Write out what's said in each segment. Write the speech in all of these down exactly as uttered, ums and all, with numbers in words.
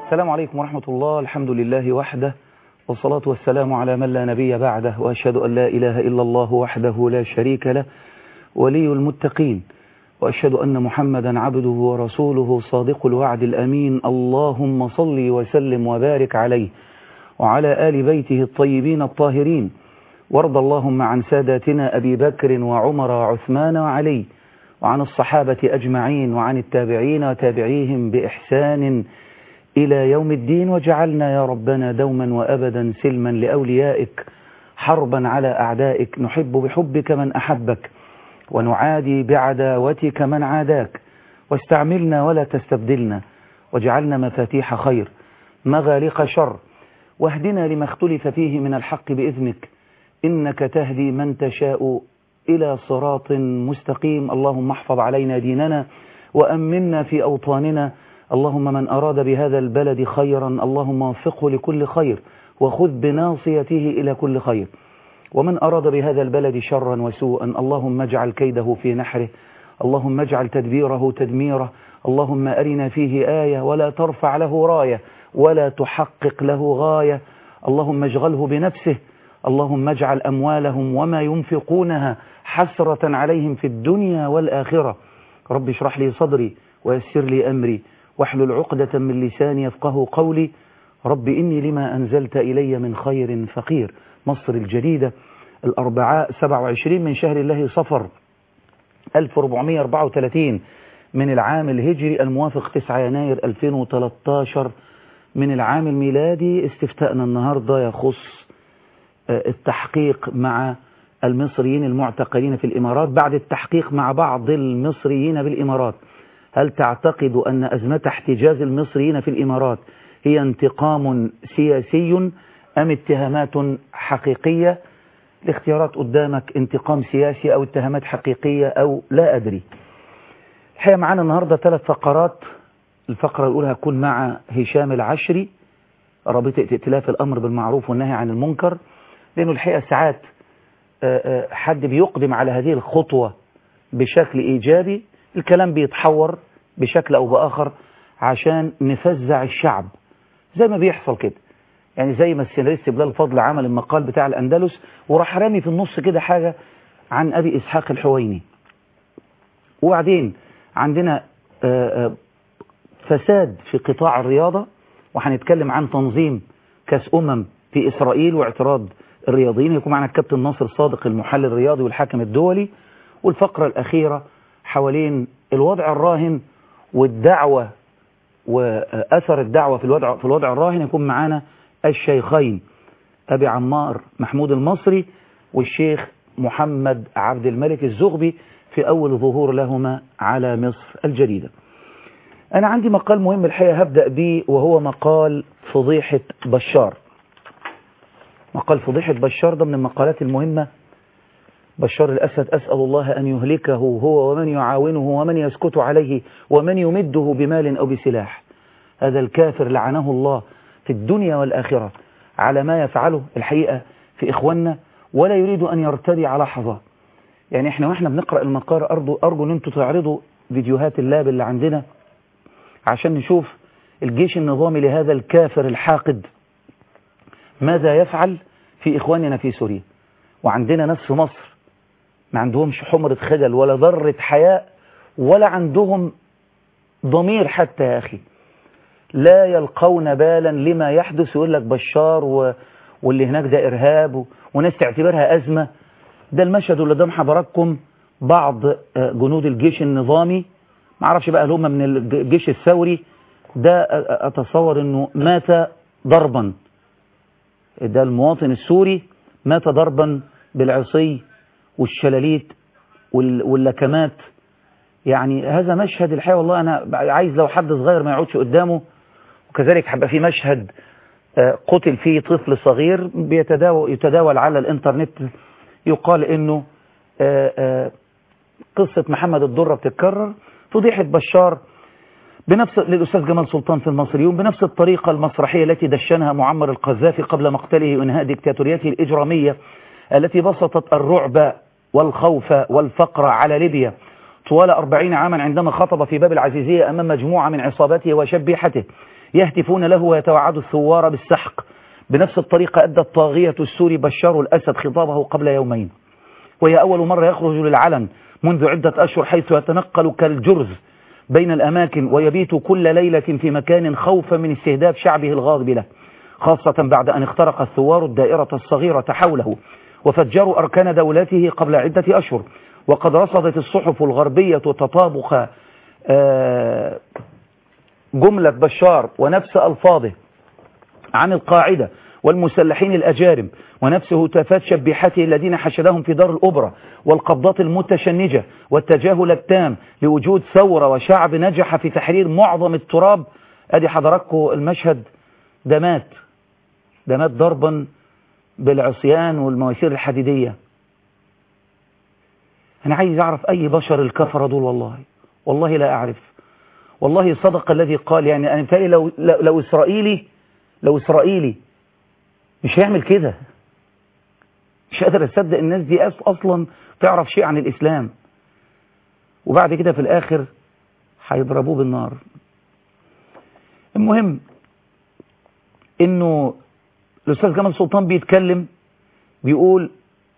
السلام عليكم ورحمة الله. الحمد لله وحده، والصلاة والسلام على من لا نبي بعده، وأشهد أن لا إله إلا الله وحده لا شريك له ولي المتقين، وأشهد أن محمدا عبده ورسوله صادق الوعد الأمين. اللهم صل وسلم وبارك عليه وعلى آل بيته الطيبين الطاهرين، وارض اللهم عن ساداتنا أبي بكر وعمر وعثمان وعلي، وعن الصحابة أجمعين، وعن التابعين وتابعيهم بإحسان إلى يوم الدين. وجعلنا يا ربنا دوما وأبدا سلما لأوليائك، حربا على أعدائك، نحب بحبك من أحبك، ونعادي بعداوتك من عاداك. واستعملنا ولا تستبدلنا، وجعلنا مفاتيح خير مغالق شر، واهدنا لما اختلف فيه من الحق بإذنك، إنك تهدي من تشاء إلى صراط مستقيم. اللهم احفظ علينا ديننا وأمنا في أوطاننا. اللهم من أراد بهذا البلد خيرا اللهم وفقه لكل خير، وخذ بناصيته إلى كل خير. ومن أراد بهذا البلد شرا وسوءا اللهم اجعل كيده في نحره، اللهم اجعل تدبيره تدميره. اللهم أرنا فيه آية ولا ترفع له راية ولا تحقق له غاية. اللهم اشغله بنفسه، اللهم اجعل أموالهم وما ينفقونها حسرة عليهم في الدنيا والآخرة. رب اشرح لي صدري ويسر لي أمري واحلل عقدة من لساني يفقه قولي. رب إني لما أنزلت إلي من خير فقير. مصر الجديدة، الأربعاء سبعة وعشرين من شهر الله صفر ألف وأربعمائة وأربعة وثلاثين من العام الهجري، الموافق تسعة يناير ألفين وثلاثة عشر من العام الميلادي. استفتاءنا النهاردة يخص التحقيق مع المصريين المعتقلين في الإمارات بعد التحقيق مع بعض المصريين بالإمارات. هل تعتقد أن أزمة احتجاز المصريين في الإمارات هي انتقام سياسي أم اتهامات حقيقية؟ الاختيارات قدامك، انتقام سياسي أو اتهامات حقيقية أو لا أدري. الحقيقة معنا النهاردة ثلاث فقرات. الفقرة الأولى هتكون مع هشام العشري، رابطة ائتلاف الأمر بالمعروف والنهي عن المنكر، لأنه الحقيقة ساعات حد بيقدم على هذه الخطوة بشكل إيجابي، الكلام بيتحور بشكل أو بآخر عشان نفزع الشعب زي ما بيحصل كده. يعني زي ما السيناريست بلال فضل عمل المقال بتاع الأندلس وراح رامي في النص كده حاجة عن أبي إسحاق الحويني. وبعدين عندنا فساد في قطاع الرياضة، وهنتكلم عن تنظيم كاس أمم في إسرائيل واعتراض الرياضيين. يكون معنا الكابتن ناصر صادق المحلل الرياضي والحاكم الدولي. والفقرة الأخيرة حوالين الوضع الراهن والدعوة وأثر الدعوة في الوضع في الوضع الراهن. يكون معنا الشيخين أبي عمار محمود المصري والشيخ محمد عبد الملك الزغبي في أول ظهور لهما على مصر الجديدة. أنا عندي مقال مهم الحقيقة هبدأ به، وهو مقال فضيحة بشار. مقال فضيحة بشار ده من المقالات المهمة. بشار الأسد أسأل الله أن يهلكه هو ومن يعاونه ومن يسكت عليه ومن يمده بمال أو بسلاح. هذا الكافر لعنه الله في الدنيا والآخرة على ما يفعله الحقيقة في إخواننا، ولا يريد أن يرتدع لحظة. يعني إحنا وإحنا بنقرأ المقال أرجو, أرجو أن أنتم تعرضوا فيديوهات اللاب اللي عندنا عشان نشوف الجيش النظامي لهذا الكافر الحاقد ماذا يفعل في إخواننا في سوريا. وعندنا ناس في مصر ما عندهمش حمرة خجل ولا ذرة حياء ولا عندهم ضمير حتى يا أخي، لا يلقون بالا لما يحدث. يقول لك بشار و... واللي هناك ده إرهاب و... وناس تعتبرها أزمة. ده المشهد اللي قدام حضراتكم بعض جنود الجيش النظامي، ما اعرفش بقى هم من الجيش الثوري ده، أتصور أنه مات ضربا. ده المواطن السوري مات ضربا بالعصي والشلاليت واللكمات. يعني هذا مشهد الحقيقة والله أنا عايز لو حد صغير ما يقعدش قدامه. وكذلك هيبقى في مشهد قتل فيه طفل صغير بيتداول يتداول على الإنترنت، يقال إنه قصة محمد الدرة بتتكرر. فضيحة بشار بنفس للأستاذ جمال سلطان في المصريون بنفس الطريقة المسرحية التي دشنها معمر القذافي قبل مقتله وإنهاء ديكتاتوريته الإجرامية التي بسطت الرعب والخوف والفقر على ليبيا طوال أربعين عاما، عندما خطب في باب العزيزية أمام مجموعة من عصابته وشبيحته يهتفون له ويتوعد الثوار بالسحق. بنفس الطريقة أدى الطاغية السوري بشار الأسد خطابه قبل يومين، وهي أول مرة يخرج للعلن منذ عدة أشهر، حيث يتنقل كالجرذ بين الأماكن ويبيت كل ليلة في مكان خوفا من استهداف شعبه الغاضب له، خاصة بعد أن اخترق الثوار الدائرة الصغيرة حوله وفجروا أركان دولته قبل عدة أشهر. وقد رصدت الصحف الغربية تطابق جملة بشار ونفس ألفاظه عن القاعدة والمسلحين الأجارم ونفس هتافات شبيحته الذين حشدهم في دار الأوبرا والقبضات المتشنجة والتجاهل التام لوجود ثورة وشعب نجح في تحرير معظم التراب. أدي حضراتكم المشهد، ده مات ده مات ضربا بالعصيان والمواسير الحديدية. أنا عايز أعرف أي بشر الكفرة دول، والله والله لا أعرف. والله صدق الذي قال، يعني أنا متهيألي لو, لو, لو إسرائيلي لو إسرائيلي مش هيعمل كده. مش قادر أصدق الناس دي أصلا تعرف شيء عن الإسلام، وبعد كده في الآخر هيضربوه بالنار. المهم إنه الأستاذ جمال سلطان بيتكلم بيقول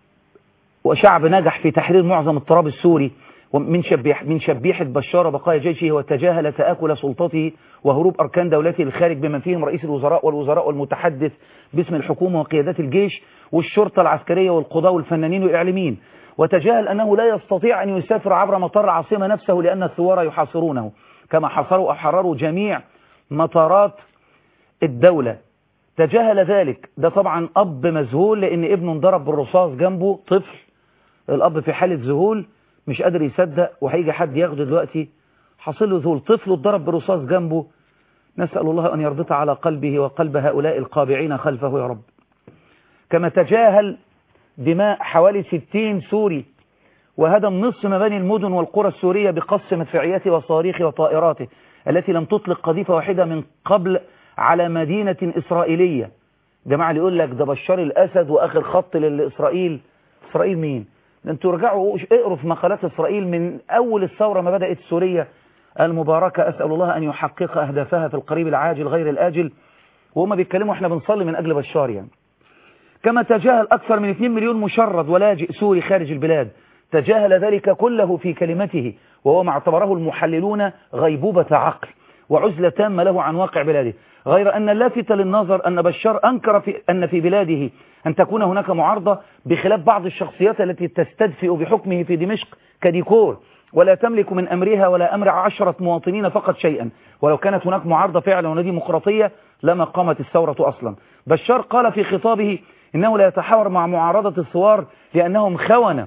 وشعب نجح في تحرير معظم التراب السوري من شبيح من شبيحة بشار بقايا جيشه، وتجاهل تآكل سلطته وهروب أركان دولته للخارج بمن فيهم رئيس الوزراء والوزراء والمتحدث باسم الحكومة وقيادات الجيش والشرطة العسكرية والقضاء والفنانين والإعلاميين، وتجاهل أنه لا يستطيع أن يسافر عبر مطار العاصمة نفسه لأن الثوار يحاصرونه، كما حصروا وحرروا جميع مطارات الدولة. تجاهل ذلك. ده طبعا أب مذهول لأن ابنه انضرب بالرصاص جنبه، طفل، الأب في حالة ذهول مش قادر يصدق، وهيجي حد ياخده دلوقتي حصل له ذهول. طفل اتضرب برصاص جنبه، نسأل الله أن يربط على قلبه وقلب هؤلاء القابعين خلفه يا رب. كما تجاهل دماء حوالي ستين سوري وهدم نصف مباني المدن والقرى السورية بقصف مدفعياته وصواريخه وطائراته التي لم تطلق قذيفة واحدة من قبل على مدينة إسرائيلية. جماعة اللي يقول لك ده بشار الأسد وآخر خط للإسرائيل، إسرائيل مين؟ انتوا رجعوا اقروا في مقالات إسرائيل من أول الثورة ما بدأت سوريا المباركة، أسأل الله أن يحقق أهدافها في القريب العاجل غير الآجل، وهم بيتكلموا احنا بنصلي من أجل بشار يعني. كما تجاهل أكثر من اثنين مليون مشرد ولاجئ سوري خارج البلاد، تجاهل ذلك كله في كلمته، وهو ما اعتبره المحللون غيبوبة عقل وعزلة تامة له عن واقع بلاده. غير أن اللافت للنظر أن بشار أنكر في أن في بلاده أن تكون هناك معارضة، بخلاف بعض الشخصيات التي تستدفئ بحكمه في دمشق كديكور ولا تملك من أمرها ولا أمر عشرة مواطنين فقط شيئا، ولو كانت هناك معارضة فعلا وديمقراطية لما قامت الثورة أصلا. بشار قال في خطابه إنه لا يتحاور مع معارضة الثوار لأنهم خونة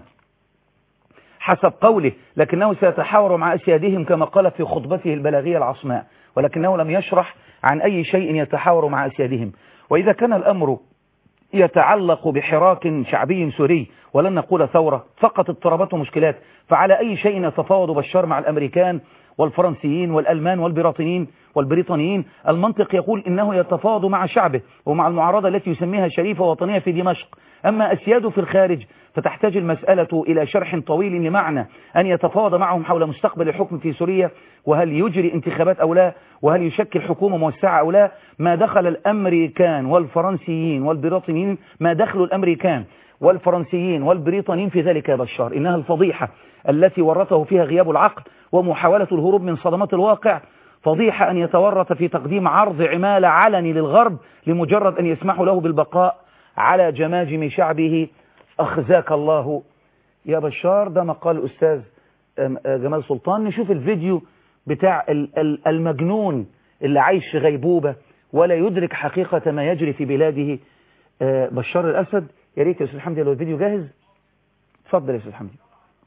حسب قوله، لكنه سيتحاور مع أسيادهم كما قال في خطبته البلاغية العصماء، ولكنه لم يشرح عن أي شيء يتحاور مع أسيادهم. وإذا كان الأمر يتعلق بحراك شعبي سوري ولن نقول ثورة فقط اضطرابات ومشكلات، فعلى أي شيء يتفاوض بشار مع الأمريكان والفرنسيين والألمان والبريطانيين والبريطانيين؟ المنطق يقول إنه يتفاوض مع شعبه ومع المعارضة التي يسميها شريفة وطنية في دمشق. أما أسياده في الخارج فتحتاج المسألة إلى شرح طويل لمعنى أن يتفاوض معهم حول مستقبل الحكم في سوريا، وهل يجري انتخابات أو لا، وهل يشكل حكومة موسعة أو لا. ما دخل الأمريكان والفرنسيين والبريطانيين ما دخلوا الأمريكان والفرنسيين والبريطانيين في ذلك يا بشار؟ إنها الفضيحة التي ورطه فيها غياب العقل ومحاولة الهروب من صدمات الواقع. فضيحة أن يتورط في تقديم عرض عمالة علني للغرب لمجرد أن يسمحوا له بالبقاء على جماجم شعبه. أخزاك الله يا بشار. ده مقال الأستاذ جمال سلطان. نشوف الفيديو بتاع المجنون اللي عايش في غيبوبة ولا يدرك حقيقة ما يجري في بلاده، بشار الأسد. يا ريت يا أستاذ حمدي لو الفيديو جاهز. اتفضل يا أستاذ حمدي.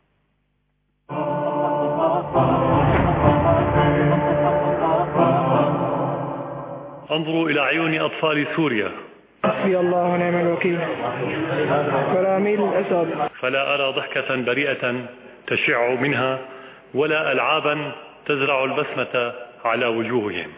انظروا إلى عيون أطفال سوريا. حسبي الله ونعم الوكيل. فراميل الأسد. فلا أرى ضحكة بريئة تشع منها ولا ألعابا تزرع البسمة على وجوههم.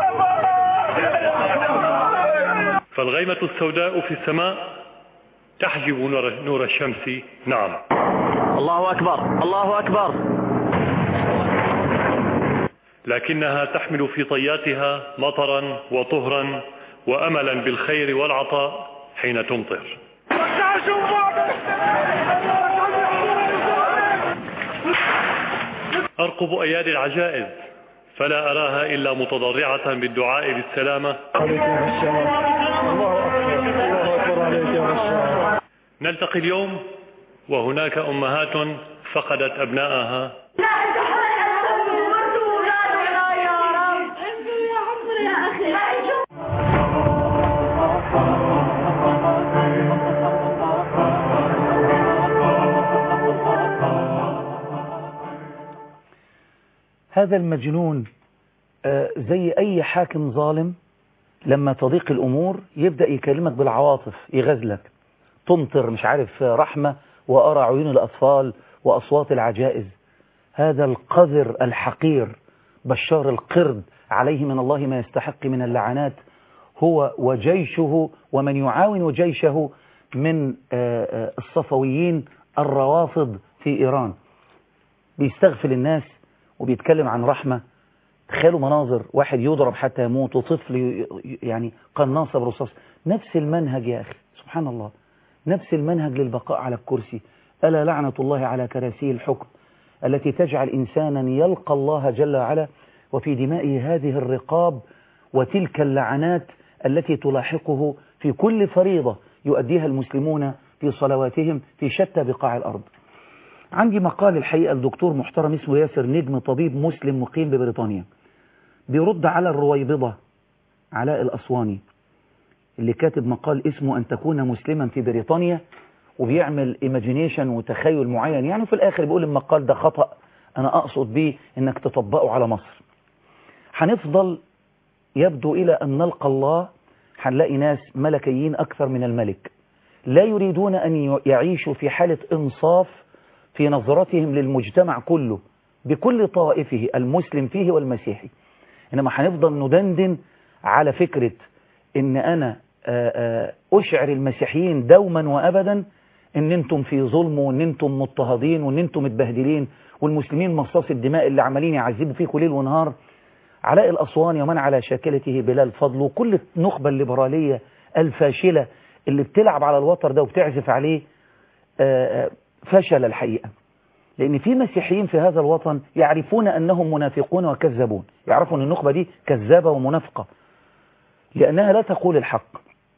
فالغيمة السوداء في السماء تحجب نور, نور الشمس. نعم. الله أكبر الله أكبر. لكنها تحمل في طياتها مطرا وطهرا وأملا بالخير والعطاء حين تمطر. أرقب أيادي العجائز فلا أراها إلا متضرعة بالدعاء بالسلامة. نلتقي اليوم وهناك أمهات فقدت أبنائها. هذا المجنون زي أي حاكم ظالم لما تضيق الأمور يبدأ يكلمك بالعواطف، يغزلك، تمطر مش عارف رحمة وأرى عيون الأطفال وأصوات العجائز. هذا القذر الحقير بشار القرد عليه من الله ما يستحق من اللعنات هو وجيشه ومن يعاون جيشه من الصفويين الروافض في إيران. بيستغفل الناس وبيتكلم عن رحمة. تخيلوا مناظر واحد يضرب حتى يموت وطفل يعني قناصة برصاص. نفس المنهج يا أخي، سبحان الله، نفس المنهج للبقاء على الكرسي. ألا لعنة الله على كراسي الحكم التي تجعل إنسانا يلقى الله جل وعلا وفي دمائه هذه الرقاب وتلك اللعنات التي تلاحقه في كل فريضة يؤديها المسلمون في صلواتهم في شتى بقاع الأرض. عندي مقال الحقيقة الدكتور محترم اسمه ياسر نجم، طبيب مسلم مقيم ببريطانيا، بيرد على الرويبضة علاء الأسواني اللي كاتب مقال اسمه أن تكون مسلما في بريطانيا، وبيعمل ايماجينيشن وتخيل معين يعني، في الآخر بيقول المقال ده خطأ، أنا أقصد بيه أنك تطبقه على مصر. هنفضل يبدو إلى أن نلقى الله، هنلاقي ناس ملكيين أكثر من الملك لا يريدون أن يعيشوا في حالة إنصاف في نظرتهم للمجتمع كله بكل طوائفه المسلم فيه والمسيحي، إنما هنفضل ندندن على فكرة إن أنا أشعر المسيحيين دوما وأبدا إن أنتم في ظلم وإن أنتم مضطهدين وإن أنتم متبهدلين، والمسلمين مصاص الدماء اللي عمالين يعذبوا فيكم ليل ونهار. علاء الأسواني ومن على شاكلته بلال فضل وكل النخبة الليبرالية الفاشلة اللي بتلعب على الوتر ده وبتعزف عليه فشل الحقيقة، لأن في مسيحيين في هذا الوطن يعرفون أنهم منافقون وكذابون، يعرفون أن النخبة دي كذابة ومنافقة لأنها لا تقول الحق.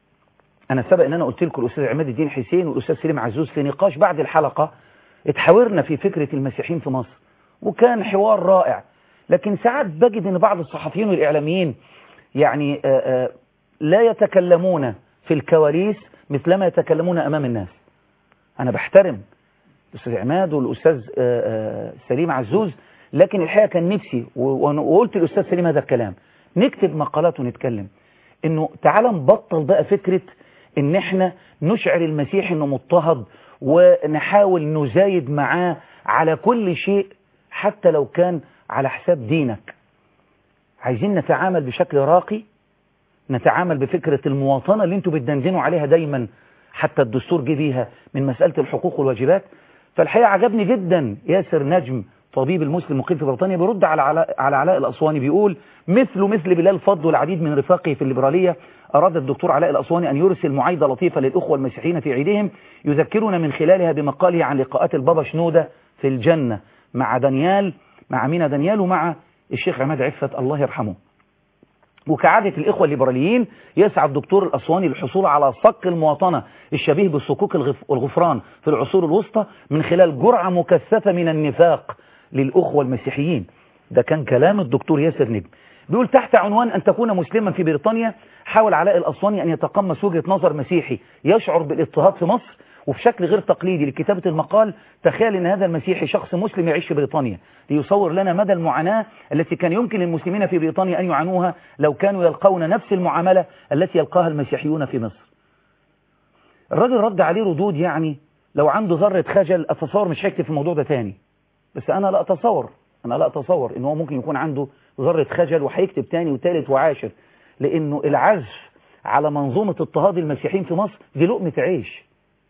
أنا سبق أن أنا قلت لكم الأستاذ عماد الدين حسين والأستاذ سليم عزوز في نقاش بعد الحلقة اتحاورنا في فكرة المسيحيين في مصر وكان حوار رائع، لكن ساعات بجد أن بعض الصحفيين والإعلاميين يعني آآ آآ لا يتكلمون في الكواليس مثلما يتكلمون أمام الناس. أنا بحترم الأستاذ عماد والأستاذ سليم عزوز، لكن الحقيقة كان نفسي وقلت للأستاذ سليم هذا الكلام، نكتب مقالات ونتكلم إنه تعالى نبطل بقى فكرة إن إحنا نشعر المسيح إنه مضطهد ونحاول نزايد معاه على كل شيء حتى لو كان على حساب دينك. عايزين نتعامل بشكل راقي، نتعامل بفكرة المواطنة اللي انتوا بتدندنوا عليها دايما حتى الدستور جه بيها من مسألة الحقوق والواجبات. فالحقيقة عجبني جدا ياسر نجم طبيب المسلم مقيم في بريطانيا بيرد على علاء على علاء الأسواني، بيقول مثله مثل بلال فضل والعديد من رفاقه في الليبرالية أراد الدكتور علاء الأسواني أن يرسل معايدة لطيفة للأخوة المسيحيين في عيدهم يذكرنا من خلالها بمقاله عن لقاءات البابا شنودة في الجنة مع دانيال مع مينا دانيال ومع الشيخ عماد عفت الله يرحمه. وكعادة الإخوة الليبراليين يسعى الدكتور الأسواني للحصول على صك المواطنة الشبيه بالصكوك الغفران في العصور الوسطى من خلال جرعة مكثفة من النفاق للأخوة المسيحيين. ده كان كلام الدكتور ياسر نجم. بيقول تحت عنوان أن تكون مسلما في بريطانيا حاول علاء الأسواني أن يتقمص وجهة نظر مسيحي يشعر بالاضطهاد في مصر، وفي شكل غير تقليدي لكتابة المقال تخيل أن هذا المسيحي شخص مسلم يعيش في بريطانيا ليصور لنا مدى المعاناة التي كان يمكن للمسلمين في بريطانيا أن يعانوها لو كانوا يلقون نفس المعاملة التي يلقاها المسيحيون في مصر. الراجل رد عليه ردود يعني لو عنده ذرة خجل أتصور مش هيكتب في الموضوع ده تاني، بس أنا لا أتصور أنا لا أتصور إن هو ممكن يكون عنده ذرة خجل وهيكتب تاني وتالت وعاشر، لأنه العزف على منظومة اضطهاد المسيحيين في مصر دي لقمة عيش،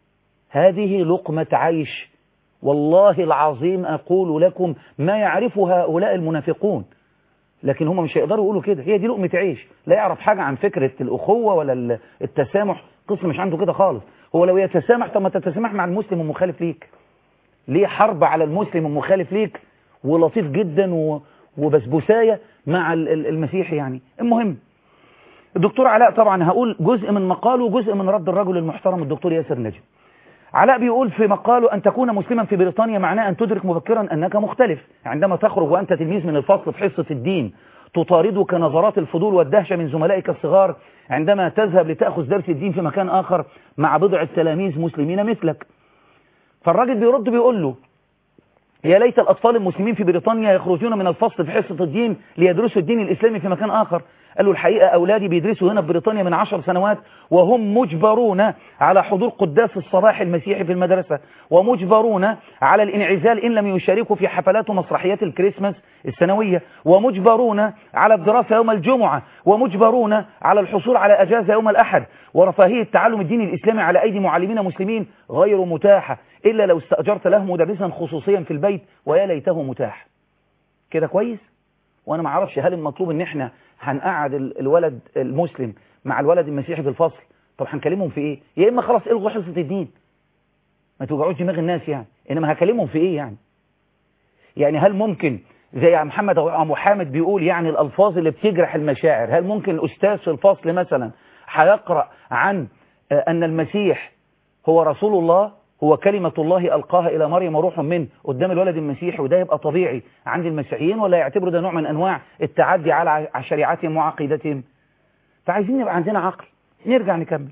هذه لقمة عيش والله العظيم أقول لكم ما يعرف هؤلاء المنافقون. لكن هم مش هيقدروا يقولوا كده، هي دي لقمة عيش، لا يعرف حاجة عن فكرة الأخوة ولا التسامح، قصة مش عنده كده خالص. هو لو يتسامح طب ما تتسامح مع المسلم المخالف ليك، ليه حرب على المسلم المخالف ليك ولطيف جدا وبسبوساية مع المسيحي يعني. المهم الدكتور علاء طبعا هقول جزء من مقاله وجزء من رد الرجل المحترم الدكتور ياسر نجم. علاء بيقول في مقاله أن تكون مسلما في بريطانيا معناه أن تدرك مبكرا أنك مختلف، عندما تخرج وأنت تلميذ من الفصل في حصة الدين تطاردك نظرات الفضول والدهشة من زملائك الصغار عندما تذهب لتأخذ درس الدين في مكان آخر مع بضعة تلاميذ مسلمين مثلك. فالراجل بيرد بيقول له يا ليت الأطفال المسلمين في بريطانيا يخرجون من الفصل في حصة الدين ليدرسوا الدين الإسلامي في مكان آخر. قال له الحقيقة أولادي بيدرسوا هنا في بريطانيا من عشر سنوات وهم مجبرون على حضور قداس الصباح المسيحي في المدرسة، ومجبرون على الانعزال إن لم يشاركوا في حفلات ومسرحيات الكريسماس السنوية، ومجبرون على الدراسة يوم الجمعة، ومجبرون على الحصول على أجازة يوم الأحد، ورفاهية تعلم الدين الإسلامي على أيدي معلمين مسلمين غير متاحة إلا لو استأجرت له مدرسا خصوصيا في البيت ويا ليته متاح. كده كويس؟ وأنا ما أعرفش هل المطلوب إن إحنا هنقعد الولد المسلم مع الولد المسيحي في الفصل؟ طب هنكلمهم في إيه؟ يا إما خلاص إلغوا حصة الدين، ما توجعوش دماغ الناس يعني، إنما هكلمهم في إيه يعني؟ يعني هل ممكن زي محمد أبو حامد بيقول يعني الألفاظ اللي بتجرح المشاعر، هل ممكن الأستاذ في الفصل مثلا هيقرأ عن أن المسيح هو رسول الله، هو كلمة الله ألقاها إلى مريم وروح منه قدام الولد المسيحي، وده يبقى طبيعي عند المسيحيين، ولا يعتبروا ده نوع من أنواع التعدي على شريعتهم وعقيدتهم؟ فعايزين يبقى عندنا عقل. نرجع نكمل.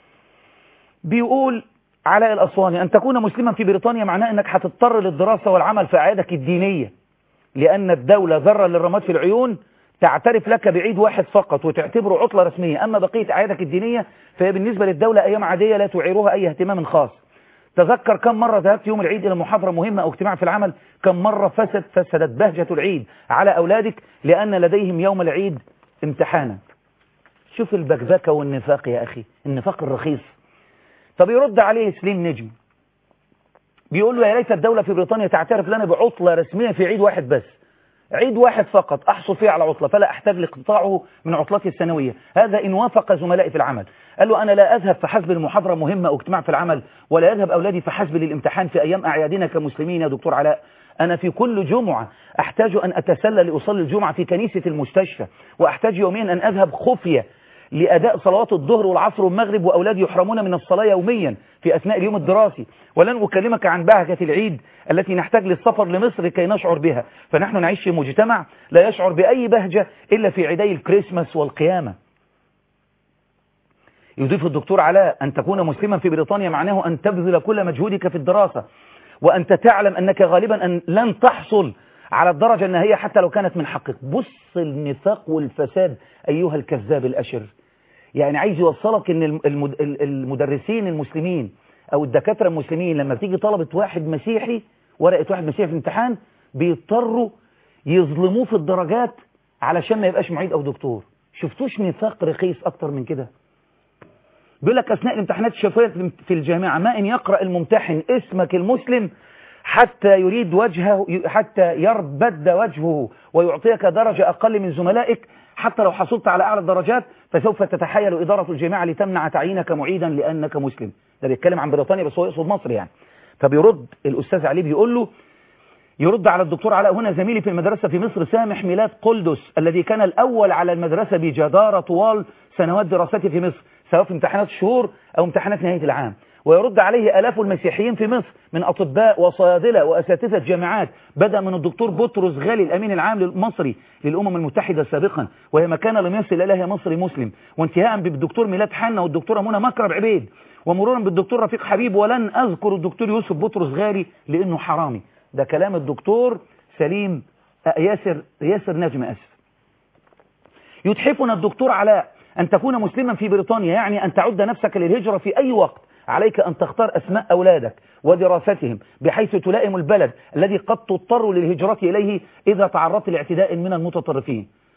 بيقول علاء الأسواني أن تكون مسلما في بريطانيا معناه أنك هتضطر للدراسة والعمل في أعيادك الدينية، لأن الدولة ذرة للرماد في العيون تعترف لك بعيد واحد فقط وتعتبره عطلة رسمية، أما بقية أعيادك الدينية فهي بالنسبة للدولة أيام عادية لا تعيرها أي اهتمام خاص. تذكر كم مرة ذهبت يوم العيد إلى محاضرة مهمة أو اجتماع في العمل، كم مرة فسد فسدت بهجة العيد على أولادك لأن لديهم يوم العيد امتحانا. شوف البكبكة والنفاق يا أخي، النفاق الرخيص. طب يرد عليه سليم نجم بيقول له يا ليت الدولة في بريطانيا تعترف لنا بعطلة رسمية في عيد واحد بس، عيد واحد فقط أحصل فيه على عطلة فلا أحتاج لاقتطاعه من عطلتي السنوية، هذا إن وافق زملائي في العمل. قال له أنا لا أذهب فحسب المحاضرة مهمة أو اجتماع في العمل، ولا يذهب أولادي فحسب للامتحان في أيام أعيادنا كمسلمين يا دكتور علاء. أنا في كل جمعة أحتاج أن أتسلى لأصلي الجمعة في كنيسة المستشفى، وأحتاج يوميا أن أذهب خفية لأداء صلوات الظهر والعصر والمغرب، وأولادي يحرمون من الصلاة يوميا في أثناء اليوم الدراسي. ولن أكلمك عن بهجة العيد التي نحتاج للسفر لمصر كي نشعر بها، فنحن نعيش في مجتمع لا يشعر بأي بهجة إلا في عيدي الكريسماس والقيامة. يضيف الدكتور علاء أن تكون مسلما في بريطانيا معناه أن تبذل كل مجهودك في الدراسة، وأنت تعلم أنك غالبا أن لن تحصل على الدرجة النهائية حتى لو كانت من حقك. بص النفاق والفساد أيها الكذاب الأشر. يعني عايز يوصلك أن المدرسين المسلمين أو الدكاترة المسلمين لما بتيجي طلبة واحد مسيحي ورقة واحد مسيحي في الامتحان بيضطروا يظلموه في الدرجات علشان ما يبقاش معيد أو دكتور. شفتوش نفاق رخيص أكتر من كده؟ بيقول لك أثناء الامتحانات الشفوية في الجامعة ما إن يقرأ الممتحن اسمك المسلم حتى يريد وجهه حتى يربد وجهه ويعطيك درجة أقل من زملائك، حتى لو حصلت على أعلى الدرجات فسوف تتحايل إدارة الجامعة لتمنع تعيينك معيدا لأنك مسلم. ده بيتكلم عن بريطانيا بس هو يقصد مصر يعني. فبيرد الأستاذ علي بيقول له يرد على الدكتور علاء هنا زميلي في المدرسة في مصر سامح ميلاد قلدس الذي كان الأول على المدرسة بجدارة طوال سنوات دراستي في مصر سواء في امتحانات الشهور أو امتحانات نهاية العام. ويرد عليه آلاف المسيحيين في مصر من أطباء وصيادلة وأساتذة جامعات، بدأ من الدكتور بطرس غالي الأمين العام المصري للأمم المتحدة سابقا وهي مكانة لم يصل إليها مصري مسلم، وانتهاء بالدكتور ميلاد حنا والدكتورة منى مكرم عبيد، ومرورا بالدكتور رفيق حبيب، ولن أذكر الدكتور يوسف بطرس غالي لأنه حرامي. ده كلام الدكتور سليم ياسر ياسر نجم أسف. يتحفنا الدكتور علاء أن تكون مسلما في بريطانيا يعني أن تعد نفسك للهجرة في أي وقت. عليك أن تختار أسماء أولادك ودراستهم بحيث تلائم البلد الذي قد تضطر للهجرة إليه إذا تعرضت لاعتداء من المتطرفين.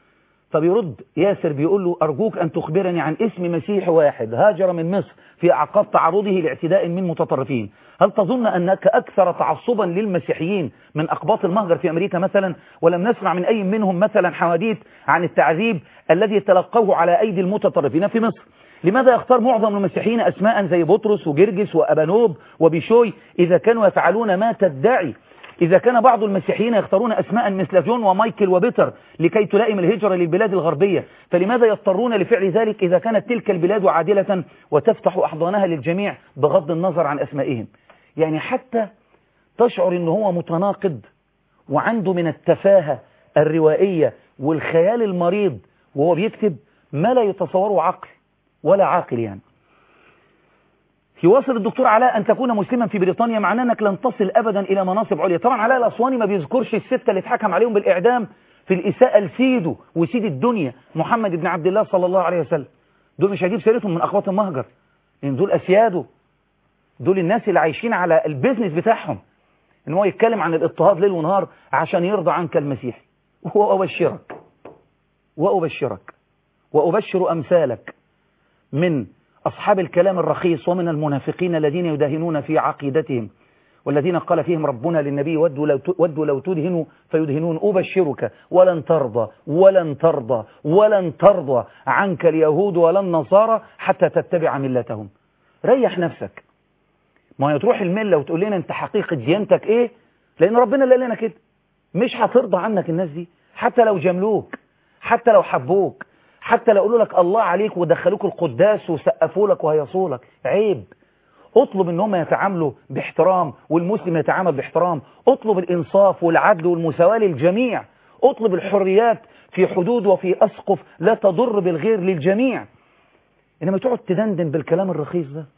فبيرد ياسر بيقول له أرجوك أن تخبرني عن اسم مسيحي واحد هاجر من مصر في أعقاب تعرضه لاعتداء من متطرفين. هل تظن أنك أكثر تعصبا للمسيحيين من أقباط المهجر في أمريكا مثلا، ولم نسمع من أي منهم مثلا حواديت عن التعذيب الذي تلقوه على أيدي المتطرفين في مصر؟ لماذا يختار معظم المسيحيين أسماء زي بطرس وجرجس وأبانوب وبيشوي إذا كانوا يفعلون ما تدعي؟ إذا كان بعض المسيحيين يختارون أسماء مثل جون ومايكل وبيتر لكي تلائم الهجرة للبلاد الغربية، فلماذا يضطرون لفعل ذلك إذا كانت تلك البلاد عادلة وتفتح أحضانها للجميع بغض النظر عن أسمائهم؟ يعني حتى تشعر أنه هو متناقض وعنده من التفاهة الروائية والخيال المريض وهو بيكتب ما لا يتصوره عقل ولا عاقل. يعني يواصل الدكتور علاء: أن تكون مسلما في بريطانيا معناه أنك لن تصل أبدا إلى مناصب عليا. طبعا علاء الأسواني ما بيذكرش الستة اللي اتحكم عليهم بالإعدام في الإساءة لسيده وسيد الدنيا محمد بن عبد الله صلى الله عليه وسلم. دول مش هجيب سيرتهم من أقباط المهجر، لأن دول أسياده، دول الناس اللي عايشين على البيزنس بتاعهم إن هو يتكلم عن الاضطهاد ليل ونهار عشان يرضى عنك المسيحي. وأبشرك وأبشرك وأبشر أمثالك من أصحاب الكلام الرخيص ومن المنافقين الذين يدهنون في عقيدتهم والذين قال فيهم ربنا للنبي: ودوا لو ودوا لو تدهنوا فيدهنون. أبشرك ولن ترضى ولن ترضى ولن ترضى عنك اليهود ولا النصارى حتى تتبع ملتهم. ريح نفسك، ما هي تروح الملة وتقول لنا أنت حقيقة ديانتك إيه؟ لأن ربنا اللي قال لنا كده. مش هترضى عنك الناس دي حتى لو جملوك، حتى لو حبوك، حتى لو قالوا لك الله عليك ودخلوك القداس وسقفوا لك وهيصوا لك. عيب. اطلب ان هم يتعاملوا باحترام والمسلم يتعامل باحترام. اطلب الانصاف والعدل والمساواة للجميع. اطلب الحريات في حدود وفي اسقف لا تضر بالغير للجميع. انما تقعد تدندن بالكلام الرخيص ده.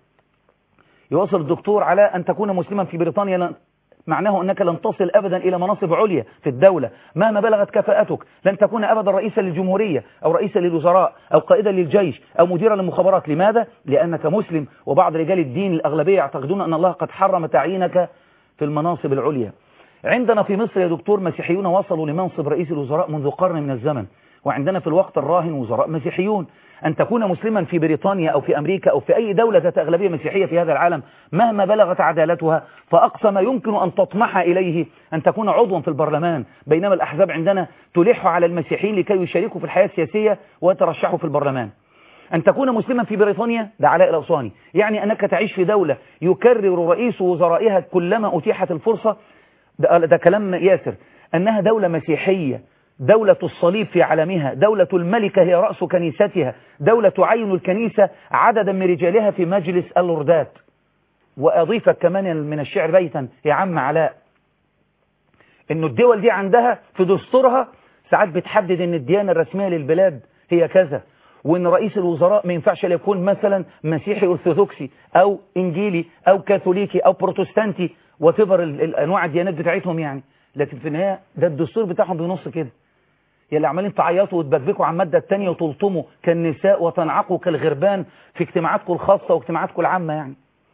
يواصل الدكتور علاء: أن تكون مسلما في بريطانيا معناه أنك لن تصل أبدا إلى مناصب عليا في الدولة مهما بلغت كفاءتك. لن تكون أبدا رئيسا للجمهورية أو رئيسا للوزراء أو قائدا للجيش أو مديرا للمخابرات. لماذا؟ لأنك مسلم، وبعض رجال الدين الأغلبية يعتقدون أن الله قد حرم تعيينك في المناصب العليا. عندنا في مصر يا دكتور مسيحيون وصلوا لمنصب رئيس الوزراء منذ قرن من الزمن، وعندنا في الوقت الراهن وزراء مسيحيون. أن تكون مسلما في بريطانيا أو في أمريكا أو في أي دولة ذات أغلبية مسيحية في هذا العالم مهما بلغت عدالتها، فأقصى ما يمكن أن تطمح إليه أن تكون عضوا في البرلمان، بينما الأحزاب عندنا تلح على المسيحيين لكي يشاركوا في الحياة السياسية ويترشحوا في البرلمان. أن تكون مسلما في بريطانيا ده علاء الأسواني يعني أنك تعيش في دولة يكرر رئيس وزرائها كلما أتيحت الفرصة، ده, ده كلام ياسر، أنها دولة مسيحية، دولة الصليب في علمها، دولة الملكة هي رأس كنيستها، دولة تعين الكنيسة عددا من رجالها في مجلس اللوردات. وأضيفك كمان من الشعر بيتا يا عم علاء، إنه الدول دي عندها في دستورها ساعات بتحدد إن الديانة الرسمية للبلاد هي كذا، وإن رئيس الوزراء ما ينفعش يكون مثلا مسيحي أرثوذكسي أو إنجيلي أو كاثوليكي أو بروتستانتي وتبر الأنواع الديانات بتاعتهم يعني. لكن في النهاية ده الدستور بتاعهم بنص كده. يلي عمالين تعيطوا وتبكبكوا عن المادة التانية وتلطموا كالنساء وتنعقوا كالغربان في اجتماعاتكم الخاصة واجتماعاتكم العامة يعني.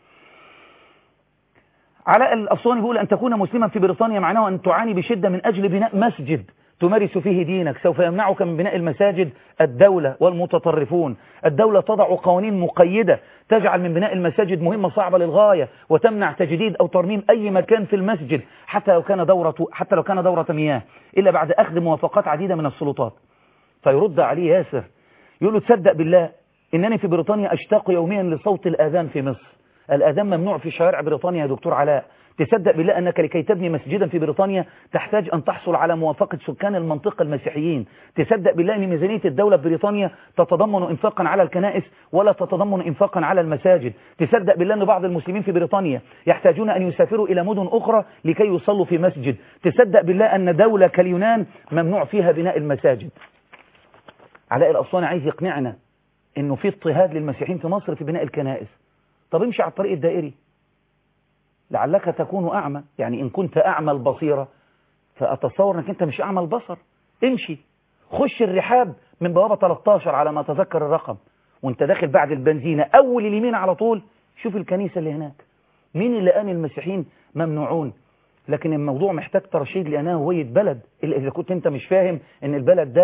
علاء الأسواني بيقول: أن تكون مسلما في بريطانيا معناه أن تعاني بشدة من أجل بناء مسجد تمارس فيه دينك. سوف يمنعك من بناء المساجد الدولة والمتطرفون. الدولة تضع قوانين مقيدة تجعل من بناء المساجد مهمة صعبة للغاية، وتمنع تجديد أو ترميم أي مكان في المسجد حتى لو كان دورة حتى لو كان دورة مياه إلا بعد أخذ موافقات عديدة من السلطات. فيرد عليه ياسر يقول له: تصدق بالله إنني في بريطانيا أشتاق يوميا لصوت الآذان في مصر. الآذان ممنوع في شوارع بريطانيا يا دكتور علاء. تصدق بالله أنك لكي تبني مسجدا في بريطانيا تحتاج أن تحصل على موافقة سكان المنطقة المسيحيين. تصدق بالله أن ميزانية الدولة في بريطانيا تتضمن إنفاقا على الكنائس ولا تتضمن إنفاقا على المساجد. تصدق بالله أن بعض المسلمين في بريطانيا يحتاجون أن يسافروا إلى مدن أخرى لكي يصلوا في مسجد. تصدق بالله أن دولة كاليونان ممنوع فيها بناء المساجد. علاء الأسواني عايز يقنعنا أنه في اضطهاد للمسيحيين في مصر في بناء الكنائس. طب امشي على الطريق الدائري لعلك تكون أعمى. يعني إن كنت أعمى البصيرة فأتصور أنك أنت مش أعمى البصر. امشي خش الرحاب من بوابة ثلاثة عشر على ما أتذكر الرقم، وانت داخل بعد البنزينة أول اليمين على طول شوف الكنيسة اللي هناك. مين اللي قال المسيحيين ممنوعون؟ لكن الموضوع محتاج ترشيد لأنها هوية بلد. إذا كنت أنت مش فاهم أن البلد ده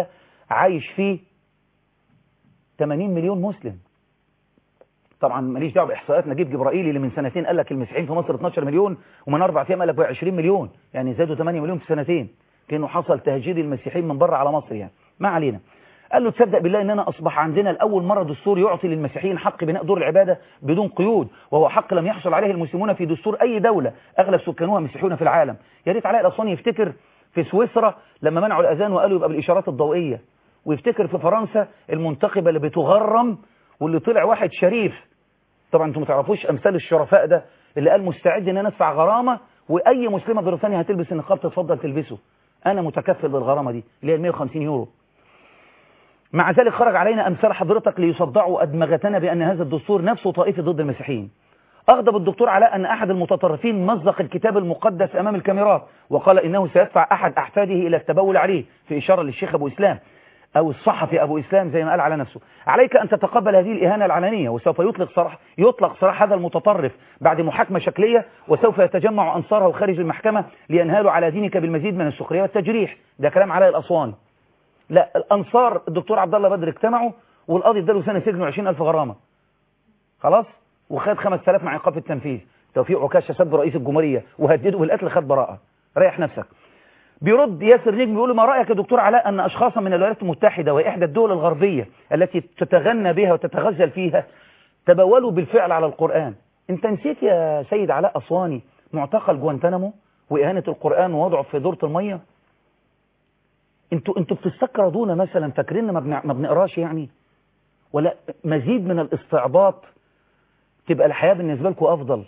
عايش فيه ثمانين مليون مسلم. طبعا ماليش دعوه باحصائيات نجيب جبرائيلي اللي من سنتين قال لك المسيحيين في مصر اتناشر مليون، ومن اربع ايام قال لك بقى عشرين مليون، يعني زادوا ثمانية مليون في سنتين، كانه حصل تهجير المسيحيين من بره على مصر يعني. ما علينا. قال له تصدق بالله ان انا اصبح عندنا لاول مره دستور يعطي للمسيحيين حق بناء دور العباده بدون قيود، وهو حق لم يحصل عليه المسلمون في دستور اي دوله اغلب سكانها مسيحيون في العالم. يا ريت علاء الاسواني يفتكر في سويسرا لما منعوا الاذان وقالوا يبقى بالاشارات الضوئيه، ويفتكر في فرنسا المنتخبه اللي بتغرم واللي طلع واحد شريف. طبعا انتم ما تعرفوش امثال الشرفاء ده اللي قال مستعد ان انا ادفع غرامه واي مسلمه بريطانيا هتلبس النقاب تتفضل تلبسه، انا متكفل بالغرامه دي اللي هي مئة وخمسين يورو. مع ذلك خرج علينا امثال حضرتك ليصدعوا ادمغتنا بان هذا الدستور نفسه طائفي ضد المسيحيين. اغضب الدكتور علاء ان احد المتطرفين مزق الكتاب المقدس امام الكاميرات وقال انه سيدفع احد احفاده الى التبول عليه، في اشاره للشيخ ابو اسلام او الصحفي ابو اسلام زي ما قال على نفسه. عليك ان تتقبل هذه الاهانه العلنيه، وسوف يطلق صراح يطلق صراح هذا المتطرف بعد محاكمه شكليه، وسوف يتجمع انصاره خارج المحكمه لينهالوا على دينك بالمزيد من السخريه والتجريح. ده كلام علاء الاسواني. لا، الانصار الدكتور عبد الله بدر اجتمعوا والقاضي اداله سنه سجن وعشرين ألف غرامه. خلاص؟ وخد خمسة آلاف مع ايقاف التنفيذ. توفيق عكاشه سب رئيس الجمهوريه وهدده بالقتل، خد براءه. ريح نفسك. بيرد ياسر نجم بيقول له ما رايك يا دكتور علاء ان اشخاصا من الولايات المتحده واحدى الدول الغربيه التي تتغنى بها وتتغزل فيها تبولوا بالفعل على القران؟ انت نسيت يا سيد علاء اسواني معتقل جوانتانامو واهانه القران ووضعه في دوره الميه؟ انتوا انتوا بتستكردونا مثلا، فاكرين ما بنع... ما بنقراش يعني؟ ولا مزيد من الاستعباط تبقى الحياه بالنسبه لكم افضل.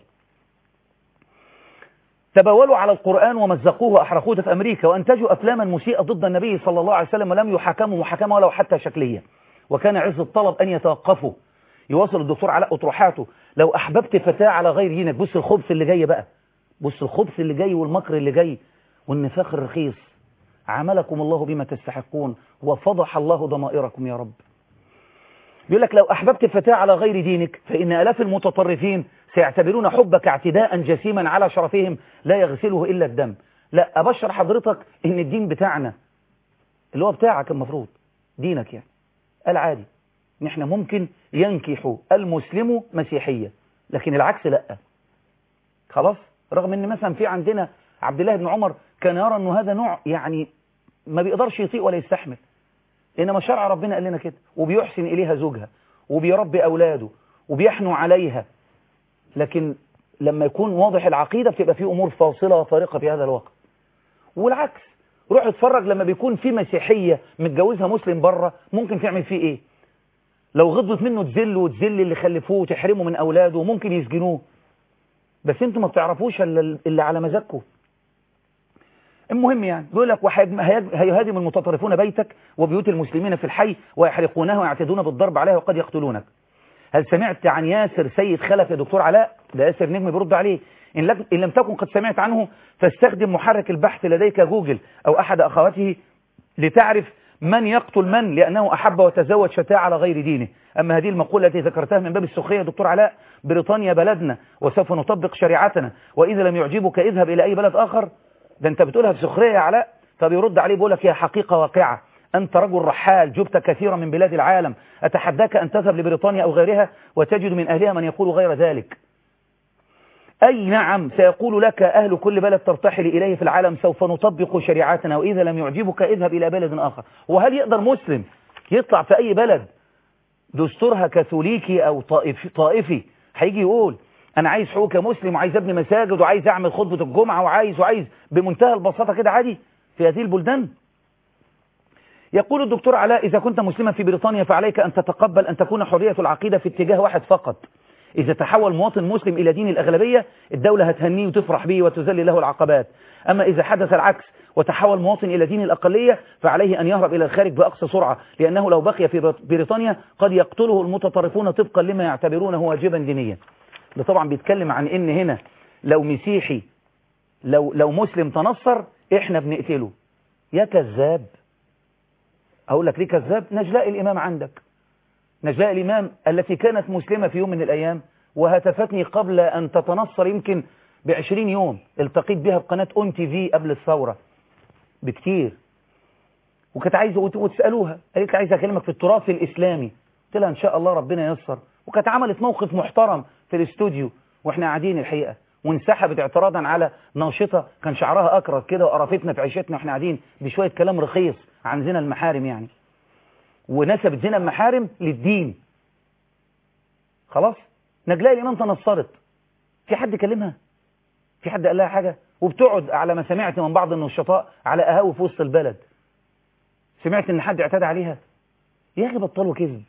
تبولوا على القرآن ومزقوه وأحرقوه في أمريكا، وأنتجوا أفلاما مسيئة ضد النبي صلى الله عليه وسلم ولم يحاكموا محاكمة ولو حتى شكلية، وكان عز الطلب أن يتوقفوا. يواصل الدكتور علاء أطروحاته: لو أحببت فتاة على غير دينك، بص الخبث اللي جاي بقى، بص الخبث اللي جاي والمكر اللي جاي والنفاق الرخيص، عملكم الله بما تستحقون وفضح الله ضمائركم يا رب. يقول لك لو أحببت فتاة على غير دينك فإن آلاف المتطرفين سيعتبرون حبك اعتداء جسيما على شرفهم لا يغسله إلا الدم. لا، أبشر حضرتك إن الدين بتاعنا اللي هو بتاعك المفروض دينك يعني العادي، نحن ممكن ينكح المسلم مسيحية، لكن العكس لا. خلاص؟ رغم إن مثلا في عندنا عبد الله بن عمر كان يرى أنه هذا نوع يعني ما بيقدرش يطيق ولا يستحمل، إنما شرع ربنا قال لنا كده، وبيحسن إليها زوجها وبيربي أولاده وبيحنو عليها. لكن لما يكون واضح العقيدة بتبقى فيه أمور فاصلة وفارقة في هذا الوقت. والعكس، روح اتفرج لما بيكون في مسيحية متجوزها مسلم بره ممكن تعمل فيه إيه؟ لو غضبت منه تذل وتذل اللي خلفوه وتحرمه من أولاده وممكن يسجنوه. بس انتوا ما بتعرفوش اللي على مزاجكم. المهم يعني بيقول لك هيهاجم المتطرفون بيتك وبيوت المسلمين في الحي ويحرقونه ويعتدون بالضرب عليه وقد يقتلونك. هل سمعت عن ياسر سيد خلف يا دكتور علاء؟ ده ياسر نجم بيرد عليه: إن, إن لم تكن قد سمعت عنه فاستخدم محرك البحث لديك جوجل أو أحد أخواته لتعرف من يقتل من لأنه أحب وتزوج فتاة على غير دينه. أما هذه المقولة التي ذكرتها من باب السخرية يا دكتور علاء، بريطانيا بلدنا وسوف نطبق شريعتنا، وإذا لم يعجبك اذهب إلى أي بلد آخر. ده أنت بتقولها بسخرية يا علاء. فبيرد عليه بيقول لك: هي حقيقة واقعة، أنت رجل رحال جبت كثيرا من بلاد العالم، أتحداك أن تذهب لبريطانيا أو غيرها وتجد من أهلها من يقول غير ذلك. أي نعم، سيقول لك أهل كل بلد ترتحل إليه في العالم سوف نطبق شريعتنا، وإذا لم يعجبك اذهب إلى بلد آخر. وهل يقدر مسلم يطلع في أي بلد دستورها كاثوليكي أو طائفي, طائفي هيجي يقول أنا عايز حقوق كمسلم وعايز أبني مساجد وعايز أعمل خطبة الجمعة وعايز وعايز بمنتهى البساطة كده عادي في هذه البلدان؟ يقول الدكتور علاء: إذا كنت مسلما في بريطانيا فعليك أن تتقبل أن تكون حرية العقيدة في اتجاه واحد فقط. إذا تحول مواطن مسلم إلى دين الأغلبية الدولة هتهنيه وتفرح به وتذلل له العقبات. أما إذا حدث العكس وتحول مواطن إلى دين الأقلية فعليه أن يهرب إلى الخارج بأقصى سرعة، لأنه لو بقي في بريطانيا قد يقتله المتطرفون طبقا لما يعتبرونه واجبا دينيا. ده طبعا بيتكلم عن إن هنا لو مسيحي لو, لو مسلم تنصر إحنا بنقتله. يا كذاب. أقول لك ليه كذاب؟ نجلاء الإمام عندك، نجلاء الإمام التي كانت مسلمة في يوم من الأيام وهتفتني قبل أن تتنصر يمكن بعشرين يوم، التقيت بها بقناة أون تي في قبل الثورة بكتير. وكانت عايزه وتسالوها، قالت لي عايزه اكلمك في التراث الاسلامي. قلت لها ان شاء الله ربنا ييسر. وكانت عملت موقف محترم في الاستوديو واحنا قاعدين الحقيقه، وانسحبت اعتراضا على ناشطه كان شعرها اكرر كده وقرفتنا في عيشتنا واحنا قاعدين بشويه كلام رخيص عن زنا المحارم يعني، ونسبت زنا المحارم للدين. خلاص نجلاء الامام تنصرت، في حد كلمها؟ في حد قال لها حاجه؟ وبتقعد على ما سمعت من بعض النشطاء على قهاوي في وسط البلد. سمعت ان حد اعتدى عليها؟ يا اخي بطلوا كذب.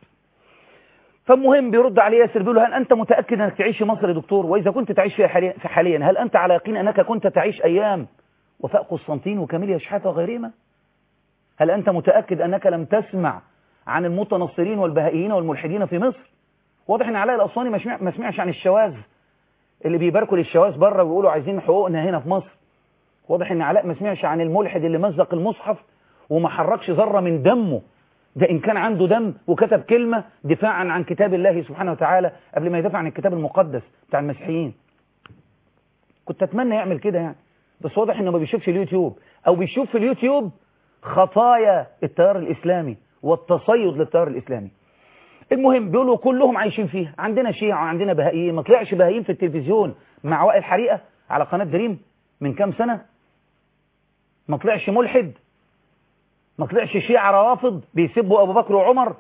فالمهم بيرد عليه ياسر بيقول له هل انت متاكد انك تعيش في مصر يا دكتور؟ واذا كنت تعيش فيها حاليا حاليا هل انت على يقين انك كنت تعيش ايام وفاء قسطنطين وكاميليا شحاته وغيرهما؟ هل انت متاكد انك لم تسمع عن المتنصرين والبهائيين والملحدين في مصر؟ واضح ان علاء الاسواني ما سمعش عن الشواذ اللي بيباركوا للشواذ بره ويقولوا عايزين حقوقنا هنا في مصر. واضح ان علاء ما سمعش عن الملحد اللي مزق المصحف وما حركش ذره من دمه، ده إن كان عنده دم وكتب كلمة دفاعا عن كتاب الله سبحانه وتعالى قبل ما يدافع عن الكتاب المقدس بتاع المسيحيين. كنت أتمنى يعمل كده يعني، بس واضح إنه ما بيشوفش اليوتيوب، أو بيشوف في اليوتيوب خطايا التيار الإسلامي والتصيد للتيار الإسلامي. المهم بيقولوا كلهم عايشين فيها، عندنا شيعة وعندنا بهائيين. ما طلعش بهائيين في التلفزيون مع وائل حريقة على قناة دريم من كام سنة؟ ما طلعش ملحد؟ ما طلعش شيعة روافض بيسبوا أبو بكر وعمر؟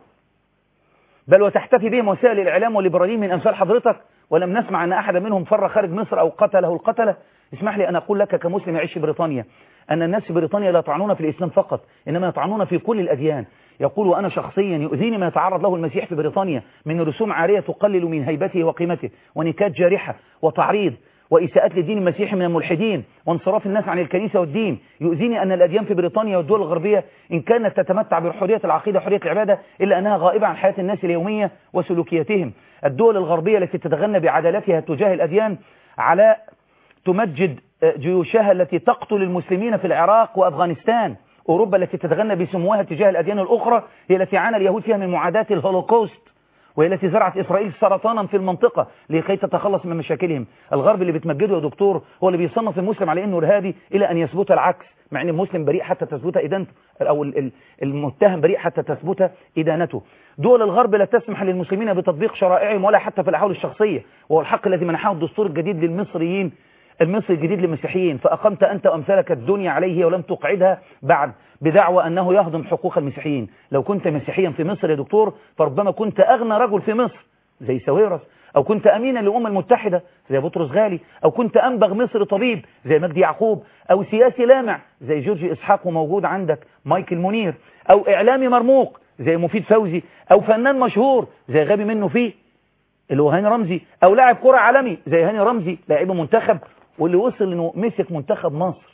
بل وتحتفي بهم وسائل الإعلام والليبراليين من أمثال حضرتك، ولم نسمع أن أحد منهم فر خارج مصر أو قتله القتلة. اسمح لي أن أقول لك كمسلم يعيش في بريطانيا أن الناس في بريطانيا لا يطعنون في الإسلام فقط، إنما يطعنون في كل الأديان. يقول وأنا شخصيا يؤذيني ما يتعرض له المسيح في بريطانيا من رسوم عارية تقلل من هيبته وقيمته، ونكات جارحة وتعريض وإساءات للدين المسيحي من الملحدين وانصراف الناس عن الكنيسة والدين. يؤذيني أن الأديان في بريطانيا والدول الغربية إن كانت تتمتع بحرية العقيدة وحرية العبادة إلا أنها غائبة عن حياة الناس اليومية وسلوكياتهم. الدول الغربية التي تتغنى بعدالتها تجاه الأديان علاء تمجد جيوشها التي تقتل المسلمين في العراق وأفغانستان. أوروبا التي تتغنى بسموها تجاه الأديان الأخرى هي التي عانى اليهود فيها من معاداة الهولوكوست، وهي التي زرعت إسرائيل سرطانا في المنطقة لكي تتخلص من مشاكلهم. الغرب اللي بتمجده يا دكتور هو اللي بيصنف المسلم على إنه إرهابي إلى أن يثبت العكس، مع أن المسلم بريء حتى تثبت إدانته، أو المتهم بريء حتى تثبت إدانته. دول الغرب لا تسمح للمسلمين بتطبيق شرائعهم ولا حتى في الأحوال الشخصية، وهو الحق الذي منحه الدستور الجديد للمصريين، المصري الجديد للمسيحيين. فأقمت أنت وأمثالك الدنيا عليه ولم تقعدها بعد بدعوى أنه يهضم حقوق المسيحيين. لو كنت مسيحيا في مصر يا دكتور فربما كنت أغنى رجل في مصر زي ساويرس، أو كنت أمينا للأمم المتحدة زي بطرس غالي، أو كنت أنبغ مصر طبيب زي مجدي يعقوب، أو سياسي لامع زي جورجي إسحاق وموجود عندك مايكل منير، أو إعلامي مرموق زي مفيد فوزي، أو فنان مشهور زي غبي منه فيه اللي هو هاني رمزي، أو لاعب كرة عالمي زي هاني رمزي لاعب منتخب واللي وصل إنه مسك منتخب مصر.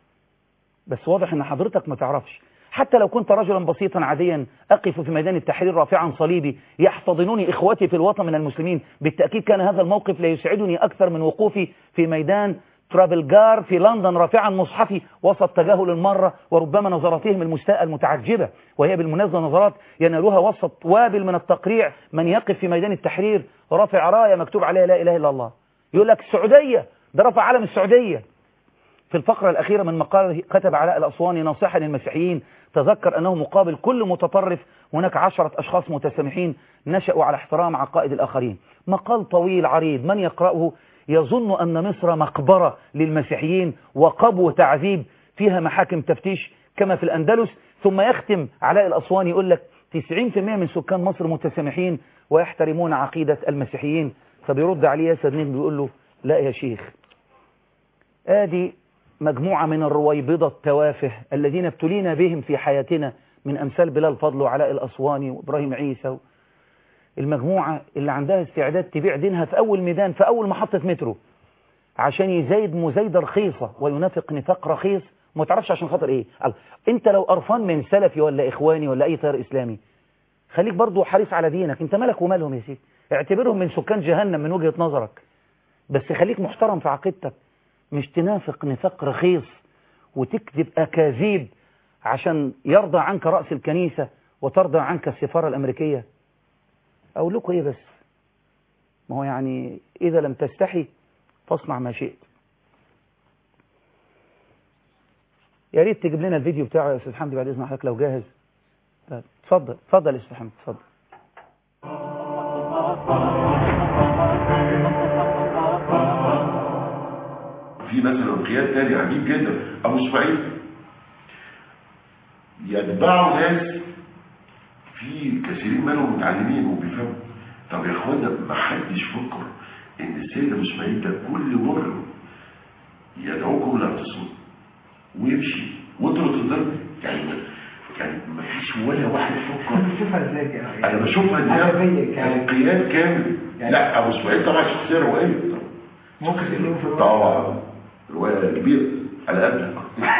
بس واضح إن حضرتك ما تعرفش. حتى لو كنت رجلا بسيطا عاديا أقف في ميدان التحرير رافعا صليبي يحتضنوني إخوتي في الوطن من المسلمين، بالتأكيد كان هذا الموقف لا يسعدني أكثر من وقوفي في ميدان ترافلجار في لندن رافعا مصحفي وسط تجاهل المرة وربما نظراتهم المستاءة المتعجبة، وهي بالمناسبة نظرات ينالوها وسط وابل من التقريع من يقف في ميدان التحرير رافع راية مكتوب عليها لا إله إلا الله. يقول لك السعودية، ده رفع علم السعودية. في الفقرة الأخيرة من مقال كتب علاء الأسواني ناصحا للمسيحيين: تذكر أنه مقابل كل متطرف هناك عشرة أشخاص متسامحين نشأوا على احترام عقائد الآخرين. مقال طويل عريض من يقرأه يظن أن مصر مقبرة للمسيحيين وقبو تعذيب فيها محاكم تفتيش كما في الأندلس. ثم يختم علاء الأسواني يقول لك تسعين بالمئة من سكان مصر متسامحين ويحترمون عقيدة المسيحيين. فبيرد عليه ياسر نجم بيقول له: لا يا شيخ، آدي مجموعة من الرويبضة التوافه الذين ابتلينا بهم في حياتنا من أمثال بلال فضل وعلاء الأسواني وإبراهيم عيسى، المجموعة اللي عندها استعداد تبيع دينها في أول ميدان في أول محطة مترو عشان يزايد مزايدة رخيصة وينافق نفاق رخيص ما تعرفش عشان خاطر إيه. أنت لو قرفان من سلفي ولا إخواني ولا أي تيار إسلامي خليك برضو حريص على دينك، أنت مالك ومالهم يا سيدي، اعتبرهم من سكان جهنم من وجهة نظرك، بس خليك محترم في عقيدتك، مش تنافق نفاق رخيص وتكذب أكاذيب عشان يرضى عنك رأس الكنيسة وترضى عنك السفارة الأمريكية. أقول لكم إيه بس، ما هو يعني إذا لم تستحي فاصنع ما شئت. يا ريت تجيب لنا الفيديو بتاعه يا استاذ حمدي بعد اذن حضرتك لو جاهز. اتفضل اتفضل يا استاذ حمدي اتفضل. في مثلا قياد تاني عجيب جدا، ابو اسماعيل يتبعوا ناس في كثيرين منهم متعلمين وبيفهموا. طب يا اخوانا ما حدش فكر ان السيد ابو اسماعيل ده كل مره يدعوكم للاعتصام ويمشي وانتوا تقدروا يعني يعني ما فيش ولا واحد فكر. انت بتشوفها ازاي كده؟ انا بشوفها ازاي يعني قياد كامل. لا ابو اسماعيل طبعا شخصيه روائيه ممكن تقولوا في طبعا روايه كبيره على قدك.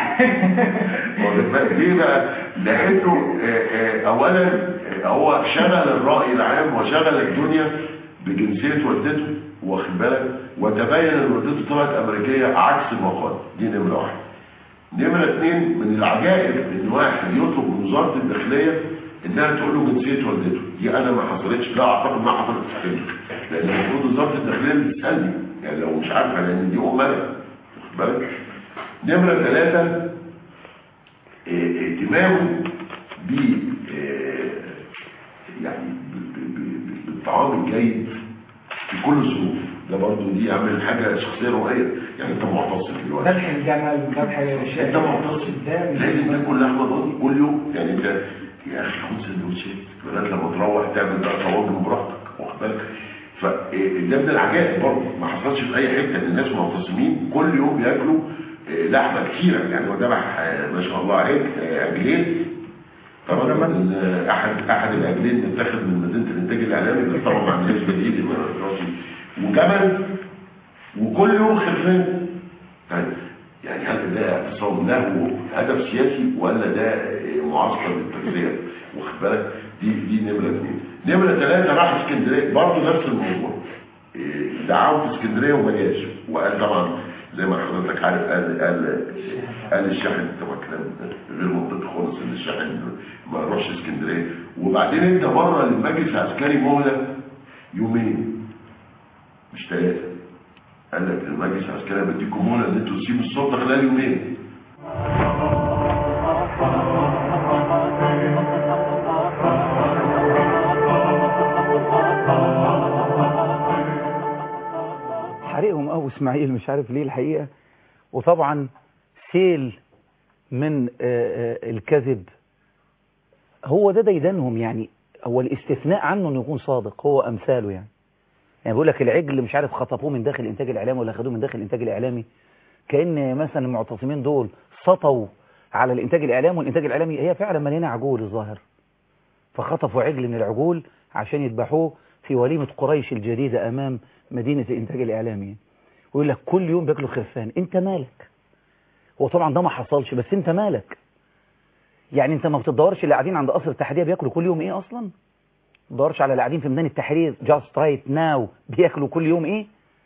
ليه بقى؟ لانه اولا هو شغل الراي العام وشغل الدنيا بجنسيه والدته واخد بالك، وتبين ان والدته طلعت امريكيه عكس المقال. دي نمره واحد. نمره اثنين، من العجائب ان واحد يطلب من وزاره الداخليه انها تقول له جنسيه والدته. دي انا ما حصلتش، لا اعتقد ما حصلت في حياتي، لان المفروض وزاره الداخليه اللي تسالني يعني لو مش عارفه، لان دي ام انا واخد بالك. نمره ثلاثه، اهتمامه ب يعني بالطعام الجيد في كل الظروف. ده برضه دي عامل حاجه شخصيه روائيه. يعني انت معتصم دلوقتي ذبح الجمل ذبح الشاي، انت معتصم لازم تاكل لحمه ضاني كل يوم. يعني انت يا اخي خد سندوتشات لغايه لما تروح تعمل بقى طواجن براحتك واخد بالك. فده من العجائب برضه ما حصلش في اي حته ان الناس معتصمين كل يوم بياكلوا لحمه كتيره. يعني هو ذبح ما شاء الله عليك عجلين. طبعا احد احد العجلين متاخد من مدينه الانتاج الاعلامي، بس طبعا ما عندناش بالايد وجمل وكل يوم خرفان. يعني هل ده اعتصام له هدف سياسي ولا ده معسكر للتغذيه واخد بالك؟ دي دي نمره اثنين. نمره ثلاثه راح اسكندريه برضه نفس الموضوع، دعاه في اسكندريه وما جاش، وقال طبعا زي ما حضرتك عارف قال قال قال الشاحن طبعا كلام غير منطقي خالص ان الشاحن ما يروحش اسكندريه. وبعدين انت بره للمجلس العسكري مهله يومين مش ثلاثه. قال لك المجلس العسكري بديكم مهله ان انتوا تسيبوا السلطه خلال يومين. حريقهم ابو اسماعيل مش عارف ليه الحقيقه. وطبعا سيل من الكذب هو ده ديدنهم. يعني هو الاستثناء عنه انه يكون صادق، هو امثاله. يعني يعني بيقول لك العجل مش عارف خطفوه من داخل الانتاج الاعلامي ولا خدوه من داخل الانتاج الاعلامي، كأن مثلا المعتصمين دول سطوا على الانتاج الاعلامي، والانتاج الاعلامي هي فعلا مليانه عجول الظاهر، فخطفوا عجل من العجول عشان يذبحوه في وليمه قريش الجديده امام مدينه الانتاج الاعلامي. ويقول لك كل يوم بياكلوا خرفان. انت مالك؟ هو طبعا ده ما حصلش، بس انت مالك؟ يعني انت ما بتدورش اللي قاعدين عند قصر التحرير بياكلوا كل يوم ايه اصلا؟ ما بتدورش على اللي قاعدين في ميدان التحرير جاست رايت ناو بياكلوا كل يوم ايه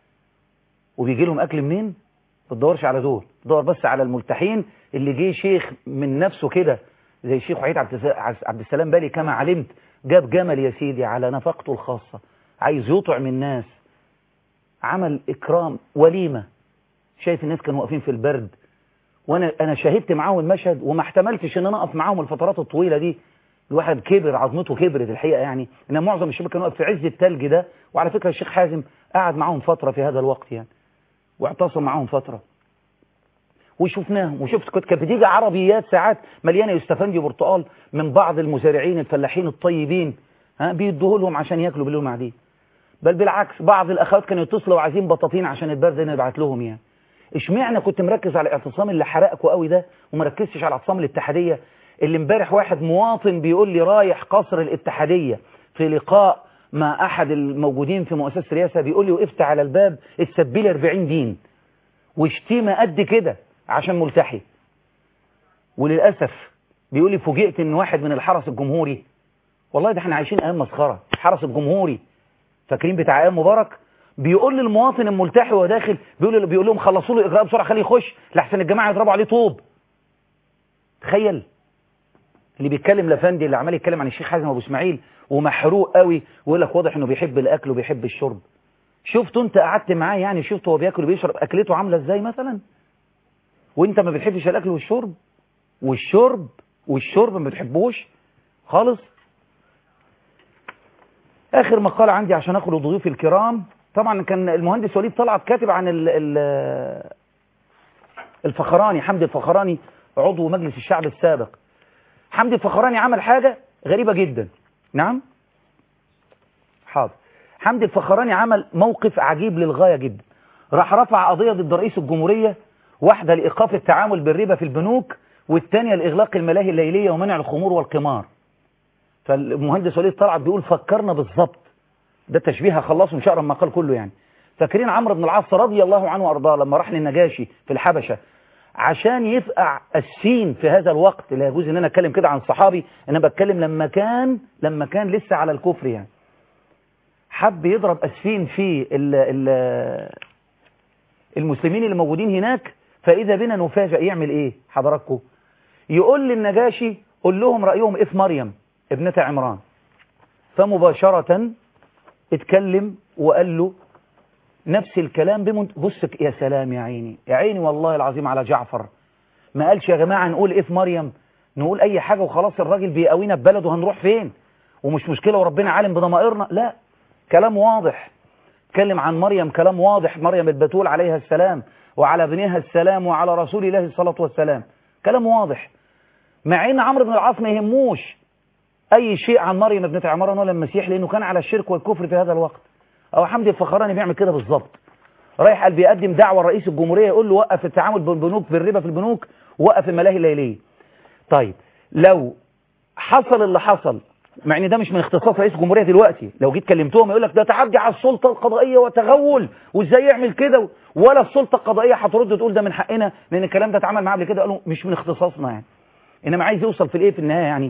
وبيجي لهم اكل منين؟ ما بتدورش على دول، بتدور بس على الملتحين اللي جه شيخ من نفسه كده زي الشيخ وحيد عبد السلام بالي كما علمت، جاب جمل يا سيدي على نفقته الخاصه، عايز يطعم الناس، عمل اكرام وليمه. شايف الناس كانوا واقفين في البرد، وانا انا شاهدت معاهم المشهد وما احتملتش ان انا اقف معاهم الفترات الطويله دي. الواحد كبر، عظمته كبرت الحقيقه. يعني ان معظم الشباب كانوا واقف في عز الثلج ده. وعلى فكره الشيخ حازم قعد معاهم فتره في هذا الوقت يعني، واعتصم معاهم فتره وشفناهم. وشفت كانت بتيجي عربيات ساعات مليانه يستفندي وبرتقال من بعض المزارعين الفلاحين الطيبين، ها بيدوه لهم عشان ياكلوا بالليل مع دي. بل بالعكس بعض الاخوات كانوا يتصلوا وعايزين بطاطين عشان البرد نبعت لهم. يعني اشمعنى كنت مركز على الاعتصام اللي حرقكوا قوي ده وما ركزتش على اعتصام الاتحاديه اللي امبارح واحد مواطن بيقول لي رايح قصر الاتحاديه في لقاء مع احد الموجودين في مؤسسه الرئاسه، بيقول لي وقفت على الباب اتسبي لي أربعين دين وشتيمه قد كده عشان ملتحي. وللاسف بيقول لي فوجئت ان واحد من الحرس الجمهوري، والله ده احنا عايشين ايام مسخره، الحرس الجمهوري فاكرين بتاع ايام مبارك، بيقول للمواطن الملتحي وهو داخل بيقول بيقول لهم خلصوا له الاجراء بسرعه خليه يخش لحسن الجماعه يضربوا عليه طوب. تخيل اللي بيتكلم لفندي اللي عمال يتكلم عن الشيخ حازم ابو اسماعيل ومحروق قوي ويقول لك واضح انه بيحب الاكل وبيحب الشرب. شفته انت قعدت معاه يعني؟ شفته هو بياكل وبيشرب اكلته عامله ازاي مثلا؟ وانت ما بتحبش الاكل والشرب؟ والشرب والشرب ما بتحبوش خالص. آخر مقالة عندي عشان أخد ضيوفي الكرام. طبعا كان المهندس وليد طلعت كاتب عن ال ال الفخراني، حمدي الفخراني عضو مجلس الشعب السابق. حمدي الفخراني عمل حاجة غريبة جدا. نعم حاضر. حمدي الفخراني عمل موقف عجيب للغاية جدا. راح رفع قضية ضد رئيس الجمهورية، واحدة لإيقاف التعامل بالربا في البنوك، والثانية لإغلاق الملاهي الليلية ومنع الخمور والقمار. فالمهندس وليد طلعت بيقول فكرنا بالظبط، ده تشبيه هخلصه مش هقرا المقال كله يعني. فاكرين عمرو بن العاص رضي الله عنه وارضاه لما راح للنجاشي في الحبشة عشان يفقع السين في هذا الوقت؟ لا يجوز ان انا اتكلم كده عن صحابي، انا بتكلم لما كان لما كان لسه على الكفر يعني. حب يضرب اسفين في ال ال المسلمين اللي موجودين هناك، فاذا بنا نفاجئ. يعمل ايه حضراتكم؟ يقول للنجاشي قول لهم رايهم ايه في مريم ابنة عمران. فمباشرة اتكلم وقال له نفس الكلام بمنت... بص يا سلام يا عيني يا عيني والله العظيم على جعفر. ما قالش يا جماعة نقول ايه في مريم، نقول اي حاجة وخلاص، الراجل بيقاوينا ببلده هنروح فين ومش مشكلة وربنا عالم بضمائرنا. لا، كلام واضح. اتكلم عن مريم كلام واضح، مريم البتول عليها السلام وعلى ابنها السلام وعلى رسول الله الصلاة والسلام، كلام واضح. مع ان عمرو بن العاص ما يهموش اي شيء عن مريم ابنة عمران ولا المسيح، لانه كان على الشرك والكفر في هذا الوقت. او حمدي الفخراني بيعمل كده بالظبط. رايح قال بيقدم دعوه لرئيس الجمهوريه يقول له وقف التعامل بالبنوك بالربا في البنوك، وقف الملاهي الليليه. طيب لو حصل اللي حصل، مع ان ده مش من اختصاص رئيس الجمهوريه دلوقتي، لو جيت كلمتهم يقول لك ده تعدي على السلطه القضائيه وتغول وازاي يعمل كده، ولا السلطه القضائيه هترد تقول ده من حقنا لان الكلام ده اتعمل معاه قبل كده. قالوا مش من اختصاصنا يعني. انما عايز يوصل في الايه في النهايه يعني.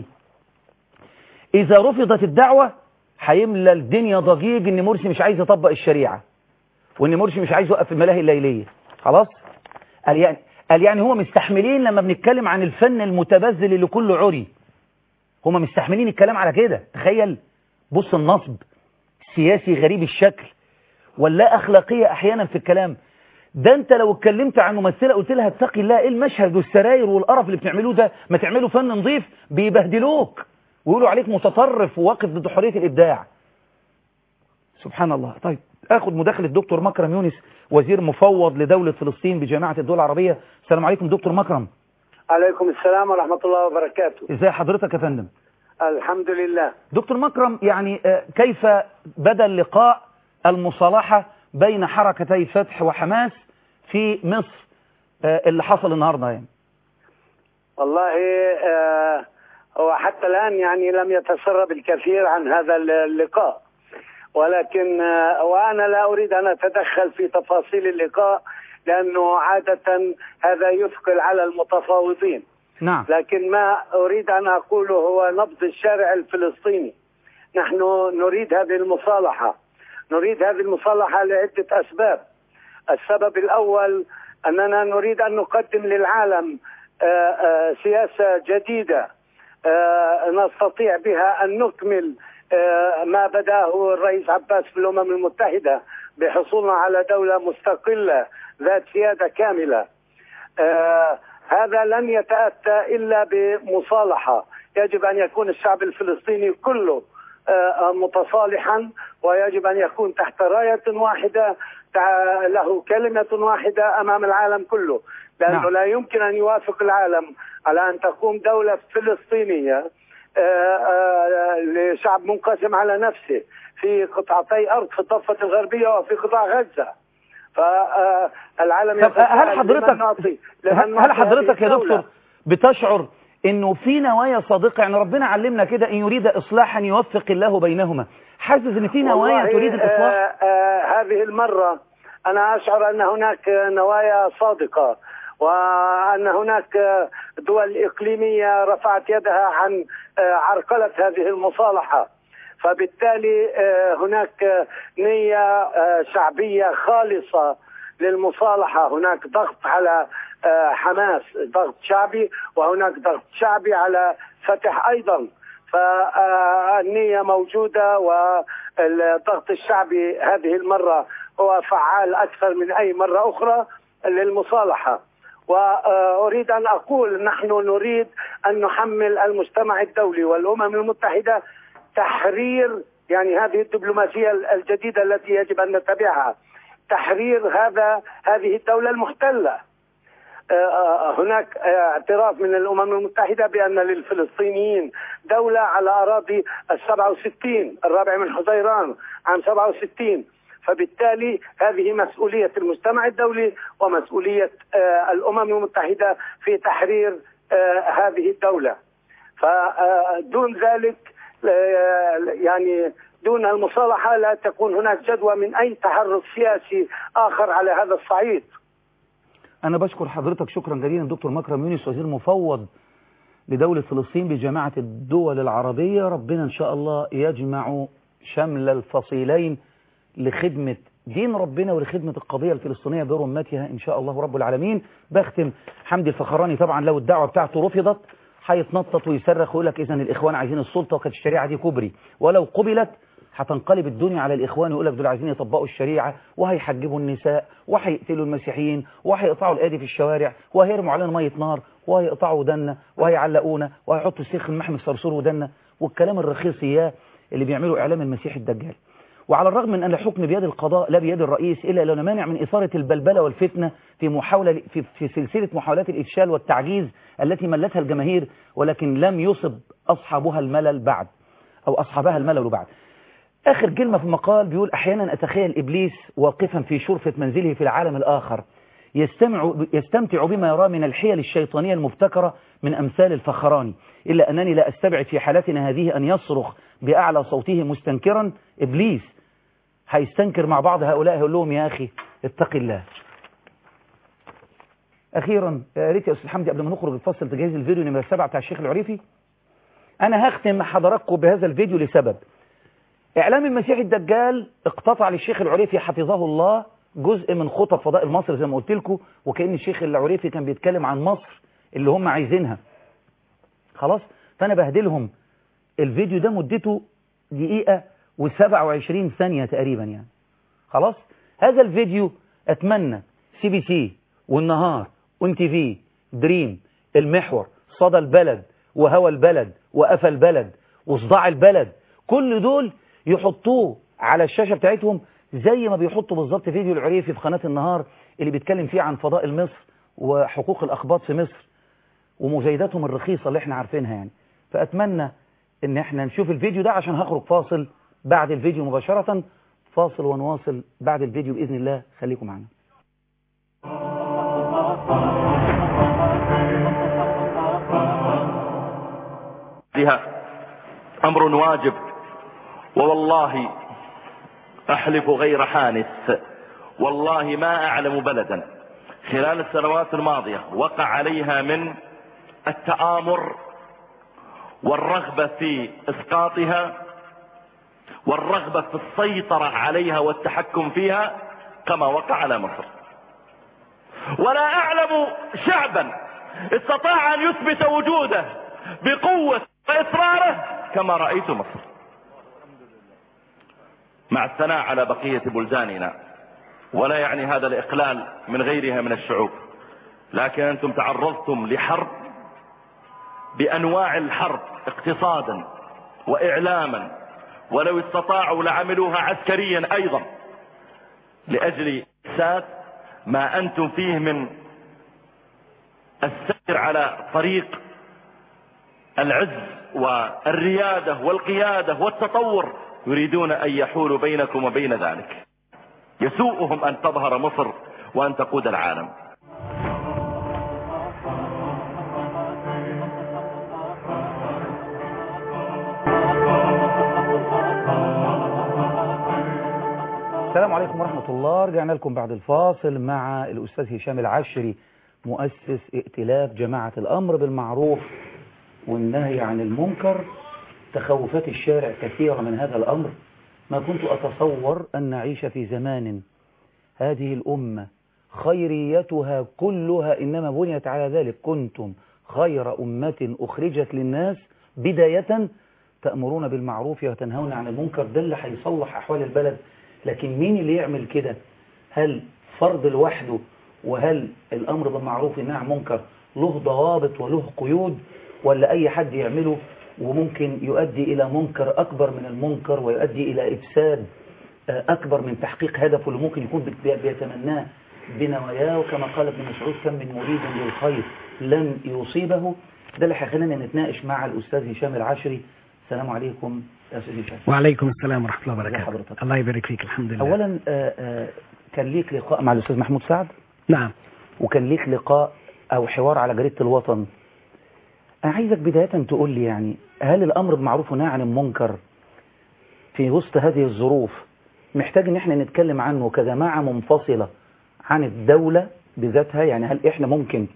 إذا رفضت الدعوة هيملى الدنيا ضجيج إن مرسي مش عايز يطبق الشريعة، وإن مرسي مش عايز يوقف الملاهي الليلية. خلاص؟ قال يعني قال يعني هو مستحملين لما بنتكلم عن الفن المتبذل اللي كله عري، هم مستحملين الكلام على كده. تخيل، بص النصب سياسي غريب الشكل ولا أخلاقية أحيانا في الكلام. ده أنت لو اتكلمت عن ممثلة قلت لها اتقي الله، إيه المشهد والسراير والقرف اللي بتعملوه ده؟ ما تعملوا فن نظيف، بيبهدلوك ويقولوا عليك متطرف وواقف ضد حرية الإبداع. سبحان الله. طيب أخذ مداخلة الدكتور مكرم يونس، وزير مفوض لدولة فلسطين بجامعة الدول العربية. السلام عليكم دكتور مكرم. عليكم السلام ورحمة الله وبركاته. ازاي حضرتك يا فندم؟ الحمد لله. دكتور مكرم، يعني كيف بدا اللقاء المصالحة بين حركتي فتح وحماس في مصر اللي حصل النهاردة يعني؟ والله آه هو حتى الآن يعني لم يتسرب الكثير عن هذا اللقاء، ولكن آه وأنا لا أريد أن أتدخل في تفاصيل اللقاء لأنه عادة هذا يثقل على المتفاوضين. نعم. لكن ما أريد أن أقوله هو نبض الشارع الفلسطيني. نحن نريد هذه المصالحة، نريد هذه المصالحة لعدة أسباب. السبب الأول أننا نريد أن نقدم للعالم آآ آآ سياسة جديدة نستطيع بها أن نكمل ما بداه الرئيس عباس في الأمم المتحدة بحصولنا على دولة مستقلة ذات سيادة كاملة. هذا لن يتأتى إلا بمصالحة. يجب أن يكون الشعب الفلسطيني كله متصالحا، ويجب أن يكون تحت راية واحدة له كلمة واحدة أمام العالم كله، لأنه نعم. لا يمكن أن يوافق العالم على أن تقوم دولة فلسطينية لشعب منقسم على نفسه في قطعتي أرض في الضفة الغربية وفي قطاع غزة. فالعالم هل حضرتك هل حضرتك يا دكتور بتشعر انه في نوايا صادقه؟ يعني ربنا علمنا كده ان يريد اصلاحا يوفق الله بينهما. حاسس ان في نوايا تريد الاصلاح؟ آه آه هذه المره انا اشعر ان هناك نوايا صادقه، وان هناك دول اقليميه رفعت يدها عن آه عرقله هذه المصالحه. فبالتالي آه هناك نيه آه شعبيه خالصه للمصالحه. هناك ضغط على حماس، ضغط شعبي، وهناك ضغط شعبي على فتح أيضا. فالنية موجودة، والضغط الشعبي هذه المرة هو فعال أكثر من أي مرة أخرى للمصالحة. وأريد أن أقول نحن نريد أن نحمل المجتمع الدولي والأمم المتحدة تحرير، يعني هذه الدبلوماسية الجديدة التي يجب أن نتبعها، تحرير هذا هذه الدولة المحتلة. هناك اعتراف من الأمم المتحدة بأن للفلسطينيين دولة على أراضي السبعة وستين الرابع من حزيران عام سبعة وستين، فبالتالي هذه مسؤولية المجتمع الدولي ومسؤولية الأمم المتحدة في تحرير هذه الدولة. فدون ذلك يعني دون المصالحة لا تكون هناك جدوى من أي تحرك سياسي آخر على هذا الصعيد. أنا بشكر حضرتك شكرا جزيلا دكتور مكرم يونس، وزير مفوض لدولة فلسطين بجامعة الدول العربية. ربنا إن شاء الله يجمع شمل الفصيلين لخدمة دين ربنا ولخدمة القضية الفلسطينية برمتها إن شاء الله رب العالمين. بختم حمدي الفخراني، طبعا لو الدعوة بتاعته رفضت هيتنطط ويصرخ ويقول لك إذن الإخوان عايزين السلطة وكانت الشريعة دي كبري، ولو قبلت هتنقلب الدنيا على الإخوان ويقول لك دول عايزين يطبقوا الشريعة وهيحجبوا النساء وهيقتلوا المسيحيين وهيقطعوا الأيدي في الشوارع وهيرموا علينا مية نار وهيقطعوا ودنا وهيعلقونا وهيحطوا السيخ المحمي الصرصور ودنا والكلام الرخيص إياه اللي بيعملوا إعلام المسيح الدجال. وعلى الرغم من أن الحكم بيد القضاء لا بيد الرئيس، إلا لو مانع من إثارة البلبلة والفتنة في محاولة في, في سلسلة محاولات الإفشال والتعجيز التي ملتها الجماهير، ولكن لم يصب أصحابها الملل بعد أو أصحابها الملل بعد. آخر كلمة في المقال بيقول: أحيانا أتخيل إبليس واقفا في شرفة منزله في العالم الآخر يستمع, يستمتع بما يراه من الحيل الشيطانية المبتكرة من أمثال الفخراني، إلا أنني لا أستبعد في حالتنا هذه أن يصرخ بأعلى صوته مستنكرا. إبليس هيستنكر مع بعض هؤلاء، يقول لهم يا أخي اتق الله. أخيرا يا ريت يا أستاذ حمدي قبل ما نخرج الفصل تجهيز الفيديو نمرة سبعة بتاع الشيخ العريفي. أنا هختم مع حضراتكم بهذا الفيديو لسبب: إعلام المسيح الدجال اقتطع للشيخ العريفي حفظه الله جزء من خطب فضائل مصر زي ما قلت لكم، وكأن الشيخ العريفي كان بيتكلم عن مصر اللي هم عايزينها. خلاص، فأنا بهدلهم الفيديو ده مدته دقيقة وسبعة وعشرين ثانية تقريبا يعني. خلاص، هذا الفيديو أتمنى سي بي سي والنهار وان تي في دريم المحور صدى البلد وهوى البلد وقفى البلد وصداع البلد كل دول يحطوه على الشاشة بتاعتهم زي ما بيحطوا بالظبط فيديو العريفي في قناة النهار اللي بيتكلم فيه عن فضائل مصر وحقوق الأخباط في مصر ومزايداتهم الرخيصة اللي احنا عارفينها يعني. فأتمنى ان احنا نشوف الفيديو ده عشان هخرج فاصل بعد الفيديو مباشرة. فاصل ونواصل بعد الفيديو بإذن الله، خليكم معنا. فيها أمر واجب، ووالله أحلف غير حانث، والله ما أعلم بلدا خلال السنوات الماضية وقع عليها من التآمر والرغبة في إسقاطها والرغبة في السيطرة عليها والتحكم فيها كما وقع على مصر. ولا أعلم شعبا استطاع أن يثبت وجوده بقوة وإصراره كما رأيت مصر، مع الثناء على بقية بلداننا. ولا يعني هذا الإقلال من غيرها من الشعوب، لكن أنتم تعرضتم لحرب بأنواع الحرب اقتصادا وإعلاما، ولو استطاعوا لعملوها عسكريا أيضا لأجل إحساس ما أنتم فيه من السير على طريق العز والريادة والقيادة والتطور. يريدون أن يحولوا بينكم وبين ذلك. يسوءهم أن تظهر مصر وأن تقود العالم. السلام عليكم ورحمة الله. رجعنا لكم بعد الفاصل مع الأستاذ هشام العشري، مؤسس ائتلاف جماعة الأمر بالمعروف والنهي عن المنكر. تخوفات الشارع كثيرة من هذا الأمر. ما كنت أتصور أن نعيش في زمان هذه الأمة خيريتها كلها إنما بنيت على ذلك: كنتم خير أمة أخرجت للناس بداية تأمرون بالمعروف وتنهون عن المنكر. ده اللي هيصلح أحوال البلد. لكن مين اللي يعمل كده؟ هل فرد لوحده وهل الأمر بالمعروف والنهي عن المنكر له ضوابط وله قيود، ولا أي حد يعمله وممكن يؤدي إلى منكر أكبر من المنكر ويؤدي إلى إفساد أكبر من تحقيق هدفه اللي ممكن يكون بيتمناه بنواياه؟ وكما قال ابن مسعود كم من مريد للخير لن يصيبه. ده اللي هيخلينا نتناقش مع الأستاذ هشام العشري. السلام عليكم يا أستاذ هشام. وعليكم السلام ورحمة الله وبركاته. الله يبارك فيك. الحمد لله. أولا آآ آآ كان ليك لقاء مع الأستاذ محمود سعد. نعم. وكان ليك لقاء أو حوار على جريدة الوطن. أنا عايزك بداية تقول لي يعني هل الأمر بمعروف والنهي عن المنكر في وسط هذه الظروف محتاج ان احنا نتكلم عنه كجماعة منفصلة عن الدولة بذاتها؟ يعني هل احنا ممكن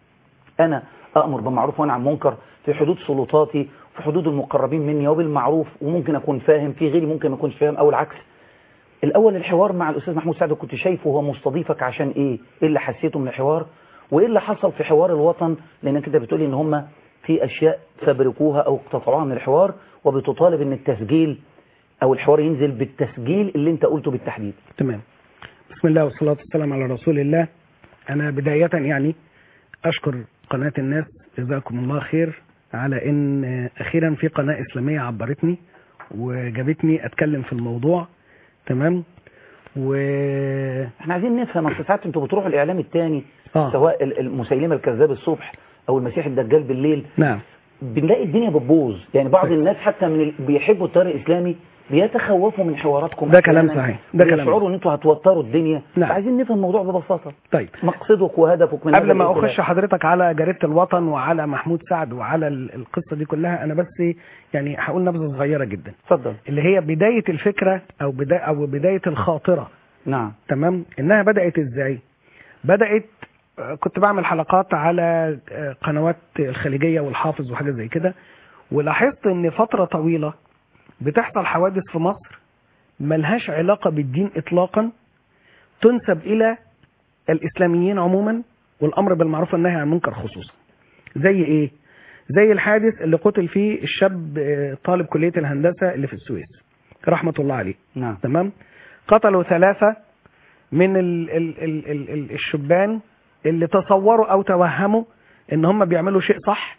انا أأمر بمعروف وانهى عن منكر في حدود سلطاتي في حدود المقربين مني وبالمعروف، وممكن اكون فاهم في غيري ممكن ما يكونش فاهم او العكس؟ الاول الحوار مع الاستاذ محمود سعد كنت شايفه هو مستضيفك عشان ايه؟ ايه اللي حسيته من الحوار وايه اللي حصل في حوار الوطن؟ لانك انت بتقولي ان هم في اشياء فبركوها او اقتطعوها من الحوار وبتطالب ان التسجيل او الحوار ينزل بالتسجيل اللي انت قلته بالتحديد. تمام. بسم الله والصلاة والسلام على رسول الله. انا بداية يعني اشكر قناة الناس جزاكم الله خير على ان اخيرا في قناة اسلامية عبرتني وجابتني اتكلم في الموضوع. تمام. و احنا عايزين نفهم اصل ساعات انتوا بتروحوا الاعلام الثاني آه. سواء المسيلمة الكذاب الصبح او المسيح الدجال بالليل. نعم. بنلاقي الدنيا بتبوظ، يعني بعض طيب. الناس حتى من ال... بيحبوا التيار الاسلامي بيتخوفوا من حواراتكم. ده كلام صحيح. ده كلام يشعروا ان انتوا هتوتروا الدنيا. نعم. عايزين نفهم الموضوع ببساطه. طيب مقصدك وهدفك من قبل ما اخش حضرتك على جريدة الوطن وعلى محمود سعد وعلى القصة دي كلها، انا بس يعني هقول نبذة صغيرة جدا. اتفضل. اللي هي بداية الفكرة او بداية او بداية الخاطرة. نعم. تمام. انها بدأت ازاي؟ بدأت كنت بعمل حلقات على قنوات الخليجية والحافظ وحاجة زي كده، ولاحظت ان فترة طويلة بتحصل حوادث في مصر ملهاش علاقة بالدين اطلاقا، تنسب الى الاسلاميين عموما والامر بالمعروف والنهي عن المنكر خصوصا. زي ايه؟ زي الحادث اللي قتل فيه الشاب طالب كلية الهندسة اللي في السويس رحمة الله عليه. نعم. تمام. قتلوا ثلاثة من ال ال ال ال ال الشبان اللي تصوروا او توهموا ان هم بيعملوا شيء صح،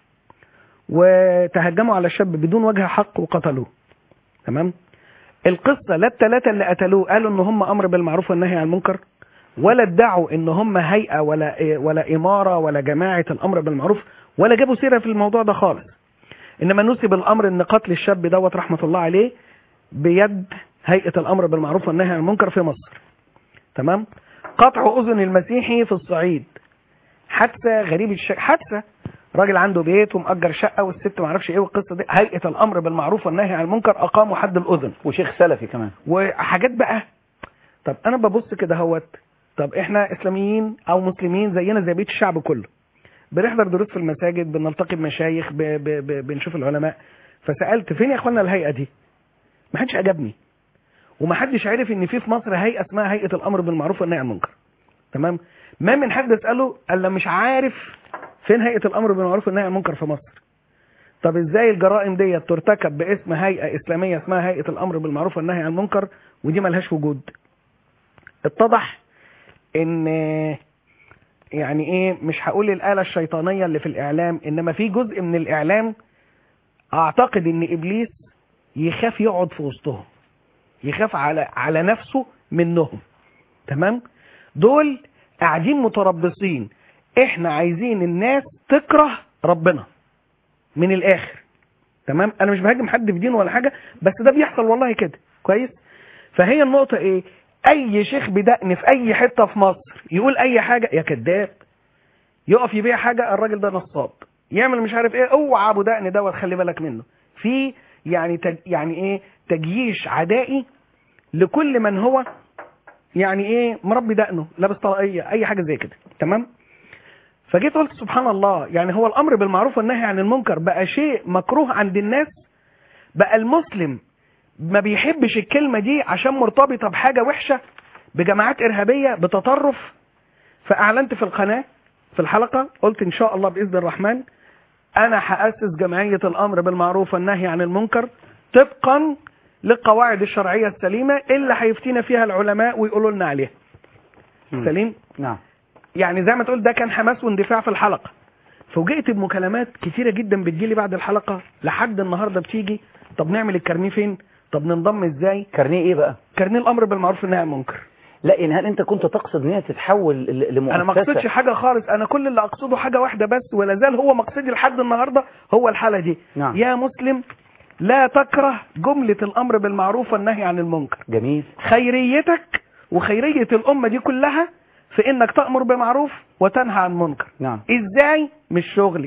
وتهجموا على الشاب بدون وجه حق وقتلوه. تمام. القصة لا الثلاثة اللي قتلوه قالوا ان هم امر بالمعروف والنهي عن المنكر، ولا ادعوا ان هم هيئة ولا ولا امارة ولا جماعة الامر بالمعروف، ولا جابوا سيرة في الموضوع ده خالص. انما نسب الامر ان قتل الشاب دوت رحمة الله عليه بيد هيئة الامر بالمعروف والنهي عن المنكر في مصر. تمام. قطع اذن المسيحي في الصعيد، حادثة غريب الشيء، حادثة راجل عنده بيت ومأجر شقة والست ما عرفش ايه والقصة دي، هيئة الامر بالمعروف والنهي عن المنكر اقاموا حد الاذن، وشيخ سلفي كمان وحاجات بقى. طب انا ببص كده اهوت، طب احنا اسلاميين او مسلمين زينا زي بيت الشعب كله، بنحضر دروس في المساجد، بنلتقي بمشايخ، ب ب ب بنشوف العلماء. فسألت فين يا اخوانا الهيئة دي؟ ما حدش اجابني، وما حدش عارف ان في في مصر هيئة اسمها هيئة الامر بالمعروف والنهي عن المنكر. تمام. ما من حد اساله الا مش عارف فين هيئة الامر بالمعروف والنهي عن المنكر في مصر. طب ازاي الجرائم دي ترتكب باسم هيئة اسلامية اسمها هيئة الامر بالمعروف والنهي عن المنكر ودي ملهاش وجود؟ اتضح ان يعني ايه، مش هقول الآلة الشيطانية اللي في الاعلام، انما في جزء من الاعلام اعتقد ان ابليس يخاف يقعد في وسطهم، يخاف على على نفسه منهم. تمام. دول قاعدين متربصين، احنا عايزين الناس تكره ربنا من الاخر. تمام. انا مش بهاجم حد في دين ولا حاجة، بس ده بيحصل والله كده كويس. فهي النقطة ايه؟ اي شيخ بدقن في اي حتة في مصر يقول اي حاجة يا كذاب، يقف يبيع حاجة الراجل ده نصاب، يعمل مش عارف ايه، اوعى ابو دقن دوت خلي بالك منه. في يعني تج يعني ايه تجييش عدائي لكل من هو يعني ايه مربي دقنه لابس طاقية اي حاجة زي كده. تمام. فجيت قلت سبحان الله، يعني هو الامر بالمعروف والنهي عن المنكر بقى شيء مكروه عند الناس، بقى المسلم ما بيحبش الكلمة دي عشان مرتبطة بحاجة وحشة، بجماعات ارهابية، بتطرف. فاعلنت في القناة في الحلقة قلت ان شاء الله باذن الرحمن انا هأسس جمعية الامر بالمعروف والنهي عن المنكر طبقا للقواعد الشرعية السليمة اللي هيفتينا فيها العلماء ويقولوا لنا عليها. سليم. نعم. يعني زي ما تقول ده كان حماس واندفاع في الحلقه. فوجئت بمكالمات كتيره جدا بتجيلي بعد الحلقه لحد النهارده بتيجي، طب نعمل الكارنيه فين؟ طب ننضم ازاي؟ كارنيه ايه بقى؟ كارنيه الامر بالمعروف والنهي عن المنكر. لا إن هل انت كنت تقصد ان هي تتحول ل- لمؤسسه؟ انا ما اقصدش حاجه خالص، انا كل اللي اقصده حاجه واحده بس، ولا زال هو مقصدي لحد النهارده هو الحاله دي. نعم. يا مسلم لا تكره جمله الامر بالمعروف والنهي عن المنكر. جميل. خيريتك وخيريه الامه دي كلها في انك تامر بمعروف وتنهى عن منكر. نعم. ازاي؟ مش شغلي.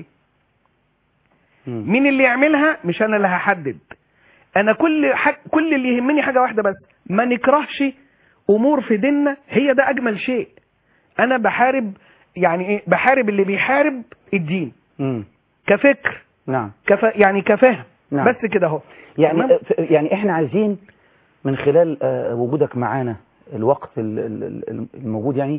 مم. مين اللي يعملها؟ مش انا اللي هحدد. انا كل حاج... كل اللي يهمني حاجه واحده بس، ما نكرهش امور في ديننا، هي ده اجمل شيء. انا بحارب يعني ايه؟ بحارب اللي بيحارب الدين مم. كفكر، نعم. كف... يعني كفهم. نعم. بس كده اهو. يعني تمام؟ آه، ف- يعني احنا عايزين من خلال آه، وجودك معانا الوقت ال- ال- ال- الموجود، يعني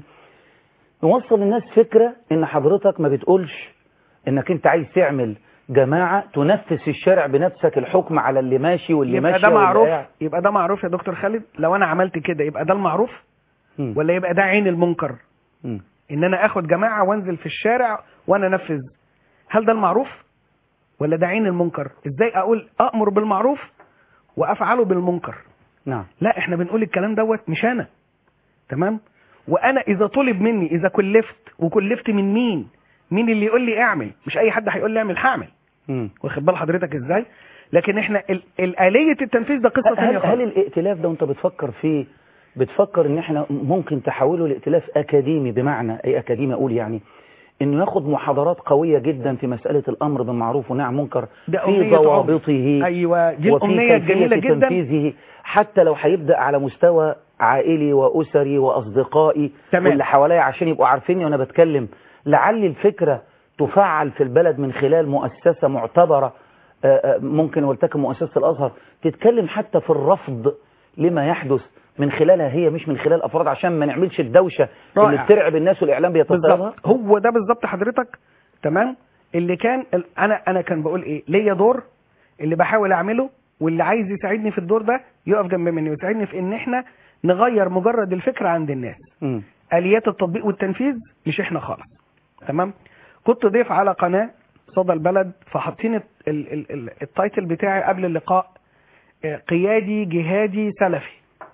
نوصل للناس فكرة ان حضرتك ما بتقولش انك انت عايز تعمل جماعة تنفذ في الشارع بنفسك الحكم على اللي ماشي واللي يبقى ماشي ده واللي معروف، قاعد. يبقى ده معروف يا دكتور خالد. لو انا عملت كده يبقى ده المعروف، مم. ولا يبقى ده عين المنكر؟ مم. ان انا اخد جماعه وانزل في الشارع وانا انفذ، هل ده المعروف ولا ده عين المنكر؟ ازاي اقول امر بالمعروف وافعله بالمنكر؟ نعم. لا، احنا بنقول الكلام دوت مش انا. تمام. وانا اذا طلب مني، اذا كلفت، وكلفت من مين؟ مين اللي يقول لي اعمل؟ مش اي حد هيقول لي اعمل هعمل. مم. واخد بال حضرتك ازاي؟ لكن احنا ال- الاليه التنفيذ ده قصه ثانيه هل, هل خالص. الائتلاف ده وانت بتفكر فيه بتفكر ان احنا ممكن تحوله لائتلاف اكاديمي؟ بمعنى اي اكاديمي اقول يعني انه ياخد محاضرات قوية جدا في مسألة الامر بالمعروف والنهي عن المنكر ده في أمنية ضوابطه. ايوه دي وفي الامنيه كيفية الجميله جدا. تنفيذه، حتى لو هيبدأ على مستوى عائلي واسري واصدقائي تمام. واللي حواليا عشان يبقوا عارفيني وانا بتكلم. لعل الفكرة تفعل في البلد من خلال مؤسسة معتبرة، آه، آه، ممكن ولتكن مؤسسة الازهر تتكلم حتى في الرفض لما يحدث من خلالها هي، مش من خلال افراد، عشان ما نعملش الدوشة اللي رائع. بترعب الناس والاعلام بيتصلها. بالظبط، هو ده بالظبط حضرتك. تمام. اللي كان ال- انا انا كان بقول ايه، ليا دور اللي بحاول اعمله، واللي عايز يساعدني في الدور ده يقف جنب مني ويساعدني في ان احنا نغير مجرد الفكره عند الناس. مم. اليات التطبيق والتنفيذ مش احنا خالص. تمام. كنت ضيف على قناه صدى البلد، فحاطين ال- ال- ال- التايتل بتاعي قبل اللقاء آه، قيادي جهادي سلفي.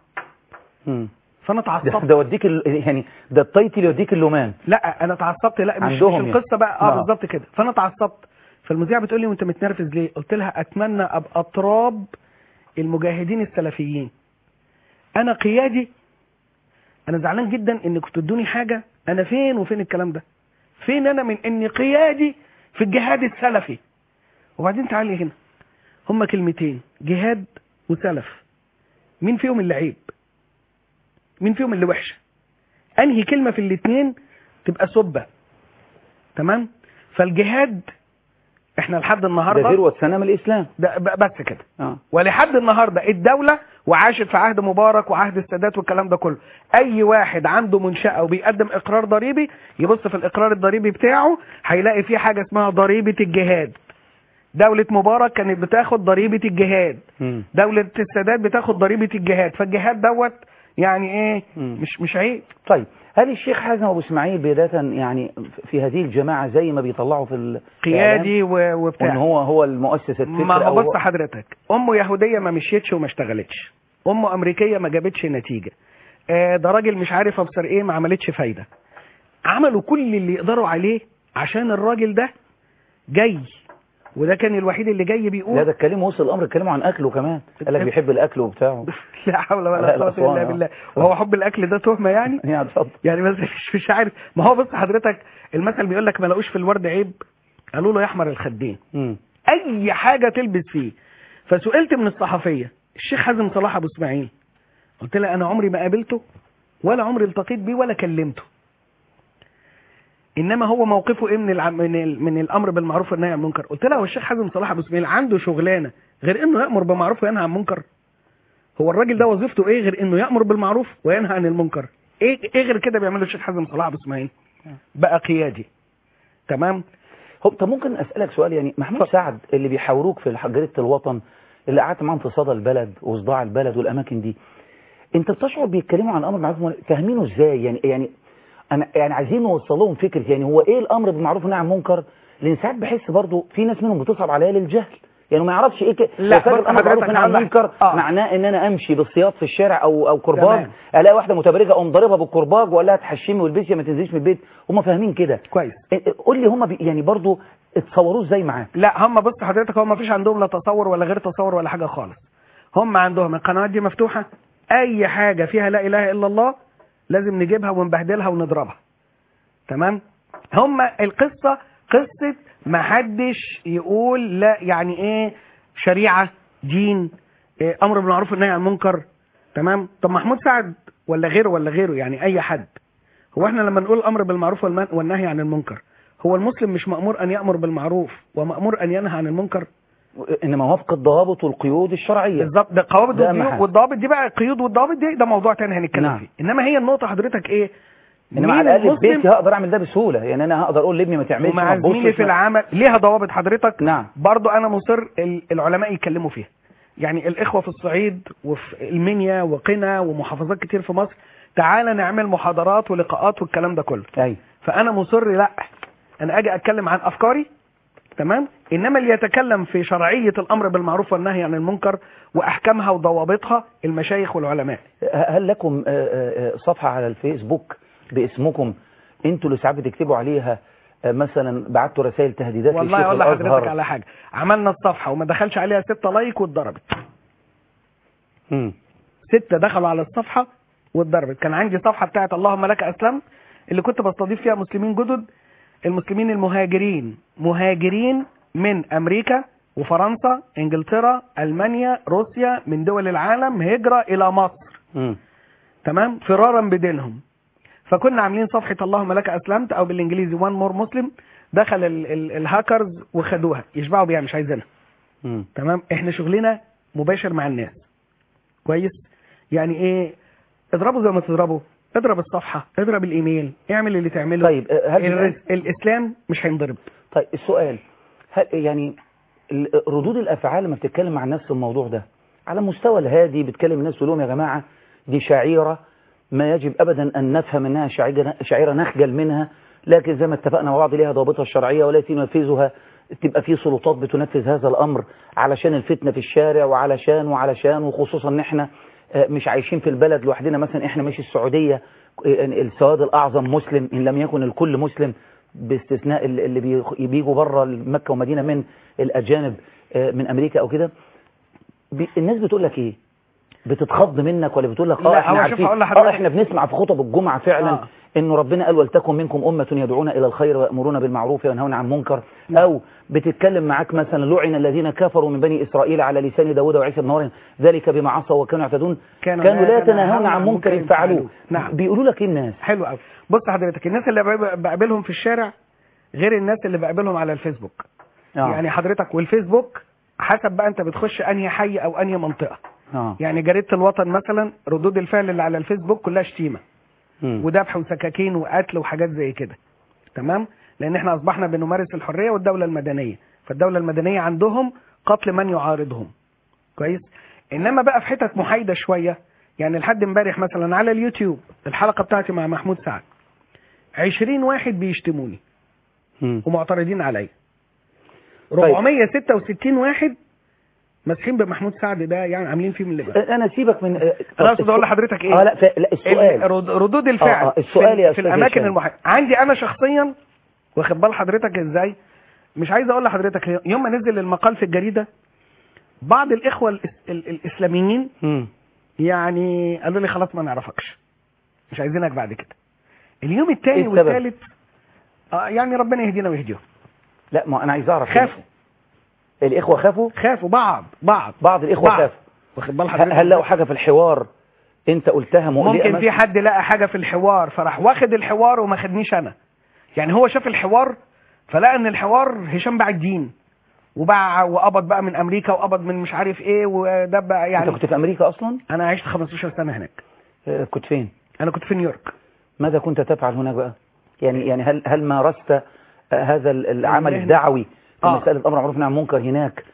مم. فانا ده, اتعصبت. ده وديك ال... يعني ده التايتل يوديك اللومان. لا انا اتعصبت، لا مش, مش عندهم القصه بقى اه آه. بالظبط كده. فانا اتعصبت، فالمذيعه بتقول لي وانت متنرفز ليه؟ قلت لها اتمنى ابقى تراب المجاهدين السلفيين. انا قيادي، انا زعلان جدا انكم تدوني حاجه، انا فين وفين الكلام ده؟ فين انا من اني قيادي في الجهاد السلفي؟ وبعدين تعالي هنا، هما كلمتين، جهاد وسلف، مين فيهم اللي عيب؟ مين فيهم اللي وحشه؟ انهي كلمه في الاثنين تبقى سبه؟ تمام. فالجهاد احنا لحد ده النهارده ذروة سنام الإسلام. ده ب- بس كده. آه. ولحد النهارده الدوله وعاشت في عهد مبارك وعهد السادات والكلام ده كله، اي واحد عنده منشاه وبيقدم اقرار ضريبي يبص في الاقرار الضريبي بتاعه هيلاقي فيه حاجه اسمها ضريبه الجهاد. دوله مبارك كانت بتاخد ضريبه الجهاد، مم. دوله السادات بتاخد ضريبه الجهاد، فالجهاد دوت يعني ايه؟ مم. مش مش عيب. طيب هل الشيخ حازم أبو إسماعيل بداية يعني في هذه الجماعة زي ما بيطلعوا في ال- قيادي و- وبتاع، وإن هو هو المؤسس الفكر؟ ما هو أو بص حضرتك، امه يهوديه ما مشيتش وما اشتغلتش، امه امريكيه ما جابتش نتيجه، آه ده راجل مش عارف ابصر ايه ما عملتش فايده. عملوا كل اللي يقدروا عليه عشان الراجل ده جاي، وده كان الوحيد اللي جاي بيقول. لا ده اتكلموا وصل الأمر اتكلموا عن أكله كمان، قال لك بيحب الأكل وبتاعه. لا حول لا، ولا قوه الأسوان، الا آه. بالله. وهو حب الاكل ده تهمه يعني؟ يعني اتفضل. يعني بس مش مش عارف. ما هو بص حضرتك، المثل بيقول لك ما لقوش في الورد عيب، قالوا له يا احمر الخدين. مم. اي حاجه تلبس فيه. فسئلت من الصحفيه الشيخ حازم صلاح ابو اسماعيل، قلت لها انا عمري ما قابلته ولا عمري التقيت بيه ولا كلمته، انما هو موقفه ايه من العم من, ال... من الامر بالمعروف والنهي عن المنكر. قلت لها هو الشيخ حازم صلاح ابو اسماعيل عنده شغلانه غير انه يامر بالمعروف وينهى عن المنكر؟ هو الراجل ده وظيفته ايه غير انه يامر بالمعروف وينهى عن المنكر؟ ايه ايه غير كده بيعمله الشيخ حازم صلاح ابو اسماعيل؟ بقى قيادي. تمام. هو طب ممكن أسألك سؤال؟ يعني محمود سعد اللي بيحاوروك في جريدة الوطن اللي قعدت معاهم في صدى البلد وصداع البلد والأماكن دي، أنت بتشعر بيتكلموا عن أمر معروف فاهمينه إزاي؟ يعني يعني انا يعني عايزين نوصل لهم فكره، يعني هو ايه الامر بالمعروف والنهي عن المنكر؟ لان ساعات بحس برضه في ناس منهم بتصعب عليها للجهل، يعني ما يعرفش ايه ك... لا الامر بالمعروف والنهي عن المنكر آه. معناه ان انا امشي بالسياط في الشارع او او كرباج، الاقي واحده متبرجه اقوم ضاربها بالكرباج واقول لها تحشمي والبسي ما تنزليش من البيت. هم فاهمين كده كويس. قول لي هم بي... يعني برضه اتصوروه ازاي معاك؟ لا هم بص حضرتك، هم ما فيش عندهم لا تصور ولا غير تصور ولا حاجه خالص. هم عندهم القنوات دي مفتوحه، اي حاجه فيها لا اله الا الله لازم نجيبها ونبهدلها ونضربها. تمام. هم القصه قصه ما حدش يقول لا، يعني ايه شريعه، دين، إيه امر بالمعروف والنهي عن المنكر. تمام. طب محمود سعد ولا غيره ولا غيره، يعني اي حد. هو احنا لما نقول امر بالمعروف والنهي عن المنكر، هو المسلم مش مأمور ان يأمر بالمعروف ومأمور ان ينهى عن المنكر؟ انما وفق الضوابط والقيود الشرعيه. بالظبط، ده قواعد والضوابط دي بقى، القيود والضوابط دي ده موضوع تاني هنتكلم نعم. فيه. انما هي النقطه حضرتك ايه؟ انما على الاقل في بيتي هقدر اعمل ده بسهوله، يعني انا هقدر اقول لابني ما تعملش، ومع زميلي في العمل ليها ضوابط حضرتك. نعم. برضو انا مصر العلماء يتكلموا فيها، يعني الاخوه في الصعيد وفي المنيا وقنا ومحافظات كتير في مصر، تعالى نعمل محاضرات ولقاءات والكلام ده كله. ايوه. فانا مصر لا، انا اجي اتكلم عن افكاري، تمام، انما اللي يتكلم في شرعيه الامر بالمعروف والنهي عن المنكر واحكامها وضوابطها المشايخ والعلماء. هل لكم صفحه على الفيسبوك باسمكم انتوا اللي ساعات بتكتبوا عليها مثلا بعتوا رسائل تهديدات للشيخ الازهر؟ والله اقول لحضرتك على حاجه، عملنا الصفحه وما دخلش عليها ستة لايك واتضربت. امم ستة دخلوا على الصفحه واتضربت. كان عندي صفحه بتاعت اللهم لك اسلمت اللي كنت بستضيف فيها مسلمين جدد، المسلمين المهاجرين، مهاجرين من امريكا وفرنسا انجلترا المانيا روسيا، من دول العالم هجره الى مصر. امم تمام، فرارا بدينهم. فكنا عاملين صفحه اللهم لك اسلمت او بالانجليزي وان مور مسلم. دخل ال ال الهاكرز وخدوها، يشبعوا بيها مش عايزينها. تمام. احنا شغلنا مباشر مع الناس. كويس. يعني ايه؟ اضربوا زي ما تضربوا، اضرب الصفحه، اضرب الايميل، اعمل اللي تعمله. طيب هل الاسلام مش هينضرب. طيب السؤال، هل يعني ردود الافعال لما بتتكلم مع الناس في الموضوع ده على مستوى الهادي، بتكلم الناس تقول لهم يا جماعه دي شعيره ما يجب ابدا ان نفهم انها شعيره نخجل منها، لكن زي ما اتفقنا مع بعض ليها ضوابطها الشرعيه والتي تنفذها تبقى في سلطات بتنفذ هذا الامر علشان الفتنه في الشارع وعلشان وعلشان وخصوصا ان احنا مش عايشين في البلد لوحدنا. مثلا احنا مش السعوديه السواد الاعظم مسلم ان لم يكن الكل مسلم، باستثناء اللي بيجوا بره مكه ومدينه من الاجانب من امريكا او كده. الناس بتقول لك ايه؟ بتتخض منك ولا بتقول لك اه احنا عارفين اه احنا بنسمع في خطب الجمعه فعلا آه. انه ربنا قال ولتكن منكم امه يدعون الى الخير ويامرون بالمعروف وينهون عن المنكر، او بتتكلم معاك مثلا لعن الذين كفروا من بني اسرائيل على لسان داوود وعيسى بن مريم ذلك بما عصوا وكانوا يعتدون كانوا, كانوا لا يتناهون عن منكر فعلوه. نعم. بيقولوا لك ايه الناس؟ حلو قوي. بص حضرتك، الناس اللي بقابلهم في الشارع غير الناس اللي بقابلهم على الفيسبوك. آه. يعني حضرتك والفيسبوك حسب بقى انت بتخش انهي حي او انهي منطقه. آه. يعني جريدة الوطن مثلا ردود الفعل اللي على الفيسبوك كلها شتيمة وذبح وسكاكين وقتل وحاجات زي كده. تمام. لان احنا اصبحنا بنمارس الحرية والدولة المدنية، فالدولة المدنية عندهم قتل من يعارضهم. كويس. انما بقى في حتت محايدة شوية، يعني لحد امبارح مثلا على اليوتيوب الحلقة بتاعتي مع محمود سعد عشرين واحد بيشتموني مم. ومعترضين عليا، أربعمية وستة وستين واحد مسحين بمحمود سعد ده، يعني عاملين فيه من اللي بقى. انا سيبك من انا اقصد اقول لحضرتك ايه؟ اه لا, لا السؤال ردود الفعل. آه آه السؤال في, يا في الاماكن المحيطه عندي انا شخصيا، واخد بال حضرتك ازاي؟ مش عايز اقول لحضرتك يوم ما نزل المقال في الجريده بعض الاخوه الإس... الاسلاميين م. يعني قالوا لي خلاص ما نعرفكش، مش عايزينك بعد كده. اليوم الثاني والثالث آه يعني ربنا يهدينا ويهديهم. لا ما انا عايز اعرف، خافوا الاخوه خافوا خافوا بعض بعض بعض الاخوه بعض. خافوا. واخد بال حضرتك؟ هل لقوا حاجه في الحوار انت قلتها مقلقه؟ ممكن في حد لقى حاجه في الحوار فراح واخد الحوار وما خدنيش انا. يعني هو شاف الحوار فلقى ان الحوار هشام باع الدين وباع وقبض بقى من امريكا وقبض من مش عارف ايه وده بقى. يعني انت كنت في امريكا اصلا؟ انا عشت خمستاشر سنه هناك. اه كنت فين؟ انا كنت في نيويورك. ماذا كنت تفعل هناك بقى؟ يعني يعني هل هل مارست هذا العمل الدعوي في آه. مساله الامر بالمعروف والنهي عن المنكر هناك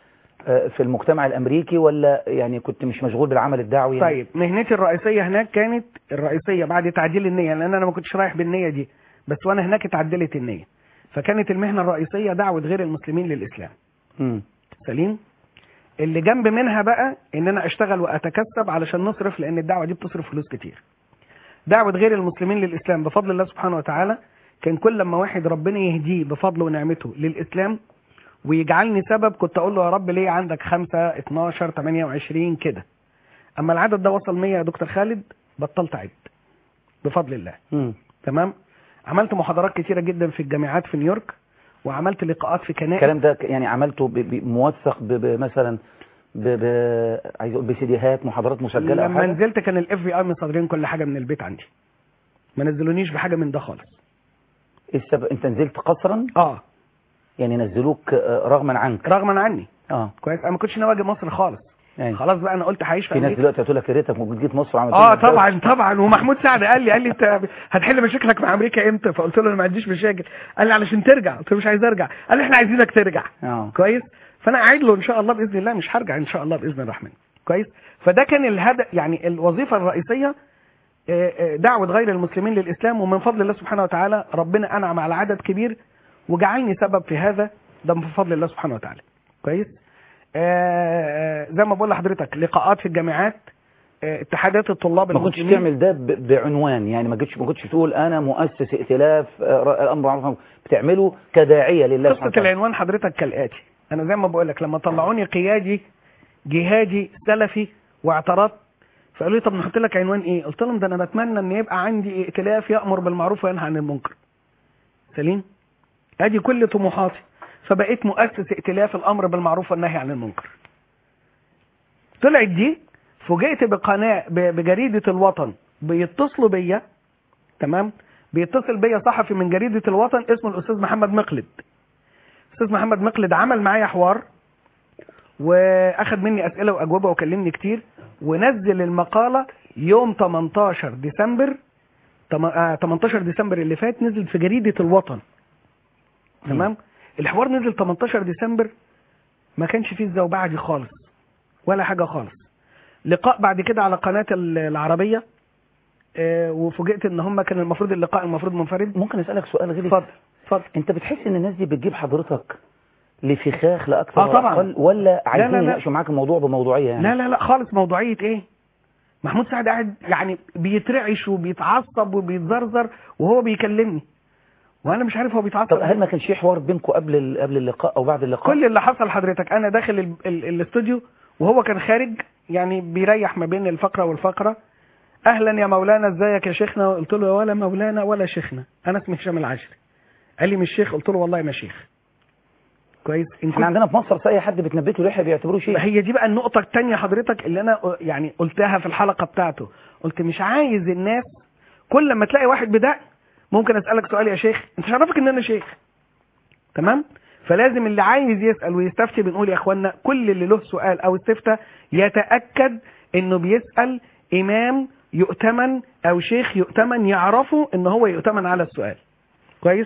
في المجتمع الامريكي ولا يعني كنت مش مشغول بالعمل الدعوي يعني؟ طيب مهنتي الرئيسيه هناك كانت الرئيسيه بعد تعديل النيه، لان انا ما كنتش رايح بالنيه دي، بس وانا هناك اتعدلت النيه، فكانت المهنه الرئيسيه دعوه غير المسلمين للاسلام. امم سليم. اللي جنب منها بقى ان انا اشتغل واتكسب علشان نصرف، لان الدعوه دي بتصرف فلوس كتير. دعوه غير المسلمين للاسلام بفضل الله سبحانه وتعالى، كان كل لما واحد ربنا يهديه بفضله ونعمته للاسلام ويجعلني سبب، كنت اقول له يا رب ليه عندك خمسة اتناشر تمانية وعشرين كده. اما العدد ده وصل مية يا دكتور خالد بطلت اعد بفضل الله. امم تمام. عملت محاضرات كتيره جدا في الجامعات في نيويورك، وعملت لقاءات في كنائس. الكلام ده يعني عملته ب- ب- موثق ب- ب- مثلا ب... ب... عايز اقول بسيديهات محاضرات مسجله او لما حاجه؟ نزلت كان الاف بي اي مصادرين كل حاجه من البيت عندي، ما نزلونيش بحاجه من ده خالص. إيه السبب؟ انت نزلت قسرا اه يعني نزلوك آه، رغما عنك؟ رغما عني. اه كويس. انا ما كنتش ناوي اجي مصر خالص. يعني خلاص بقى انا قلت هعيش في في ناس امريكا. دلوقتي هتقول لك يا ريتك كنت جيت مصر وعملت اه لنا كده. طبعا طبعا. ومحمود سعد قال لي قال لي انت هتحل مشاكلك مع امريكا امتى؟ فقلت له انا ما عنديش مشاكل. قال لي علشان ترجع. قلت له مش عايز ارجع. قال لي احنا عايزينك ترجع. اه كويس. فانا قاعد له ان شاء الله باذن الله مش هرجع ان شاء الله باذن الرحمن. كويس. فده كان الهدف، يعني الوظيفه الرئيسيه آه، آه، دعوه غير المسلمين للاسلام، ومن فضل الله سبحانه وتعالى ربنا انعم على عدد كبير وجعلني سبب في هذا، ده من فضل الله سبحانه وتعالى. كويس. آه، آه، زي ما بقول لحضرتك لقاءات في الجامعات، آه، اتحادات الطلاب ما كنتش المسلمين. تعمل ده ب- بعنوان يعني، ما كنتش ما كنتش تقول انا مؤسس ائتلاف آه، الامر بالمعروف، بتعمله كداعيه لله سبحانه قصه وتعالى. العنوان حضرتك كالاتي، انا زي ما بقول لك لما طلعوني قيادي جهادي سلفي واعترضت، فقالوا لي طب نحط لك عنوان ايه؟ قلت لهم ده انا بتمنى ان يبقى عندي ائتلاف يامر بالمعروف وينهى عن المنكر. سليم. ادي كل طموحاتي، فبقيت مؤسس ائتلاف الامر بالمعروف والنهي عن المنكر. طلعت دي، فوجئت بقناه ب- بجريده الوطن بيتصلوا بيا. تمام. بيتصل بيا صحفي من جريده الوطن اسمه الاستاذ محمد مقلد. الاستاذ محمد مقلد عمل معايا حوار واخد مني اسئله واجوبه وكلمني كتير، ونزل المقاله يوم تمنتاشر ديسمبر تم- آه، تمنتاشر ديسمبر اللي فات، نزل في جريده الوطن. تمام. الحوار نزل تمنتاشر ديسمبر، ما كانش فيه الزوبعه دي خالص ولا حاجه خالص. لقاء بعد كده على قناه ال- العربيه، آه، وفوجئت ان هم كان المفروض اللقاء المفروض منفرد. ممكن اسالك سؤال غير؟ اتفضل اتفضل. انت بتحس ان الناس دي بتجيب حضرتك لفخاخ لا اكثر آه طبعاً. ولا أقل، ولا عايزين لا لا. يناقشوا معاك الموضوع بموضوعيه يعني؟ لا لا لا خالص. موضوعيه ايه؟ محمود سعد قاعد يعني بيترعش وبيتعصب وبيتزرزر وهو بيكلمني، وانا مش عارف هو بيتعصب. طب هل ما كانش في حوار بينكم قبل ال- قبل اللقاء او بعد اللقاء؟ كل اللي حصل حضرتك انا داخل ال- ال- الاستوديو وهو كان خارج، يعني بيريح ما بين الفقره والفقره. اهلا يا مولانا، ازيك يا شيخنا؟ قلت له ولا مولانا ولا شيخنا، انا اسمي هشام العشري. قال لي مش شيخ؟ قلت له والله انا شيخ. كويس. إن احنا كنت- عندنا في مصر في اي حد بتنبته لحيه بيعتبروه شيء. هي دي بقى النقطة التانية حضرتك اللي أنا يعني قلتها في الحلقة بتاعته. قلت مش عايز الناس كل لما تلاقي واحد بدأ ممكن أسألك سؤال يا شيخ، أنت مش عارفك إن أنا شيخ. تمام؟ فلازم اللي عايز يسأل ويستفتي، بنقول يا إخوانا كل اللي له سؤال أو استفتاء يتأكد إنه بيسأل إمام يؤتمن أو شيخ يؤتمن يعرفوا إن هو يؤتمن على السؤال. كويس؟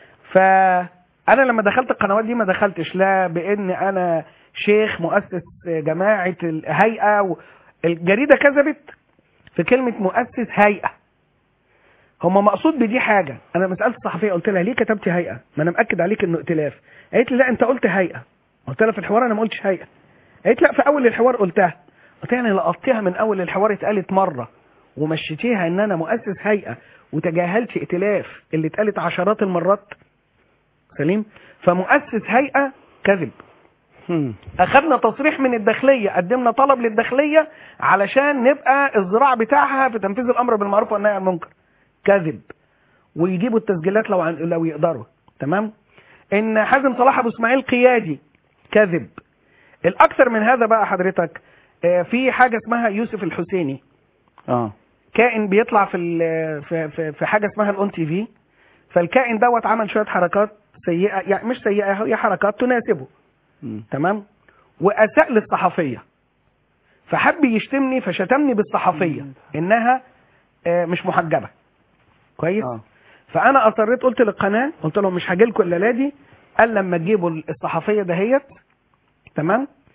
فأنا لما دخلت القنوات دي ما دخلتش لا بإن أنا شيخ مؤسس جماعة الهيئة و... الجريدة كذبت في كلمة مؤسس هيئة. هم مقصود بدي حاجة. أنا لما سألت الصحفية قلت لها ليه كتبت هيئة؟ ما أنا مأكد عليك إنه ائتلاف. قالت لي لا أنت قلت هيئة. قلت لها في الحوار أنا ما قلتش هيئة. قالت لا في أول الحوار قلتها. قلت لها أنا لقطتها من أول الحوار اتقالت مرة ومشيتيها إن أنا مؤسس هيئة وتجاهلت ائتلاف اللي اتقالت عشرات المرات. سليم. فمؤسس هيئة كذب. هم. اخذنا تصريح من الداخليه، قدمنا طلب للداخليه علشان نبقى الذراع بتاعها في تنفيذ الامر بالمعروف والنهي عن المنكر. كذب. ويجيبوا التسجيلات لو عن... لو يقدروا. تمام. ان حازم صلاح ابو اسماعيل قيادي. كذب. الاكثر من هذا بقى حضرتك، آه، في حاجه اسمها يوسف الحسيني. اه كائن بيطلع في ال... في في, في حاجه اسمها الاون تي في. فالكائن دوت عمل شويه حركات سيئه، يعني مش سيئه، هي حركات تناسبه. مم. تمام. واساء للصحفيه، فحب يشتمني فشتمني بالصحفيه انها آه، مش محجبه. كويس. اه فانا اصريت قلت للقناه، قلت لهم مش هاجي لكم الليله دي الا لما تجيبوا الصحفيه دهيت. تمام.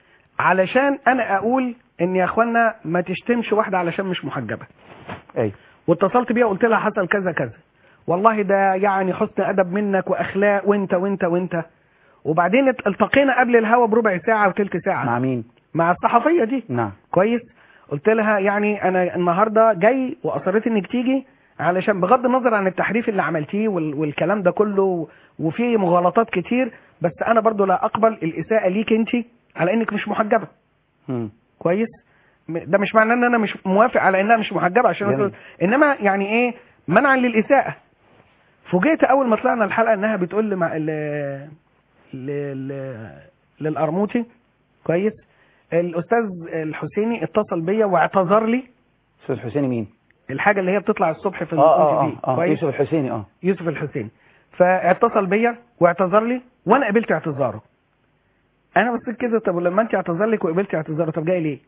علشان انا اقول ان يا اخوانا ما تشتمش واحده علشان مش محجبه. ايوه. واتصلت بيها وقلت لها حصل كذا كذا، والله ده يعني حسن ادب منك واخلاق وانت وانت وانت. وبعدين التقينا قبل الهوا بربع ساعه وثلث ساعه. مع مين؟ مع الصحفيه دي. نعم. كويس. قلت لها يعني انا النهارده جاي واصريت انك تيجي علشان بغض النظر عن التحريف اللي عملتيه وال... والكلام ده كله وفي مغالطات كتير، بس انا برضو لا اقبل الاساءه ليك انت على انك مش محجبه. م. كويس. ده مش معناه ان انا مش موافق على انها مش محجبه عشان أقول. انما يعني ايه منعا للاساءه. فوجئت اول ما طلعنا الحلقه انها بتقول لي مع ال ل... ل... للقرموطي كويس الاستاذ الحسيني اتصل بيا واعتذر لي. استاذ الحسيني مين؟ الحاجه اللي هي بتطلع الصبح في اه الام تي اه اه يوسف الحسيني. اه يوسف الحسيني. فاتصل بيا واعتذر لي وانا قبلت اعتذاره. انا بصيت كده، طب ولما انت اعتذر لك وقبلت اعتذاره طب جاي ليه؟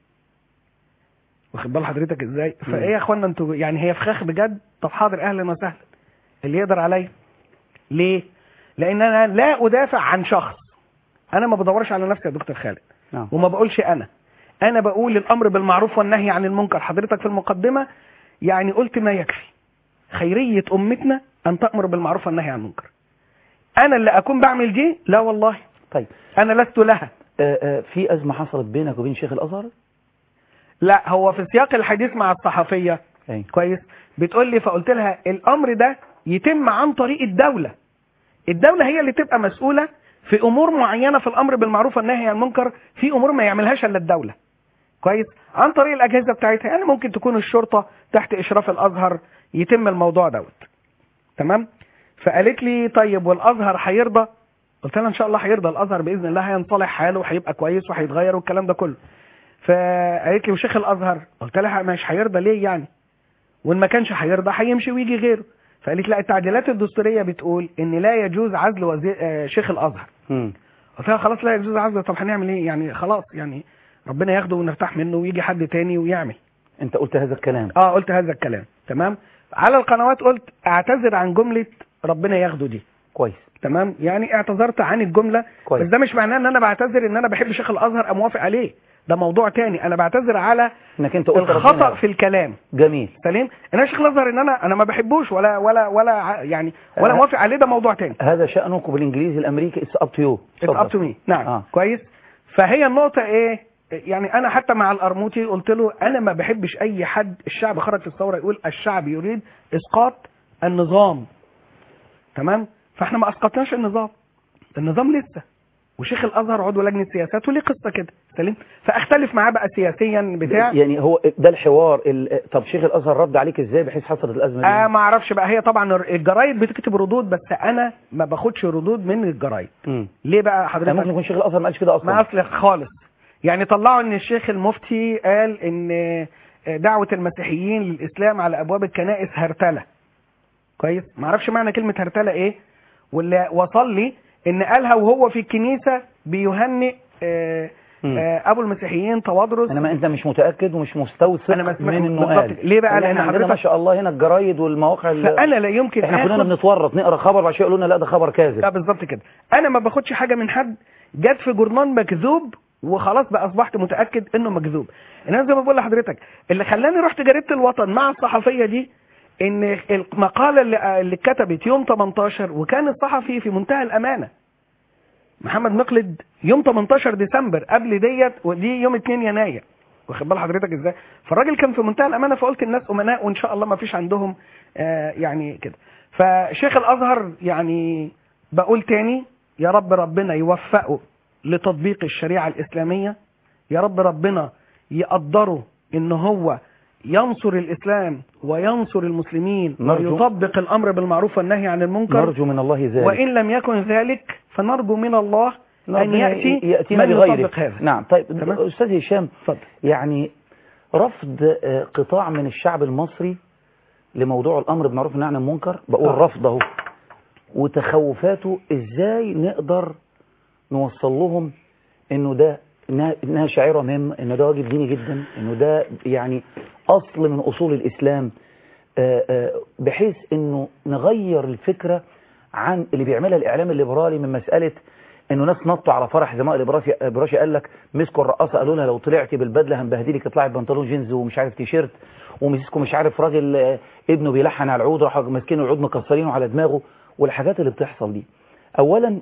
واخد بال حضرتك ازاي؟ فايه يا اخوانا انتوا يعني هي فخاخ بجد. طب حاضر اهلا وسهلا اللي يقدر عليا. ليه؟ لان انا لا ادافع عن شخص. انا ما بدورش على نفسي يا دكتور خالد. نعم. وما بقولش انا انا بقول الامر بالمعروف والنهي عن المنكر. حضرتك في المقدمه يعني قلت ما يكفي. خيريه امتنا ان تامر بالمعروف والنهي عن المنكر. انا اللي اكون بعمل دي؟ لا والله. طيب انا لست لها. آه آه في ازمه حصلت بينك وبين شيخ الازهر؟ لا هو في سياق الحديث مع الصحفيه. أي. كويس. بتقول لي فقلت لها الامر ده يتم عن طريق الدوله. الدوله هي اللي تبقى مسؤوله في امور معينه في الامر بالمعروف والنهي عن المنكر. في امور ما يعملهاش الا الدوله. كويس. عن طريق الاجهزه بتاعتها، يعني ممكن تكون الشرطه تحت اشراف الازهر يتم الموضوع دوت. تمام. فقالت لي طيب والازهر هيرضى؟ قلت لها ان شاء الله هيرضى الازهر باذن الله، هينصلح حاله وهيبقى كويس وهيتغير والكلام ده كله. فقالت لي وشيخ الازهر؟ قلت لها مش هيرضى ليه يعني؟ وان ما كانش هيرضى هيمشي ويجي غيره. فقالت لا التعديلات الدستوريه بتقول ان لا يجوز عزل وزير آه شيخ الازهر. امم قلت لها خلاص لا يجوز عزله. طب هنعمل ايه يعني؟ خلاص يعني ربنا ياخده ونرتاح منه ويجي حد تاني ويعمل. انت قلت هذا الكلام؟ اه قلت هذا الكلام. تمام. على القنوات قلت اعتذر عن جمله ربنا ياخده دي. كويس. تمام. يعني اعتذرت عن الجمله. كويس. بس ده مش معناه ان انا بعتذر ان انا بحب شيخ الازهر اموافق عليه. ده موضوع تاني. انا بعتذر على انك انت قلت الخطا في الكلام. جميل. سليم. انا شيخ الازهر ان انا انا ما بحبوش ولا ولا ولا يعني ولا أه موافق عليه، ده موضوع تاني. هذا شأنك بالانجليزي الامريكي اتس اب تو يو. اتس اب تو مي. نعم. آه. كويس. فهي النقطه ايه؟ يعني انا حتى مع القرموطي قلت له انا ما بحبش اي حد. الشعب خرج في الثوره يقول الشعب يريد اسقاط النظام. تمام. فاحنا ما اسقطناش النظام. النظام لسه. وشيخ الازهر عضو لجنه سياسات وليه قصه كده. سليم. فاختلف معاه بقى سياسيا بتاع يعني هو ده الحوار ال... طب شيخ الازهر رد عليك ازاي بحيث حصلت الازمه دي؟ اه ما اعرفش بقى. هي طبعا الجرايد بتكتب ردود بس انا ما باخدش ردود من الجرايد. م. ليه بقى حضرتك؟ ممكن يكون شيخ الازهر ما قالش كده اصلا. ما اصل خالص. يعني طلعوا ان الشيخ المفتي قال ان دعوه المسيحيين للاسلام على ابواب الكنائس هرتله. كويس. ما اعرفش معنى كلمه هرتله ايه. واللي وصل لي ان قالها وهو في الكنيسه بيهنئ آه آه ابو المسيحيين توادرس. انا ما انت مش متاكد ومش مستوثق أنا من انه قال. ليه بقى؟ لان حضرتك ما شاء الله هنا الجرايد والمواقع فانا لا يمكن احنا كلنا بنتورط نقرا خبر بعد شويه يقولوا لنا لا ده خبر كاذب. لا بالظبط كده. انا ما باخدش حاجه من حد جت في جورنال مكذوب وخلاص بقى اصبحت متاكد انه مكذوب. انا زي ما بقول لحضرتك اللي خلاني رحت جريده الوطن مع الصحفيه دي ان المقاله اللي, اللي اتكتبت يوم تمنتاشر وكان الصحفي في منتهى الامانه محمد مقلد يوم تمنتاشر ديسمبر قبل ديت ودي يوم اتنين يناير. واخد بال حضرتك ازاي؟ فالراجل كان في منتهى الامانه. فقلت الناس امناء وان شاء الله ما فيش عندهم آه يعني كده. فشيخ الازهر يعني بقول تاني يا رب ربنا يوفقه لتطبيق الشريعه الاسلاميه. يا رب ربنا يقدره ان هو ينصر الاسلام وينصر المسلمين ويطبق الامر بالمعروف والنهي عن المنكر. نرجو من الله ذلك. وان لم يكن ذلك فنرجو من الله ان ياتي ياتينا من بغيره. يطبق هذا. نعم. طيب تمام؟ استاذ هشام اتفضل. يعني رفض قطاع من الشعب المصري لموضوع الامر بالمعروف والنهي عن المنكر بقول آه. رفضه وتخوفاته ازاي نقدر نوصل لهم انه ده انها انها شعيره مهمه، انه ده واجب ديني جدا، انه ده يعني اصل من اصول الاسلام، بحيث انه نغير الفكره عن اللي بيعملها الاعلام الليبرالي من مساله انه ناس نطوا على فرح زماء الابراشي الابراشي قال لك مسكوا الرقاصه قالوا لها لو طلعتي بالبدله هنبهدلك اطلعي ببنطلون جينز ومش عارف تيشيرت، ومسكوا مش عارف راجل ابنه بيلحن على العود راحوا ماسكين العود مكسرينه على دماغه، والحاجات اللي بتحصل دي. اولا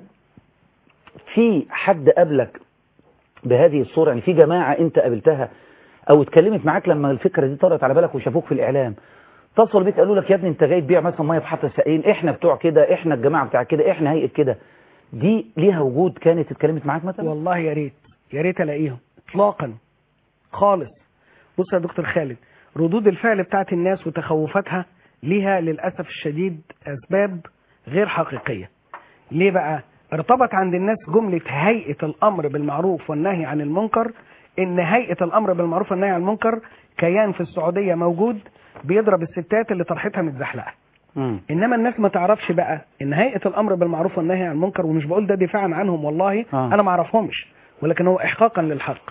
في حد قبلك بهذه الصوره؟ يعني في جماعه انت قابلتها او اتكلمت معاك لما الفكره دي طرت على بالك وشافوك في الاعلام اتصلوا بيك قالوا لك يا ابني انت جاي تبيع مثلا ميه في حاره السقايين، احنا بتوع كده، احنا الجماعه بتاع كده، احنا هيئه كده، دي ليها وجود كانت اتكلمت معاك مثلا؟ والله يا ريت يا ريت الاقيهم اطلاقا خالص. بص يا دكتور خالد، ردود الفعل بتاعت الناس وتخوفاتها ليها للاسف الشديد اسباب غير حقيقيه. ليه بقى؟ ارتبط عند الناس جمله هيئه الامر بالمعروف والنهي عن المنكر، ان هيئه الامر بالمعروف والنهي عن المنكر كيان في السعوديه موجود بيضرب الستات اللي طرحتها متزحلقه. انما الناس ما تعرفش بقى ان هيئه الامر بالمعروف والنهي عن المنكر، ومش بقول ده دفاعا عنهم والله، آه. انا ما اعرفهمش، ولكن هو احقاقا للحق،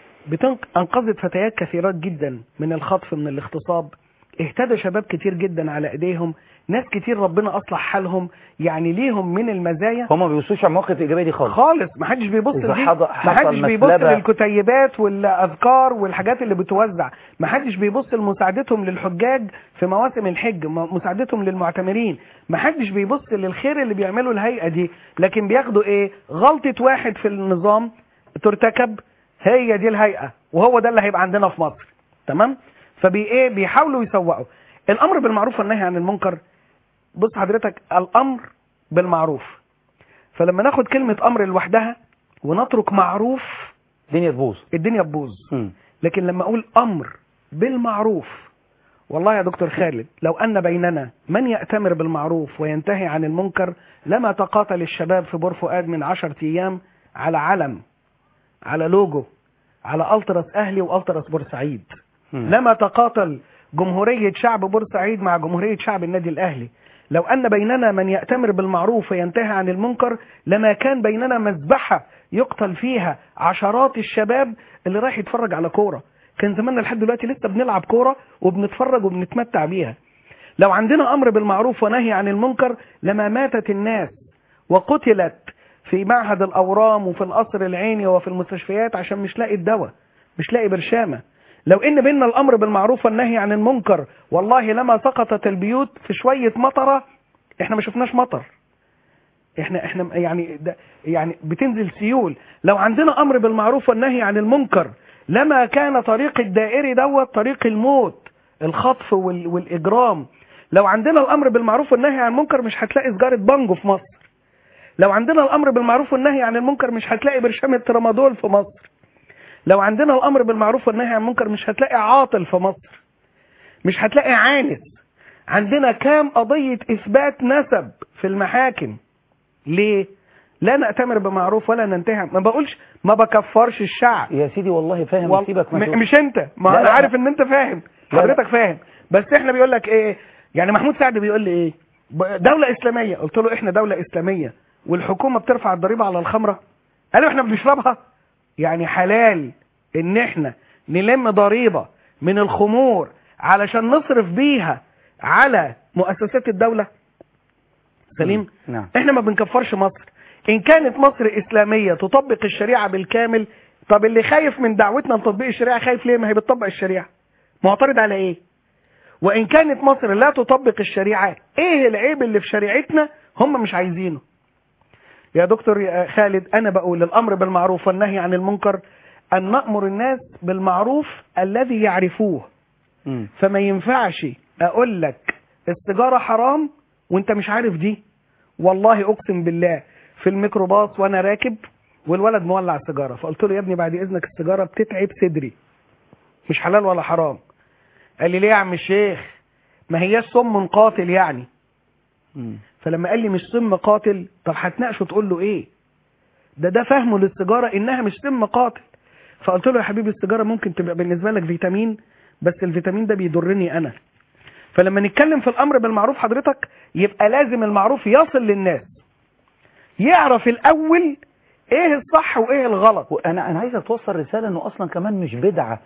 انقذت فتيات كثيرات جدا من الخطف من الاغتصاب، اهتدى شباب كتير جدا على ايديهم، ناس كتير ربنا اصلح حالهم، يعني ليهم من المزايا. هم ما بيبصوش على المواقف الايجابيه دي خالص خالص، ما حدش بيبص لدي، ما حدش بيبص للكتيبات والاذكار والحاجات اللي بتوزع، ما حدش بيبص لمساعدتهم للحجاج في مواسم الحج، مساعدتهم للمعتمرين، ما حدش بيبص للخير اللي بيعمله الهيئه دي، لكن بياخدوا ايه؟ غلطه واحد في النظام ترتكب، هي دي الهيئه، وهو ده اللي هيبقى عندنا في مصر. تمام؟ فبي ايه بيحاولوا يسوقوا الامر بالمعروف والنهي عن المنكر. بص حضرتك، الامر بالمعروف، فلما ناخد كلمه امر لوحدها ونترك معروف الدنيا تبوظ، الدنيا تبوظ. لكن لما اقول امر بالمعروف، والله يا دكتور خالد لو ان بيننا من يأتمر بالمعروف وينتهي عن المنكر لما تقاتل الشباب في بور فؤاد من عشرة ايام على علم، على لوجو، على التراس اهلي والتراس بورسعيد. لما تقاتل جمهورية شعب بورسعيد مع جمهورية شعب النادي الأهلي. لو أن بيننا من يأتمر بالمعروف وينتهي عن المنكر لما كان بيننا مذبحة يقتل فيها عشرات الشباب اللي رايح يتفرج على كورة. كان زماننا لحد دلوقتي لسه بنلعب كورة وبنتفرج وبنتمتع بيها. لو عندنا أمر بالمعروف ونهي عن المنكر لما ماتت الناس وقتلت في معهد الأورام وفي القصر العيني وفي المستشفيات عشان مش لاقي الدواء، مش لاقي برشامة. لو ان بيننا الامر بالمعروف والنهي عن المنكر والله لما سقطت البيوت في شويه مطره، احنا ما شفناش مطر، احنا احنا يعني ده يعني بتنزل سيول. لو عندنا امر بالمعروف والنهي عن المنكر لما كان طريق الدائري دوت طريق الموت، الخطف وال والاجرام. لو عندنا الامر بالمعروف والنهي عن المنكر مش هتلاقي سجاره بانجو في مصر. لو عندنا الامر بالمعروف والنهي عن المنكر مش هتلاقي برشامه ترامادول في مصر. لو عندنا الامر بالمعروف والنهي عن المنكر مش هتلاقي عاطل في مصر، مش هتلاقي عانس. عندنا كام قضية اثبات نسب في المحاكم. ليه؟ لا نأتمر بمعروف ولا ننتهي. ما بقولش ما بكفرش الشعب يا سيدي والله فاهم وال... سيبك مش انت، ما انا لا عارف ان انت فاهم، حضرتك فاهم، بس احنا بيقول لك ايه؟ يعني محمود سعد بيقول لي ايه؟ دولة اسلامية. قلت له احنا دولة اسلامية والحكومة بترفع الضريبة على الخمرة؟ قالوا احنا بنشربها. يعني حلال ان احنا نلم ضريبة من الخمور علشان نصرف بيها على مؤسسات الدولة؟ سليم؟ نعم. احنا ما بنكفرش مصر. ان كانت مصر اسلامية تطبق الشريعة بالكامل، طب اللي خايف من دعوتنا لتطبيق الشريعة خايف ليه؟ ما هي بتطبق الشريعة، معترض على ايه؟ وان كانت مصر لا تطبق الشريعة، ايه العيب اللي في شريعتنا هم مش عايزينه؟ يا دكتور خالد انا بقول الامر بالمعروف والنهي عن المنكر ان نأمر الناس بالمعروف الذي يعرفوه. م. فما ينفعش اقول لك السيجاره حرام وانت مش عارف دي. والله اقسم بالله في الميكروباص وانا راكب والولد مولع السيجاره، فقلت له يا ابني بعد اذنك السيجاره بتتعب صدري، مش حلال ولا حرام. قال لي ليه يا عم الشيخ؟ ما هياش سم قاتل يعني. م. فلما قال لي مش سم قاتل، طب هتناقشه تقول له ايه؟ ده ده فهمه للسيجاره انها مش سم قاتل. فقلت له يا حبيبي السيجاره ممكن تبقى بالنسبه لك فيتامين، بس الفيتامين ده بيضرني انا. فلما نتكلم في الامر بالمعروف حضرتك يبقى لازم المعروف يصل للناس، يعرف الاول ايه الصح وايه الغلط. وانا انا عايزك توصل رساله انه اصلا كمان مش بدعه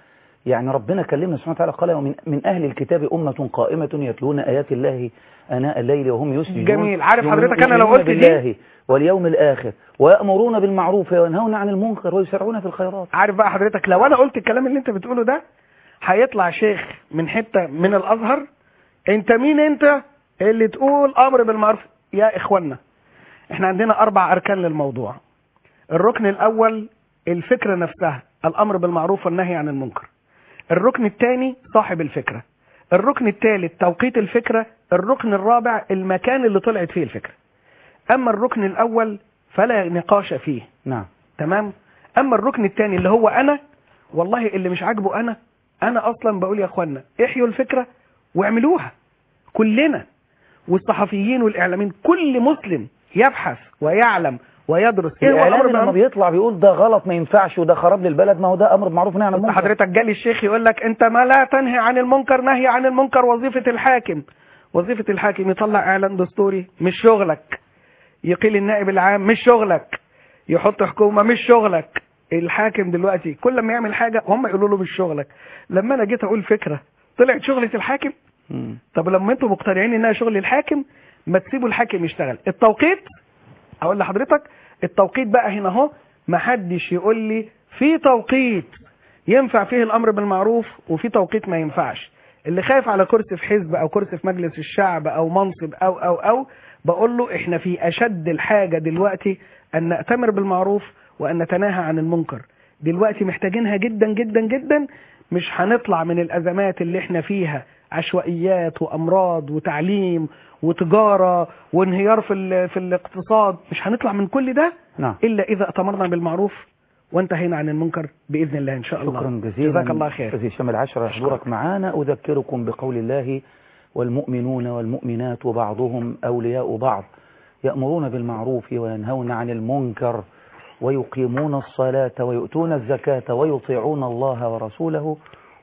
يعني ربنا كلمنا سبحانه وتعالى قال ومن من أهل الكتاب أمة قائمة يتلون آيات الله آناء الليل وهم يسجدون. جميل. عارف حضرتك أنا لو قلت بالله دي واليوم الآخر ويأمرون بالمعروف وينهون عن المنكر ويسرعون في الخيرات. عارف بقى حضرتك لو أنا قلت الكلام اللي أنت بتقوله ده هيطلع شيخ من حتة من الأزهر، أنت مين أنت اللي تقول أمر بالمعروف؟ يا إخوانا إحنا عندنا أربع أركان للموضوع. الركن الأول الفكرة نفسها، الأمر بالمعروف والنهي عن المنكر. الركن الثاني صاحب الفكرة. الركن الثالث توقيت الفكرة. الركن الرابع المكان اللي طلعت فيه الفكرة. أما الركن الأول فلا نقاش فيه. نعم تمام. أما الركن الثاني اللي هو أنا، والله اللي مش عاجبه أنا أنا أصلا بقول يا أخوانا احيوا الفكرة واعملوها كلنا، والصحفيين والإعلاميين، كل مسلم يبحث ويعلم ويدرس ايه هو الامر لما بيطلع بيقول ده غلط ما ينفعش وده خراب للبلد، ما هو ده امر بالمعروف ونهي عن المنكر. حضرتك جالي الشيخ يقول لك انت ما لا تنهي عن المنكر، نهي عن المنكر وظيفة الحاكم. وظيفة الحاكم يطلع اعلان دستوري مش شغلك، يقيل النائب العام مش شغلك، يحط حكومة مش شغلك. الحاكم دلوقتي كل ما يعمل حاجة هم يقولوا له مش شغلك. لما انا جيت اقول فكرة طلعت شغلة الحاكم. م. طب لما انتم مقتنعين انها شغل الحاكم ما تسيبوا الحاكم يشتغل. التوقيت اقول لحضرتك التوقيت بقى هنا اهو، ما حدش يقول لي في توقيت ينفع فيه الامر بالمعروف وفي توقيت ما ينفعش. اللي خايف على كرسي في حزب او كرسي في مجلس الشعب او منصب او او او بقول له احنا في اشد الحاجة دلوقتي ان نأتمر بالمعروف وان نتناهى عن المنكر. دلوقتي محتاجينها جدا جدا جدا. مش هنطلع من الازمات اللي احنا فيها، عشوائيات وامراض وتعليم وتجارة وانهيار في في الاقتصاد، مش هنطلع من كل ده نعم. إلا إذا أتمرنا بالمعروف وانتهينا عن المنكر بإذن الله إن شاء الله. شكرا جزيلا. جزاك الله خير. في شمال عشرة حضورك معانا. أذكركم بقول الله والمؤمنون والمؤمنات بعضهم أولياء بعض يأمرون بالمعروف وينهون عن المنكر ويقيمون الصلاة ويؤتون الزكاة ويطيعون الله ورسوله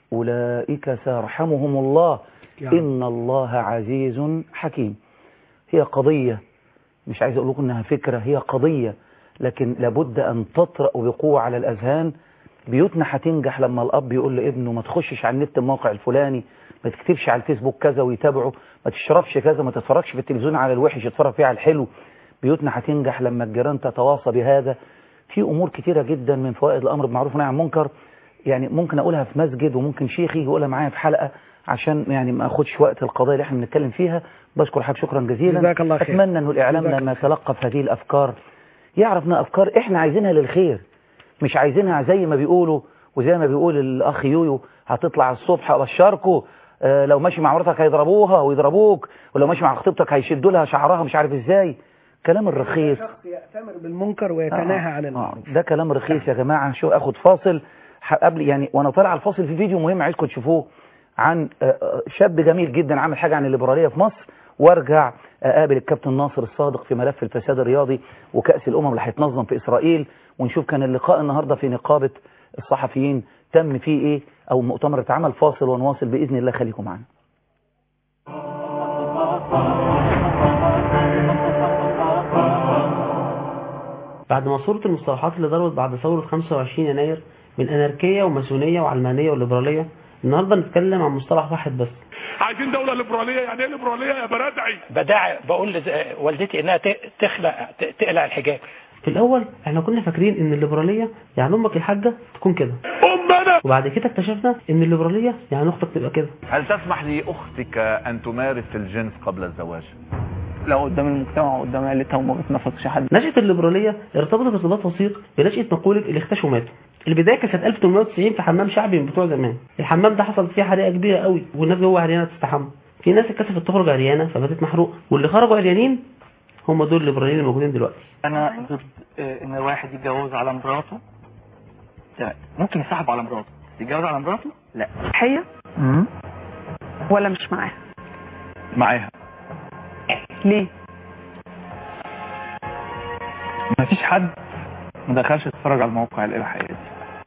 أولئك سيرحمهم الله إن الله عزيز حكيم. هي قضية، مش عايز أقول لكم إنها فكرة، هي قضية لكن لابد أن تطرأ بقوة على الأذهان. بيوتنا هتنجح لما الأب يقول لابنه ما تخشش على النت الموقع الفلاني، ما تكتبش على الفيسبوك كذا ويتابعه، ما تشربش كذا، ما تتفرجش في التلفزيون على الوحش يتفرج فيه على الحلو. بيوتنا هتنجح لما الجيران تتواصى بهذا. في أمور كتيرة جدا من فوائد الأمر بالمعروف والنهي عن المنكر، يعني ممكن أقولها في مسجد وممكن شيخي يقولها معايا في حلقة عشان يعني ما أخدش وقت القضايا اللي احنا بنتكلم فيها. بشكر حضرتك شكرا جزيلا. جزاك الله خير. أتمنى أنه الإعلام لما يتلقف هذه الأفكار يعرف انها أفكار احنا عايزينها للخير، مش عايزينها زي ما بيقولوا وزي ما بيقول الأخ يويو هتطلع الصبح أبشركوا اه لو ماشي مع مرتك هيضربوها ويضربوك، ولو ماشي مع خطيبتك هيشدوا لها شعرها مش عارف ازاي. كلام الرخيص. شخص يأتمر بالمنكر ويتناهى آه. عن المعروف. آه. ده كلام رخيص يا جماعة. شو اخد فاصل قبل يعني وانا طالع الفاصل في فيديو مهم عايزكم تشوفوه عن شاب جميل جدا عامل حاجة عن الليبرالية في مصر، وارجع اقابل الكابتن ناصر الصادق في ملف الفساد الرياضي وكأس الأمم اللي هيتنظم في إسرائيل، ونشوف كان اللقاء النهاردة في نقابة الصحفيين تم فيه ايه او مؤتمر اتعمل. فاصل ونواصل بإذن الله، خليكم معنا. بعد ما صورة المصطلحات اللي ضربت بعد ثورة خمسة وعشرين يناير من أناركية وماسونية وعلمانية وليبرالية، النهاردة نتكلم عن مصطلح واحد بس. عايزين دولة ليبرالية. يعني ايه ليبرالية يا برادعي؟ بداعي بقول لوالدتي انها تخلق تقلع الحجاب. في الأول احنا كنا فاكرين ان الليبرالية يعني أمك الحاجة تكون كده، أمنا، وبعد كده اكتشفنا ان الليبرالية يعني أختك تبقى كده. هل تسمح لأختك أن تمارس الجنس قبل الزواج؟ لو قدام المجتمع وقدام عيلتها وما بتنافسش حد. نشأة الليبرالية ارتبطت ارتباط وثيق بنشأة مقولة اللي اختشوا ماتوا. البداية كانت ألف وثمانمائة وتسعين في حمام شعبي من بتوع زمان. الحمام ده حصل فيه حريقة كبيرة قوي والناس جوه عريانة تستحمى. في ناس اتكسفت تخرج عريانة فباتت محروقة، واللي خرجوا عريانين هم دول الليبراليين الموجودين دلوقتي. انا ضد ان الواحد يتجوز على مراته. تمام، ممكن يصاحب على مراته، يتجوز على مراته لا. هي ولا مش معاها؟ معاها. ليه؟ مفيش حد ما دخلش يتفرج على المواقع الإباحية دي.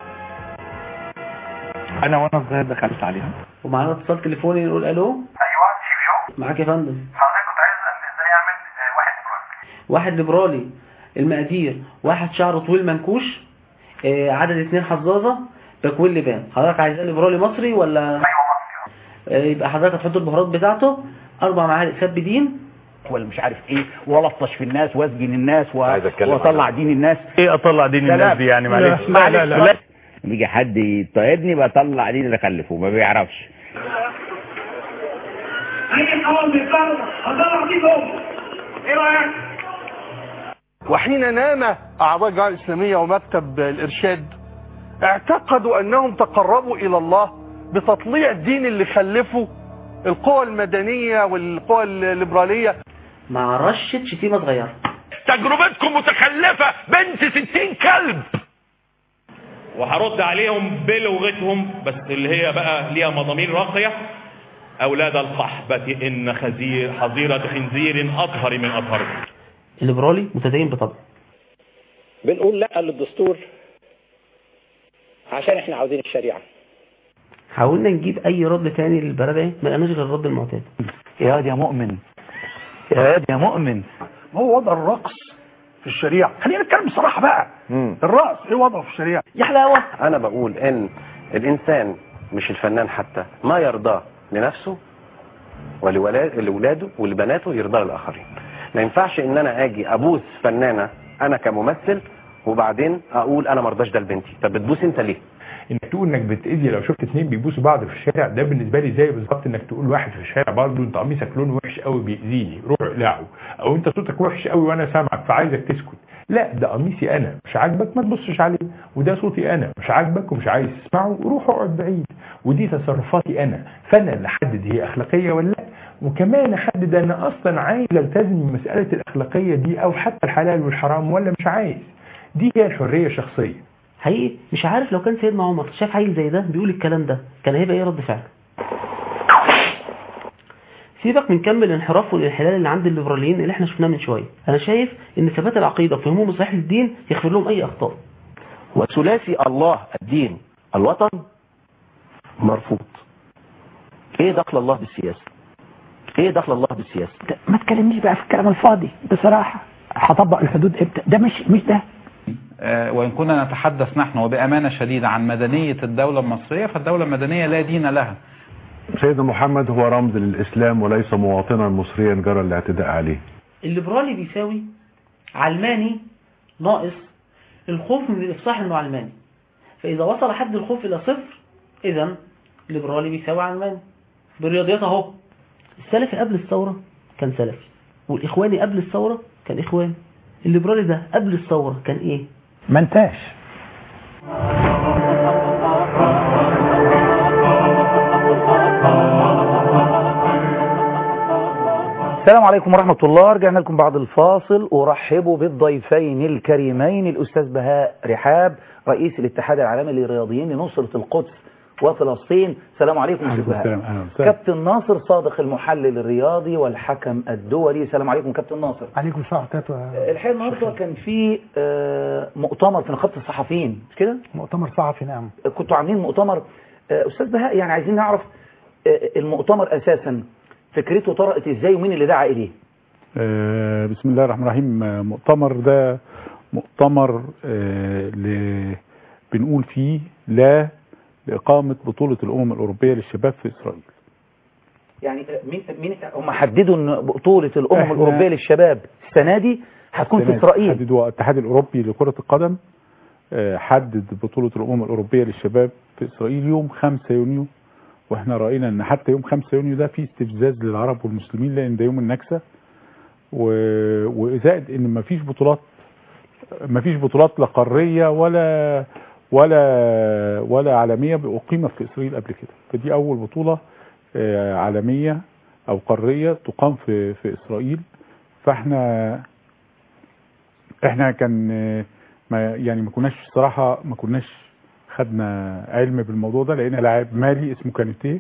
انا وانا صغير دخلت عليها. ومعانا اتصال تليفوني نقول الو. ايوه شيف جو. معاك يا فندم. حضرتك كنت عايز اسال ازاي اعمل واحد ليبرالي. واحد ليبرالي المقادير: واحد شعره طويل منكوش، آه عدد اتنين حظاظه، تكوين لبان. حضرتك عايزاه ليبرالي مصري ولا؟ ايوه مصري. يبقى حضرتك هتحط البهارات بتاعته، اربع معالق سب دين ولا مش عارف ايه، والطش في الناس واسجن الناس و... واطلع دين الناس. ايه اطلع دين الناس دي يعني؟ معلش لا لا لا, لا. بيجي حد يطيرني بطلع دين اللي خلفه ما بيعرفش. هيجي حوالي بيطلع هطلع دينهم. ايه رايك؟ وحين نام اعضاء الجماعه الاسلاميه ومكتب الارشاد اعتقدوا انهم تقربوا الى الله بتطليع الدين اللي خلفه القوى المدنيه والقوى الليبراليه مع رشه شتيمه صغيره. تجربتكم متخلفه بنت ستين كلب. وهرد عليهم بلغتهم بس اللي هي بقى ليها مضامين راقيه. اولاد القحبه ان خزير حظيره خنزير اطهر من اطهركم. الليبرالي متدين بطبعه. بنقول لا للدستور عشان احنا عاوزين الشريعه. حاولنا نجيب اي رد تاني للبلد ما لقيناش غير الرد المعتاد. يا واد يا مؤمن، يا واد يا مؤمن، هو وضع الرقص في الشريعه. خلينا نتكلم بصراحه بقى. مم. الرقص ايه وضعه في الشريعه؟ يا حلاوه. انا بقول ان الانسان مش الفنان حتى ما يرضاه لنفسه ولولاده ولبناته يرضاه للاخرين. ما ينفعش ان انا اجي ابوس فنانه انا كممثل وبعدين اقول انا ما ارضاش ده لبنتي. طب بتبوس انت ليه؟ انك تقول انك بتأذي لو شفت اثنين بيبوسوا بعض في الشارع، ده بالنسبه لي زي بالظبط انك تقول واحد في الشارع برضه انت قميصك لونه وحش قوي بيأذيني روح اقلعه، او انت صوتك وحش قوي وانا سامعك فعايزك تسكت. لا، ده قميصي انا مش عاجبك ما تبصش عليه، وده صوتي انا مش عاجبك ومش عايز تسمعه روح اقعد بعيد، ودي تصرفاتي انا، فانا اللي احدد هي اخلاقيه ولا لا، وكمان احدد انا اصلا عايز التزم بمساله الاخلاقيه دي او حتى الحلال والحرام ولا مش عايز. دي هي الحريه الشخصيه. حقيقي مش عارف لو كان سيدنا عمر شاف عيل زي ده بيقول الكلام ده كان هيبقى ايه رد فعله. سيبك من كم الانحراف والانحلال اللي عند الليبراليين اللي احنا شفناه من شويه. انا شايف ان ثبات العقيده وفهمهم الصحيح للدين يغفر لهم اي اخطاء. وثلاثي الله الدين الوطن مرفوض. ايه دخل الله بالسياسه؟ ايه دخل الله بالسياسه؟ ما تكلمنيش بقى في الكلام الفاضي بصراحه. هطبق الحدود امتى؟ ده مش مش ده. وإن كنا نتحدث نحن وبأمانة شديدة عن مدنية الدولة المصرية، فالدولة المدنية لا دين لها. سيدنا محمد هو رمز للإسلام وليس مواطنا مصريا جرى الاعتداء عليه. الليبرالي بيساوي علماني ناقص الخوف من الإفصاح إنه علماني. فإذا وصل حد الخوف إلى صفر إذا الليبرالي بيساوي علماني. بالرياضيات أهو، السلفي قبل الثورة كان سلفي، والإخواني قبل الثورة كان إخواني. الليبرالي ده قبل الثورة كان إيه؟ ما انتاش. السلام عليكم ورحمة الله. رجعنا لكم بعد الفاصل. أرحب بالضيفين الكريمين الأستاذ بهاء رحاب رئيس الاتحاد العالمي للرياضيين لنصرة القدس وفلسطين. السلام عليكم أستاذ بهاء. كابتن ناصر صادق المحلل الرياضي والحكم الدولي. السلام عليكم كابتن ناصر. عليكم السلام ورحمة الله. الحقيقة النهارده كان في مؤتمر في نقابة الصحفيين مش كده؟ مؤتمر صحفي نعم. كنتوا عاملين مؤتمر. أستاذ بهاء يعني عايزين نعرف المؤتمر أساسا فكرته طرقت ازاي ومين اللي دعا اليه؟ آه بسم الله الرحمن الرحيم. مؤتمر ده مؤتمر آه ل... بنقول فيه لا لإقامة بطولة الأمم الأوروبية للشباب في إسرائيل. يعني مين مين هم حددوا ان بطولة الأمم الأوروبية للشباب السنة دي هتكون في إسرائيل؟ حددوا الاتحاد الأوروبي لكرة القدم آه حدد بطولة الأمم الأوروبية للشباب في إسرائيل يوم خمسة يونيو، واحنا رأينا ان حتى يوم خمسة يونيو ده فيه استفزاز للعرب والمسلمين لان ده يوم النكسة، وزائد ان مفيش بطولات مفيش بطولات لا قارية ولا ولا ولا عالمية أقيمت في إسرائيل قبل كده. فدي أول بطولة عالمية أو قارية تقام في في إسرائيل. فاحنا احنا كان ما يعني ما كناش صراحة ما كناش خدنا علم بالموضوع ده، لقينا لاعب مالي اسمه كانوتيه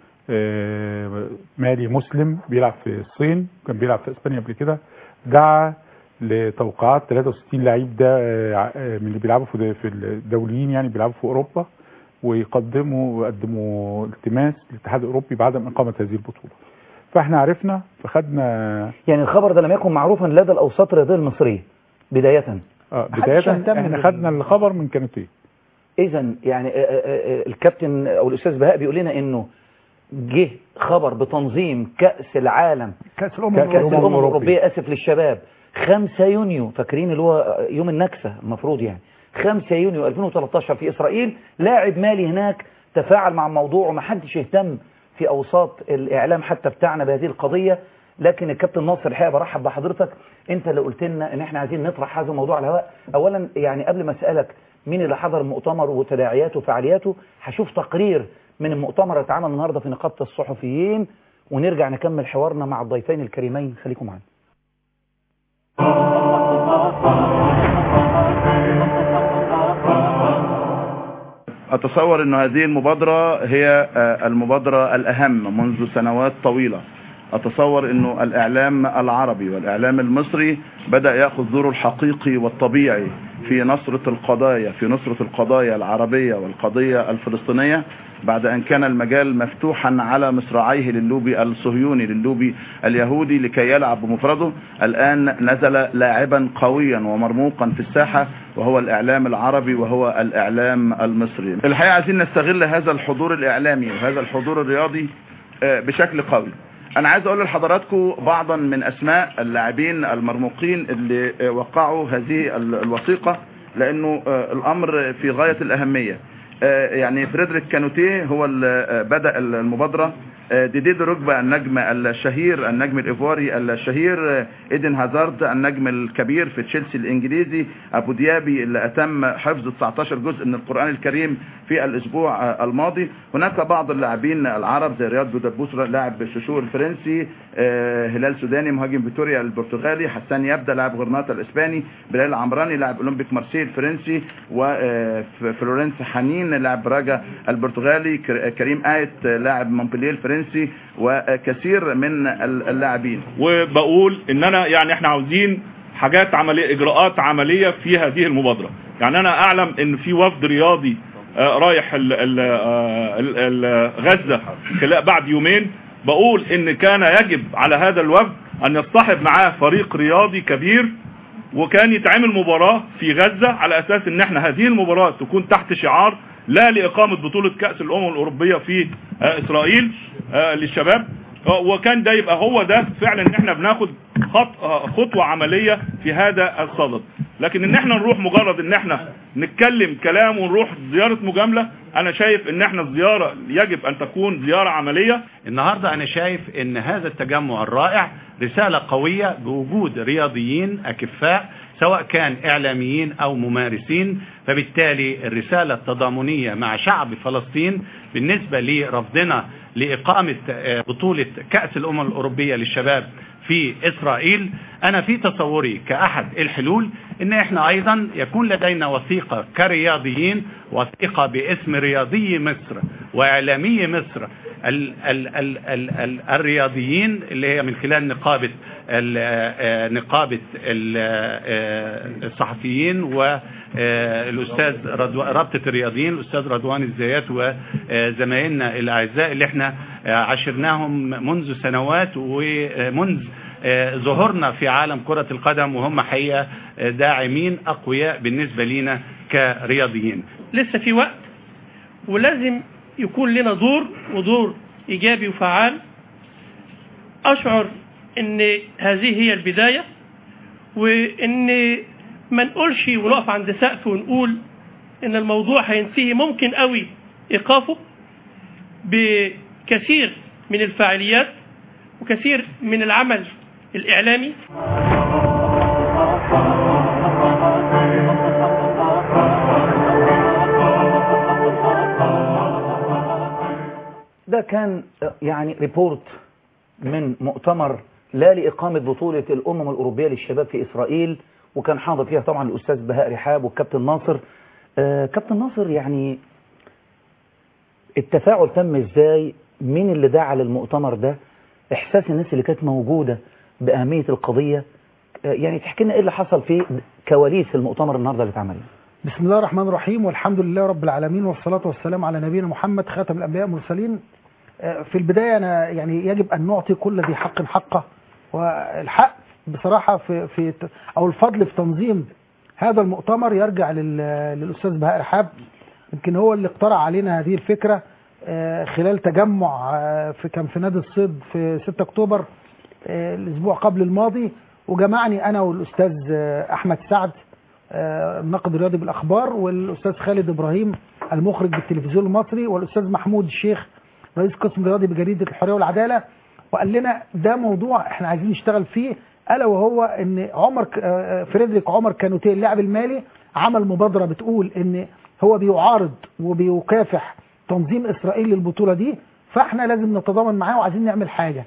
مالي مسلم بيلعب في الصين كان بيلعب في اسبانيا قبل كده، دعا لتوقيعات ثلاثة وستين لعيب ده من اللي بيلعبوا في في الدوليين يعني بيلعبوا في اوروبا، ويقدموا قدموا التماس للاتحاد الاوروبي بعدم اقامه هذه البطوله. فاحنا عرفنا فخدنا يعني الخبر ده لم يكن معروفا لدى الاوساط الرياضيه المصريه بدايه. اه بدايه احنا خدنا الخبر من كانوتيه اذا يعني الكابتن او الاستاذ بهاء بيقول لنا انه جه خبر بتنظيم كأس العالم كأس الأمم كأس الأمم الأوروبية. الأوروبية آسف للشباب خمسة يونيو، فاكرين اللي هو يوم النكسة المفروض يعني خمسة يونيو ألفين وثلاثة عشر في إسرائيل. لاعب مالي هناك تفاعل مع الموضوع ومحدش يهتم في أوساط الإعلام حتى بتاعنا بهذه القضية. لكن الكابتن ناصر الحقيقة برحب بحضرتك، انت اللي قلت لنا ان احنا عايزين نطرح هذا الموضوع على الهواء. اولا يعني قبل ما اسالك مين اللي حضر المؤتمر وتداعياته وفعالياته، هشوف تقرير من المؤتمر اللي اتعمل النهارده في نقابة الصحفيين ونرجع نكمل حوارنا مع الضيفين الكريمين. خليكم معانا. أتصور أن هذه المبادرة هي المبادرة الأهم منذ سنوات طويلة. أتصور أنه الإعلام العربي والإعلام المصري بدأ يأخذ دوره الحقيقي والطبيعي في نصرة القضايا في نصرة القضايا العربية والقضية الفلسطينية بعد أن كان المجال مفتوحا على مصراعيه للوبي الصهيوني للوبي اليهودي لكي يلعب بمفرده. الآن نزل لاعبا قويا ومرموقا في الساحة وهو الإعلام العربي وهو الإعلام المصري. الحقيقة عايزين نستغل هذا الحضور الإعلامي وهذا الحضور الرياضي بشكل قوي. أنا عايز أقول لحضراتكم بعضا من أسماء اللاعبين المرموقين اللي وقعوا هذه الوثيقة لأنه الأمر في غاية الأهمية. يعني فريدريك كانوتيه هو اللي بدأ المبادرة، ديدي دروجبا النجم الشهير النجم الإيفواري الشهير، إيدن هازارد النجم الكبير في تشيلسي الإنجليزي، أبو ديابي اللي أتم حفظ تسعة عشر جزء من القرآن الكريم في الأسبوع الماضي. هناك بعض اللاعبين العرب زي رياض بودبوسرا لاعب ششو الفرنسي، هلال سوداني مهاجم فيتوريا البرتغالي، حسان يبدا لاعب غرناطة الإسباني، بلال العمراني لاعب أولمبيك مارسيل الفرنسي، وفلورنس حنين لاعب براجا البرتغالي، كريم آيت لاعب مونبلييه الفرنسي، وكثير من اللاعبين. وبقول ان انا يعني احنا عاوزين حاجات عمليه اجراءات عمليه في هذه المبادره. يعني انا اعلم ان في وفد رياضي آه رايح ال ال ال غزه خلال بعد يومين. بقول ان كان يجب على هذا الوفد ان يصطحب معاه فريق رياضي كبير وكان يتعمل مباراه في غزه على اساس ان احنا هذه المباراه تكون تحت شعار لا لإقامة بطولة كأس الأمم الأوروبية في إسرائيل للشباب، وكان ده يبقى هو ده فعلا ان احنا بناخد خطوة عملية في هذا الصدد. لكن ان احنا نروح مجرد ان احنا نتكلم كلام ونروح زيارة مجاملة، انا شايف ان احنا الزيارة يجب ان تكون زيارة عملية. النهاردة انا شايف ان هذا التجمع الرائع رسالة قوية بوجود رياضيين اكفاء سواء كان اعلاميين او ممارسين، فبالتالي الرسالة التضامنية مع شعب فلسطين بالنسبة لرفضنا لإقامة بطولة كأس الأمم الأوروبية للشباب في إسرائيل. أنا في تصوري كأحد الحلول إن إحنا أيضا يكون لدينا وثيقة كرياضيين، وثيقة باسم رياضي مصر وإعلامي مصر ال ال ال ال ال الرياضيين اللي هي من خلال نقابة نقابة الصحفيين والأستاذ رابطة الرياضيين الأستاذ رضوان الزيات وزمايلنا الأعزاء اللي احنا عاشرناهم منذ سنوات ومنذ ظهورنا في عالم كرة القدم، وهم حقيقة داعمين أقوياء بالنسبة لنا كرياضيين. لسه في وقت ولازم يكون لنا دور ودور إيجابي وفعال. أشعر ان هذه هي البداية، وان ما نقولش ونقف عند سقف ونقول ان الموضوع هينتهي. ممكن قوي ايقافه بكثير من الفعاليات وكثير من العمل الاعلامي. ده كان يعني ريبورت من مؤتمر لا لإقامة بطولة الأمم الأوروبية للشباب في إسرائيل، وكان حاضر فيها طبعا الأستاذ بهاء رحاب والكابتن ناصر. آه كابتن ناصر، يعني التفاعل تم إزاي؟ مين اللي دعا للمؤتمر ده؟ إحساس الناس اللي كانت موجودة بأهمية القضية؟ آه يعني تحكي لنا إيه اللي حصل في كواليس المؤتمر النهاردة اللي اتعمل؟ بسم الله الرحمن الرحيم، والحمد لله رب العالمين، والصلاة والسلام على نبينا محمد خاتم الأنبياء والمرسلين. في البداية أنا يعني يجب أن نعطي كل ذي حق حقه، والحق بصراحة في في أو الفضل في تنظيم هذا المؤتمر يرجع للأستاذ بهاء رحاب يمكن هو اللي اقترح علينا هذه الفكرة آه، خلال تجمع آه، في كان في نادي الصيد في ستة أكتوبر آه، الأسبوع قبل الماضي، وجمعني أنا والأستاذ آه، أحمد سعد آه، الناقد الرياضي بالأخبار، والأستاذ خالد إبراهيم المخرج بالتلفزيون المصري، والأستاذ محمود الشيخ رئيس قسم رياضي بجريدة الحرية والعدالة، وقال لنا ده موضوع احنا عايزين نشتغل فيه، ألا وهو ان عمر آه، فريدريك عمر كانوتيه اللاعب المالي عمل مبادرة بتقول ان هو بيعارض وبيكافح تنظيم إسرائيل للبطولة دي، فاحنا لازم نتضامن معاه وعايزين نعمل حاجة.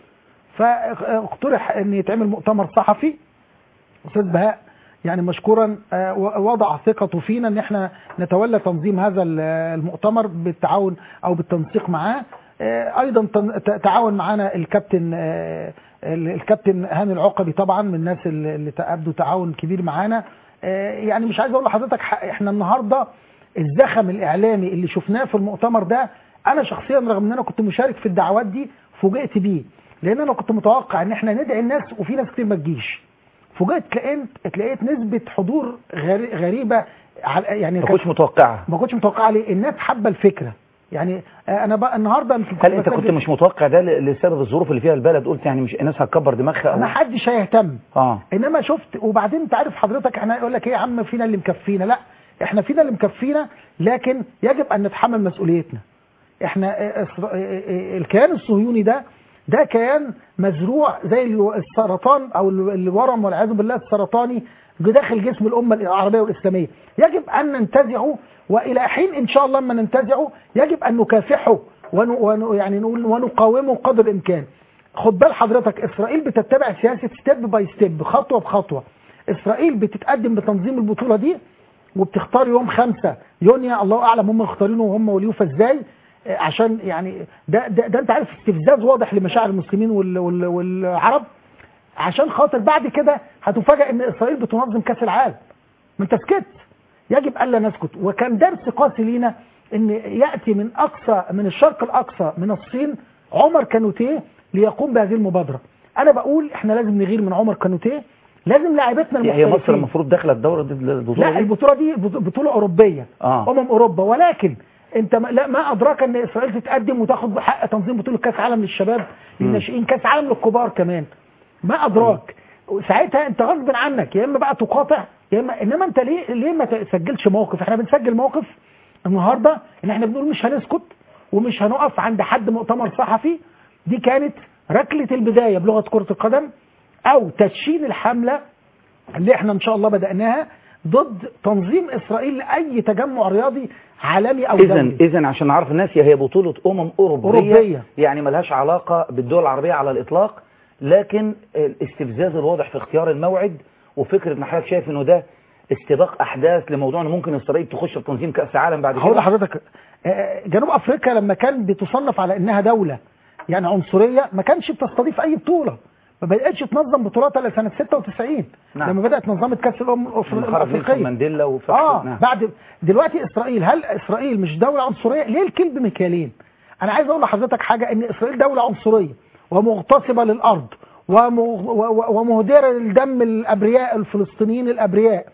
فاقترح ان يتعمل مؤتمر صحفي. أستاذ بهاء يعني مشكورا آه، وضع ثقته فينا ان احنا نتولى تنظيم هذا المؤتمر بالتعاون او بالتنسيق معاه. آه، ايضا تن- تعاون معنا الكابتن آه، الكابتن هاني العقبي طبعا من الناس اللي ابدوا تعاون كبير معانا. آه، يعني مش عايز اقول لحضرتك ح- احنا النهارده الزخم الاعلامي اللي شفناه في المؤتمر ده، انا شخصيا رغم ان انا كنت مشارك في الدعوات دي فوجئت بيه، لان انا كنت متوقع ان احنا ندعي الناس وفي ناس كتير ما تجيش. فوجئت لقيت لقيت نسبه حضور غري- غريبه على- يعني ما كنتش متوقعها. ما كنتش متوقعه ليه؟ الناس حابه الفكره. يعني آه، انا بقى النهارده يمكن هل انت كنت بسجل- مش متوقع ده ل- لسبب الظروف اللي فيها البلد؟ قلت يعني مش الناس هتكبر دماغها او ما حدش هيهتم. اه انما شفت، وبعدين انت عارف حضرتك احنا يقول لك ايه يا عم فينا اللي مكفينا، لا احنا فينا اللي مكفينا، لكن يجب ان نتحمل مسؤوليتنا. احنا اه، إسر- اه، اه، الكيان الصهيوني ده ده كيان مزروع زي ال- السرطان او ال- الورم والعياذ بالله السرطاني بداخل جسم الامه العربيه والاسلاميه، يجب ان ننتزعه، والى حين ان شاء الله لما ننتزعه يجب ان نكافحه ون ون يعني نقول ونقاومه قدر الامكان. خد بال حضرتك، اسرائيل بتتبع سياسه ستيب باي ستيب، خطوه بخطوه. اسرائيل بتتقدم بتنظيم البطوله دي وبتختار يوم خمسة يونيو، الله اعلم هم مختارينه وهم واليوفا ازاي، آه، عشان يعني ده, ده ده انت عارف استفزاز واضح لمشاعر المسلمين وال وال والعرب، عشان خاطر بعد كده هتفاجئ ان اسرائيل بتنظم كاس العالم. ما انت سكت، يجب الا نسكت. وكان درس قاسي لينا ان ياتي من اقصى من الشرق الاقصى من الصين عمر كانوتيه ليقوم بهذه المبادره. انا بقول احنا لازم نغير من عمر كانوتيه، لازم لاعبتنا هي المحترفين. مصر المفروض داخله الدوره دي البطوله لا دي؟ البطوله دي بط- بطوله اوروبيه، آه. امم اوروبا، ولكن انت ما, لا ما ادراك ان اسرائيل تتقدم وتاخد حق تنظيم بطوله كاس عالم للشباب للناشئين، كاس عالم للكبار كمان، ما ادراك. ساعتها انت غصب عنك يا اما بقى تقاطع يا اما، انما انت ليه ليه ما تسجلش موقف؟ احنا بنسجل موقف النهارده ان احنا بنقول مش هنسكت ومش هنقف عند حد مؤتمر صحفي. دي كانت ركله البدايه بلغه كره القدم، او تدشين الحمله اللي احنا ان شاء الله بدأناها ضد تنظيم اسرائيل لاي تجمع رياضي عالمي او اذا دولي. اذا عشان نعرف الناس، هي هي بطوله امم اوروبيه, أوروبية. يعني ملهاش علاقه بالدول العربيه على الاطلاق، لكن الاستفزاز الواضح في اختيار الموعد، وفكره ان حضرتك شايف انه ده استباق احداث لموضوع ان ممكن اسرائيل تخش في تنظيم كاس عالم بعد هقول كده. لحضرتك آه، جنوب افريقيا لما كان بتصنف على انها دوله يعني عنصريه ما كانش بتستضيف اي بطوله، ما بداتش تنظم بطولات الا سنه ستة وتسعين. نعم. لما بدات نظمت كاس الامم الأفر- لما خرج نيلسون الافريقيه. مانديلا وفتح اه نعم. بعد دلوقتي اسرائيل، هل اسرائيل مش دوله عنصريه؟ ليه الكلب مكيالين؟ انا عايز اقول لحضرتك حاجه، ان اسرائيل دوله عنصريه ومغتصبه للارض ومغ- و- و- ومهدره للدم الابرياء الفلسطينيين الابرياء،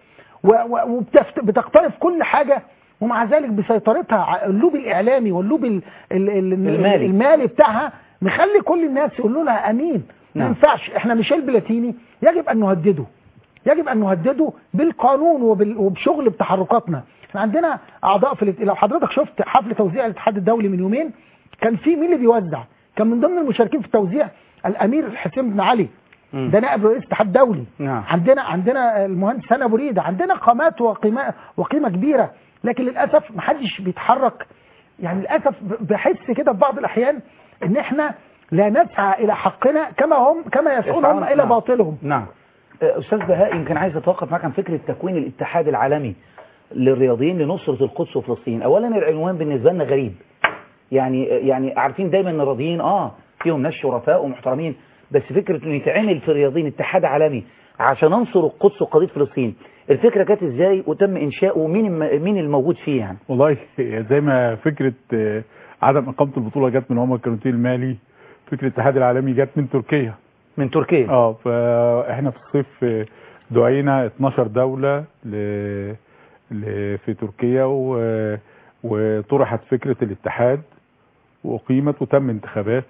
وبتقترف كل حاجه، ومع ذلك بسيطرتها على اللوبي الاعلامي واللوبي ال- ال- ال- المالي. المالي بتاعها مخلي كل الناس يقولوا لها امين. ما نعم. ينفعش، احنا ميشيل بلاتيني يجب ان نهدده، يجب ان نهدده بالقانون وبال- وبشغل بتحركاتنا. احنا عندنا اعضاء في الات- لو حضرتك شفت حفل توزيع الاتحاد الدولي من يومين، كان في مين اللي بيوزع؟ كان من ضمن المشاركين في التوزيع الامير حسين بن علي، مم. ده نائب رئيس الاتحاد الدولي. نعم. عندنا عندنا المهندس هنا بريده، عندنا قامات وقيمه وقيمه كبيره، لكن للاسف ما حدش بيتحرك. يعني للاسف ب- بحس كده في بعض الاحيان ان احنا لا نسعى الى حقنا كما هم كما يسعون هم الى نعم. باطلهم. نعم. آه، استاذ بهاء، يمكن عايز اتوقف معاك عن فكره تكوين الاتحاد العالمي للرياضيين لنصره القدس وفلسطين. اولا العنوان بالنسبه لنا غريب، يعني يعني عارفين دايما ان الرياضيين اه فيهم ناس شرفاء ومحترمين، بس فكره انه يتعمل في الرياضيين اتحاد عالمي عشان ننصر القدس وقضيه فلسطين، الفكره كانت ازاي وتم انشاؤه ومين الم- مين الموجود فيه يعني؟ والله زي ما فكرة آه، عدم إقامة البطولة جت من عمر كانوتيه المالي، فكرة الاتحاد العالمي جت من تركيا. من تركيا. اه فاحنا في الصيف آه، دعينا اتناشر دولة ل... ل... في تركيا و... وطرحت فكرة الاتحاد وأقيمت وتم انتخابات،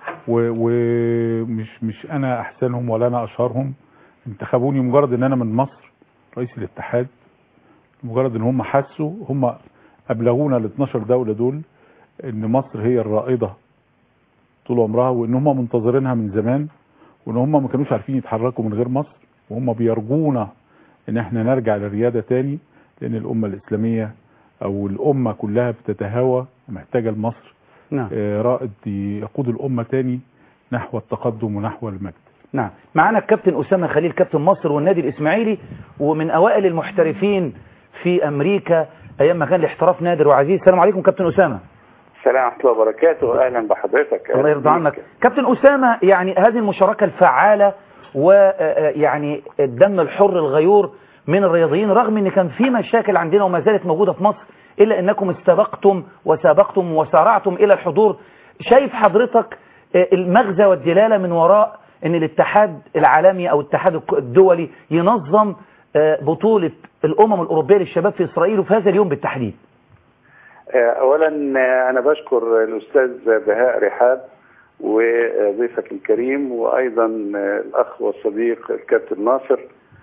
ومش مش أنا أحسنهم ولا أنا أشهرهم، انتخبوني مجرد إن أنا من مصر رئيس الاتحاد، مجرد إن هم حسوا، هم أبلغونا ال اتناشر دولة دول إن مصر هي الرائدة طول عمرها، وإن هم منتظرينها من زمان، وإن هم ما كانوش عارفين يتحركوا من غير مصر، وهم بيرجونا إن إحنا نرجع للريادة تاني، لأن الأمة الإسلامية أو الأمة كلها بتتهاوى ومحتاجة لمصر نعم. رائد يقود الأمة تاني نحو التقدم ونحو المجد. نعم. معنا الكابتن أسامة خليل كابتن مصر والنادي الإسماعيلي، ومن أوائل المحترفين في أمريكا أيام ما كان الاحتراف نادر وعزيز. السلام عليكم كابتن أسامة. السلام ورحمة الله وبركاته، أهلا بحضرتك. الله يرضى عنك كابتن أسامة. يعني هذه المشاركة الفعالة ويعني الدم الحر الغيور من الرياضيين، رغم ان كان في مشاكل عندنا وما زالت موجودة في مصر، إلا أنكم استبقتم وسابقتم وسارعتم إلى الحضور. شايف حضرتك المغزى والدلالة من وراء أن الاتحاد العالمي أو الاتحاد الدولي ينظم بطولة الأمم الأوروبية للشباب في إسرائيل وفي هذا اليوم بالتحديد؟ أولا أنا بشكر الأستاذ بهاء رحاب وضيفك الكريم، وأيضا الأخ والصديق الكابتن ناصر،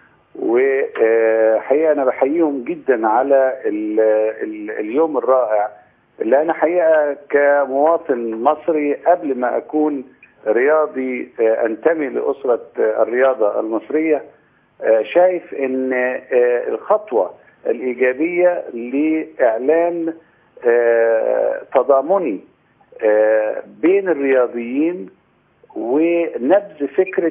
وحقيقة أنا بحييهم جدا على ال ال اليوم الرائع اللي أنا حقيقة كمواطن مصري قبل ما أكون رياضي أنتمي لأسرة الرياضة المصرية، شايف أن الخطوة الإيجابية لإعلان تضامني بين الرياضيين ونبذ فكرة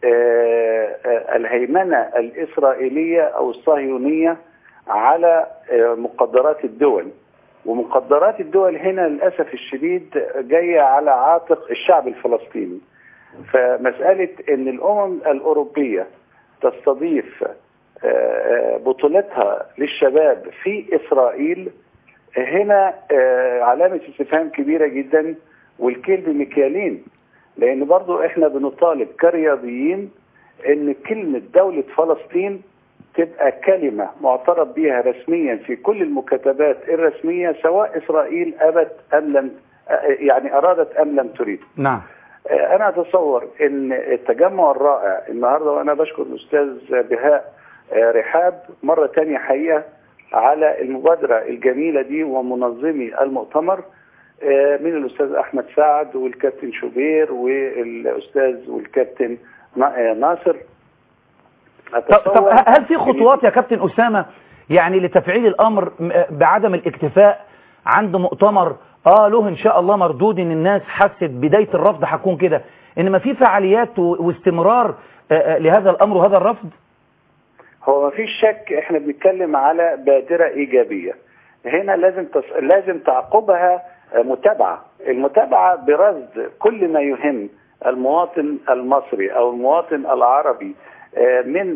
الهيمنة الإسرائيلية أو الصهيونية على مقدرات الدول. ومقدرات الدول هنا للأسف الشديد جاية على عاتق الشعب الفلسطيني. فمسألة أن الأمم الأوروبية تستضيف بطولتها للشباب في إسرائيل هنا علامة استفهام كبيرة جدا، والكيل بمكيالين، لأن برضو إحنا بنطالب كرياضيين أن كلمة دولة فلسطين تبقى كلمة معترف بها رسميا في كل المكاتبات الرسمية، سواء إسرائيل أبت أم لم يعني أرادت أم لم تريد. نعم. أنا أتصور أن التجمع الرائع النهاردة، وأنا بشكر الأستاذ بهاء رحاب مرة تانية حقيقة على المبادرة الجميلة دي ومنظمي المؤتمر من الأستاذ أحمد سعد والكابتن شوبير والأستاذ والكابتن ناصر. طب هل في خطوات يا كابتن أسامة يعني لتفعيل الأمر بعدم الاكتفاء عند مؤتمر اه له ان شاء الله مردود ان الناس حست بداية الرفض هتكون كده، انما في فعاليات واستمرار لهذا الأمر وهذا الرفض؟ هو ما فيش شك احنا بنتكلم على بادرة إيجابية، هنا لازم تص... لازم تعقبها متابعة، المتابعة برصد كل ما يهم المواطن المصري أو المواطن العربي من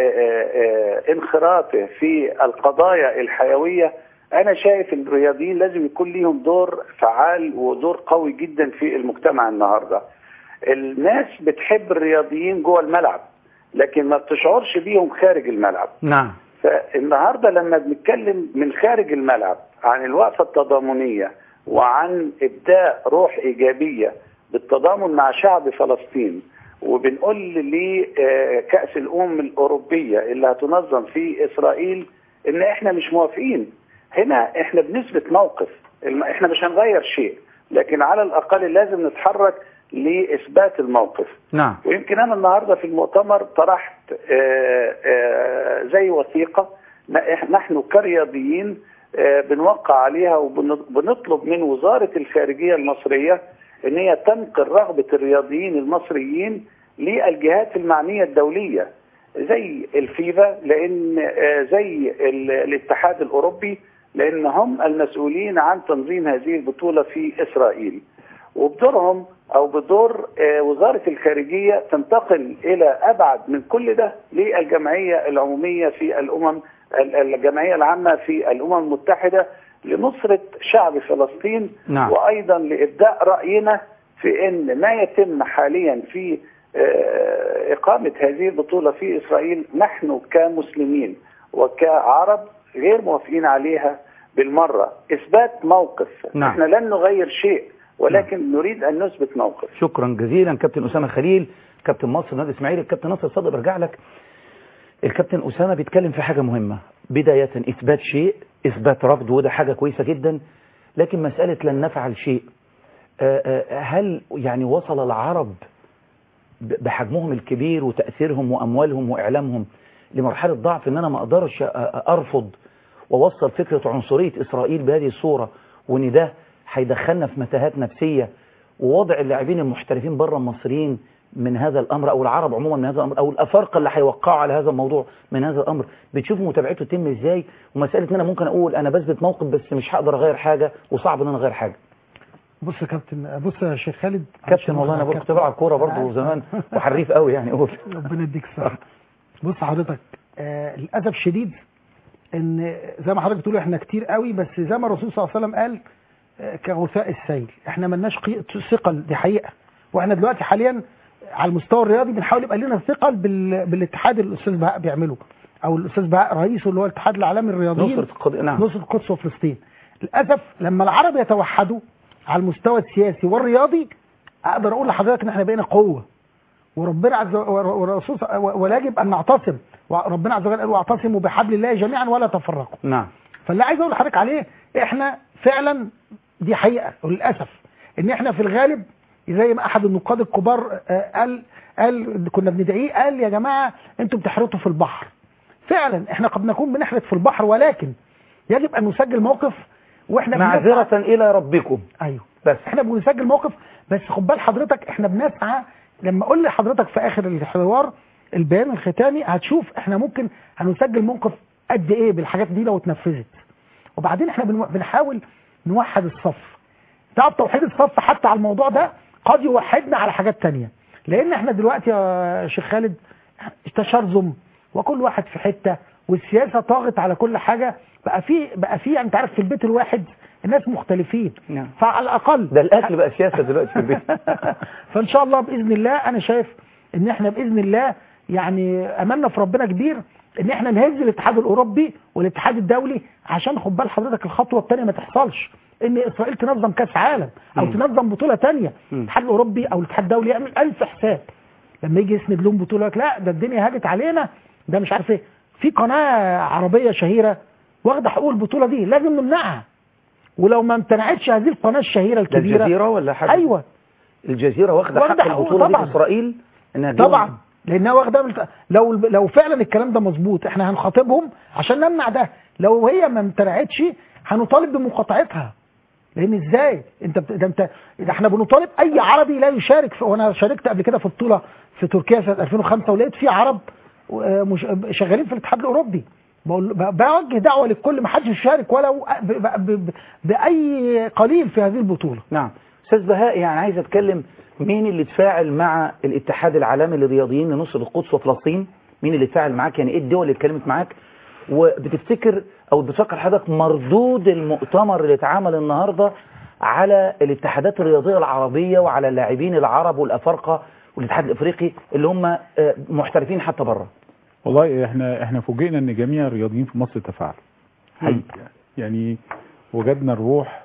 انخراطه في القضايا الحيوية. أنا شايف إن الرياضيين لازم يكون ليهم دور فعال ودور قوي جدا في المجتمع النهاردة. الناس بتحب الرياضيين جوه الملعب لكن ما بتشعرش بيهم خارج الملعب. نعم. فالنهاردة لما بنتكلم من خارج الملعب عن الوقفة التضامنية وعن إبداء روح إيجابية بالتضامن مع شعب فلسطين، وبنقول لكأس الأمم الأوروبية اللي هتنظم في إسرائيل إن إحنا مش موافقين، هنا إحنا بنثبت موقف، إحنا مش هنغير شيء لكن على الأقل لازم نتحرك لإثبات الموقف. نعم. ويمكن أنا النهاردة في المؤتمر طرحت آآ آآ زي وثيقة نحن كرياضيين بنوقع عليها وبنطلب من وزارة الخارجية المصرية ان هي تنقل رغبة الرياضيين المصريين للجهات المعنية الدولية زي الفيفا، لان زي الاتحاد الاوروبي، لان هم المسؤولين عن تنظيم هذه البطولة في اسرائيل، وبدورهم او بدور وزارة الخارجية تنتقل الى ابعد من كل ده للجمعية العمومية في الامم الجمعية العامة في الامم المتحدة لنصرة شعب فلسطين. نعم. وأيضا لإبداء رأينا في أن ما يتم حاليا في إقامة هذه البطولة في إسرائيل نحن كمسلمين وكعرب غير موافقين عليها بالمره اثبات موقف. نعم. احنا لن نغير شيء ولكن نعم. نريد ان نثبت موقف. شكرا جزيلا كابتن اسامه خليل، كابتن مصر نادي اسماعيل. الكابتن ناصر صادق برجع لك. الكابتن اسامه بيتكلم في حاجه مهمه، بدايه اثبات شيء، اثبات رفض، وده حاجه كويسه جدا، لكن مساله لن نفعل شيء، هل يعني وصل العرب بحجمهم الكبير وتاثيرهم واموالهم واعلامهم لمرحله ضعف ان انا ما اقدرش ارفض ووصل فكره عنصريه اسرائيل بهذه الصوره، وان ده هيدخلنا في متاهات نفسيه، ووضع اللاعبين المحترفين بره المصريين من هذا الامر، او العرب عموما من هذا الامر، او الافارقه اللي هيوقعوا على هذا الموضوع من هذا الامر، بتشوفوا متابعته تتم ازاي؟ ومساله ان انا ممكن اقول انا بثبت موقف بس مش هقدر اغير حاجه، وصعب ان انا اغير حاجه. بص يا كابتن، بص يا شيخ خالد، كابتن والله انا كنت بلعب كوره برضه زمان وحريف قوي يعني. قول. ربنا يديك الصحه. بص حضرتك، آه للاسف الشديد ان زي ما حضرتك بتقول احنا كتير قوي، بس زي ما الرسول صلى الله عليه وسلم قال آه كغثاء السيل، احنا ملناش ثقل، دي حقيقه. واحنا دلوقتي حاليا على المستوى الرياضي بنحاول يبقى لنا ثقل بال... بالاتحاد اللي الاستاذ بهاء بيعمله، او الاستاذ بهاء رئيسه اللي هو الاتحاد العالمي للرياضيين، نصرة القدس. نعم. نصرة القدس وفلسطين. للاسف لما العرب يتوحدوا على المستوى السياسي والرياضي، اقدر اقول لحضرتك ان احنا بقينا قوه، وربنا عز والرسول ولا يجب ان نعتصم، وربنا عز وجل قال واعتصموا بحبل الله جميعا ولا تفرقوا. نعم. فاللي عايز اقول لحضرتك عليه، احنا فعلا دي حقيقه وللاسف ان احنا في الغالب زي ما احد النقاد الكبار قال قال كنا بندعيه، قال يا جماعه انتوا بتحرطوا في البحر. فعلا احنا قد نكون بنحرط في البحر، ولكن يجب ان نسجل موقف واحنا معذره الى ربكم. ايوه بس احنا بنسجل موقف، بس خد بال حضرتك احنا بنسعى. لما اقول لحضرتك في اخر الحوار البيان الختامي هتشوف احنا ممكن هنسجل موقف قد ايه بالحاجات دي لو اتنفذت. وبعدين احنا بنحاول نوحد الصف. تعب توحيد الصف حتى على الموضوع ده قد يوحدنا على حاجات تانية، لان احنا دلوقتي يا شيخ خالد تشرذم وكل واحد في حته، والسياسه طاغت على كل حاجه. بقى في بقى في انت عارف في البيت الواحد الناس مختلفين. نعم. فعلى الاقل ده الاكل بقى سياسه دلوقتي في البيت. فان شاء الله باذن الله انا شايف ان احنا باذن الله يعني املنا في ربنا كبير ان احنا نهز الاتحاد الاوروبي والاتحاد الدولي، عشان خد بال حضرتك الخطوه الثانيه ما تحصلش، ان اسرائيل تنظم كاس عالم او م. تنظم بطوله ثانيه. الاتحاد الاوروبي او الاتحاد الدولي يعمل ألف حساب لما يجي يسند لهم بطوله، لك لا ده الدنيا هاجت علينا، ده مش عارف ايه. في قناه عربيه شهيره واخده حقوق البطوله دي، لازم نمنعها. ولو ما امتنعتش هذه القناه الشهيره الكبيره، الجزيره ولا حاجه؟ ايوه الجزيره واخده حق البطوله دي في اسرائيل انها طبعا، لانها واخده من... لو لو فعلا الكلام ده مظبوط احنا هنخاطبهم عشان نمنع ده. لو هي ما امتنعتش هنطالب بمقاطعتها، لان ازاي انت ده انت ده احنا بنطالب اي عربي لا يشارك في... وانا شاركت قبل كده في بطوله في تركيا سنه ألفين وخمسة ولقيت في عرب مش... شغالين في الاتحاد الاوروبي. بوجه دعوه للكل ما حدش يشارك ولو ب... ب... ب... باي قليل في هذه البطوله. نعم. استاذ بهاء، يعني عايز اتكلم مين اللي اتفاعل مع الاتحاد العالمي للرياضيين لنصرة القدس وفلسطين؟ مين اللي اتفاعل معاك؟ يعني ايه الدول اللي اتكلمت معاك؟ وبتفتكر او بتفكر حضرتك مردود المؤتمر اللي اتعمل النهارده على الاتحادات الرياضيه العربيه وعلى اللاعبين العرب والافارقه والاتحاد الافريقي اللي هم محترفين حتى بره؟ والله احنا احنا فوجئنا ان جميع الرياضيين في مصر تفاعلوا حقيقي. يعني وجدنا الروح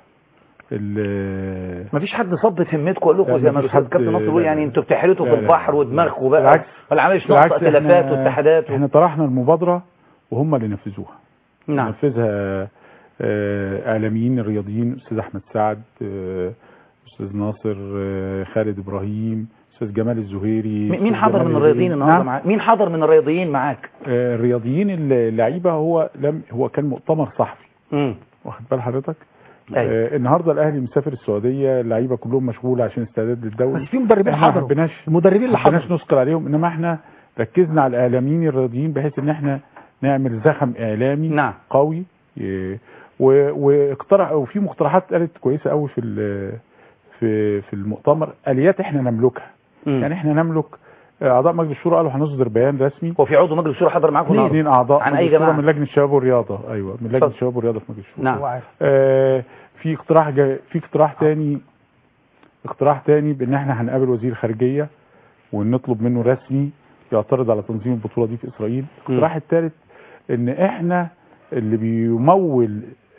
ما فيش حد صبت همتكم وقال لكم زي ما الاستاذ كابتن ناصر بيقول يعني انتوا بتحرتوا في البحر ودماغكم بقى ولا عملش نقطه ائتلافات واتحادات. احنا طرحنا المبادره وهم اللي نفذوها. نعم. نفذها اعلاميين الرياضيين، استاذ احمد سعد، استاذ ناصر، خالد ابراهيم، استاذ جمال الزهيري. مين حضر من الرياضيين النهارده معاك؟ مين حضر من الرياضيين معاك؟ الرياضيين اللعيبه هو لم هو كان مؤتمر صحفي. امم واخد بال حضرتك؟ أيوة. آه النهارده الاهلي مسافر السعوديه، اللعيبه كلهم مشغوله عشان استعداد للدوري، بس في مدربين حضروا، المدربين اللي حضروا ما حبناش نذكر عليهم، انما احنا ركزنا على الاعلاميين الرياضيين بحيث ان احنا نعمل زخم اعلامي نعم. قوي. واقترح وفي مقترحات قالت كويسه قوي في في في المؤتمر، اليات احنا نملكها. م. يعني احنا نملك اعضاء مجلس الشورى قالوا هنصدر بيان رسمي. هو في عضو مجلس الشورى حضر معاكم النهارده؟ اثنين اعضاء عن اي جماعه؟ من لجنه الشباب والرياضه. ايوه من لجنه الشباب والرياضه في مجلس الشورى. نعم. آه في اقتراح جا في اقتراح ثاني اقتراح ثاني بان احنا هنقابل وزير الخارجيه ونطلب منه رسمي يعترض على تنظيم البطوله دي في اسرائيل. الاقتراح الثالث ان احنا اللي بيمول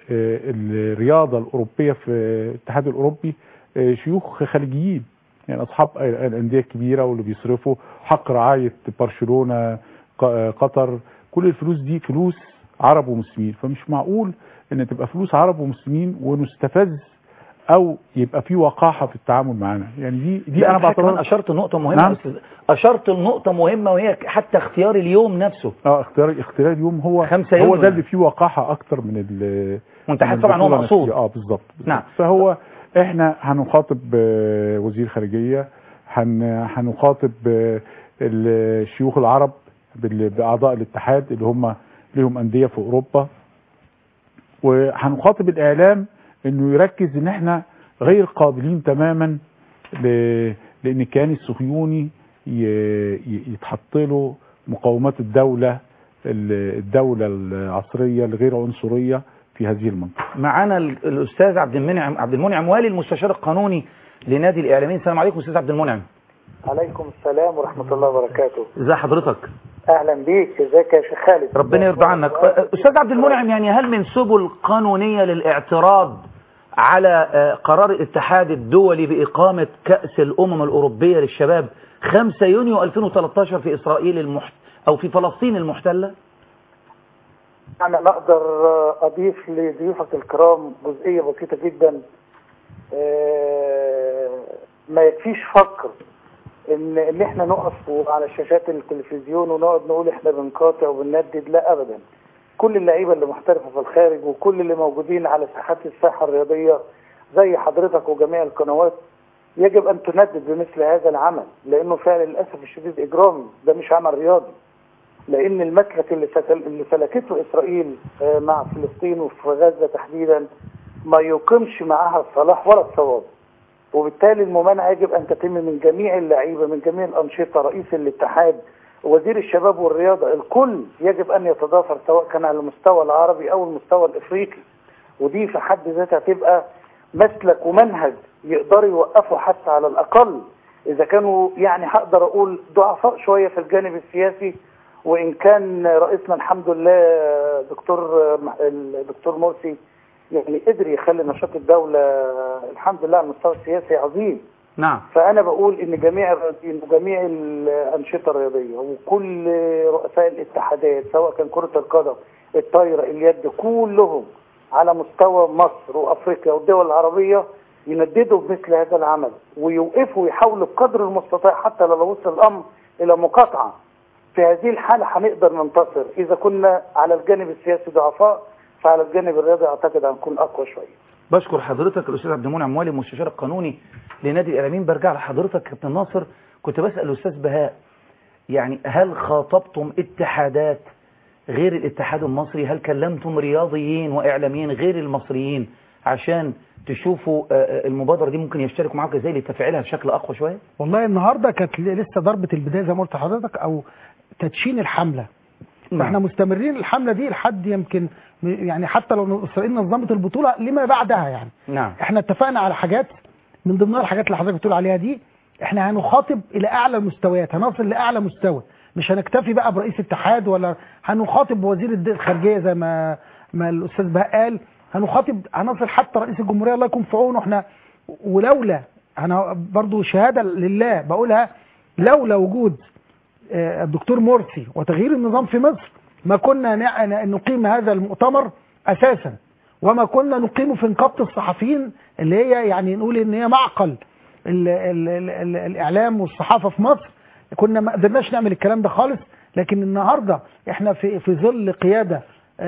الرياضه الاوروبيه في الاتحاد الاوروبي شيوخ خليجيين، يعني اصحاب الانديه الكبيره واللي بيصرفوا حق رعايه برشلونه قطر، كل الفلوس دي فلوس عرب ومسلمين. فمش معقول ان تبقى فلوس عرب ومسلمين ونستفز او يبقى في وقاحه في التعامل معانا. يعني دي دي انا بعتبرها. اشرت نقطه مهمه. نعم. اشرت النقطه مهمه وهي حتى اختيار اليوم نفسه. اه اختيار اختيار اليوم هو خمسة يوم هو ده اللي فيه وقاحه اكتر من ال وانت حاسس طبعا هو مقصود. اه بالظبط. نعم. فهو احنا هنخاطب وزير خارجيه، هن هنخاطب الشيوخ العرب باعضاء الاتحاد اللي هم ليهم انديه في اوروبا، وهنخاطب الاعلام انه يركز ان احنا غير قابلين تماما ل... لان الكيان الصهيوني ي... يتحط له مقومات الدوله الدوله العصريه الغير عنصريه في هذه المنطقه. معانا الاستاذ عبد المنعم عبد المنعم والي المستشار القانوني لنادي الاعلاميين. السلام عليكم استاذ عبد المنعم. عليكم السلام ورحمه الله وبركاته. ازي حضرتك؟ اهلا بيك. ازيك يا شيخ خالد؟ ربنا يرضى عنك. استاذ عبد المنعم، يعني هل من سبل قانونيه للاعتراض على قرار الاتحاد الدولي بإقامة كأس الأمم الأوروبية للشباب خمسة يونيو ألفين وثلاثة عشر في إسرائيل المحت... أو في فلسطين المحتلة؟ أنا أقدر أضيف لضيوفك الكرام جزئية بسيطة جدا. ما يكفيش فكر إن إن إحنا نقف على شاشات التلفزيون ونقعد نقول إحنا بنقاطع وبنندد. لا أبدا. كل اللعيبه اللي محترفه في الخارج وكل اللي موجودين على ساحات الساحه الرياضيه زي حضرتك وجميع القنوات يجب ان تندد بمثل هذا العمل، لانه فعلا للاسف الشديد اجرامي، ده مش عمل رياضي. لان المسلك اللي اللي سلكته اسرائيل مع فلسطين وفي غزه تحديدا ما يقيمش معاها الصلاح ولا الصواب، وبالتالي الممانعه يجب ان تتم من جميع اللعيبه من جميع الانشطه، رئيس الاتحاد، وزير الشباب والرياضة، الكل يجب أن يتضافر سواء كان على المستوى العربي أو المستوى الإفريقي. ودي في حد ذاتها تبقى مسلك ومنهج يقدروا يوقفوا حتى على الأقل إذا كانوا يعني هقدر أقول ضعفاء شوية في الجانب السياسي. وإن كان رئيسنا الحمد لله دكتور الدكتور مرسي يعني قدر يخلي نشاط الدولة الحمد لله على المستوى السياسي عظيم. نعم. فأنا بقول إن جميع الرياضيين وجميع الأنشطة الرياضية وكل رؤساء الاتحادات سواء كان كرة القدم، الطايرة، اليد، كلهم على مستوى مصر وأفريقيا والدول العربية ينددوا بمثل هذا العمل ويوقفوا ويحاولوا بقدر المستطاع حتى لو وصل الأمر إلى مقاطعة. في هذه الحالة هنقدر ننتصر. إذا كنا على الجانب السياسي ضعفاء فعلى الجانب الرياضي أعتقد هنكون أقوى شوية. بشكر حضرتك الأستاذ عبد المنعم والي المستشار القانوني لنادي الإعلاميين. برجع لحضرتك كابتن ناصر، كنت بسأل الأستاذ بهاء يعني هل خاطبتم اتحادات غير الاتحاد المصري؟ هل كلمتم رياضيين وإعلاميين غير المصريين عشان تشوفوا المبادرة دي ممكن يشتركوا معاك ازاي لتفعيلها بشكل أقوى شوية؟ والله النهاردة كانت لسه ضربة البداية زي ما قلت لحضرتك أو تدشين الحملة. احنا مستمرين الحملة دي لحد يمكن يعني حتى لو اسرائيل نظمت البطولة لما بعدها يعني. نعم. احنا اتفقنا على حاجات من ضمنها الحاجات اللي حضرتك بتقول عليها دي. احنا هنخاطب الى اعلى المستويات، هنصل لاعلى مستوى، مش هنكتفي بقى برئيس اتحاد ولا هنخاطب وزير الخارجيه زي ما ما الاستاذ بهاء قال، هنخاطب هنصل حتى رئيس الجمهوريه الله يكون في عونه. احنا ولولا انا برضو شهاده لله بقولها، لولا وجود الدكتور مرسي وتغيير النظام في مصر ما كنا نقيم هذا المؤتمر اساسا، وما كنا نقيمه في نقابه الصحفيين اللي هي يعني نقول ان هي معقل ال ال ال ال الاعلام والصحافه في مصر. كنا ما قدرناش نعمل الكلام ده خالص. لكن النهارده احنا في في ظل قياده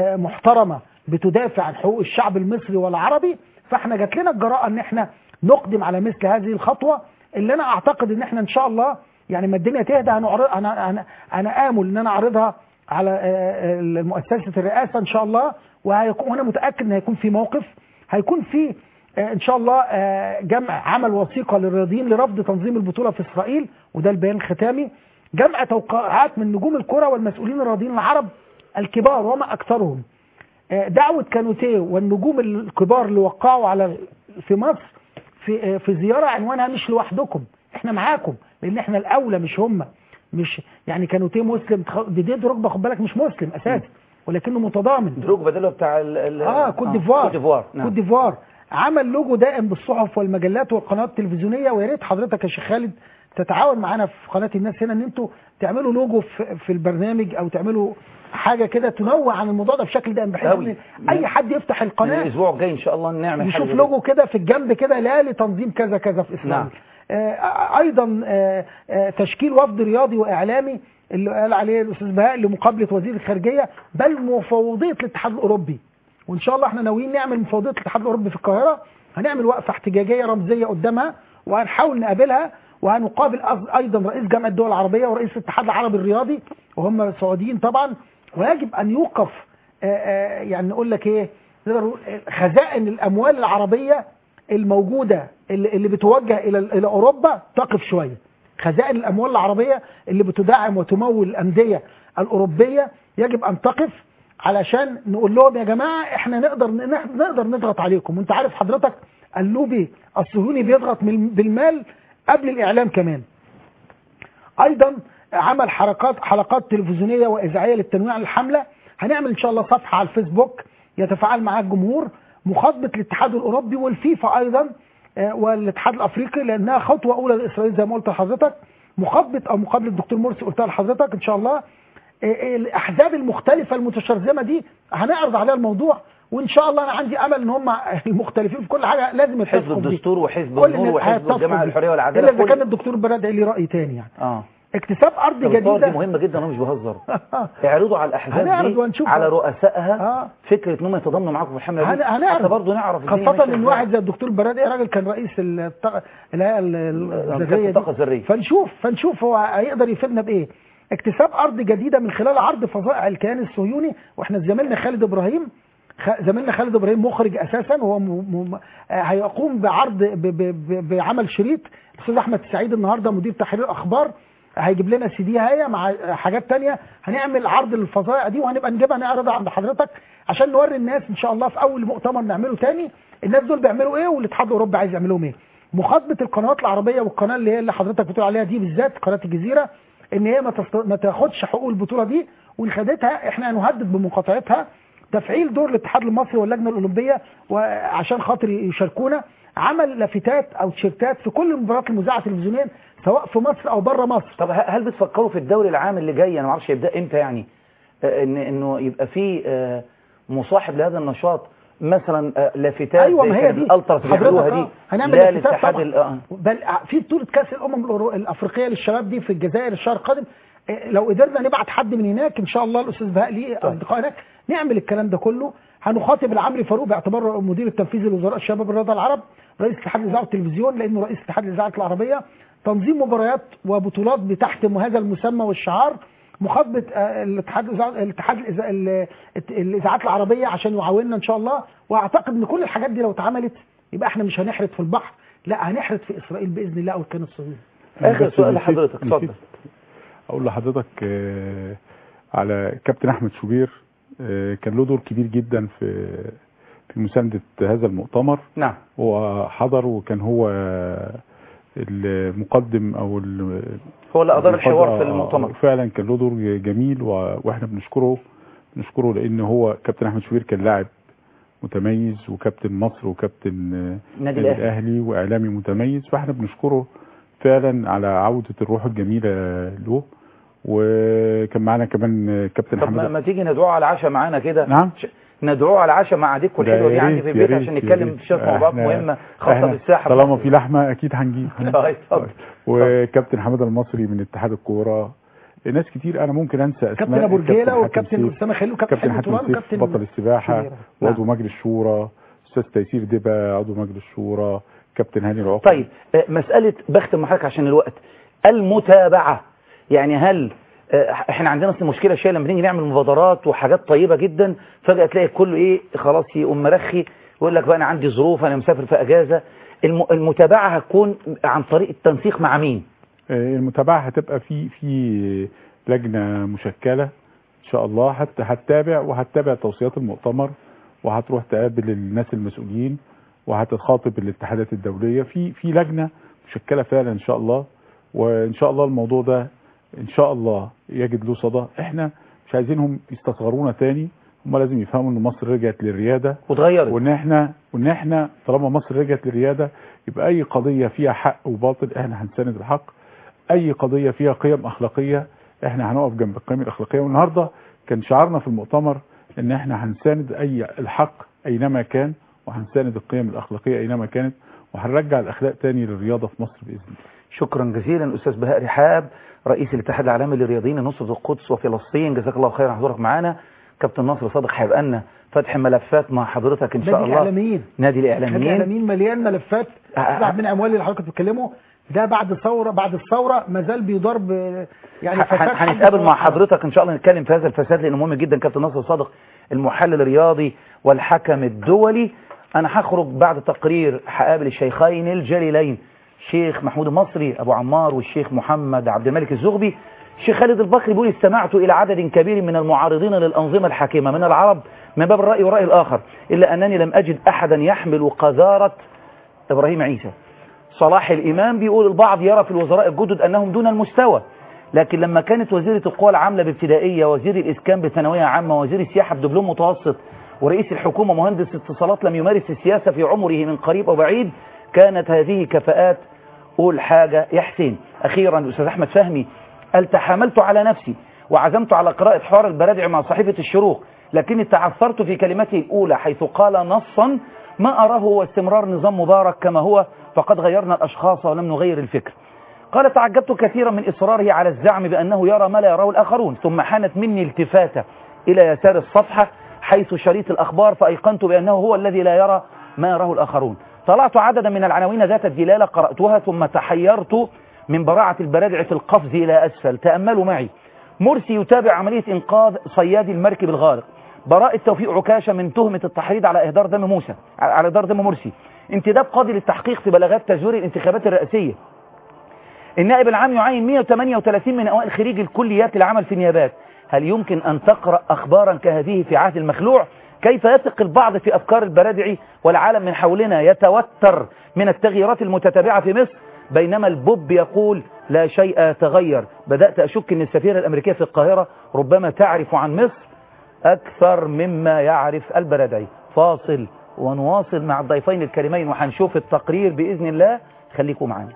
محترمه بتدافع عن حقوق الشعب المصري والعربي، فاحنا جات لنا الجراءه ان احنا نقدم على مثل هذه الخطوه اللي انا اعتقد ان احنا ان شاء الله يعني ما الدنيا تهدى هنعرض انا انا انا امل ان انا اعرضها على مؤسسه الرئاسه ان شاء الله، وانا متاكد ان هيكون في موقف، هيكون في ان شاء الله جمع عمل وثيقه للرياضيين لرفض تنظيم البطوله في اسرائيل، وده البيان الختامي، جمع توقيعات من نجوم الكره والمسؤولين الرياضيين العرب الكبار وما اكثرهم، دعوه كانوتيه والنجوم الكبار اللي وقعوا على في مصر في في زياره عنوانها مش لوحدكم، احنا معاكم، لان احنا الاولى مش هم. مش يعني كانوتيه مسلم، ديديه ركبه خد بالك مش مسلم اساسا، ولكنه متضامن. دروجبا ده اللي هو بتاع ال ال اه كوت ديفوار كوت ديفوار نعم. كوت ديفوار عمل لوجو دائم بالصحف والمجلات والقنوات التلفزيونيه، ويا ريت حضرتك يا شيخ خالد تتعاون معانا في قناه الناس هنا ان انتوا تعملوا لوجو في, في البرنامج، او تعملوا حاجه كده تنوع عن الموضوع ده بشكل دائم، بحيث ان اي حد يفتح القناه الاسبوع الجاي ان شاء الله نعمل يشوف لوجو كده في الجنب كده، لا لتنظيم كذا كذا في اسرائيل. نعم. آه ايضا آه آه تشكيل وفد رياضي واعلامي اللي قال عليه الاستاذ بهاء لمقابله وزير الخارجيه، بل مفوضيه الاتحاد الاوروبي. وان شاء الله احنا ناويين نعمل مفوضيه الاتحاد الاوروبي في القاهره، هنعمل وقفه احتجاجيه رمزيه قدامها وهنحاول نقابلها، وهنقابل ايضا رئيس جامعه الدول العربيه ورئيس الاتحاد العربي الرياضي وهم سعوديين طبعا. ويجب ان يوقف آآ آآ يعني نقول لك ايه، خزائن الاموال العربيه الموجوده اللي, اللي بتوجه الى الى اوروبا تقف شويه. خزائن الاموال العربيه اللي بتدعم وتمول الانديه الاوروبيه يجب ان تقف، علشان نقول لهم يا جماعه احنا نقدر نقدر نضغط عليكم. وانت عارف حضرتك اللوبي الصهيوني بيضغط بالمال قبل الاعلام كمان. ايضا عمل حركات حلقات تلفزيونيه واذاعيه للتنويع الحمله. هنعمل ان شاء الله صفحه على الفيسبوك يتفاعل معها الجمهور، مخاطبه الاتحاد الاوروبي والفيفا ايضا والاتحاد الافريقي، لانها خطوه اولى لاسرائيل زي ما قلت لحضرتك. مخاطبه او مقابله الدكتور مرسي قلتها لحضرتك ان شاء الله. الاحزاب المختلفه المتشرذمه دي هنعرض عليها الموضوع، وان شاء الله انا عندي امل ان هم المختلفين في كل حاجه لازم يتفقوا. حزب الدستور وحزب النور وحزب الجماعه الحريه والعداله، الا اذا كان الدكتور برادعي ليه راي ثاني يعني. اه اكتساب ارض جديده دي مهمه جدا، انا مش بهزر. اعرضوا على الاحزاب دي على رؤسائها آه. فكره انهم يتضامنوا معاكم في الحمله دي، حتى برضه نعرف خاصه ان واحد زي الدكتور برادعي راجل كان رئيس الهيئه الذريه، فنشوف فنشوف هو هيقدر يفيدنا بايه. اكتساب ارض جديده من خلال عرض فظائع الكيان الصهيوني. واحنا زميلنا خالد ابراهيم زميلنا خالد ابراهيم مخرج اساسا، وهو م... م... هيقوم بعرض ب... ب... بعمل شريط. الاستاذ احمد سعيد النهارده مدير تحرير اخبار هيجيب لنا سي دي هي مع حاجات تانية. هنعمل عرض للفظائع دي وهنبقى نجيبها نعرضها عند حضرتك عشان نوري الناس ان شاء الله في اول مؤتمر نعمله تاني الناس دول بيعملوا ايه والاتحاد الاوروبي عايز يعملهم ايه. مخاطبه القنوات العربيه والقناه اللي هي اللي حضرتك بتقول عليها دي بالذات قناه الجزيره، ان هي ما, تست... ما تاخدش حقوق البطوله دي، وان خدتها احنا هنهدد بمقاطعتها. تفعيل دور الاتحاد المصري واللجنه الاولمبيه وعشان خاطر يشاركونا. عمل لافتات او تيشيرتات في كل المباريات المذاعه تلفزيونيا سواء في مصر او بره مصر. طب هل بتفكروا في الدوري العام اللي جاي، انا ما اعرفش يبدا امتى يعني، ان انه يبقى في مصاحب لهذا النشاط مثلا لافتات؟ ايوه ما هي دي الالتراس بيعملوها دي هنعمل لافتات طبعا. بل في بطوله كاس الامم الافريقيه للشباب دي في الجزائر الشهر القادم، لو قدرنا نبعت حد من هناك ان شاء الله الاستاذ بهاء ليه اصدقاء هناك نعمل الكلام ده كله. هنخاطب العمري فاروق باعتباره مدير التنفيذي لوزراء الشباب والرياضه العرب، رئيس اتحاد الاذاعه والتلفزيون لانه رئيس اتحاد الاذاعه العربيه، تنظيم مباريات وبطولات بتحتم هذا المسمى والشعار. مخاطبه الاتحاد الاتحاد الاذاعات العربيه عشان يعاوننا ان شاء الله. واعتقد ان كل الحاجات دي لو اتعملت يبقى احنا مش هنحرد في البحر، لا هنحرد في اسرائيل باذن الله او الكيان الصهيوني. اخر سؤال لحضرتك اتفضل. اقول لحضرتك على كابتن احمد شوبير، كان له دور كبير جدا في في مسانده هذا المؤتمر. نعم. هو حضر وكان هو المقدم او هو اللي ادار الحوار في المؤتمر. فعلا كان له دور جميل واحنا بنشكره بنشكره لان هو كابتن احمد شوبير كان لاعب متميز وكابتن مصر وكابتن النادي الاهلي واعلامي متميز، فاحنا بنشكره فعلا على عوده الروح الجميله له. وكان معانا كمان كابتن طب حمد. ما تيجي ندعوه على العشاء معانا كده. نعم ندعوه على العشاء مع عديكم الحلوه دي عندي في البيت عشان نتكلم في شويه موضوعات مهمه خاصه بالساحه. طالما في لحمه اكيد هنجيب. اتفضل. وكابتن حمد المصري من اتحاد الكوره. ناس كتير انا ممكن انسى اسماء. كابتن ابو رجيله والكابتن اسامه خليل وكابتن حاتم وكابتن بطل السباحه وعضو مجلس الشورى، استاذ تيسير دبا عضو مجلس الشورى، كابتن هاني العقل. طيب مساله بختم معاك عشان الوقت، المتابعه يعني هل احنا عندنا اصل مشكله شويه لما نيجي نعمل مبادرات وحاجات طيبه جدا فجاه تلاقي كله ايه خلاص يقوم مرخي يقول لك بقى انا عندي ظروف انا مسافر في اجازه. المتابعه هتكون عن طريق التنسيق مع مين؟ المتابعه هتبقى في في لجنه مشكله ان شاء الله، حتى هتتابع وهتتابع توصيات المؤتمر وهتروح تقابل الناس المسؤولين وهتخاطب الاتحادات الدوليه في في لجنه مشكله فعلا ان شاء الله. وان شاء الله الموضوع ده ان شاء الله يجد له صدى. احنا مش عايزينهم يستصغرونا تاني، هم لازم يفهموا ان مصر رجعت للرياده واتغيرت، وان احنا وان احنا طالما مصر رجعت للرياده يبقى اي قضيه فيها حق وباطل احنا هنساند الحق، اي قضيه فيها قيم اخلاقيه احنا هنقف جنب القيم الاخلاقيه. والنهارده كان شعارنا في المؤتمر ان احنا هنساند اي الحق اينما كان، وهنساند القيم الاخلاقيه اينما كانت، وهنرجع الاخلاق تاني للرياضه في مصر باذن الله. شكرا جزيلا استاذ بهاء رحاب رئيس الاتحاد العالمي للرياضيين لنصرة القدس وفلسطين، جزاك الله خيرا حضورك معانا. كابتن ناصر صادق هيبقى لنا فتح ملفات مع حضرتك ان شاء نادي الله. الإعلاميين. نادي الاعلاميين نادي الاعلاميين مليان ملفات بعد من اموال اللي حضرتك بتتكلموا ده بعد ثوره بعد الثوره ما زال بيدار يعني فساد. هنتقابل مع حضرتك ان شاء الله نتكلم في هذا الفساد لانه مهم جدا. كابتن ناصر صادق المحلل الرياضي والحكم الدولي. انا هخرج بعد تقرير هقابل الشيخين الجليلين الشيخ محمود المصري ابو عمار والشيخ محمد عبد الملك الزغبي. الشيخ خالد البكري بيقول استمعت الى عدد كبير من المعارضين للانظمه الحاكمه من العرب من باب الراي والراي الاخر، الا انني لم اجد احدا يحمل قذاره ابراهيم عيسى. صلاح الامام بيقول البعض يرى في الوزراء الجدد انهم دون المستوى، لكن لما كانت وزيره القوى العامله بابتدائيه، وزير الاسكان بثانويه عامه، وزير السياحه بدبلوم متوسط، ورئيس الحكومه مهندس اتصالات لم يمارس السياسه في عمره من قريب او بعيد، كانت هذه كفاءات. قول حاجه يا حسين. اخيرا الاستاذ احمد فهمي قال تحاملت على نفسي وعزمت على قراءة حوار البرادعي مع صحيفة الشروق، لكني تعثرت في كلمته الأولى حيث قال نصا ما أراه هو استمرار نظام مبارك كما هو، فقد غيرنا الأشخاص ولم نغير الفكر. قال تعجبت كثيرا من إصراره على الزعم بأنه يرى ما لا يراه الآخرون، ثم حانت مني التفاتة إلى يسار الصفحة حيث شريط الأخبار فأيقنت بأنه هو الذي لا يرى ما يراه الآخرون. طلعت عددا من العناوين ذات الدلالة قرأتها ثم تحيرت من براعة البرادع في القفز إلى أسفل. تأملوا معي. مرسي يتابع عملية إنقاذ صياد المركب الغارق. براءة توفيق عكاشة من تهمة التحريض على إهدار دم موسى على إهدار دم مرسي. انتداب قاضي للتحقيق في بلاغات تزوير الانتخابات الرئاسية. النائب العام يعين مئة وثمانية وثلاثين من أوائل خريج الكليات العمل في النيابات. هل يمكن أن تقرأ أخبارا كهذه في عهد المخلوع؟ كيف يثق البعض في أفكار البرادعي والعالم من حولنا يتوتر من التغييرات المتتابعة في مصر، بينما البوب يقول لا شيء يتغير. بدأت أشك أن السفيرة الأمريكية في القاهرة ربما تعرف عن مصر أكثر مما يعرف البرادعي. فاصل ونواصل مع الضيفين الكريمين وهنشوف التقرير بإذن الله. خليكم معنا.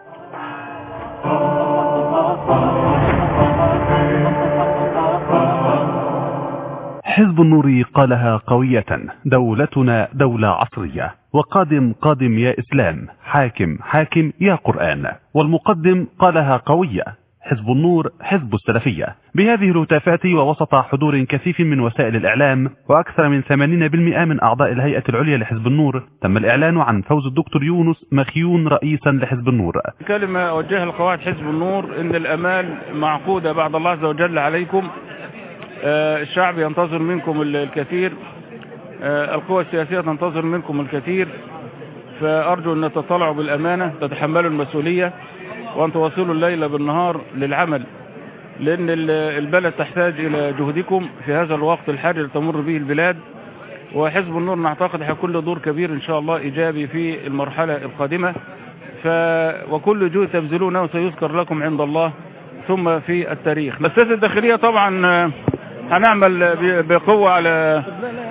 حزب النور قالها قوية دولتنا دولة عصرية، وقادم قادم يا إسلام، حاكم حاكم يا قرآن. والمقدم قالها قوية حزب النور حزب السلفية. بهذه الهتافات ووسط حضور كثيف من وسائل الإعلام وأكثر من ثمانين بالمئة من أعضاء الهيئة العليا لحزب النور، تم الإعلان عن فوز الدكتور يونس مخيون رئيسا لحزب النور. كلمة أوجهها لقواعد حزب النور إن الأمال معقودة بعد الله عز وجل عليكم. آه الشعب ينتظر منكم الكثير، آه القوى السياسية تنتظر منكم الكثير، فأرجو أن تطلعوا بالأمانة، تتحملوا المسؤولية، وأن تواصلوا الليل بالنهار للعمل، لأن البلد تحتاج إلى جهدكم في هذا الوقت الحرج اللي تمر به البلاد. وحزب النور نعتقد هيكون له دور كبير إن شاء الله إيجابي في المرحلة القادمة، ف وكل جهد تبذلونه سيذكر لكم عند الله ثم في التاريخ. السياسة الداخلية طبعا هنعمل بقوة على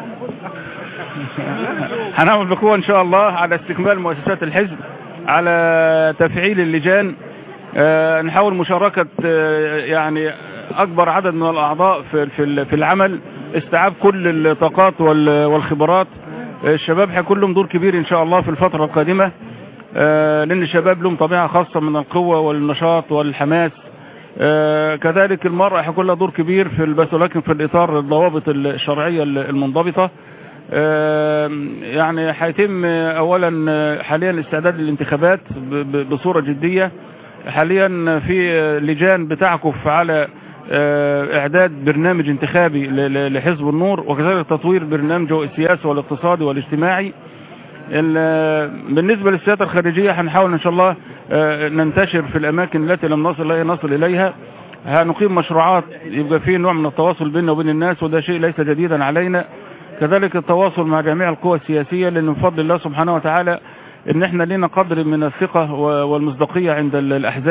هنعمل بقوة إن شاء الله على استكمال مؤسسات الحزب، على تفعيل اللجان، أه نحاول مشاركة أه يعني أكبر عدد من الأعضاء في في في العمل، استيعاب كل الطاقات والخبرات. الشباب هيكون لهم دور كبير إن شاء الله في الفترة القادمة، أه لأن الشباب لهم طبيعة خاصة من القوة والنشاط والحماس. آه كذلك المرأة هيكون لها دور كبير في بس ولكن في الإطار الضوابط الشرعية المنضبطة. آه يعني هيتم أولا حاليا الاستعداد للانتخابات بصورة جدية. حاليا في لجان بتعكف على آه إعداد برنامج انتخابي لحزب النور، وكذلك تطوير برنامجه السياسي والاقتصادي والاجتماعي. بالنسبة للسياسة الخارجية هنحاول إن شاء الله ننتشر في الأماكن التي لم نصل إليها نصل إليها. هنقيم مشروعات يبقى فيه نوع من التواصل بيننا وبين الناس، وده شيء ليس جديدا علينا. كذلك التواصل مع جميع القوى السياسية، لأن من فضل الله سبحانه وتعالى إن احنا لنا قدر من الثقة والمصداقية عند الأحزاب.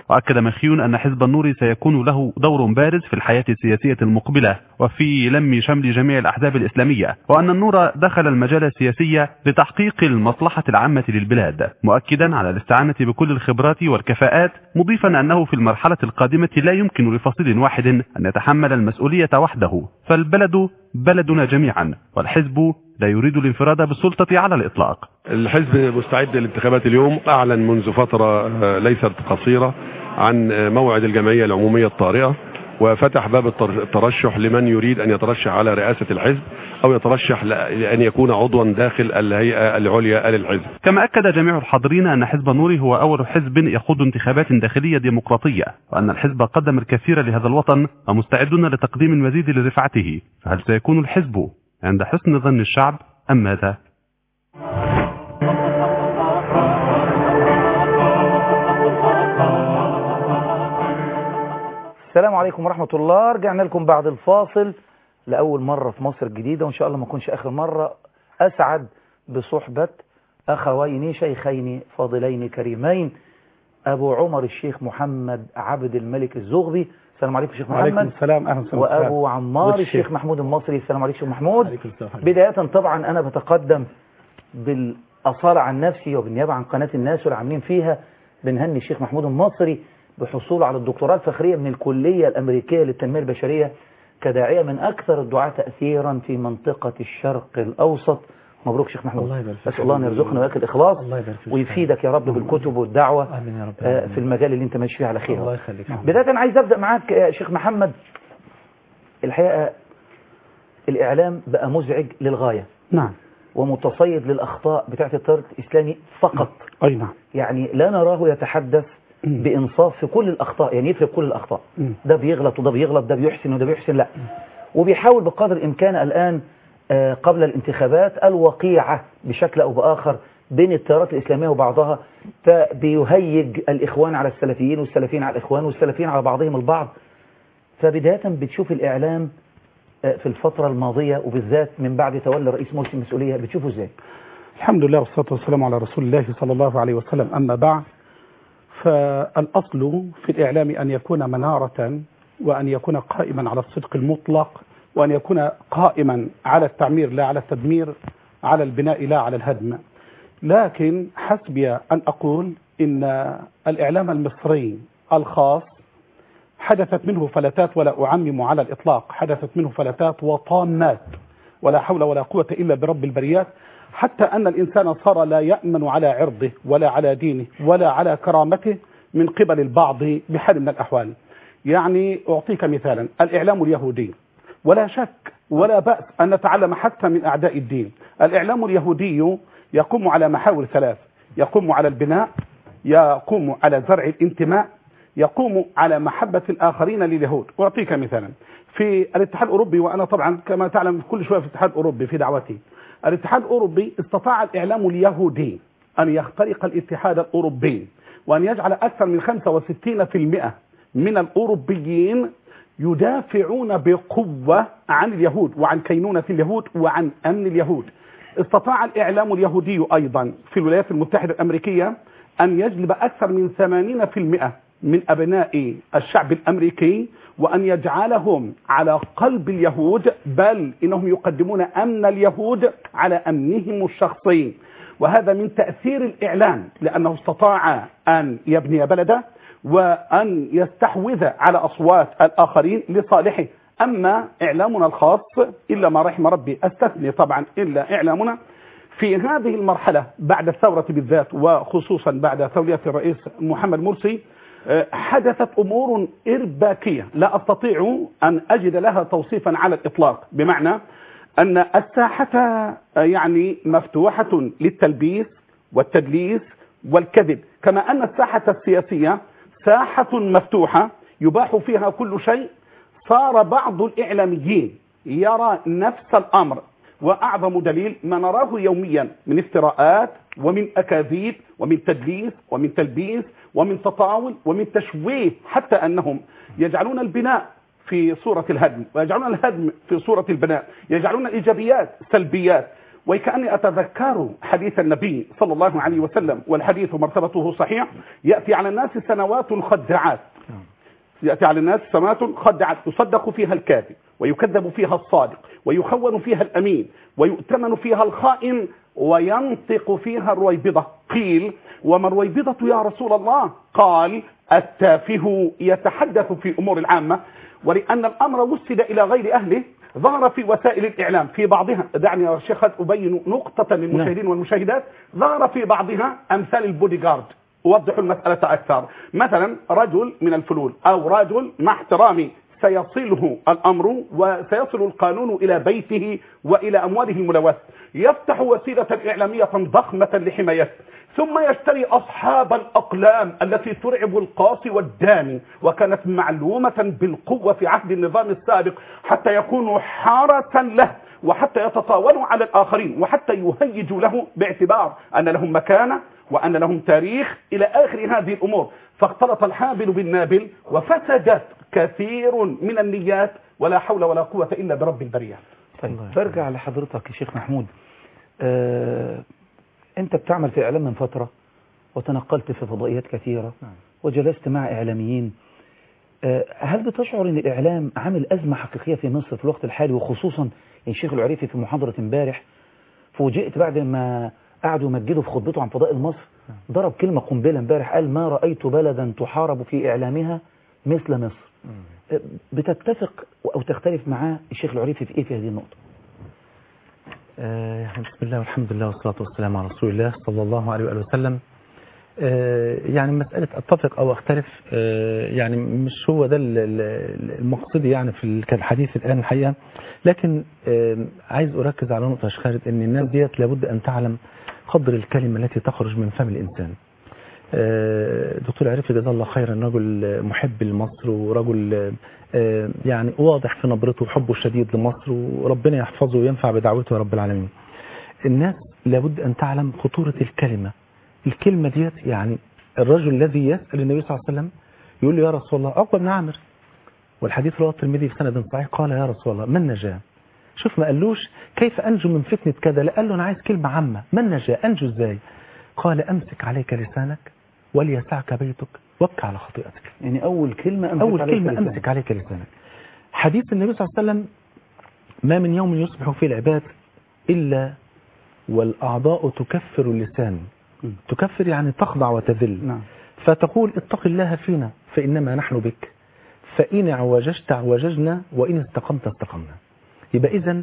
وأكد مخيون أن حزب النور سيكون له دور بارز في الحياة السياسية المقبلة وفي لم شمل جميع الأحزاب الإسلامية، وأن النور دخل المجال السياسي لتحقيق المصلحة العامة للبلاد، مؤكدا على الاستعانة بكل الخبرات والكفاءات، مضيفا أنه في المرحلة القادمة لا يمكن لفصيل واحد أن يتحمل المسؤولية وحده، فالبلد بلدنا جميعا، والحزب لا يريد الانفراد بالسلطة على الإطلاق. الحزب مستعد للانتخابات اليوم، أعلن منذ فترة ليست قصيرة عن موعد الجمعية العمومية الطارئة، وفتح باب الترشح لمن يريد أن يترشح على رئاسة الحزب أو يترشح لأن يكون عضوا داخل الهيئة العليا للحزب. كما أكد جميع الحاضرين أن حزب النور هو أول حزب يخوض انتخابات داخلية ديمقراطية، وأن الحزب قدم الكثير لهذا الوطن ومستعدون لتقديم المزيد لرفعته، فهل سيكون الحزب عند حسن ظن الشعب أم ماذا؟ السلام عليكم ورحمة الله. رجعنا لكم بعد الفاصل لأول مرة في مصر الجديدة، وإن شاء الله ما تكونش آخر مرة. أسعد بصحبة أخوين شيخين فاضلين كريمين، أبو عمر الشيخ محمد عبد الملك الزغبي. السلام عليكم شيخ محمد. وعليكم السلام. أهلا وسهلا. وأبو عمار الشيخ محمود المصري. السلام عليكم شيخ محمود. بداية طبعا أنا بتقدم بالأصالة عن نفسي وبالنيابة عن قناة الناس والعاملين فيها، بنهني الشيخ محمود المصري بحصوله على الدكتوراه الفخرية من الكلية الأمريكية للتنمية البشرية كداعية من أكثر الدعاة تأثيرا في منطقة الشرق الأوسط. مبروك شيخ محمود. الله يبارك فيك. أسأل الله أن يرزقنا وياك الإخلاص ويفيدك يا رب بالكتب والدعوة آمين يا رب. آه في المجال اللي أنت ماشي فيه على خير. الله يخليك. بداية أنا عايز أبدأ معاك يا شيخ محمد. الحقيقة الإعلام بقى مزعج للغاية. نعم. ومتصيد للأخطاء بتاعت التيار الإسلامي فقط. أي نعم. يعني لا نراه يتحدث بإنصاف في كل الأخطاء، يعني يفرق كل الأخطاء. ده بيغلط وده بيغلط، ده بيحسن وده بيحسن، لا. وبيحاول بقدر الإمكان الآن قبل الانتخابات الوقيعة بشكل أو بآخر بين التيارات الإسلامية وبعضها، فبيهيج الإخوان على السلفيين والسلفيين على الإخوان والسلفيين على بعضهم البعض. فبداية بتشوف الإعلام في الفترة الماضية وبالذات من بعد تولي رئيس مرسي المسؤولية، بتشوفه إزاي؟ الحمد لله والصلاة والسلام على رسول الله صلى الله عليه وسلم. أما بعد، فالأصل في الإعلام أن يكون منارة، وأن يكون قائما على الصدق المطلق، وأن يكون قائما على التعمير لا على التدمير، على البناء لا على الهدم. لكن حسبي أن أقول إن الإعلام المصري الخاص حدثت منه فلتات، ولا أعمم على الإطلاق، حدثت منه فلتات وطامات، ولا حول ولا قوة إلا برب البريات، حتى أن الإنسان صار لا يأمن على عرضه ولا على دينه ولا على كرامته من قبل البعض بحال من الأحوال. يعني أعطيك مثالا، الإعلام اليهودي، ولا شك ولا بأس أن نتعلم حتى من أعداء الدين. الإعلام اليهودي يقوم على محاور ثلاث: يقوم على البناء، يقوم على زرع الانتماء، يقوم على محبة الآخرين لليهود. أعطيك مثالا، في الاتحاد الأوروبي، وأنا طبعا كما تعلم كل شوية في الاتحاد الأوروبي في دعوتي، الاتحاد الأوروبي استطاع الإعلام اليهودي أن يخترق الاتحاد الأوروبي، وأن يجعل أكثر من خمسة وستين بالمئة من الأوروبيين يدافعون بقوة عن اليهود وعن كينونة اليهود وعن أمن اليهود. استطاع الإعلام اليهودي أيضا في الولايات المتحدة الأمريكية أن يجلب أكثر من ثمانين بالمئة من أبناء الشعب الأمريكي وأن يجعلهم على قلب اليهود، بل إنهم يقدمون أمن اليهود على أمنهم الشخصي. وهذا من تأثير الإعلام، لأنه استطاع أن يبني بلده وأن يستحوذ على أصوات الآخرين لصالحه. أما إعلامنا الخاص إلا ما رحم ربي، أستثني طبعا إلا إعلامنا في هذه المرحلة بعد الثورة بالذات، وخصوصا بعد تولية الرئيس محمد مرسي، حدثت أمور إرباكية لا أستطيع أن أجد لها توصيفا على الإطلاق، بمعنى أن الساحة يعني مفتوحة للتلبيس والتدليس والكذب، كما أن الساحة السياسية ساحة مفتوحة يباح فيها كل شيء. صار بعض الإعلاميين يرى نفس الأمر، وأعظم دليل ما نراه يوميا من افتراءات ومن أكاذيب ومن تدليس ومن تلبيس ومن تطاول ومن تشويه، حتى أنهم يجعلون البناء في صورة الهدم ويجعلون الهدم في صورة البناء، يجعلون الإيجابيات سلبيات. وكأني أتذكر حديث النبي صلى الله عليه وسلم، والحديث مرتبته صحيح. يأتي على الناس سنوات خدعات، يأتي على الناس سنوات خدعات يصدق فيها الكاذب ويكذب فيها الصادق ويخون فيها الأمين ويؤتمن فيها الخائن وينطق فيها الرويبضة. قيل: وما الرويبضة يا رسول الله؟ قال: التافه يتحدث في أمور العامة. ولأن الأمر وسد إلى غير أهله ظهر في وسائل الإعلام في بعضها، دعني يا شيخ أبين نقطة للمشاهدين والمشاهدات، ظهر في بعضها أمثال البودي جارد. أوضح المسألة أكثر. مثلا رجل من الفلول أو رجل مع احترامي سيصله الأمر وسيصل القانون إلى بيته وإلى أمواله الملوثة، يفتح وسيلة إعلامية ضخمة لحمايته، ثم يشتري أصحاب الأقلام التي ترعب القاسي والداني، وكانت معلومة بالقوة في عهد النظام السابق، حتى يكونوا حارسا له وحتى يتطاولوا على الآخرين وحتى يهيجوا له باعتبار أن لهم مكانة وأن لهم تاريخ إلى آخر هذه الأمور. فاختلط الحابل بالنابل وفسدت كثير من النيات، ولا حول ولا قوة إلا برب البريات. طيب برجع لحضرتك يا شيخ محمود. آه أنت بتعمل في إعلام من فترة وتنقلت في فضائيات كثيرة وجلست مع إعلاميين. آه هل بتشعر أن الإعلام عامل أزمة حقيقية في مصر في الوقت الحالي، وخصوصا الشيخ العريفي في محاضرة امبارح فوجئت بعد ما قعدوا يمجدوا في خطبته عن فضائل مصر ضرب كلمة قنبلة امبارح، قال: ما رأيت بلدا تحارب في إعلامها مثل مصر. بتتفق أو تختلف معاه الشيخ العريفي في إيه في هذه النقطة؟ آه بسم الله والحمد لله والصلاة والسلام على رسول الله صلى الله عليه وآله وسلم. آه يعني مسألة أتفق أو أختلف آه يعني مش هو ده المقصود يعني في الحديث الآن الحقيقة، لكن آه عايز أركز على نقطة خالد، أن الناس ديت لابد أن تعلم قدر الكلمة التي تخرج من فم الإنسان. دكتور عريفي جزاه الله خيرا رجل محب لمصر، ورجل يعني واضح في نبرته وحبه الشديد لمصر، وربنا يحفظه وينفع بدعوته يا رب العالمين. الناس لابد أن تعلم خطورة الكلمة. الكلمة ديت يعني الرجل الذي يسأل النبي صلى الله عليه وسلم يقول له: يا رسول الله، عقبة بن عامر، والحديث رواه الترمذي في سند صحيح، قال: يا رسول الله، من نجا؟ شوف، ما قالوش كيف أنجو من فتنة كذا، لا، قال له: أنا عايز كلمة عامة، من نجا؟ أنجو إزاي؟ قال: أمسك عليك لسانك وليسعك بيتك وابكى على خطيئتك. يعني أول كلمة أمسك أول عليك كلمة لسانك. أمسك عليك لسانك. حديث النبي صلى الله عليه وسلم: ما من يوم يصبح فيه العباد إلا والأعضاء تكفر اللسان. م. تكفر يعني تخضع وتذل. نعم. فتقول: اتق الله فينا فإنما نحن بك، فإن اعوججت اعوججنا وإن استقمت استقمنا. يبقى إذن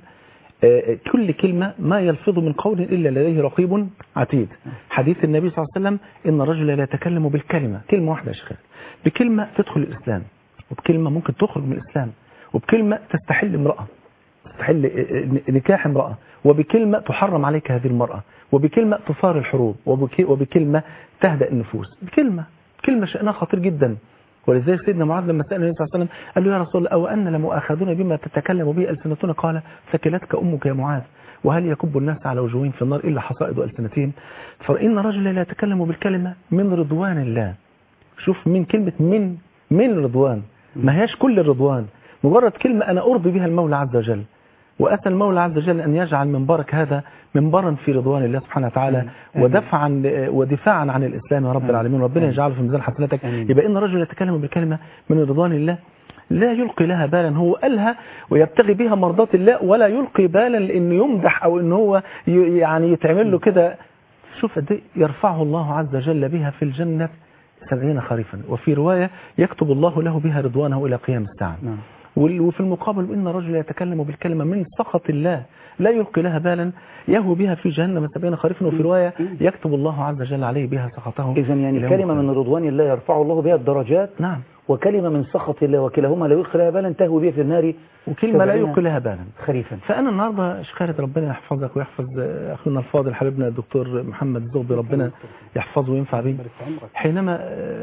كل كلمة ما يلفظ من قول إلا لديه رقيب عتيد. حديث النبي صلى الله عليه وسلم: إن الرجل لا يتكلم بالكلمة، كلمة واحدة يا شيخ، بكلمة تدخل الإسلام، وبكلمة ممكن تخرج من الإسلام، وبكلمة تستحل امرأة، تستحل نكاح امرأة، وبكلمة تحرم عليك هذه المرأة، وبكلمة تثار الحروب، وبكلمة تهدأ النفوس. بكلمة كلمة شأنها خطير جدا. ولذلك سيدنا معاذ لما سأل النبي صلى الله عليه وسلم قال له: يا رسول الله، أو أن لمؤاخذون بما تتكلم به ألسنتنا؟ قال: ثكلتك أمك يا معاذ، وهل يكب الناس على وجوههم في النار إلا حصائد ألسنتهم؟ فإن رجلا لا يتكلم بالكلمة من رضوان الله. شوف، من كلمة من من رضوان، ما هياش كل الرضوان، مجرد كلمة أنا أرضي بها المولى عز وجل، وأسأل المولى عز وجل أن يجعل منبرك هذا منبرا في رضوان الله سبحانه وتعالى، ودفعا ودفاعا عن الإسلام يا رب العالمين، ربنا يجعله في ميزان حسناتك. يبقى إن الرجل يتكلم بالكلمة من رضوان الله لا يلقي لها بالا، هو قالها ويبتغي بها مرضات الله، ولا يلقي بالا لأنه يمدح أو إن هو يعني يتعمل له كده. شوف قد يرفعه الله عز وجل بها في الجنة سبعين خريفا، وفي رواية يكتب الله له بها رضوانه إلى قيام الساعة. وفي المقابل: إن رجل يتكلم بالكلمة من سخط الله لا يلقي لها بالا يهوي بها في جهنم سبعين خريفا، وفي رواية يكتب الله عز وجل عليه بها سخطه. إذن يعني كلمة من رضوان الله يرفع الله بها الدرجات. نعم. وكلمة من سخط الله وكلاهما لا يلقي لها بالا تهوي بها في النار، وكلمة لا يلقي لها بالا خريفا. فأنا النهاردة شيخ خالد ربنا يحفظك ويحفظ أخونا الفاضل حبيبنا الدكتور محمد الزغبي، ربنا يحفظه وينفع به، حينما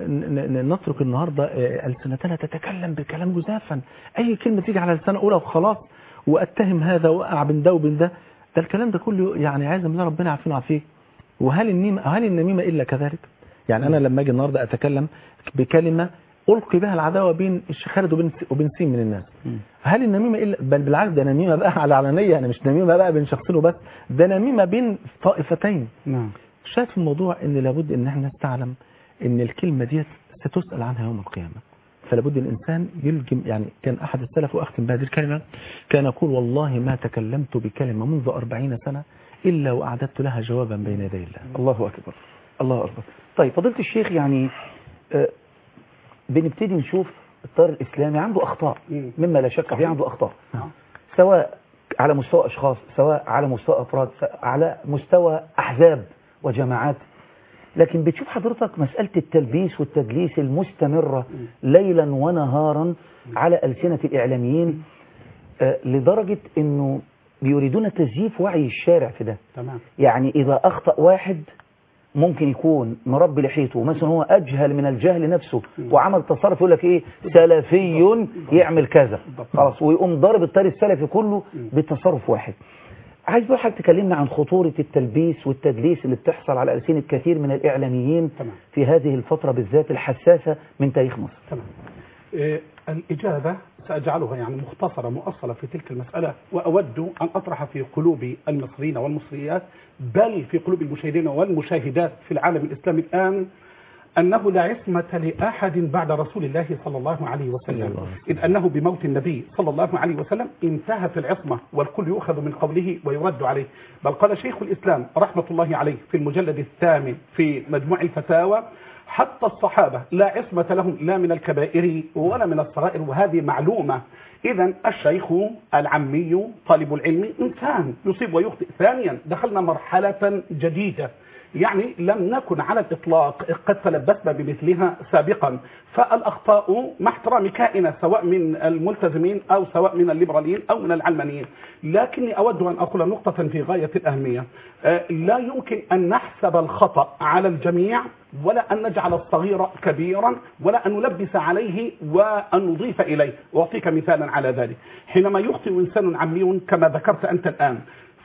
نترك النهاردة ألسنتنا تتكلم بكلام جزافا، أي كلمة تيجي على لسان أولى وخلاص، وأتهم هذا وأقع بين ده وبين ده، ده الكلام ده كله يعني عايز من ربنا يعافينا ويعافيك. وهل النميمة هل النميمة إلا كذلك؟ يعني أنا لما أجي النهاردة أتكلم بكلمة ألقي بها العداوة بين الشيخ خالد وبين وبين سين من الناس. هل النميمة إلا بل بالعكس ده نميمة بقى على علنية، يعني مش نميمة بقى بين شخصين وبس، ده نميمة بين طائفتين. نعم. شايف في الموضوع إن لابد إن احنا نستعلم إن الكلمة دي ستسأل عنها يوم القيامة. فلابد الإنسان يلجم، يعني كان أحد السلف وأختم بهذه الكلمة كان يقول والله ما تكلمت بكلمة منذ أربعين سنة إلا وأعددت لها جوابا بين يدي الله. الله أكبر الله أكبر. طيب فضيلة الشيخ، يعني آه بنبتدي نشوف التيار الإسلامي عنده أخطاء مما لا شك فيه، عنده أخطاء سواء على مستوى أشخاص، سواء على مستوى أفراد، على مستوى أحزاب وجماعات. لكن بتشوف حضرتك مسألة التلبيس والتدليس المستمرة ليلا ونهارا على ألسنة الإعلاميين آه لدرجة أنه بيريدون تزييف وعي الشارع في ده. تمام. يعني إذا أخطأ واحد ممكن يكون مربي لحيته مثلا، هو أجهل من الجهل نفسه وعمل تصرف يقول لك إيه سلفي يعمل كذا خلاص، ويقوم ضارب الطريق السلفي كله بتصرف واحد. عايز بقى حضرتك تكلمنا عن خطورة التلبيس والتدليس اللي بتحصل على ألسنة كثير من الإعلاميين تمام. في هذه الفترة بالذات الحساسة من تاريخ مصر. تمام. إيه الإجابة سأجعلها يعني مختصرة مؤصلة في تلك المسألة، وأود أن أطرح في قلوب المصريين والمصريات بل في قلوب المشاهدين والمشاهدات في العالم الإسلامي الآن أنه لا عصمة لأحد بعد رسول الله صلى الله عليه وسلم، إذ أنه بموت النبي صلى الله عليه وسلم انتهت العصمة والكل يؤخذ من قوله ويرد عليه. بل قال شيخ الإسلام رحمة الله عليه في المجلد الثامن في مجموع الفتاوى حتى الصحابة لا عصمة لهم لا من الكبائر ولا من الصغائر، وهذه معلومة. إذا الشيخ العمي طالب العلم إنسان يصيب ويخطئ. ثانيا دخلنا مرحلة جديدة، يعني لم نكن على الإطلاق قد تلبسنا بمثلها سابقا، فالأخطاء مع احترام كائنة سواء من الملتزمين أو سواء من الليبراليين أو من العلمانيين. لكني أود أن أقول نقطة في غاية الأهمية، لا يمكن أن نحسب الخطأ على الجميع ولا أن نجعل الصغير كبيرا ولا أن نلبس عليه وأن نضيف إليه. وأعطيك مثالا على ذلك، حينما يخطئ إنسان عمي كما ذكرت أنت الآن،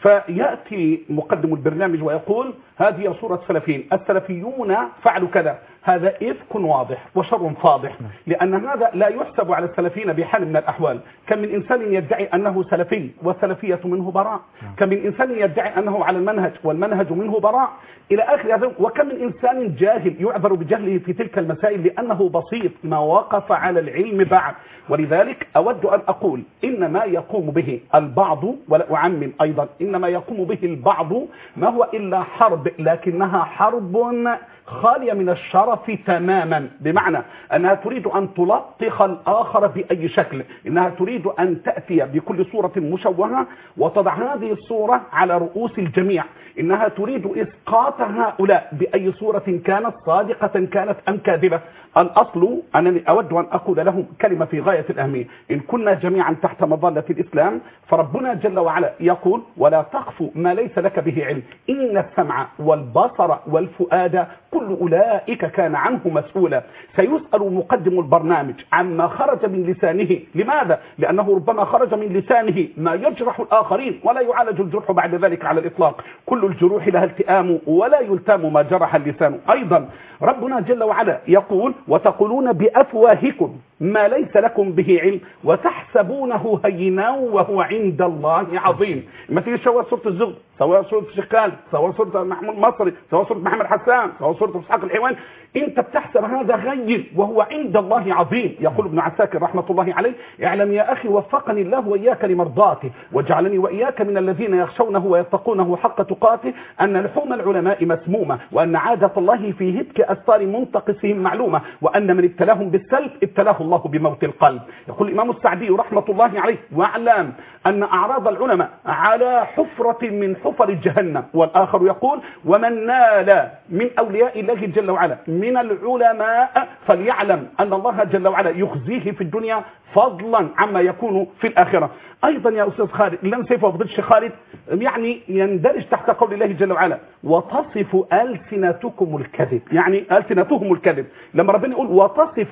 فيأتي مقدم البرنامج ويقول هذه صورة سلفيين، السلفيون فعلوا كذا، هذا إفك واضح وشر فاضح، لأن هذا لا يحسب على السلفيين بحال من الأحوال. كم من إنسان يدعي أنه سلفي والسلفية منه براء، كم من إنسان يدعي أنه على المنهج والمنهج منه براء إلى آخر هذا، وكم من إنسان جاهل يعذر بجهله في تلك المسائل لأنه بسيط ما وقف على العلم بعد. ولذلك أود أن أقول إن ما يقوم به البعض، ولا أعمم أيضا، إنما يقوم به البعض ما هو إلا حرب، لكنها حرب خالية من الشرف تماما، بمعنى أنها تريد أن تلطخ الآخر بأي شكل، إنها تريد أن تأتي بكل صورة مشوهة وتضع هذه الصورة على رؤوس الجميع، إنها تريد إسقاط هؤلاء بأي صورة كانت، صادقة كانت أم كاذبة. الأصل أنني أود أن أقول لهم كلمة في غاية الأهمية، إن كنا جميعا تحت مظلة الإسلام فربنا جل وعلا يقول ولا تقف ما ليس لك به علم إن السمع والبصر والفؤاد كل أولئك كان عنه مسؤولا. سيسأل مقدم البرنامج عما خرج من لسانه. لماذا؟ لأنه ربما خرج من لسانه ما يجرح الآخرين ولا يعالج الجرح بعد ذلك على الإطلاق، كل الجروح لها التئام ولا يلتام ما جرح اللسان. أيضا ربنا جل وعلا يقول وتقولون بأفواهكم ما ليس لكم به علم وتحسبونه هينا وهو عند الله عظيم. ما تيجي تشوه سورة الزغد، سواء سورة الشكال، سواء سورة محمود مصري، سواء سورة محمد حسان، سواء سورة إسحاق الحيوان، انت بتحسب هذا غير وهو عند الله عظيم. يقول ابن عساكر رحمة الله عليه اعلم يا أخي وفقني الله وإياك لمرضاته وجعلني وإياك من الذين يخشونه ويتقونه حق تقاته أن لحوم العلماء مسمومة وأن عادة الله في هتك أستار منتقصهم معلومة وأن من ابتلاهم بالسلب ابتلاه الله بموت القلب. يقول الإمام السعدي رحمة الله عليه واعلم أن أعراض العلماء على حفرة من حفر جهنم. والآخر يقول ومن نال من أولياء الله جل وعلا من العلماء فليعلم أن الله جل وعلا يخزيه في الدنيا فضلا عما يكون في الآخرة. أيضا يا أستاذ خالد لم سيف وفضلش خالد يعني يندرج تحت قول الله جل وعلا وتصف ألسنتكم الكذب، يعني ألسنتهم الكذب. لما ربنا يقول وتصف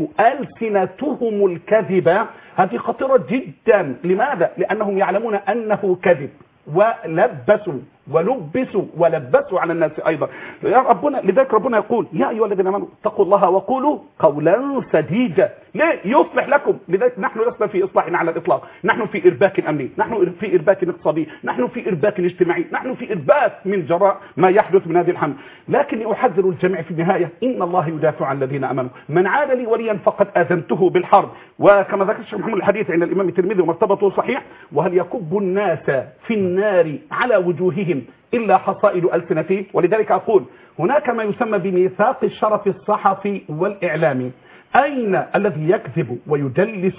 ألسنتهم الكذب هذه خطيرة جدا. لماذا؟ لأنهم يعلمون أنه كذب ولبسوا ولبسوا ولبسوا على الناس أيضا. يا ربنا لذلك ربنا يقول يا أيها الذين آمنوا اتقوا الله وقولوا قولا سديدا. ليه؟ يصلح لكم. لذلك نحن لسنا في إصلاح على الإطلاق، نحن في إرباك أمني، نحن في إرباك اقتصادي، نحن في إرباك اجتماعي، نحن في إرباك من جراء ما يحدث من هذه الحمل. لكن أحذر الجميع في النهاية إن الله يدافع عن الذين آمنوا. من عاد لي وليا فقد آذنته بالحرب. وكما ذكر الشيخ محمود الحديث عند الإمام الترمذي ومرتبطه صحيح، وهل يكب الناس في النار على وجوههم إلا حصائد ألسنتهم. ولذلك أقول هناك ما يسمى بميثاق الشرف الصحفي والإعلامي. أين الذي يكذب ويدلس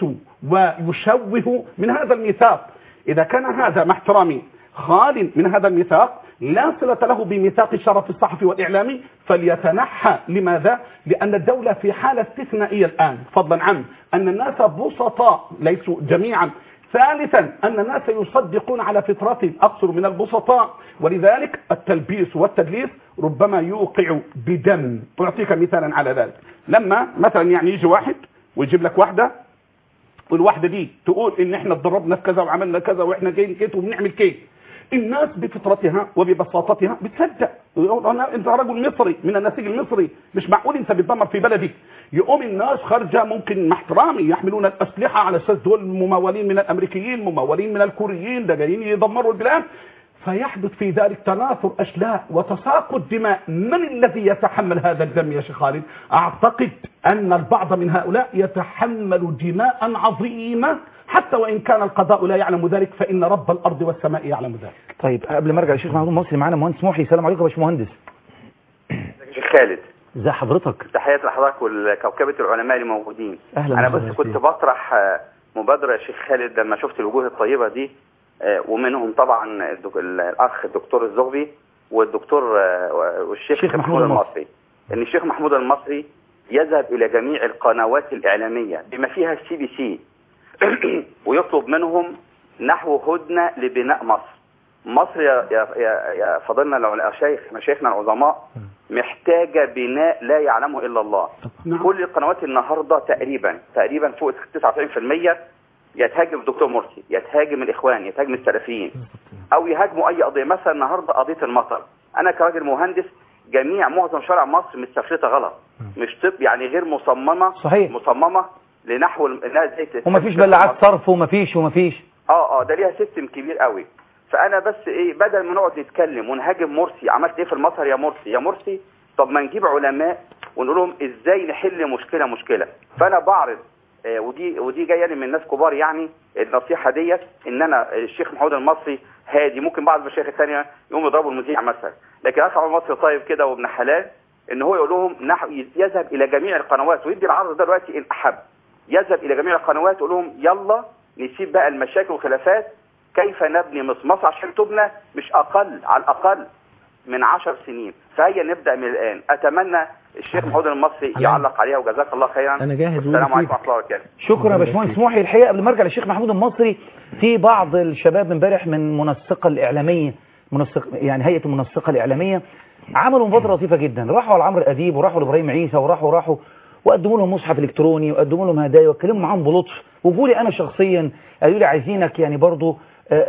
ويشوه من هذا الميثاق؟ إذا كان هذا مع احترامي خال من هذا الميثاق لا صلة له بميثاق الشرف الصحفي والإعلامي فليتنحى. لماذا؟ لأن الدولة في حالة استثنائية الآن، فضلا عن أن الناس بسطاء ليسوا جميعا. ثالثا أن الناس يصدقون على فطرتهم أقصر من البسطاء، ولذلك التلبيس والتدليس ربما يوقع بدم. أعطيك مثالا على ذلك. لما مثلا يعني يجي واحد ويجيب لك واحدة، والواحدة دي تقول إن إحنا اتدربنا في كذا وعملنا كذا وإحنا جايين كيت وبنعمل كيت، الناس بفطرتها وببساطتها بتصدق. انت رجل مصري من النسيج المصري، مش معقول انت بتدمر في بلدك. يقوم الناس خارجه ممكن مع احترامي يحملون الاسلحه على اساس دول ممولين من الامريكيين، ممولين من الكوريين، ده جايين يدمروا البلاد. فيحدث في ذلك تناثر اشلاء وتساقط دماء. من الذي يتحمل هذا الدم يا شيخ خالد؟ اعتقد ان البعض من هؤلاء يتحمل دماء عظيمه، حتى وإن كان القضاء لا يعلم ذلك فإن رب الأرض والسماء يعلم ذلك. طيب قبل ما ارجع للشيخ محمود المصري معانا مهندس محي. السلام عليكم يا باشمهندس. شيخ خالد، ازي حضرتك؟ تحياتي لحضرتك والكوكبة العلماء اللي موجودين. اهلا. انا بس كنت بطرح مبادرة يا شيخ خالد لما شفت الوجوه الطيبة دي، ومنهم طبعا الاخ الدكتور الزغبي والدكتور والشيخ محمود المصري، ان الشيخ محمود المصري يذهب الى جميع القنوات الاعلامية بما فيها السي بي سي ويطلب منهم نحو هدنة لبناء مصر. مصر يا يا يا, يا فضلنا الشيخ مشايخنا العظماء محتاجة بناء لا يعلمه إلا الله. نعم. كل القنوات النهاردة تقريبا تقريبا فوق تسعة وتسعين بالمئة يتهاجم الدكتور مرسي، يتهاجم الإخوان، يتهاجم السلفيين، أو يهاجموا أي قضية. مثلا النهاردة قضية المطر، أنا كراجل مهندس جميع معظم شارع مصر مستفرطة غلط، مش طب يعني غير مصممة. صحيح. مصممة لنحو الناس زي ومفيش بلعات صرف ومفيش ومفيش اه اه ده ليها سيستم كبير قوي. فانا بس ايه، بدل ما نقعد نتكلم ونهاجم مرسي عملت ايه في المطر يا مرسي يا مرسي، طب ما نجيب علماء ونقول لهم ازاي نحل مشكله مشكله. فانا بعرض آه ودي ودي جايه لي من ناس كبار، يعني النصيحه ديت ان انا الشيخ محمود المصري هادي، ممكن بعض المشايخ الثانيه يقوموا يضربوا المذيع مثلا، لكن اخ محمود المصري طيب كده وابن حلال، ان هو يقول لهم نحو يذهب الى جميع القنوات ويدي العرض دلوقتي ان احب، يذهب الى جميع القنوات يقول لهم يلا نسيب بقى المشاكل والخلافات، كيف نبني مصر. مصر عشان تبنى مش اقل على الاقل من عشر سنين، فهي نبدا من الان. اتمنى الشيخ محمود المصري يعلق عليها وجزاك الله خيرا. انا جاهز. السلام عليكم ورحمه الله وبركاته. شكرا يا باشمهندس محي. الحقيقه قبل ما ارجع للشيخ محمود المصري، في بعض الشباب امبارح من منسقه الاعلاميه منسق يعني هيئه المنسقه الاعلاميه عملوا مبادره لطيفه جدا، راحوا على عمرو اديب وراحوا لابراهيم عيسى وراحوا راحوا وقدموا لهم مصحف الكتروني وقدموا لهم هدايا واتكلموا معاهم بلطف، وجوا لي انا شخصيا قالوا لي عايزينك يعني برضو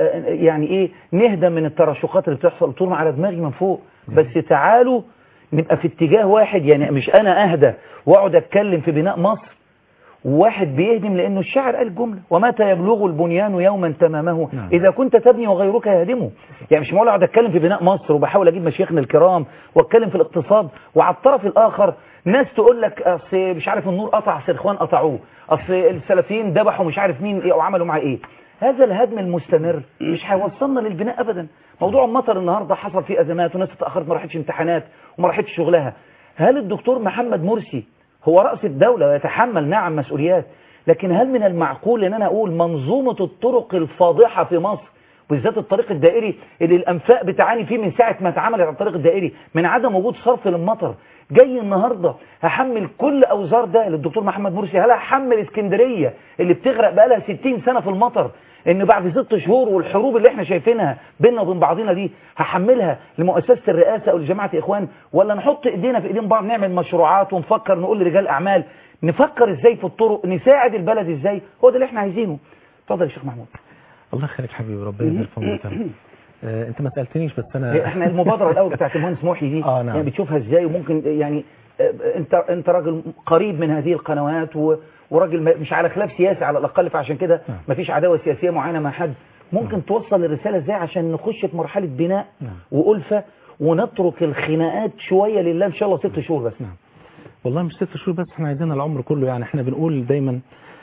يعني ايه نهدى من الترشقات اللي بتحصل. قلت لهم على دماغي من فوق، بس تعالوا نبقى في اتجاه واحد، يعني مش انا اهدى واقعد اتكلم في بناء مصر وواحد بيهدم، لانه الشاعر قال جمله ومتى يبلغ البنيان يوما تمامه اذا كنت تبني وغيرك يهدمه. يعني مش معقول اقعد اتكلم في بناء مصر وبحاول اجيب مشايخنا الكرام واتكلم في الاقتصاد، وعلى الطرف الاخر ناس تقول لك اصل مش عارف النور قطع، اصل الاخوان قطعوه، اصل السلفيين ذبحوا مش عارف مين ايه وعملوا معاه ايه. هذا الهدم المستمر مش هيوصلنا للبناء ابدا. موضوع المطر النهارده حصل فيه ازمات وناس اتاخرت ما راحتش امتحانات وما راحتش شغلها. هل الدكتور محمد مرسي هو رأس الدولة ويتحمل نعم مسؤوليات، لكن هل من المعقول ان انا اقول منظومة الطرق الفاضحة في مصر بالذات الطريق الدائري اللي الانفاق بتعاني فيه من ساعة ما اتعمل على الطريق الدائري من عدم وجود صرف للمطر، جاي النهاردة هحمل كل اوزار ده للدكتور محمد مرسي؟ هل هحمل اسكندرية اللي بتغرق بقالها ستين سنة في المطر ان بعد ست شهور والحروب اللي احنا شايفينها بيننا وبين بعضنا دي هحملها لمؤسسة الرئاسة او لجماعة اخوان؟ ولا نحط ايدينا في ايدين بعض نعمل مشروعات ونفكر نقول لرجال اعمال نفكر ازاي في الطرق نساعد البلد ازاي؟ هو ده اللي احنا عايزينه. اتفضل يا شيخ محمود. الله يخليك حبيبي، ربنا يبارك فيك. آه انت ما سالتنيش بس انا هي احنا المبادره الاول بتاعت المهندس محي دي آه نعم. يعني بتشوفها ازاي؟ وممكن يعني آه، انت انت راجل قريب من هذه القنوات و- وراجل ما- مش على خلاف سياسي على الاقل، فعشان كده ما فيش عداوه سياسيه معينه مع حد. ممكن توصل الرساله ازاي عشان نخش في مرحله بناء والفه ونترك الخناقات شويه لله ان شاء الله ست شهور بس؟ نعم. والله مش ست شهور بس، احنا عايزين العمر كله. يعني احنا بنقول دايما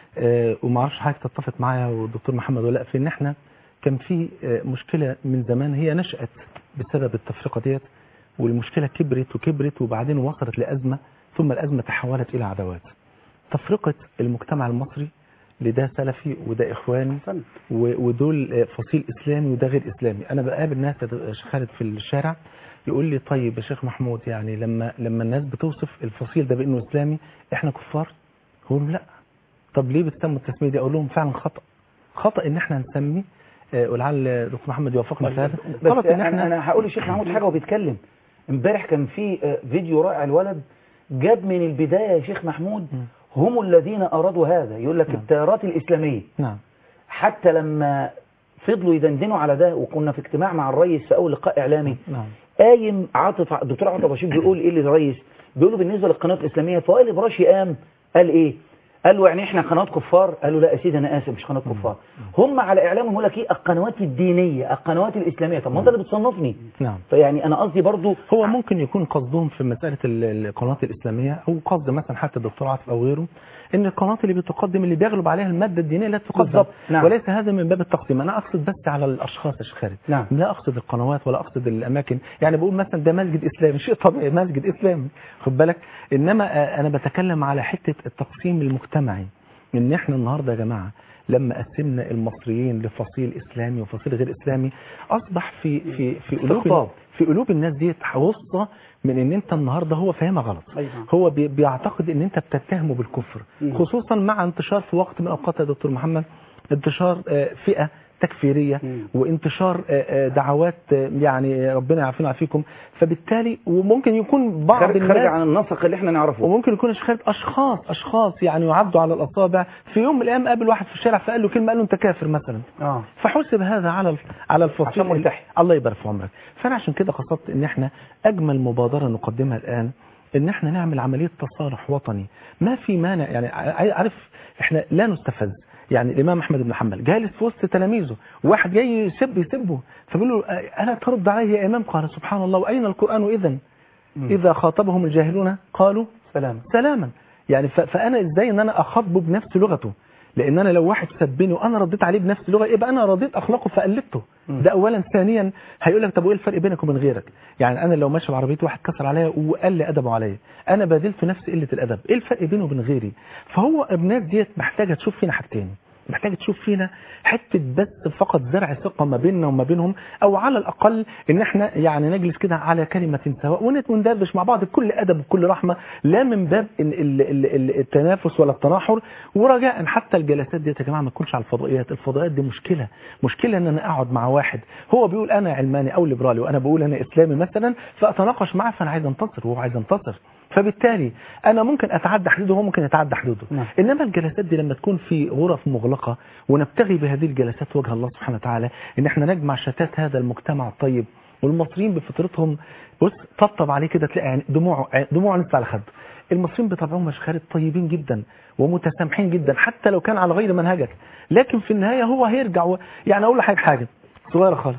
اه وما اعرفش حضرتك تتفق معايا والدكتور محمد ولا لا، في ان احنا كان في اه مشكله من زمان هي نشأت بسبب التفرقه ديت، والمشكله كبرت وكبرت وبعدين وصلت لازمه، ثم الازمه تحولت الى عداوات. تفرقه المجتمع المصري لده سلفي وده اخواني و- ودول اه فصيل اسلامي وده غير اسلامي. انا بقابل ناس يا شيخ خالد في الشارع يقول لي طيب يا شيخ محمود، يعني لما لما الناس بتوصف الفصيل ده بانه اسلامي احنا كفار؟ هقول لا. طب ليه بتسموا التسميه دي؟ اقول لهم فعلا خطا خطا ان احنا نسمي آه، ولعل دكتور محمد يوافقنا في هذا. بس انا انا هقول للشيخ محمود حاجه وبيتكلم. امبارح كان في آه، فيديو رائع الولد جاب من البدايه يا شيخ محمود هم الذين ارادوا هذا، يقول لك التيارات الاسلاميه. نعم. حتى لما فضلوا يدندنوا على ده، وكنا في اجتماع مع الرئيس في اول لقاء اعلامي، نعم. قايم عاطف الدكتور عاطف رشيد بيقول ايه للرئيس؟ بيقول له بالنسبه للقنوات الاسلاميه، فوائل ابراشي قام قال ايه؟ قال له يعني احنا قنوات كفار؟ قال له لا يا سيدي انا اسف مش قناه كفار. هم على اعلامهم يقول لك ايه؟ القنوات الدينيه، القنوات الاسلاميه. طب ما انت اللي بتصنفني. نعم. فيعني انا قصدي برضو هو ممكن يكون قصدهم في مساله ال- القنوات الاسلاميه، او قصد مثلا حتى الدكتور عاطف او غيره ان القنوات اللي بتقدم اللي بيغلب عليها الماده الدينيه لا تقدم. بالضبط. نعم. وليس هذا من باب التقسيم. انا اقصد بس على الاشخاص يا شيخ خالد. نعم. لا اقصد القنوات ولا اقصد الاماكن. يعني بقول مثلا ده مسجد اسلامي، شيء طبيعي مسجد اسلامي، خد بالك. انما آه، انا بتكلم على حته التقسيم المجتمعي، ان احنا النهارده يا جماعه لما قسمنا المصريين لفصيل اسلامي وفصيل غير اسلامي، اصبح في في في قلوب في قلوب الناس دي غصه من ان انت النهارده هو فاهمها غلط. أيوة. هو بي- بيعتقد ان انت بتتهمه بالكفر، مم. خصوصا مع انتشار في وقت من الاوقات يا دكتور محمد انتشار آه، فئه تكفيريه وانتشار آه، آه، دعوات آه، يعني ربنا يعافينا ويعافيكم. فبالتالي وممكن يكون بعض خارج, الناس خارج عن النسق اللي احنا نعرفه. وممكن يكون اشخاص اشخاص اشخاص يعني يعدوا على الاصابع، في يوم من الايام قابل واحد في الشارع فقال له كلمه، قال له انت كافر مثلا. اه فحسب هذا على الف- على الفصيل. عشان ملتحي. الله يبارك في عمرك. فانا عشان كده قصدت ان احنا اجمل مبادره نقدمها الان ان احنا نعمل عمليه تصالح وطني. ما في مانع، يعني ع- عارف احنا لا نستفز. يعني الامام احمد بن حنبل جالس في وسط تلاميذه، واحد جاي يسب يسبه، فبيقول له الا ترد عليه يا امام؟ قال سبحان الله واين القران اذا؟ اذا خاطبهم الجاهلون قالوا سلام سلاما. يعني ف- فانا ازاي ان انا اخاطبه بنفس لغته؟ لان انا لو واحد سبني وانا رديت عليه بنفس اللغه يبقى انا رضيت اخلاقه فقلدته. ده اولا. ثانيا هيقول لك طب وايه الفرق بينك وبين غيرك؟ يعني انا لو ماشي بعربيتي واحد كسر عليا وقال لي ادبه عليا، انا بادلت نفس قله الادب، ايه الفرق بينه وبين غيري؟ فهو الناس ديت محتاجه تشوف فينا حاجتين، محتاجه تشوف فينا حته بس فقط زرع ثقه ما بيننا وما بينهم، او على الاقل ان احنا يعني نجلس كده على كلمه سواء ونت- وندردش مع بعض بكل ادب وبكل رحمه، لا من باب ال- ال- ال- ال- التنافس ولا التناحر. ورجاء حتى الجلسات دي يا جماعه ما تكونش على الفضائيات. الفضائيات دي مشكله مشكله ان انا اقعد مع واحد هو بيقول انا علماني او ليبرالي وانا بقول انا اسلامي مثلا، فاتناقش معاه فانا عايز انتصر وهو عايز ينتصر، فبالتالي انا ممكن اتعدى حدوده وهو ممكن يتعدى حدوده. نعم. انما الجلسات دي لما تكون في غرف مغلقه ونبتغي بهذه الجلسات وجه الله سبحانه وتعالى ان احنا نجمع شتات هذا المجتمع الطيب، والمصريين بفطرتهم بص طبطب عليه كده تلاقي يعني دموعه دموعه نزل على خده. المصريين بطبعهم مشخارات طيبين جدا ومتسامحين جدا حتى لو كان على غير منهجك، لكن في النهايه هو هيرجع و... يعني اقول لحضرتك حاجه صغيره خالص،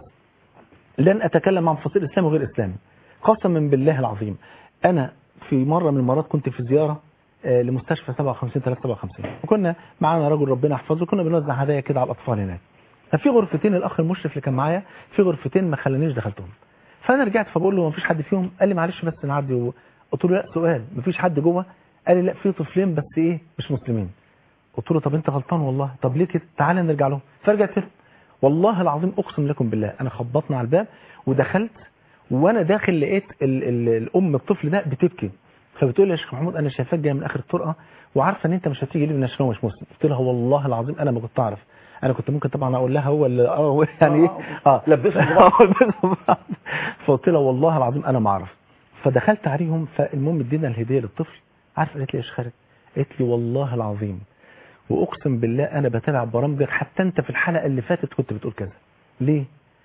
لن اتكلم عن فصيل اسلامي وغير اسلامي قسما بالله العظيم. انا في مره من المرات كنت في زياره آه، لمستشفى سبعة وخمسين ثلاثة سبعة وخمسين، وكنا معانا رجل ربنا يحفظه كنا بنوزع هدايا كده على الاطفال هناك. ففي غرفتين الاخ المشرف اللي كان معايا في غرفتين ما خلانيش دخلتهم، فانا رجعت فبقول له ما فيش حد فيهم؟ قال لي معلش بس نعدي و... قلت له لا سؤال ما فيش حد جوه؟ قال لي لا في طفلين بس ايه مش مسلمين. قلت له طب انت غلطان والله، طب ليه كده؟ تعالى نرجع لهم. فرجعت له والله العظيم اقسم لكم بالله انا خبطنا على الباب ودخلت، وانا داخل لقيت ال ال الام الطفل ده بتبكي، فبتقول لي يا شيخ محمود انا شايفاك جاي من اخر الطرقه وعارفه ان انت مش هتيجي ليه عشان هو مش مسلم. قلت لها والله العظيم انا ما كنت اعرف، انا كنت ممكن طبعا اقول لها هو اللي اه يعني ايه اه لبسهم بعض. فقلت لها والله العظيم انا ما اعرف. فدخلت عليهم فالمهم ادينا الهديه للطفل، عارف قالت لي يا شيخ خالد؟ قالت لي والله العظيم واقسم بالله انا بتابع برامجك حتى انت في الحلقه اللي فاتت كنت بتقول كذا. ليه؟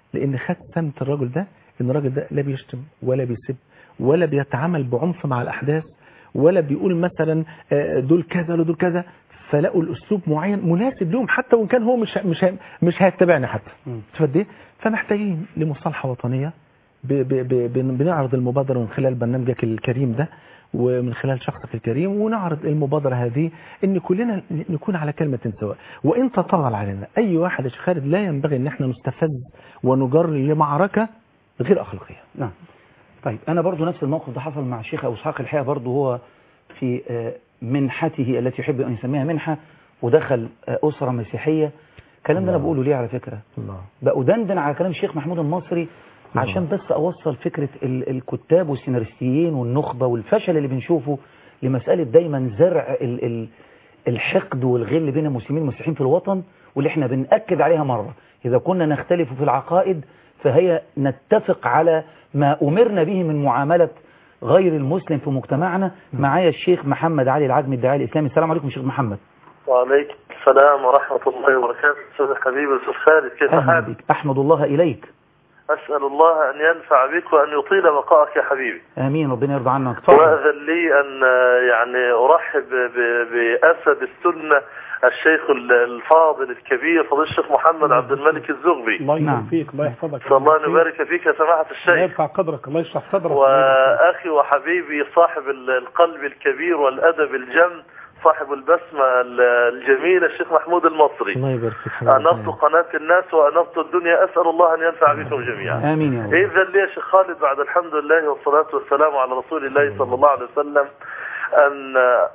لان خد سمت الراجل ده ان الراجل ده لا بيشتم ولا بيسب ولا بيتعامل بعنف مع الاحداث ولا بيقول مثلا دول كذا ولا دول كذا، فلاقوا الاسلوب معين مناسب لهم حتى وان كان هو مش مش مش هيتبعنا حتى. فقد ايه؟ فمحتاجين لمصالحه وطنيه ب ب ب بنعرض المبادره من خلال برنامجك الكريم ده ومن خلال شخصك الكريم، ونعرض المبادره هذه ان كلنا نكون على كلمه سواء. وان تطاول علينا اي واحد يا شيخ خالد لا ينبغي ان احنا نستفز ونجر لمعركه غير اخلاقيه. نعم. طيب انا برضو نفس الموقف ده حصل مع الشيخ ابو اسحاق الحقيقه، برضو هو في منحته التي يحب ان يسميها منحه، ودخل اسره مسيحيه. الكلام ده انا بقوله ليه على فكره؟ الله. بأدندن على كلام الشيخ محمود المصري عشان بس اوصل فكره الكتاب والسيناريستيين والنخبه والفشل اللي بنشوفه لمساله دايما زرع ال ال الحقد والغل بين المسلمين والمسيحيين في الوطن، واللي احنا بنأكد عليها مره، اذا كنا نختلف في العقائد فهي نتفق على ما أمرنا به من معاملة غير المسلم في مجتمعنا. معايا الشيخ محمد علي العجمي الداعية الإسلامي. السلام عليكم شيخ محمد. وعليكم السلام ورحمة الله وبركاته. أستاذ حبيبي أستاذ خالد، كيف حالك؟ أحمد الله إليك. أسأل الله أن ينفع بك وأن يطيل بقائك يا حبيبي. آمين، ربنا يرضى عنك. وأذن لي أن يعني أرحب بأسد السنة الشيخ الفاضل الكبير فضيلة الشيخ محمد عبد الملك الزغبي. الله يبارك فيك، الله يحفظك. صلى الله أن يبارك فيك يا سماحة الشيخ. الله يرفع قدرك، الله يشرح صدرك. وأخي وحبيبي صاحب القلب الكبير والأدب الجم، صاحب البسمة الجميلة الشيخ محمود المصري. الله يبارك فيك. أنصت قناة الناس وأنصت الدنيا، أسأل الله أن ينفع بكم جميعا. آمين يا رب. إذا لي يا شيخ خالد بعد الحمد لله والصلاة والسلام على رسول الله صلى الله عليه وسلم أن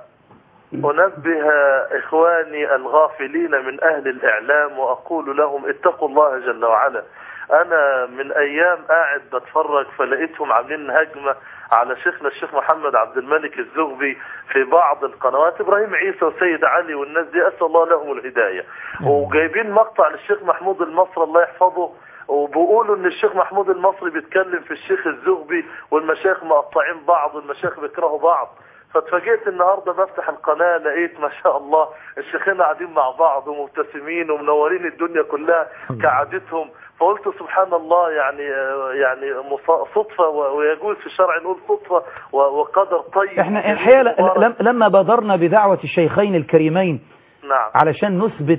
أنبه إخواني الغافلين من أهل الإعلام وأقول لهم اتقوا الله جل وعلا. أنا من أيام قاعد بتفرج فلقيتهم عاملين هجمة على شيخنا الشيخ محمد عبد الملك الزغبي في بعض القنوات، إبراهيم عيسى وسيد علي والناس دي أسأل الله لهم الهداية، وجايبين مقطع للشيخ محمود المصري الله يحفظه، وبيقولوا ان الشيخ محمود المصري بيتكلم في الشيخ الزغبي والمشايخ مقطعين بعض والمشايخ بيكرهوا بعض. فاتفاجئت النهارده بفتح القناه لقيت ما شاء الله الشيخين قاعدين مع بعض ومبتسمين ومنورين الدنيا كلها كعادتهم. فقلت سبحان الله، يعني يعني صدفه ويجوز في الشرع نقول صدفه وقدر طيب. احنا الحقيقه لما بادرنا بدعوه الشيخين الكريمين نعم علشان نثبت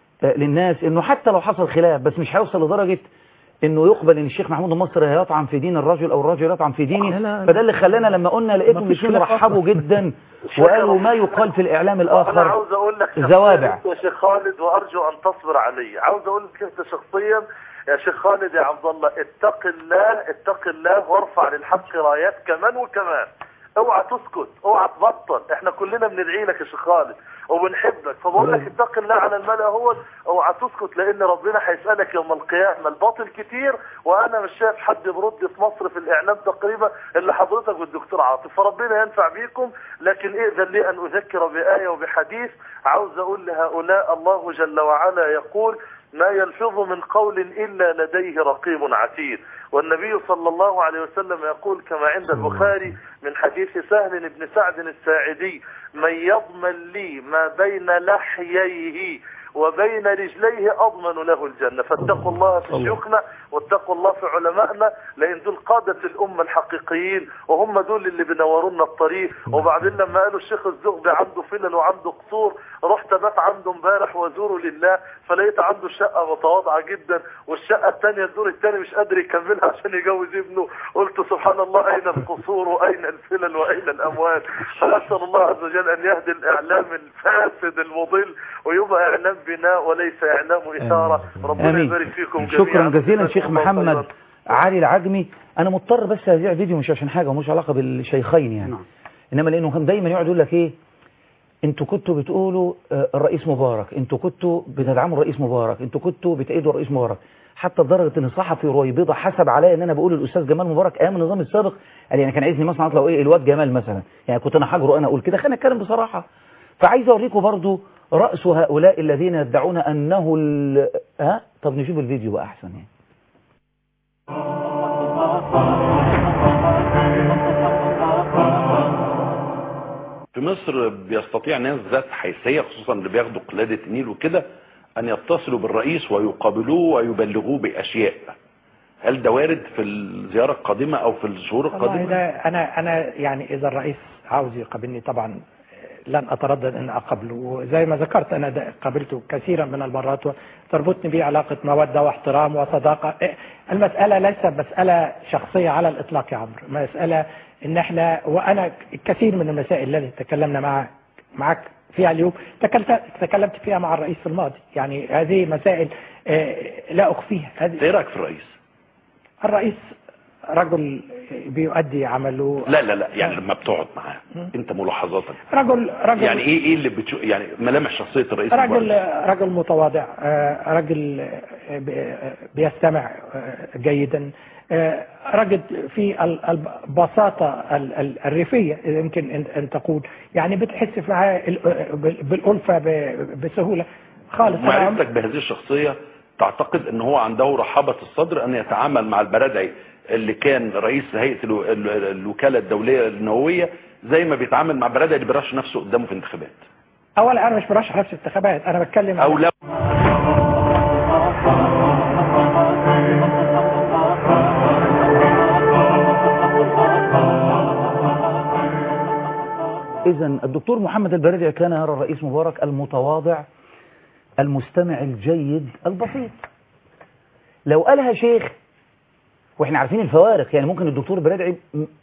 للناس انه حتى لو حصل خلاف بس مش هيوصل لدرجه انه يقبل ان الشيخ محمود المصري هيطعن في دين الرجل او الرجل يطعن في ديني. فده اللي خلانا لما قلنا لقيتهم بيشوفوا رحبوا جدا وقالوا ما يقال في الاعلام الاخر. انا عاوز اقول لك زوابع يا شيخ خالد وارجو ان تصبر علي. عاوز اقول لك انت شخصيا يا شيخ خالد يا عبد الله، اتق الله اتق الله وارفع للحق رايات كمان وكمان. اوعى تسكت، اوعى تبطل، احنا كلنا بندعي لك يا شيخ خالد وبنحبك. فبقول لك اتق الله على الملأ هو، اوعى تسكت، لان ربنا هيسألك يوم القيامة. الباطل كتير وانا مش شايف حد برد في مصر في الاعلام تقريبا الا حضرتك والدكتور عاطف، فربنا ينفع بيكم. لكن ائذن لي ان اذكر بآية وبحديث. عاوز اقول لهؤلاء الله جل وعلا يقول ما يلفظ من قول إلا لديه رقيب عتيد. والنبي صلى الله عليه وسلم يقول كما عند البخاري من حديث سهل بن سعد الساعدي من يضمن لي ما بين لحييه وبين رجليه أضمن له الجنة. فاتقوا الله في شيوخنا واتقوا الله في علمائنا، لأن دول قادة الأمة الحقيقيين وهم دول اللي بنورونا الطريق. وبعدين لما قالوا الشيخ الزغبي عنده فلل وعنده قصور، رحت بات عنده امبارح وزوره لله فلقيت عنده شقة متواضعة جدا، والشقة الثانية الدور الثاني مش قادر يكملها عشان يجوز ابنه. قلت سبحان الله، أين القصور وأين الفلل وأين الأموال؟ فأسأل الله عز وجل أن يهدي الإعلام الفاسد المضل ويبقى إعلام بناء وليس إعلام إثارة. ربنا يبارك فيكم جميعا. شكرا جزيلا شيخ محمد علي العجمي. أنا مضطر بس هذيع فيديو مش عشان حاجة ومش علاقة بالشيخين يعني نعم. إنما لأنه كان دايما يقعد يقول لك إيه، انتوا كنتوا بتقولوا الرئيس مبارك، انتوا كنتوا بتدعموا الرئيس مبارك، انتوا كنتوا بتأيدوا الرئيس مبارك. حتى لدرجه ان صحفي رويبضه حسب عليا ان انا بقول الاستاذ جمال مبارك ايام النظام السابق، قال يعني كان عايزني مثلا اطلع ايه الواد جمال مثلا، يعني كنت انا حاجره انا اقول كده. خلينا نتكلم بصراحه. فعايز اوريكم برضو راس هؤلاء الذين يدعون انه ال... ها طب نشوف الفيديو بقى احسن يعني. في مصر بيستطيع ناس ذات حيثية خصوصا اللي بياخدوا قلادة النيل وكده أن يتصلوا بالرئيس ويقابلوه ويبلغوه بأشياء هل ده وارد في الزياره القادمه او في الشهور والله القادمه؟ ده انا انا يعني اذا الرئيس عاوز يقابلني طبعا لن اتردد ان اقابله، وزي ما ذكرت انا ده قابلته كثيرا من المرات وتربطني به علاقه موده واحترام وصداقه. المساله ليست مساله شخصيه على الاطلاق يا عمرو، مساله ان احنا وانا كثير من المسائل التي تكلمنا مع معك فيها اليوم تكلمت تكلمت فيها مع الرئيس في الماضي، يعني هذه مسائل لا اخفيها. ايه رايك في الرئيس؟ الرئيس رجل بيؤدي عمله. لا لا لا يعني لما بتقعد معاه انت ملاحظاتك رجل رجل يعني ايه ايه اللي بتشوف يعني ملامح شخصيه الرئيس؟ رجل رجل متواضع، رجل بيستمع جيدا، رجل في البساطه الريفيه يمكن ان تقول، يعني بتحس معاه بالالفه بسهوله خالص. معرفتك بهذه الشخصيه تعتقد ان هو عنده رحابه الصدر ان يتعامل مع البرادعي اللي كان رئيس هيئه الوكاله الدوليه النوويه زي ما بيتعامل مع البرادعي اللي بيرشح نفسه قدامه في انتخابات؟ اولا انا مش برشح نفسي انتخابات، انا بتكلم او لا. إذا الدكتور محمد البرادعي كان يرى الرئيس مبارك المتواضع المستمع الجيد البسيط. لو قالها شيخ واحنا عارفين الفوارق، يعني ممكن الدكتور البرادعي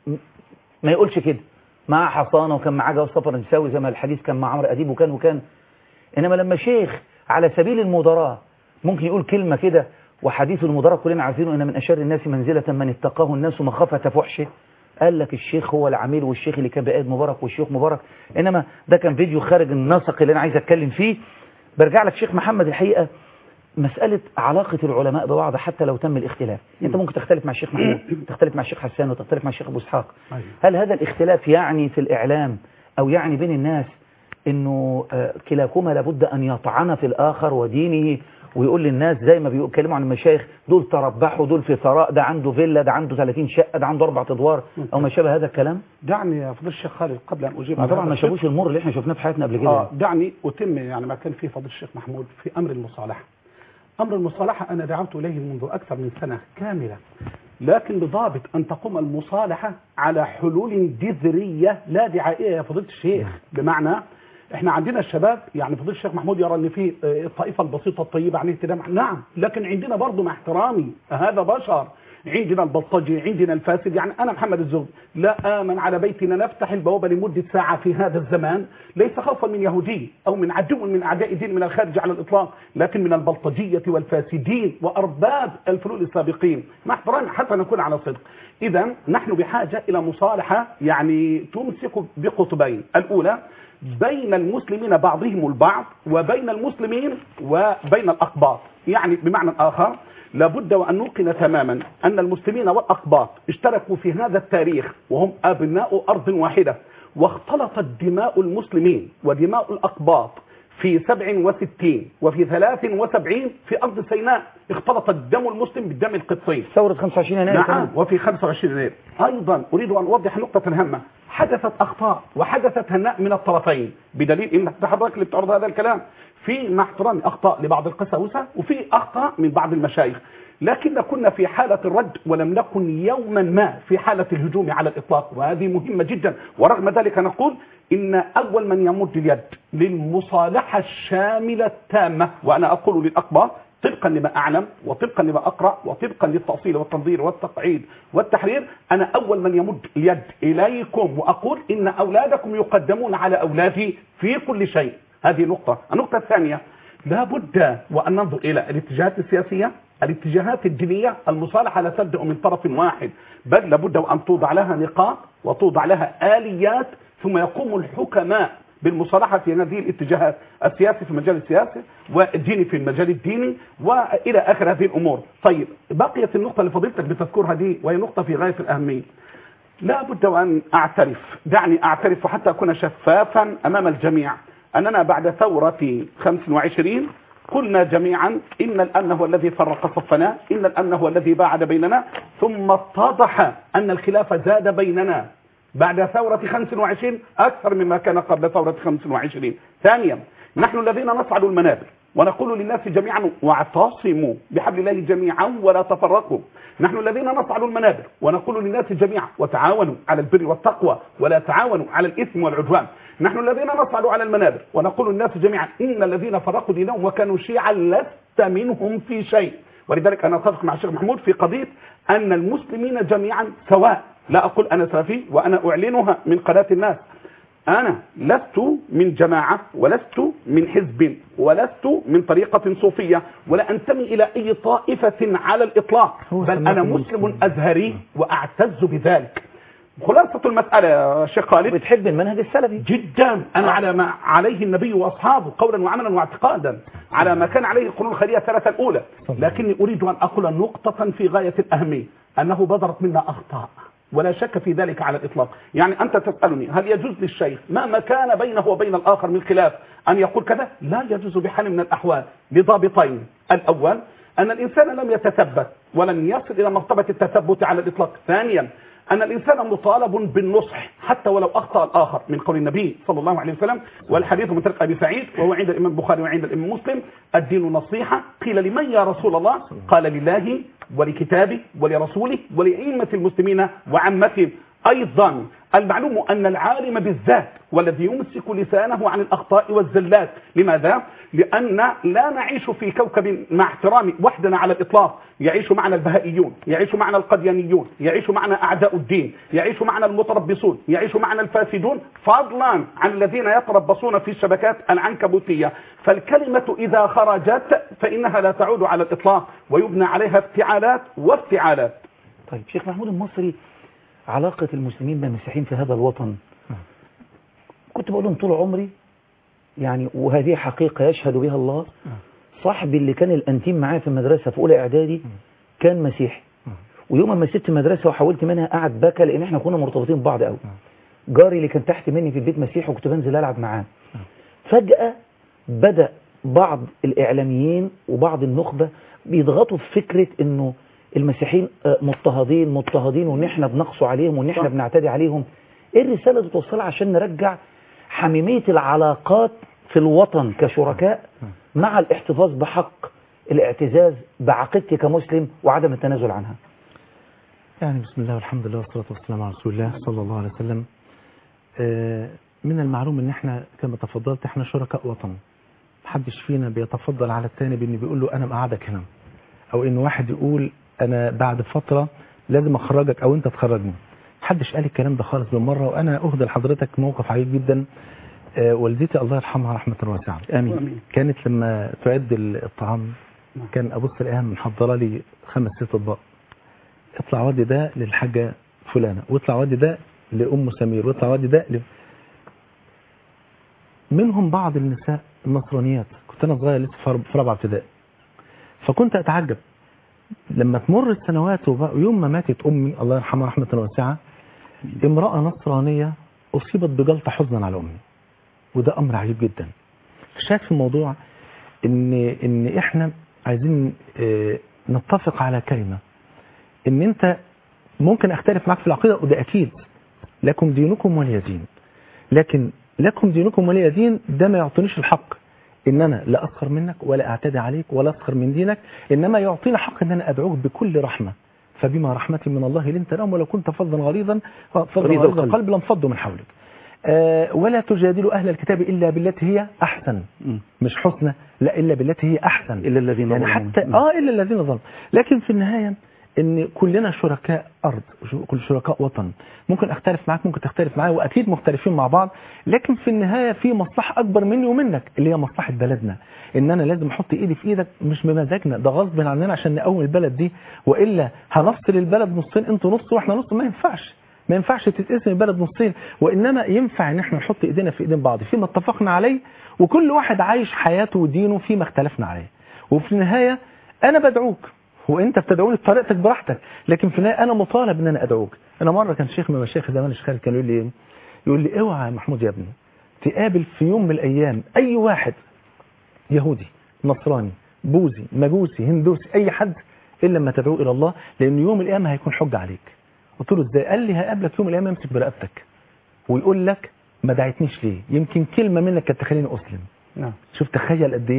ما يقولش كده، مع حصانه وكان معاه جواز سفر نساوي زي ما الحديث كان مع عمرو اديب وكان وكان انما لما شيخ على سبيل المدراء ممكن يقول كلمه كده، وحديث المدراء كلنا عارفينه ان من اشر الناس منزله من اتقاه الناس مخافه فحشه. قال لك الشيخ هو العميل والشيخ اللي كان بقائد مبارك والشيخ مبارك، انما ده كان فيديو خارج النسق اللي انا عايز اتكلم فيه. برجع لك شيخ محمد، الحقيقه مسألة علاقة العلماء ببعض حتى لو تم الاختلاف، انت ممكن تختلف مع الشيخ محمود، تختلف مع الشيخ حسان وتختلف مع الشيخ ابو اسحاق. هل هذا الاختلاف يعني في الاعلام او يعني بين الناس انه كلاكما لابد ان يطعن في الاخر ودينه ويقول للناس زي ما بيتكلموا عن المشايخ دول تربحوا، دول في ثراء، ده عنده فيلا، ده عنده ثلاثين شقة، ده عنده اربع ادوار او ما شابه هذا الكلام؟ دعني يا فضيله الشيخ خالد قبل ان اجيب على طبعا ما شافوش المر اللي احنا شفناه في حياتنا قبل كده. اه دعني اتم يعني ما كان فيه فضيله الشيخ محمود في امر المصالحه. امر المصالحه انا دعوت اليه منذ اكثر من سنه كامله، لكن بضابط ان تقوم المصالحه على حلول جذريه لا دعائيه يا فضيله الشيخ. بمعنى احنا عندنا الشباب، يعني فضيله الشيخ محمود يرى ان في الطائفه البسيطه الطيبه عليه اهتمام، نعم، لكن عندنا برضه مع احترامي هذا بشر، عندنا البلطجي، عندنا الفاسد. يعني انا محمد الزغبي لا امن على بيتنا نفتح البوابه لمده ساعه في هذا الزمان، ليس خوفا من يهودي او من عدو من اعداء الدين من الخارج على الاطلاق، لكن من البلطجيه والفاسدين وارباب الفلول السابقين، مع احترامي حتى نكون على صدق. اذا نحن بحاجه الى مصالحه يعني تمسك بقطبين، الاولى بين المسلمين بعضهم البعض وبين المسلمين وبين الأقباط. يعني بمعنى آخر لابد وأن نوقن تماما أن المسلمين والأقباط اشتركوا في هذا التاريخ وهم أبناء أرض واحدة، واختلطت دماء المسلمين ودماء الأقباط في سبع وستين وفي ثلاث وسبعين في أرض سيناء، اختلط الدم المسلم بالدم القبطي ثورة خمسة وعشرين يناير. نعم، وفي خمسة وعشرين يناير أيضا أريد أن أوضح نقطة هامة، حدثت أخطاء وحدثت هناء من الطرفين، بدليل ان تحرك اللي بتعرض هذا الكلام في مع احترامي اخطاء لبعض القساوسه وفي اخطاء من بعض المشايخ، لكن كنا في حاله الرد ولم نكن يوما ما في حاله الهجوم على الاطلاق، وهذه مهمه جدا. ورغم ذلك نقول ان اول من يمد اليد للمصالحه الشامله التامه، وانا اقول للاقباط طبقا لما اعلم وطبقا لما اقرا وطبقا للتاصيل والتنظير والتقعيد والتحرير، انا اول من يمد اليد اليكم واقول ان اولادكم يقدمون على اولادي في كل شيء. هذه نقطه. النقطه الثانيه، لا بد وان ننظر الى الاتجاهات السياسيه، الاتجاهات الدينيه. المصالحه لا تبدا من طرف واحد، بل لابد وان توضع لها نقاط وتوضع لها اليات، ثم يقوم الحكماء بالمصالحة في هذه الاتجاهات، السياسي في المجال السياسي والديني في المجال الديني وإلى آخر هذه الأمور. طيب بقيت النقطة اللي فضيلتك بتذكرها دي وهي نقطة في غاية الأهمية. لا بد وأن أعترف، دعني أعترف وحتى أكون شفافا أمام الجميع، أننا بعد ثورة خمسة وعشرين قلنا جميعا إن الأمن هو الذي فرق صفنا، إن الأمن هو الذي باعد بيننا، ثم اتضح أن الخلاف زاد بيننا بعد ثورة خمسة وعشرين أكثر مما كان قبل ثورة خمسة وعشرين. ثانيا، نحن الذين نصعد المنابر ونقول للناس جميعا واعتصموا بحبل الله جميعا ولا تفرقوا. نحن الذين نصعد المنابر ونقول للناس جميعا وتعاونوا على البر والتقوى ولا تعاونوا على الإثم والعدوان. نحن الذين نصعد على المنابر ونقول للناس جميعا إن الذين فرقوا دينهم وكانوا شيعا لست منهم في شيء. ولذلك أنا أتفق مع الشيخ محمود في قضية أن المسلمين جميعا سواء. لا أقول أنا سلفي وأنا أعلنها من قناة الناس، أنا لست من جماعة ولست من حزب ولست من طريقة صوفية ولا أنتمي إلى أي طائفة على الإطلاق، بل أنا مسلم أزهري وأعتز بذلك. خلاصة المسألة يا شيخ خالد، بتحب المنهج السلفي جدا. أنا على ما عليه النبي وأصحابه قولا وعملا واعتقادا، على ما كان عليه القرون الخيرية الثلاثة الأولى. لكني أريد أن أقول نقطة في غاية الأهمية، أنه بدرت منا أخطاء ولا شك في ذلك على الإطلاق. يعني أنت تسألني هل يجوز للشيخ مهما كان بينه وبين الآخر من خلاف أن يقول كذا؟ لا يجوز بحال من الأحوال لضابطين. الأول أن الإنسان لم يتثبت ولم يصل إلى مرتبة التثبت على الإطلاق. ثانيا أن الإنسان مطالب بالنصح حتى ولو أخطأ الآخر، من قول النبي صلى الله عليه وسلم، والحديث من طريق أبي سعيد وهو عند الإمام البخاري وعند الإمام مسلم: الدين نصيحة. قيل لمن يا رسول الله؟ قال لله ولكتابه ولرسوله ولأئمة المسلمين وعامتهم. أيضا المعلوم أن العالم بالذات والذي يمسك لسانه عن الأخطاء والزلات. لماذا؟ لأن لا نعيش في كوكب مع احترامي وحدنا على الإطلاق. يعيش معنا البهائيون، يعيش معنا القديانيون، يعيش معنا أعداء الدين، يعيش معنا المتربصون، يعيش معنا الفاسدون، فضلا عن الذين يتربصون في الشبكات العنكبوتية. فالكلمة إذا خرجت فإنها لا تعود على الإطلاق ويبنى عليها افتعالات وافتعالات. طيب شيخ محمود المصري، علاقة المسلمين بالمسيحيين في هذا الوطن، كنت بقول لهم طول عمري يعني، وهذه حقيقة يشهد بها الله، صاحبي اللي كان الأنتيم معايا في المدرسة في أولى إعدادي كان مسيحي، ويوم ما سبت المدرسة وحاولت منها قعد بكى لأن احنا كنا مرتبطين ببعض قوي. جاري اللي كان تحت مني في البيت مسيحي وكنت بنزل ألعب معاه. فجأة بدأ بعض الإعلاميين وبعض النخبة بيضغطوا في فكرة إنه المسيحيين مضطهدين مضطهدين وان احنا بنقصوا عليهم وان احنا بنعتدي عليهم. ايه الرسالة اللي توصلها عشان نرجع حميمية العلاقات في الوطن كشركاء مع الاحتفاظ بحق الاعتزاز بعقيدتي كمسلم وعدم التنازل عنها؟ يعني بسم الله والحمد لله والصلاة والسلام على رسول الله صلى الله عليه وسلم. من المعلوم ان احنا كما تفضلت احنا شركاء وطن، محدش فينا بيتفضل على الثاني بان بيقول له انا مقعدك هنا، او ان واحد يقول انا بعد فترة لازم اخرجك او انت تخرجني. محدش قال الكلام ده خالص بالمرة. وانا اهدى لحضرتك موقف عجيب جدا. آه والدتي الله يرحمها رحمة واسعة، امين، كانت لما تعد الطعام كان ابص الاقيها محضره لي خمس ست اطباق، اطلع ودي ده للحاجة فلانة، واطلع ودي ده لام سمير، واطلع ودي ده ل... منهم بعض النساء النصرانيات. كنت انا صغير لسه في رابعه ابتدائي، فكنت اتعجب لما تمر السنوات ويوم ما ماتت أمي الله يرحمها رحمة واسعة، امرأة نصرانية أصيبت بجلطة حزنا على أمي، وده أمر عجيب جدا. الشاهد في الموضوع إن إن إحنا عايزين اه نتفق على كلمة، إن أنت ممكن أختلف معك في العقيدة وده أكيد، لكم دينكم ولي دين، لكن لكم دينكم ولي دين ده ما يعطينيش الحق ان انا لا اسخر منك ولا اعتدي عليك ولا اسخر من دينك، انما يعطيني حق ان انا ادعوك بكل رحمة. فبما رحمة من الله لنت لهم ولو كنت فظا غليظا فظا غليظ القلب لانفضوا من حولك. آه ولا تجادلوا اهل الكتاب الا بالتي هي احسن، مش حسنى، لا الا بالتي هي احسن، الا الذين يعني حتى اه الا الذين ظلموا. لكن في النهاية ان كلنا شركاء ارض، كل شركاء وطن. ممكن اختلف معاك، ممكن تختلف معايا، واكيد مختلفين مع بعض، لكن في النهاية في مصلحة اكبر مني ومنك اللي هي مصلحة بلدنا. ان انا لازم احط ايدي في ايدك مش بمزاجنا، ده غصب عننا عشان نقوم البلد دي، والا هنفصل البلد نصين، انتوا نص واحنا نص. ما ينفعش ما ينفعش تتقسم البلد نصين، وانما ينفع ان احنا نحط ايدينا في ايدين بعض فيما اتفقنا عليه، وكل واحد عايش حياته ودينه فيما اختلفنا عليه. وفي النهاية انا بدعوك وانت بتدعوني بطريقتك براحتك، لكن في النهايه انا مطالب ان انا ادعوك. انا مره كان شيخ من مشايخ زمان الشيخ خالد كان يقول لي يقول لي اوعى يا محمود يا ابني تقابل في يوم من الايام اي واحد يهودي نصراني بوذي مجوسي هندوسي اي حد الا لما تدعوه الى الله، لان يوم القيامه هيكون حجه عليك. قلت له ازاي؟ قال لي هقابلك يوم القيامه يمسك برقبتك ويقول لك ما دعيتنيش ليه؟ يمكن كلمه منك كانت تخليني اسلم. نعم. شوف تخيل قد ايه.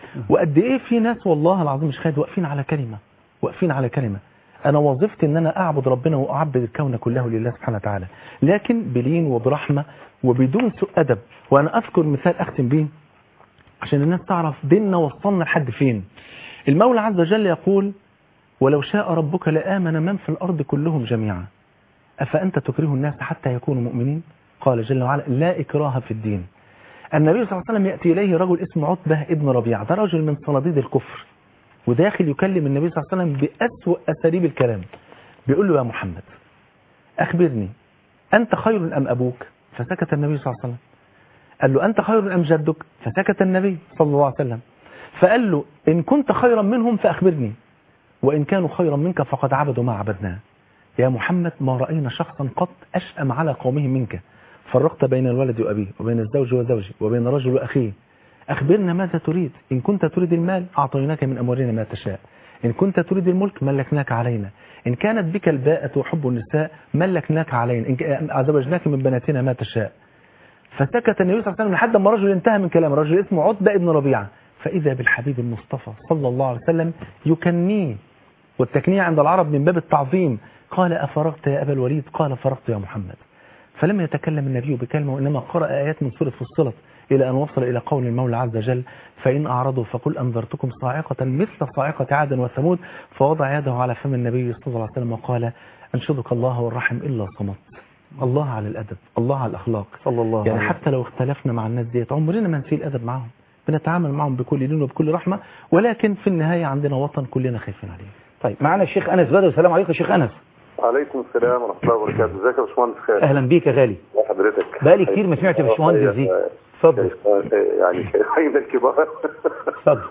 وقد ايه في ناس والله العظيم مش خالد واقفين على كلمه واقفين على كلمه. انا وظيفتي ان انا اعبد ربنا واعبد الكون كله لله سبحانه وتعالى، لكن بلين وبرحمه وبدون سوء ادب. وانا اذكر مثال اختم بيه عشان الناس تعرف ديننا وصلنا لحد فين. المولى عز وجل يقول: ولو شاء ربك لآمن من في الارض كلهم جميعا افانت تكره الناس حتى يكونوا مؤمنين؟ قال جل وعلا: لا اكراه في الدين. النبي صلى الله عليه وسلم ياتي اليه رجل اسمه عتبه ابن ربيعه، ده رجل من صناديد الكفر، وداخل يكلم النبي صلى الله عليه وسلم بأسوأ أساليب الكلام. بيقول له: يا محمد أخبرني أنت خير أم أبوك؟ فسكت النبي صلى الله عليه وسلم. قال له: أنت خير أم جدك؟ فسكت النبي صلى الله عليه وسلم. فقال له: إن كنت خيرا منهم فأخبرني، وإن كانوا خيرا منك فقد عبدوا ما عبدناه. يا محمد ما رأينا شخصا قط أشأم على قومه منك، فرقت بين الولد وأبيه وبين الزوج وزوجه وبين الرجل وأخيه. أخبرنا ماذا تريد؟ إن كنت تريد المال أعطيناك من أموالنا ما تشاء، إن كنت تريد الملك ملكناك علينا، إن كانت بك الباءة وحب النساء ملكناك علينا، إن زوجناك من بناتنا ما تشاء. فسكت النبي صلى الله عليه وسلم لحد ما رجل انتهى من كلام رجل اسمه عتبة ابن ربيعة، فإذا بالحبيب المصطفى صلى الله عليه وسلم يكنيه، والتكنية عند العرب من باب التعظيم. قال: أفرغت يا أبا الوليد؟ قال: فرغت يا محمد. فلم يتكلم النبي بكلمة، وإنما قرأ آيات من سورة فصلت إلى أن وصل إلى قول المولى عز وجل: فإن أعرضوا فقل أنذرتكم صاعقة مثل صاعقة عاد وثمود. فوضع يده على فم النبي صلى الله عليه وسلم وقال: أنشدك الله والرحم إلا صمت. الله على الأدب، الله على الأخلاق صلى الله يعني عليه. حتى لو اختلفنا مع الناس ديت عمرنا ما نسيء الأدب معهم، بنتعامل معهم بكل لين وبكل رحمة، ولكن في النهاية عندنا وطن كلنا خايفين عليه. طيب معنا الشيخ أنس بدر. السلام عليكم يا شيخ أنس. وعليكم السلام ورحمة الله وبركاته. ازيك يا باشمهندس خالد؟ أهلا بيك يا غالي. وحضرتك بقالي كتير ما سمعت يا باشمهندس دي. اتفضل. يعني شيخين الكبار. اتفضل.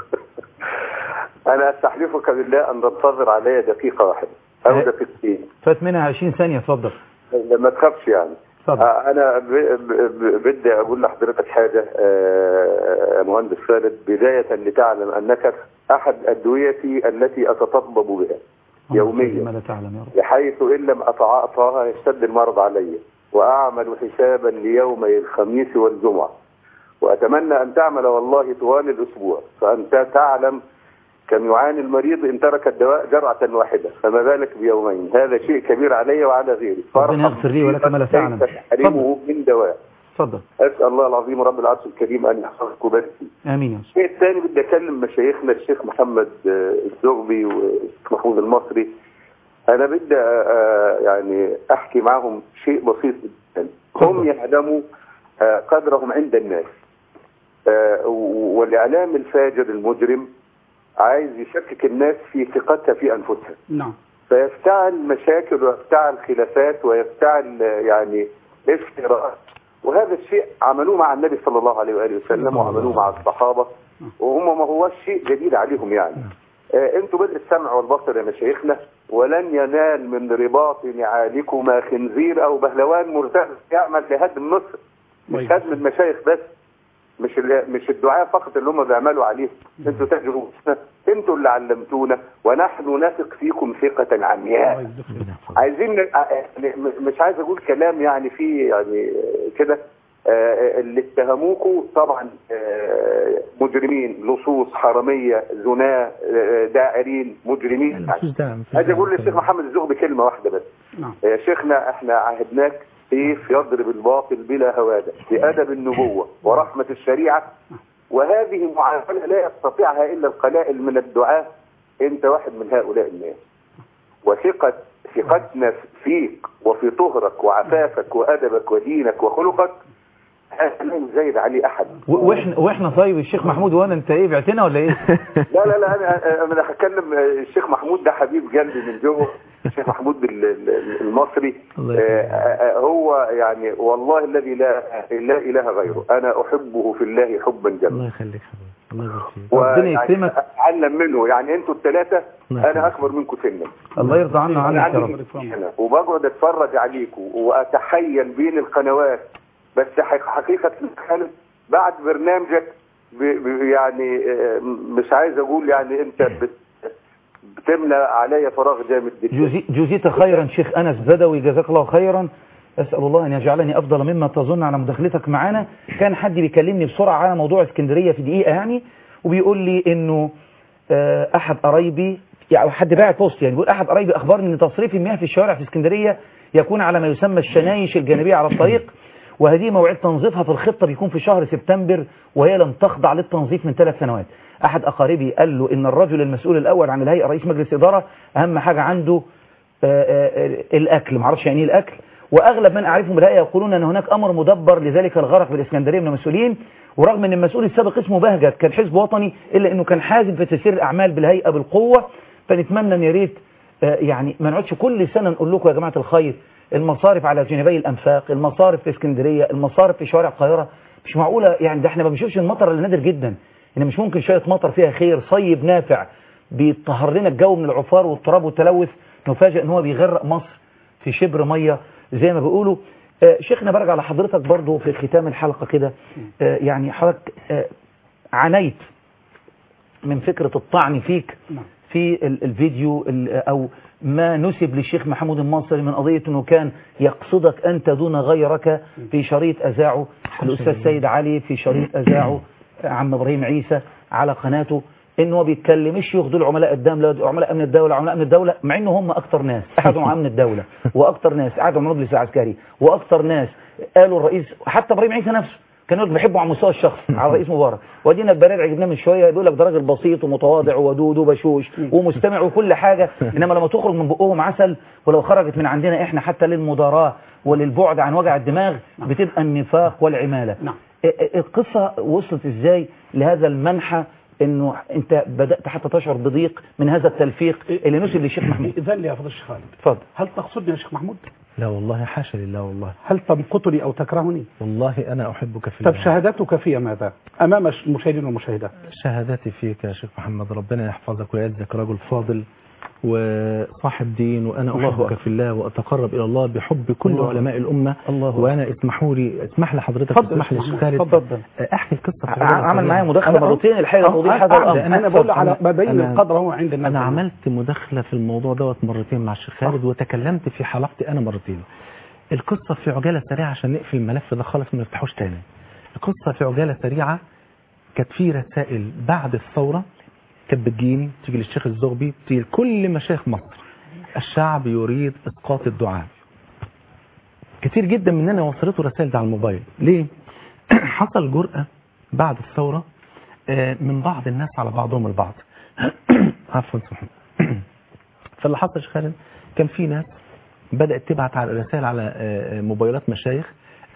أنا أستحلفك بالله أن تنتظر علي دقيقة واحدة أو دقيقتين. فات منها عشرين ثانية. اتفضل. ما تخافش يعني. اتفضل. أنا بدي أقول لحضرتك حاجة يا مهندس خالد، بداية لتعلم أنك أحد أدويتي التي أتطبب بها يوميا، ماذا تعلم يا رب؟ بحيث إن لم أتعاطاها يشتد المرض علي، وأعمل حسابا ليومي الخميس والجمعة، وأتمنى أن تعمل والله طوال الأسبوع، فأنت تعلم كم يعاني المريض إن ترك الدواء جرعة واحدة، فما بالك بيومين. هذا شيء كبير علي وعلى غيري. ربنا يغفر لي ولك ما لا تعلم. تحرمه من دواء. تفضل. أسأل الله العظيم رب العرش الكريم أن يحفظك وبارك. آمين. الشيء الثاني بدي أكلم مشايخنا الشيخ محمد الزغبي والشيخ محمود المصري. أنا بدي يعني أحكي معهم شيء بسيط جدا. هم يعلموا قدرهم عند الناس، والإعلام الفاجر المجرم عايز يشكك الناس في ثقتها في أنفسها. نعم. فيفتعل مشاكل ويفتعل خلافات ويفتعل يعني افتراءات، وهذا الشيء عملوه مع النبي صلى الله عليه وآله وسلم وعملوه مع الصحابة، وهم ما هوش شيء جديد عليهم يعني. آه انتوا بدء السمع والبصر يا مشايخنا، ولن ينال من رباط نعالكما خنزير او بهلوان مرتهن يعمل لهدم مصر. مش هدم المشايخ بس، مش مش الدعاء فقط اللي هم بيعملوا عليه. انتوا تجروا، انتوا اللي علمتونا، ونحن نثق فيكم ثقة عمياء. عايزين مش عايز اقول كلام يعني فيه يعني كده، اللي اتهموكوا طبعا مجرمين، لصوص، حرامية، زنا، داعرين، مجرمين. عايز اقول للشيخ محمد الزغبي كلمة واحدة بس. يا شيخنا احنا عهدناك سيف يضرب الباطل بلا هوادة، بأدب النبوة ورحمة الشريعة، وهذه معاملة لا يستطيعها إلا القلائل من الدعاة. أنت واحد من هؤلاء الناس، وثقة ثقتنا فيك وفي طهرك وعفافك وأدبك ودينك وخلقك هذا لا يزايد عليه أحد. وإحنا وإحنا طيب الشيخ محمود وأنا أنت إيه بعتنا ولا إيه؟ لا لا لا أنا أنا هتكلم. الشيخ محمود ده حبيب قلبي من جوه. الشيخ محمود المصري هو يعني والله الذي لا لا اله غيره، انا احبه في الله حبا جما. الله يخليك الله يبارك ربنا يكرمك. اتعلم منه يعني. انتوا الثلاثه انا اكبر منكم سنا. الله يرضى عنا عنك يا رب. وبقعد اتفرج عليكم واتحين بين القنوات، بس حقيقه بعد برنامجك يعني مش عايز اقول يعني انت بتملى علي فراغ جامد جدا. جزيت خيرا شيخ أنس بدوي، جزاك الله خيرا. أسأل الله أن يجعلني أفضل مما تظن على مداخلتك معنا. كان حد بيكلمني بسرعة على موضوع اسكندرية في دقيقة يعني، وبيقول لي انه آه، احد قرايبي يعني حد باعت بوست يعني بيقول احد قرايبي اخبرني ان تصريف المياه في الشوارع في اسكندريه يكون على ما يسمى الشنايش الجانبيه على الطريق، وهذه موعد تنظيفها في الخطه بيكون في شهر سبتمبر، وهي لم تخضع للتنظيف من ثلاث سنوات. احد اقاربي قال له ان الرجل المسؤول الاول عن الهيئه رئيس مجلس اداره اهم حاجه عنده آآ آآ الاكل، ما اعرفش يعني ايه الاكل. واغلب من اعرفهم بالهيئه يقولون ان هناك امر مدبر لذلك الغرق بالاسكندريه من المسؤولين، ورغم ان المسؤول السابق اسمه بهجت كان حزب وطني الا انه كان حازم في تسيير الاعمال بالهيئه بالقوه. فنتمنى ان يا ريت يعني ما نقعدش كل سنه نقول لكم يا جماعه الخير المصارف على جانبي الانفاق، المصارف في اسكندريه، المصارف في شوارع القاهره، مش معقوله يعني. ده احنا ما بنشوفش المطر اللي نادر جدا، ان مش ممكن شويه مطر فيها خير صيب نافع بيطهر لنا الجو من العفار والتراب والتلوث نفاجئ ان هو بيغرق مصر في شبر ميه زي ما بيقولوا. آه شيخنا برجع لحضرتك برضو في ختام الحلقه كده، آه يعني حضرتك آه عانيت من فكره الطعن فيك في الفيديو او ما نسب للشيخ محمود المنصري من قضيه انه كان يقصدك انت دون غيرك في شريط اذاعه الاستاذ سيد علي، في شريط اذاعه عم ابراهيم عيسى على قناته، انه ما بيتكلمش ياخدوا العملاء الدوله، عملاء امن الدوله، عملاء امن الدوله، مع انه هم اكثر ناس قعدوا مع امن الدوله واكثر ناس قعدوا مع المجلس العسكري واكثر ناس قالوا الرئيس، حتى ابراهيم عيسى نفسه كانوا بيحبوا على المستوى الشخصي على الرئيس مبارك. ودينا البرارع جبناه من شويه بيقول لك ده راجل بسيط ومتواضع ودود وبشوش ومستمع وكل حاجه، انما لما تخرج من بقهم عسل، ولو خرجت من عندنا احنا حتى للمداراة وللبعد عن وجع الدماغ بتبقى النفاق والعماله. القصه وصلت ازاي لهذا المنحى انه انت بدات حتى تشعر بضيق من هذا التلفيق اللي نسب للشيخ محمود؟ اذن لي يا فضيله الشيخ خالد، اتفضل. هل تقصدني يا شيخ محمود؟ لا والله حاشا لله والله. هل تمقتني او تكرهني؟ والله انا احبك في الله. طب شهادتك في ماذا امام المشاهدين والمشاهدات؟ شهاداتي فيك يا شيخ محمد، ربنا يحفظك ويعزك، رجل فاضل وصاحب دين، وانا احبك في الله واتقرب الى الله بحب كل الله. علماء الامه الله. وانا اسمحوا لي اسمح لحضرتك اسمح لي الشيخ خالد احكي القصه. عمل معايا مداخله مرتين الحقيقه توضيح هذا الامر. انا بقول على ببين القدر هو عند الناس. انا عملت مداخله في الموضوع دوت مرتين مع الشيخ خالد وتكلمت في حلقتي انا مرتين. القصه في عجاله سريعه عشان نقفل الملف ده خالص ما نفتحوش تاني. القصه في عجاله سريعه كانت في رسائل بعد الثوره كانت بتجيني، تيجي للشيخ الزغبي، تيجي لكل مشايخ مصر. الشعب يريد اسقاط الدعاء. كتير جدا مننا وصلته رسائل ده على الموبايل. ليه؟ حصل جرأة بعد الثورة من بعض الناس على بعضهم البعض. عفوا سبحان الله. فاللي حصل يا شيخ خالد كان في ناس بدأت تبعت على رسائل على موبايلات مشايخ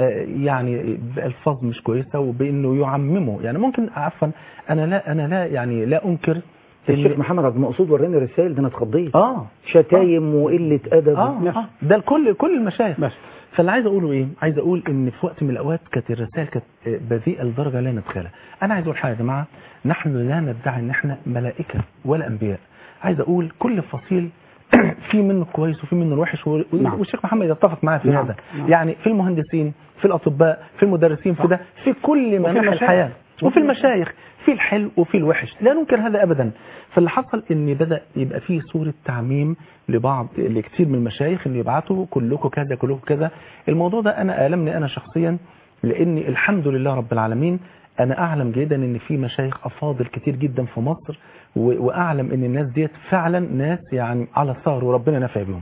يعني بألفاظ مش كويسة وبانه يعمموا، يعني ممكن عفوا انا لا انا لا يعني لا انكر. الشيخ محمد عبد المقصود وراني الرسائل ده انا اتخضيت. اه شتايم آه. وقله ادب. اه, آه. ده الكل كل المشايخ. فاللي عايز اقوله ايه؟ عايز اقول ان في وقت من الاوقات كانت الرسائل كانت بذيئه لدرجه لا نتخيلها. انا عايز اقول حاجه يا جماعه، نحن لا ندعي ان احنا ملائكه ولا انبياء. عايز اقول كل فصيل في منه الكويس وفي منه الوحش، والشيخ محمد يتفق معايا في هذا. يعني في المهندسين، في الاطباء، في المدرسين، في ده، في كل مناحي الحياه، وفي المشايخ، في الحلو وفي الوحش، لا ننكر هذا ابدا. فاللي حصل ان بدا يبقى فيه صوره تعميم لبعض لكثير من المشايخ اللي يبعتوا كلكم كذا كلكم كذا. الموضوع ده انا المني انا شخصيا، لان الحمد لله رب العالمين انا اعلم جدا ان في مشايخ افاضل كتير جدا في مصر، واعلم ان الناس ديت فعلا ناس يعني على ثار وربنا نفع بهم.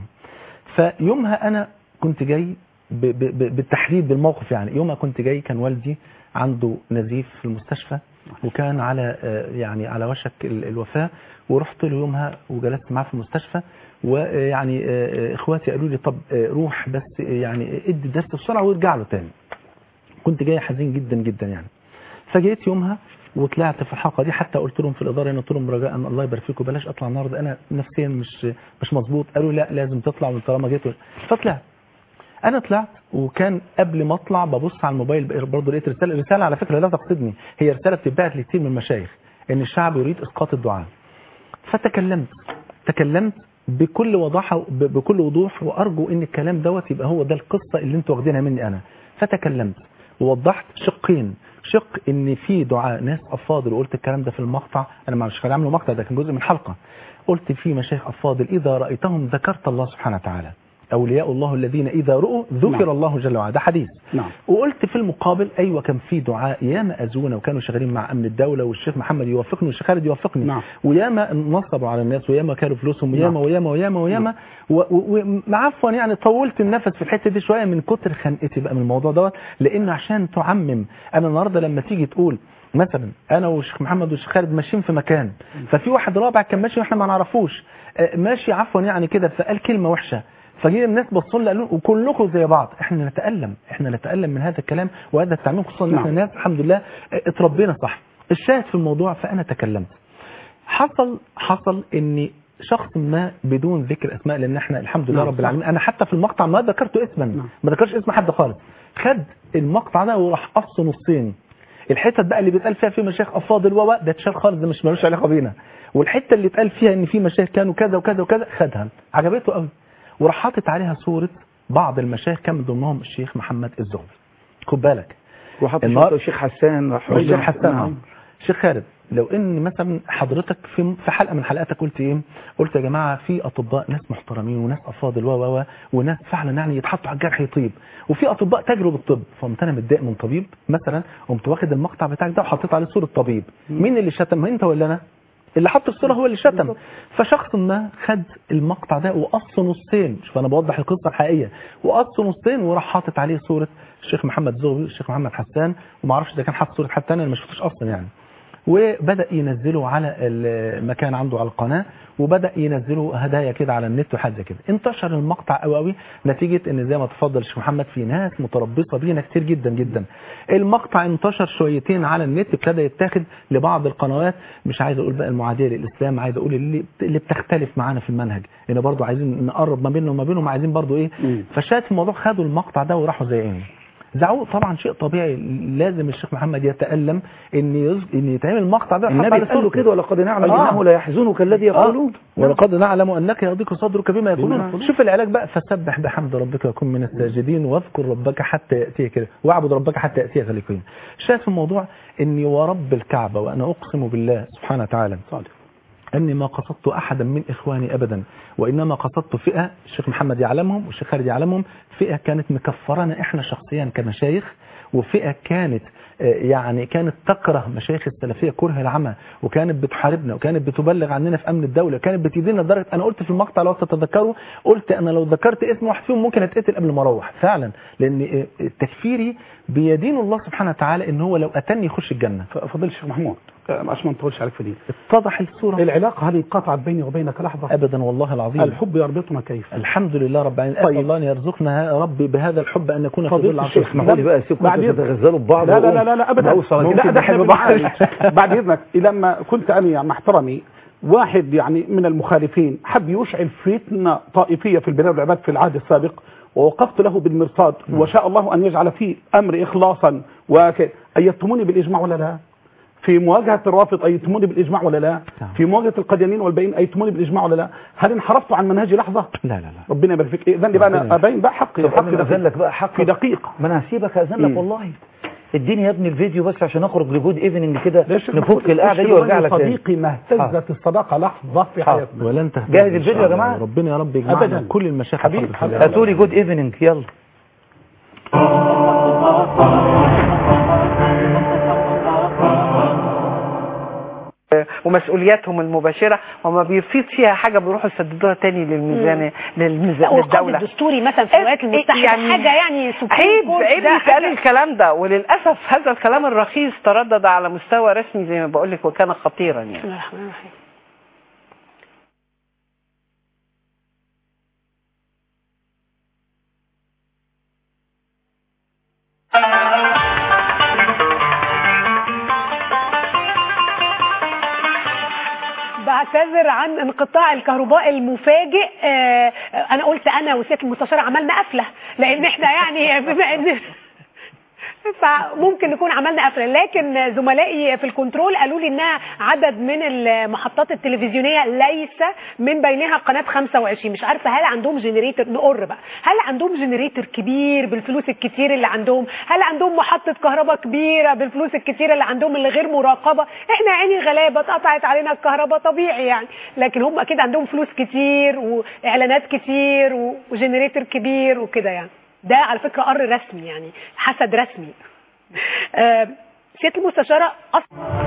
فيومها انا كنت جاي بالتحديد بالموقف، يعني يومها كنت جاي كان والدي عنده نزيف في المستشفى وكان على يعني على وشك الوفاة، ورحت له يومها وجلست معاه في المستشفى، ويعني اخواتي قالوا لي طب روح بس يعني ادي درس بسرعه وارجع له تاني. كنت جاي حزين جدا جدا يعني. فجيت يومها وطلعت في الحلقه دي، حتى قلت لهم في الاداره انا قلت لهم رجاء الله يبارك فيكم بلاش اطلع النهارده انا نفسيا مش مش مظبوط. قالوا لا لازم تطلع طالما جيت. فطلعت. انا طلعت وكان قبل ما اطلع ببص على الموبايل برضه لقيت رساله رساله على فكره لا تقصدني، هي رساله بتتبعت لكثير من المشايخ ان الشعب يريد اسقاط الدعاء. فتكلمت تكلمت بكل وضاحه بكل وضوح، وارجو ان الكلام دوت يبقى هو ده القصه اللي انتوا واخدينها مني انا. فتكلمت ووضحت شقين، شق ان في دعاء ناس افاضل، وقلت الكلام ده في المقطع، انا مش عامله مقطع، ده كان جزء من حلقه. قلت في مشايخ افاضل اذا رايتهم ذكرت الله سبحانه وتعالى، أولياء الله الذين إذا رؤوا ذكر نعم. الله جل وعلا، ده حديث. نعم. وقلت في المقابل أيوة كان في دعاء ياما أذونا وكانوا شغالين مع أمن الدولة والشيخ محمد يوفقني والشيخ خالد يوفقني. نعم. وياما نصبوا على الناس وياما كانوا فلوسهم وياما نعم. وياما وياما وياما وعفوا يعني طولت النفس في الحتة دي شوية من كتر خنقتي بقى من الموضوع دوت، لأنه عشان تعمم. أنا النهاردة لما تيجي تقول مثلا انا والشيخ محمد والشيخ خالد ماشيين في مكان، ففي واحد رابع كان ماشي واحنا ما نعرفوش ماشي عفوا يعني كده، فقال كلمه وحشه، فجينا الناس بصوا لنا قالوا وكلكم زي بعض. احنا نتالم احنا نتالم من هذا الكلام وهذا التعميم، خصوصا ان احنا ناس الحمد لله اتربينا صح. الشاهد في الموضوع فانا تكلمت. حصل حصل ان شخص ما بدون ذكر اسماء، لان احنا الحمد لله رب العالمين انا حتى في المقطع ما ذكرت اسما، ما ذكرش اسم حد خالص، خد المقطع ده وراح قص نصين. الحته بقى اللي بيتقال فيها في مشايخ افاضل و ده اتشال خالص، ده مش ملوش علاقه بينا. والحته اللي اتقال فيها ان في مشايخ كانوا كذا وكذا وكذا خدها، عجبته قوي وراح حاطط عليها صوره بعض المشايخ كان من ضمنهم الشيخ محمد الزغبي. خد بالك وحط صوره الشيخ حسان الشيخ حسان الشيخ خالد. لو ان مثلا حضرتك في في حلقه من حلقاتك قلت ايه؟ قلت يا جماعه في اطباء ناس محترمين وناس افاضل و و وناس فعلا يعني يتحطوا على الجرح يطيب، وفي اطباء تجروا بالطب. فقمت انا متضايق من طبيب مثلا، قمت واخد المقطع بتاعك ده وحطيت عليه صوره طبيب. مين اللي شتم؟ انت ولا انا؟ اللي حط الصوره هو اللي شتم. فشخص ما خد المقطع ده وقص نصين، شوف انا بوضح القصه الحقيقيه، وقص نصين وراح حاطط عليه صوره الشيخ محمد زغبي والشيخ محمد حسان، وما اعرفش ده كان حاطط صوره حد ثاني انا ما شفتوش اصلا يعني. وبدأ ينزله على المكان عنده على القناة، وبدأ ينزله هدايا كده على النت وحاجه كده. انتشر المقطع قوي قوي نتيجة ان زي ما تفضل الشيخ محمد في ناس متربصة بينا كتير جدا جدا. المقطع انتشر شويتين على النت، ابتدى يتاخد لبعض القنوات، مش عايز اقول بقى المعادية للاسلام، عايز اقول اللي, اللي بتختلف معانا في المنهج، لان برضو عايزين نقرب ما بيننا وما بينهم، عايزين برضو ايه. فشات الموضوع خدوا المقطع ده وراحوا زيين زعوق. طبعا شيء طبيعي، لازم الشيخ محمد يتألم ان يز... ان يتعمل المقطع ده. النبي قال له كده ولقد نعلم آه. انه لا يحزنك الذي يقولون آه. ولقد نعلم انك يضيق صدرك بما يقولون. شوف العلاج بقى، فسبح بحمد ربك وكن من الساجدين واذكر ربك حتى ياتيك كده، واعبد ربك حتى ياتيك اليقين. شايف في الموضوع اني ورب الكعبه وانا اقسم بالله سبحانه وتعالى صادق أني ما قصدت أحدا من إخواني أبدا، وإنما قصدت فئة الشيخ محمد يعلمهم والشيخ خالد يعلمهم، فئة كانت مكفرنا إحنا شخصيا كمشايخ، وفئة كانت يعني كانت تكره مشايخ السلفية كره العمى، وكانت بتحاربنا وكانت بتبلغ عننا في أمن الدولة، كانت بتدينا لدرجة أنا قلت في المقطع لو تتذكروا، قلت أنا لو ذكرت اسم واحد فيهم ممكن أتقتل قبل ما أروح فعلا، لأن تكفيري بيدين الله سبحانه وتعالى إن هو لو أتني يخش الجنة. فضل الشيخ محمود عشان ما نطولش عليك في دي، اتضح الصورة. العلاقة هل انقطعت بيني وبينك لحظة؟ أبدا والله العظيم. الحب يربطنا كيف؟ الحمد لله رب العالمين. طيب. الله أن يرزقنا يا رب بهذا الحب أن نكون في ظل عرش الرحمن. اسمحوا لي بقى سيبكم تتغزلوا ببعض. لا لا لا لا, لا أبدا. لا ده احنا بعد إذنك، لما كنت أنا مع احترامي واحد يعني من المخالفين حب يشعل فتنة طائفية في البلاد والعباد في العهد السابق، ووقفت له بالمرصاد وشاء الله أن يجعل فيه أمر إخلاصا. وأيتموني بالإجماع ولا لا؟ في مواجهة الرافض أيتموني بالإجماع ولا لا؟ في مواجهة القديانين والباقيين أيتموني بالإجماع ولا لا؟ هل انحرفت عن منهجي لحظة؟ لا لا لا. ربنا يبارك فيك. إذن لي بقى أنا أبين بقى حقي. حقي أذن لك بقى حقي في دقيقة. ما أنا هسيبك أذن لك والله. اديني يا ابني الفيديو بس عشان اخرج لجود ايفنينج كده نفك القعده دي وارجع لك تاني. صديقي ما اهتزت الصداقه لحظه في حياتنا. ولا انت جاهز الفيديو يا جماعه؟ ربنا يا رب يجمعنا كل المشاكل. حبيبي هاتوا لي جود ايفنينج يلا. ومسؤولياتهم المباشره، وما بيفيض فيها حاجه بيروحوا يسددوها تاني للميزان للميزان للدوله. الدستوري مثلا في الولايات المتحده يعني حاجه يعني عيب عيب يتقال الكلام ده، وللاسف هذا الكلام الرخيص تردد على مستوى رسمي زي ما بقول لك، وكان خطيرا يعني. بسم الله الرحمن الرحيم. بعتذر عن انقطاع الكهرباء المفاجئ. آه انا قلت انا وسياده المستشار عملنا قفله، لان احنا يعني بما ان فممكن نكون عملنا قفله. لكن زملائي في الكنترول قالوا لي انها عدد من المحطات التلفزيونيه ليس من بينها قناه خمسة وعشرين. مش عارفه هل عندهم جنريتور، نقر بقى، هل عندهم جنريتور كبير بالفلوس الكتير اللي عندهم؟ هل عندهم محطه كهرباء كبيره بالفلوس الكتيره اللي عندهم اللي غير مراقبه؟ احنا عيني غلابه اتقطعت علينا الكهرباء طبيعي يعني، لكن هم اكيد عندهم فلوس كتير واعلانات كتير وجنريتور كبير وكده يعني. ده على فكره قر رسمي يعني، حسد رسمي. آه سياده المستشاره اصلا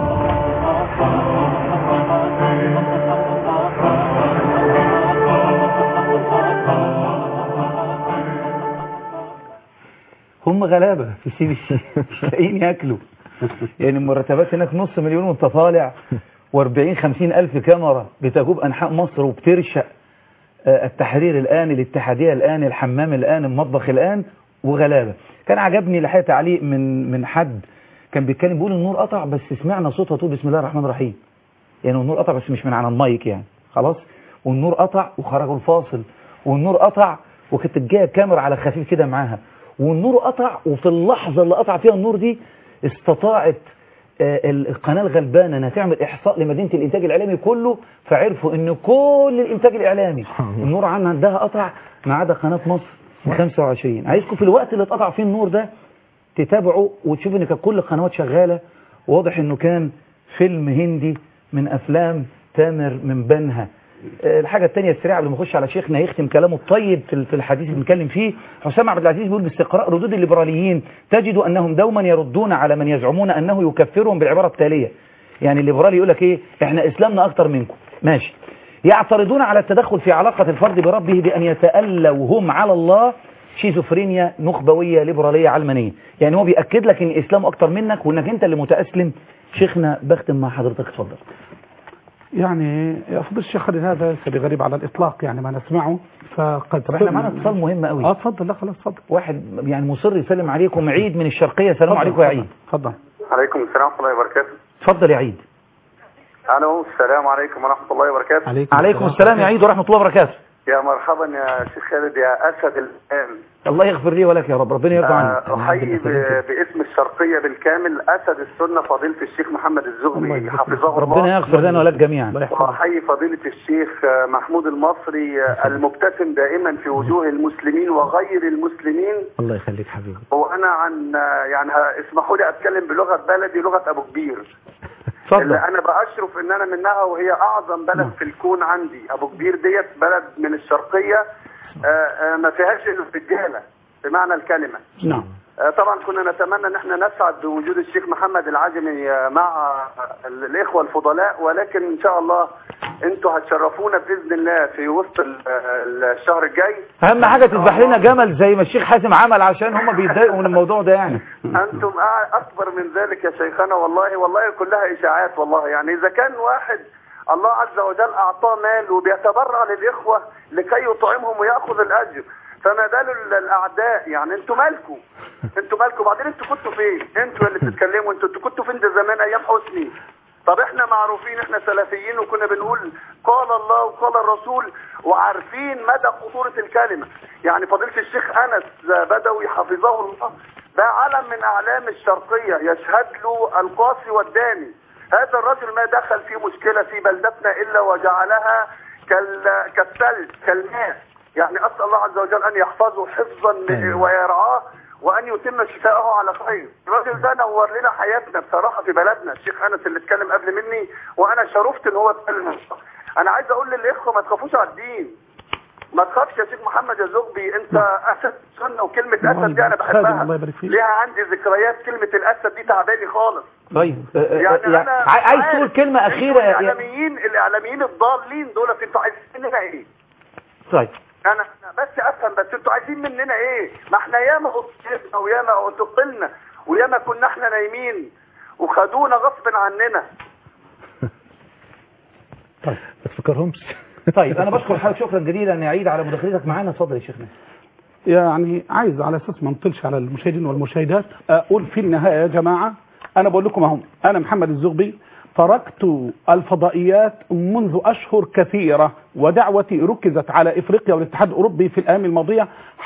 هم غلابه في سي بي سي مش لاقيين ياكلوا يعني. المرتبات هناك نص مليون وانت طالع، واربعين خمسين الف كاميرا بتجوب انحاء مصر وبترشق. آه التحرير الان، الاتحاديه الان، الحمام الان، المطبخ الان، وغلابه. كان عجبني لحقت تعليق من من حد كان بيتكلم بيقول النور قطع بس سمعنا صوتها تقول بسم الله الرحمن الرحيم. يعني النور قطع بس مش من على المايك يعني خلاص، والنور قطع وخرجوا الفاصل، والنور قطع وكانت جايه كاميرا على خفيف كده معاها، والنور قطع وفي اللحظه اللي قطع فيها النور دي استطاعت آه القناه الغلبانه انها تعمل احصاء لمدينه الانتاج الاعلامي كله، فعرفوا ان كل الانتاج الاعلامي النور عندها قطع ما عدا قناه مصر خمسة وعشرين. عايزكم في الوقت اللي اتقطع فيه النور ده تتابعوا وتشوفوا ان كانت كل القنوات شغاله. واضح انه كان فيلم هندي من افلام تامر من بنها. الحاجه الثانيه السريعه قبل ما نخش على شيخنا يختم كلامه الطيب في الحديث اللي بنتكلم فيه، حسام عبد العزيز بيقول باستقراء ردود الليبراليين تجد انهم دوما يردون على من يزعمون انه يكفرهم بالعباره التاليه. يعني الليبرالي يقول لك ايه؟ احنا اسلامنا اكتر منكم. ماشي. يعترضون على التدخل في علاقه الفرد بربه بان يتألوا هم على الله. شيزوفرينيا نخبويه ليبراليه علمانيه. يعني هو بيأكد لك ان الاسلام اكتر منك وانك انت اللي متأسلم. شيخنا بختم مع حضرتك، اتفضل. يعني يا فضل الشيخ خالد هذا ليس بغريب على الاطلاق يعني ما نسمعه. فقد طب احنا معانا اتصال مهم قوي. اه اتفضل. لا خلاص اتفضل. واحد يعني مصر يسلم عليكم. عيد من الشرقيه. سلام عليكم يا عيد. اتفضل. عليكم السلام ورحمه الله وبركاته. اتفضل يا عيد. الو السلام عليكم ورحمه الله وبركاته. عليكم, عليكم السلام يا عيد ورحمه الله وبركاته. يا مرحبا يا شيخ خالد يا اسد الان. الله يغفر لي ولك يا رب، ربنا يرضى عنك. احيي باسم الشرقيه بالكامل اسد السنه فضيله الشيخ محمد الزغبي حفظه الله. ربنا يغفر لنا ولك جميعا. واحيي فضيله الشيخ محمود المصري المبتسم دائما في وجوه المسلمين وغير المسلمين. الله يخليك حبيبي. وانا عن يعني اسمحوا لي اتكلم بلغه بلدي، لغه ابو كبير. اتفضل. انا باشرف ان انا منها وهي اعظم بلد م. في الكون عندي. ابو كبير ديت بلد من الشرقيه آآ آآ ما فيهاش الا الرجاله بمعنى الكلمه. نعم. طبعا كنا نتمنى ان احنا نسعد بوجود الشيخ محمد العجمي مع الاخوه الفضلاء، ولكن ان شاء الله انتوا هتشرفونا باذن الله في وسط الشهر الجاي. اهم حاجه تذبح لنا جمل زي ما الشيخ حازم عمل عشان هم بيتضايقوا من الموضوع ده يعني. انتم اكبر من ذلك يا شيخنا، والله والله كلها اشاعات والله. يعني اذا كان واحد الله عز وجل اعطاه مال وبيتبرع للاخوه لكي يطعمهم وياخذ الاجر، فما بال الاعداء؟ يعني انتوا مالكم؟ انتوا مالكم؟ بعدين انتوا كنتوا فين؟ انتوا اللي بتتكلموا، انتوا كنتوا فين ده زمان ايام حسني؟ طب احنا معروفين احنا سلفيين وكنا بنقول قال الله وقال الرسول وعارفين مدى خطورة الكلمة. يعني فضيلة الشيخ انس بدوي حفظه الله ده علم من اعلام الشرقية يشهد له القاصي والداني. هذا الرجل ما دخل في مشكلة في بلدتنا الا وجعلها كالثلج كالماء. يعني اسأل الله عز وجل ان يحفظه حفظا ويرعاه وان يتم شفاءه على خير. الراجل ده نور لنا حياتنا بصراحه في بلدنا. الشيخ انس اللي اتكلم قبل مني وانا شرفت ان هو اتكلم. انا عايز اقول للاخوه ما تخافوش على الدين، ما تخافش يا شيخ محمد يا زغبي. انت اسد سنه، وكلمه اسد دي انا بحبها، ليها عندي ذكريات. كلمه الاسد دي تعباني خالص. طيب يعني انا عايز تقول كلمه اخيره. الاعلاميين الاعلاميين الضالين دول انتوا عايزين مننا ايه؟ طيب انا بس افهم، بس انتوا عايزين مننا ايه؟ ما احنا ياما اغتصبنا وياما اعتقلنا وياما كنا احنا نايمين وخدونا غصب عننا. طيب ما تفكرهمش. طيب انا بشكر حضرتك شكرا جزيلا يا عيد على مداخلتك معانا. اتفضل يا شيخنا. يعني عايز على اساس ما نطلش على المشاهدين والمشاهدات اقول في النهايه يا جماعه، انا بقول لكم اهو، انا محمد الزغبي تركت الفضائيات منذ أشهر كثيرة، ودعوتي ركزت على إفريقيا والاتحاد الأوروبي في الأيام الماضية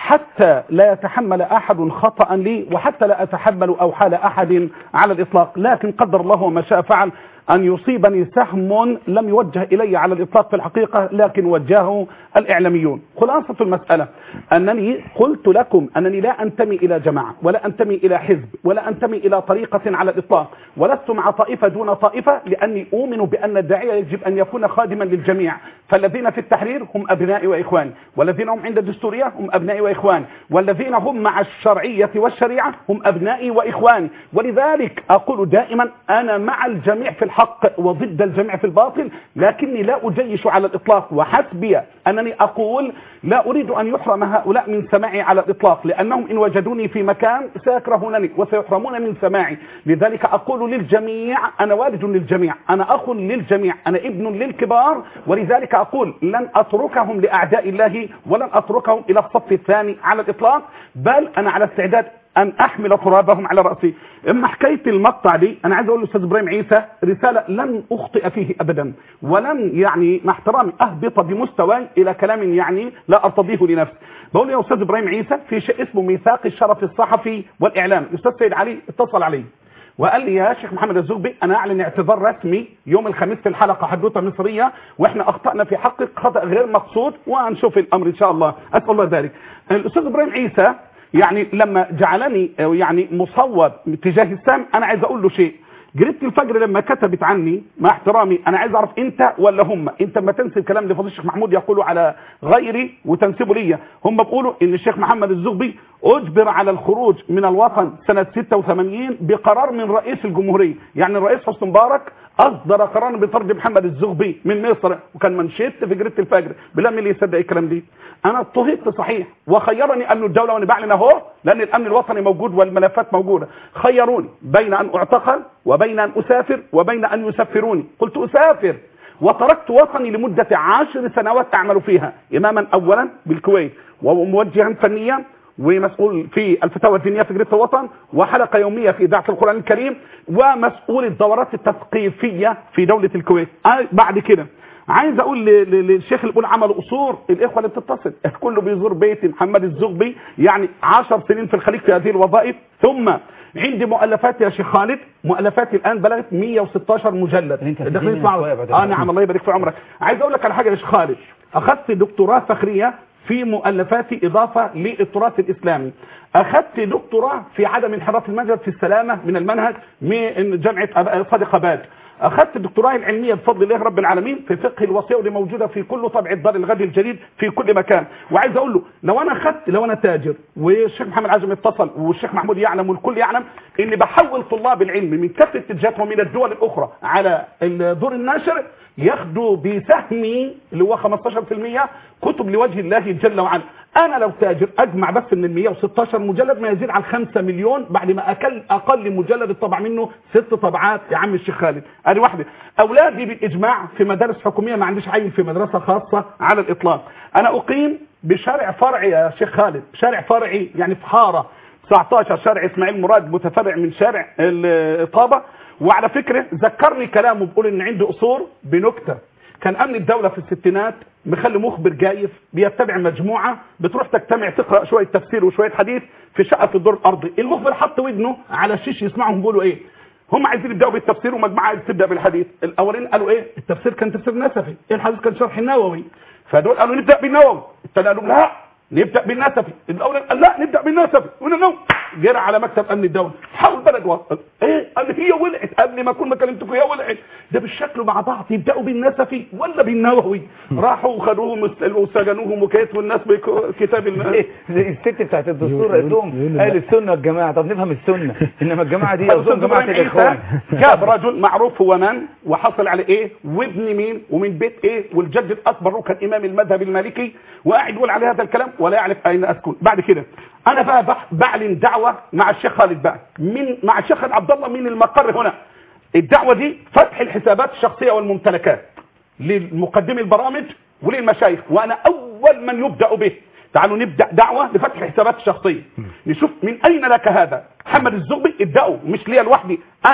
حتى لا يتحمل أحد خطأ لي، وحتى لا أتحمل أوحال أحد على الإطلاق. لكن قدر الله وما شاء فعل أن يصيبني سهم لم يوجه إلي على الإطلاق في الحقيقة، لكن وجهه الإعلاميون. خلاصة المسألة أنني قلت لكم أنني لا أنتمي إلى جماعة، ولا أنتمي إلى حزب، ولا أنتمي إلى طريقة على الإطلاق، ولست مع طائفة دون طائفة، لأني أؤمن بأن الداعية يجب أن يكون خادما للجميع. فالذين في التحرير هم أبنائي وإخواني، والذين هم عند الدستورية هم أبنائي وإخواني، والذين هم مع الشرعية والشريعة هم أبنائي وإخواني. ولذلك أقول دائما أنا مع الجميع في الحق وضد الجميع في الباطل، لكني لا أجيش على الإطلاق. وحسبي أنني أقول لا أريد أن يحرم هؤلاء من سماعي على الإطلاق، لأنهم إن وجدوني في مكان سيكرهونني وسيحرمون من سماعي. لذلك أقول للجميع أنا والد للجميع، أنا أخ للجميع، أنا ابن للكبار. ولذلك أقول لن أتركهم لأعداء الله، ولن أتركهم إلى الصف الثاني على الإطلاق، بل أنا على استعداد أن أحمل ترابهم على رأسي. اما حكايه المقطع دي انا عايز اقول للاستاذ ابراهيم عيسى رساله لن اخطئ فيه ابدا، ولن يعني مع احترامي اهبط بمستواي الى كلام يعني لا ارتضيه لنفسي. بقول يا استاذ ابراهيم عيسى في شيء اسمه ميثاق الشرف الصحفي والاعلام. الاستاذ سيد علي اتصل علي وقال لي يا شيخ محمد الزغبي انا اعلن اعتذار رسمي يوم الخميس في الحلقه حدوته مصريه، واحنا اخطانا في حقك خطا غير مقصود، وهنشوف الامر ان شاء الله. اسال الله ذلك. الاستاذ ابراهيم عيسى يعني لما جعلني يعني مصوب تجاه السام، انا عايز اقول له شيء. جريدة الفجر لما كتبت عني مع احترامي انا عايز اعرف انت ولا هم، انت ما تنسب كلام لفضيله الشيخ محمود يقولوا على غيري وتنسبه لي، هم بيقولوا ان الشيخ محمد الزغبي اجبر على الخروج من الوطن سنه ستة وثمانين بقرار من رئيس الجمهوريه، يعني الرئيس حسني مبارك اصدر قرار بطرد محمد الزغبي من مصر، وكان منشط في جريدة الفجر. بلا مين اللي يصدق الكلام دي؟ انا اضطهدت صحيح وخيرني امن الدوله وانا بعلن اهو، لان الامن الوطني موجود والملفات موجوده، خيروني بين ان اعتقل وبين ان اسافر وبين ان يسفروني. قلت اسافر، وتركت وطني لمده عشر سنوات اعمل فيها اماما اولا بالكويت، وموجها فنيا ومسؤول في الفتاوى الدينيه في جريدة الوطن، وحلقه يوميه في اذاعه القران الكريم، ومسؤول الدورات التثقيفيه في دوله الكويت. بعد كده عايز اقول للشيخ اللي بيقول عمل قصور، الاخوه اللي بتتصل كله بيزور بيت محمد الزغبي يعني عشر سنين في الخليج في هذه الوظائف. ثم عندي مؤلفات يا شيخ خالد، مؤلفاتي الان بلغت مية وستاشر مجلد. داخلين يسمعوا اه نعم الله يبارك في عمرك. عايز اقول لك على حاجه يا شيخ خالد، اخذت دكتوراه فخريه في مؤلفاتي اضافه للتراث الاسلامي، اخذت دكتوراه في عدم انحراف المنهج في السلامه من المنهج من جامعه صادق اباد، اخذت الدكتوراه العلميه بفضل الله رب العالمين في فقه الوصيه، ودي موجوده في كل طبعه دار الغد الجديد في كل مكان. وعايز اقول له لو انا اخذت، لو انا تاجر والشيخ محمد عزم اتصل والشيخ محمود يعلم والكل يعلم اني بحول طلاب العلم من كافه اتجاهاتهم من الدول الاخرى على الدور الناشر ياخدوا بسهمي اللي هو خمستاشر بالمية كتب لوجه الله جل وعلا. انا لو تاجر اجمع بس من ال مية وستاشر مجلد ما يزيد على خمسة مليون بعد ما اكل اقل مجلد الطبع منه ست طبعات يا عم الشيخ خالد. ادي واحده. اولادي بالاجماع في مدارس حكوميه، ما عنديش عيل في مدرسه خاصه على الاطلاق. انا اقيم بشارع فرعي يا شيخ خالد، شارع فرعي يعني في حاره تسعتاشر، شارع اسماعيل مراد متفرع من شارع الطابه. وعلى فكره ذكرني كلامه بيقول ان عنده قصور بنكته، كان امن الدوله في الستينات مخلي مخبر جايف بيتبع مجموعه بتروح تجتمع تقرا شويه تفسير وشويه حديث في شقه في الدور الارضي، المخبر حط ودنه على الشيش يسمعهم بيقولوا ايه. هم عايزين يبداوا بالتفسير ومجموعه عايزه تبدا بالحديث. الاولين قالوا ايه؟ التفسير كان تفسير نسفي، الحديث كان شرح النووي. فدول قالوا نبدا بالنووي، الثاني قالوا لا نبدا بالنسفي، الاول قال لا نبدا بالنسفي، ونو جرى على مكتب امن الدوله حاول بلد وصل ايه قال هي ولعت قبل ما اكون ما كلمتكم هي ولعت. ده بالشكل مع بعض يبداوا بالنسفي ولا بالنووي؟ راحوا وخدوهم وسجنوهم وكيت والناس بكتاب الناس زي الست بتاعت الدستور قالت لهم اهل السنه والجماعه. طب نفهم السنه، انما الجماعه دي اظن جماعه الاخوان. جاب رجل معروف هو من وحصل على ايه وابن مين ومن بيت ايه، والجد الاكبر كان امام المذهب المالكي، وقاعد يقول على هذا الكلام ولا يعرف اين اسكن. بعد كده انا بقى بعلن دعوه مع الشيخ خالد بقى من مع الشيخ خالد عبد الله من المقر هنا. الدعوه دي فتح الحسابات الشخصيه والممتلكات للمقدمي البرامج وللمشايخ، وانا اول من يبدا به. تعالوا نبدا دعوه لفتح الحسابات الشخصيه، نشوف من اين لك هذا. محمد الزغبي ابداوا، مش ليا لوحدي، انا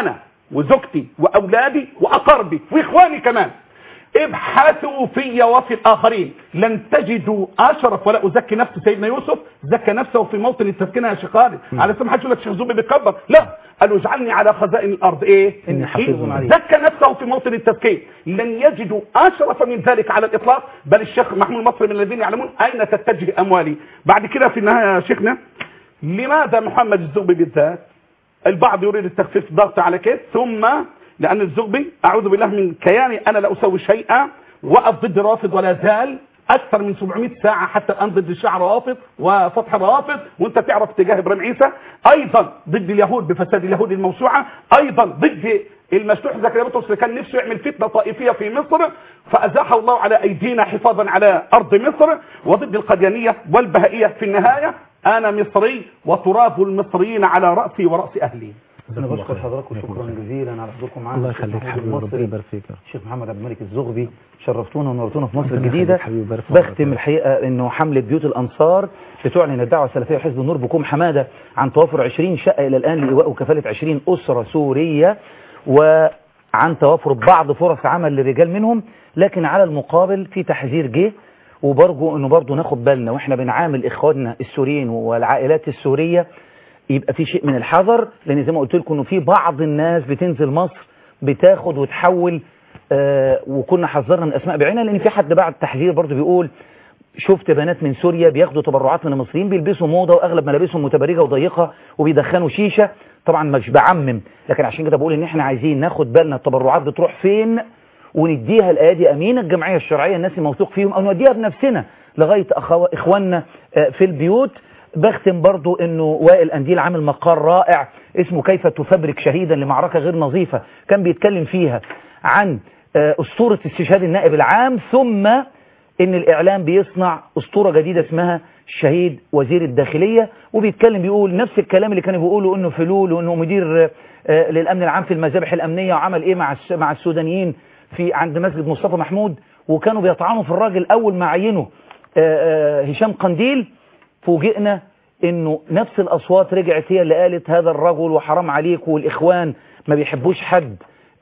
وزوجتي واولادي واقاربي واخواني كمان. ابحثوا في وفي الاخرين، لن تجدوا اشرف. ولا ازكي نفسي، سيدنا يوسف زكى نفسه في موطن التسكين يا شيخ خالد، على اساس ما حدش يقول لك شيخ زوبي بيتكبر، لا، قالوا اجعلني على خزائن الارض ايه؟ اني حفيظ عليم. زكى نفسه في موطن التسكين، لن يجدوا اشرف من ذلك على الاطلاق. بل الشيخ محمود المصري من الذين يعلمون اين تتجه اموالي. بعد كده في النهايه يا شيخنا، لماذا محمد الزغبي بالذات؟ البعض يريد التخفيف ضغط على كيس، ثم لأن الزغبي أعوذ بالله من كياني أنا لا أسوي شيئا، وقف ضد رافض ولا زال أكثر من سبعمائة ساعة حتى الآن ضد الشعر رافض وفتح الرافض، وأنت تعرف اتجاه إبراهيم عيسى، أيضا ضد اليهود بفساد اليهود الموسوعة، أيضا ضد المشلوح زكريا بطرس اللي كان نفسه يعمل فتنة طائفية في مصر فأزاحه الله على أيدينا حفاظا على أرض مصر، وضد القديانية والبهائية. في النهاية أنا مصري وتراب المصريين على رأسي ورأس أهلي. أنا بشكر حضراتكم شكرا جزيلا على حضوركم معنا. الله يخليك حبيبي، ربنا يبارك فيك. الشيخ محمد عبد الملك الزغبي، شرفتونا ونورتونا في مصر الجديدة. بختم الحقيقة إنه حملة بيوت الأنصار بتعلن الدعوة السلفية وحزب النور بكم حمادة عن توافر عشرين شقة إلى الآن لإيواء وكفالة عشرين أسرة سورية، وعن توافر بعض فرص عمل للرجال منهم، لكن على المقابل في تحذير جه، وبرجو إنه برضو ناخد بالنا وإحنا بنعامل إخواننا السوريين والعائلات السورية يبقى في شيء من الحذر، لان زي ما قلت لكم انه في بعض الناس بتنزل مصر بتاخد وتحول، آه وكنا حذرنا من اسماء بعينها، لان في حد بعد تحذير برضه بيقول شفت بنات من سوريا بياخدوا تبرعات من المصريين، بيلبسوا موضه واغلب ملابسهم متبرجه وضيقه وبيدخنوا شيشه. طبعا مش بعمم، لكن عشان كده بقول ان احنا عايزين ناخد بالنا التبرعات بتروح فين، ونديها لايادي امين الجمعيه الشرعيه الناس الموثوق فيهم، او نوديها بنفسنا لغايه اخواننا آه في البيوت. بختم برضو انه وائل انديل عامل مقال رائع اسمه كيف تفبرك شهيدا لمعركة غير نظيفة، كان بيتكلم فيها عن اسطورة استشهاد النائب العام، ثم ان الاعلام بيصنع اسطورة جديدة اسمها الشهيد وزير الداخلية، وبيتكلم بيقول نفس الكلام اللي كانوا بيقولوا انه فلول وانه مدير للامن العام في المذابح الامنية وعمل ايه مع مع السودانيين في عند مسجد مصطفى محمود، وكانوا بيطعنوا في الراجل اول ما عينه هشام قنديل. فوجئنا انه نفس الاصوات رجعت هي اللي قالت هذا الرجل وحرام عليك، والاخوان ما بيحبوش حد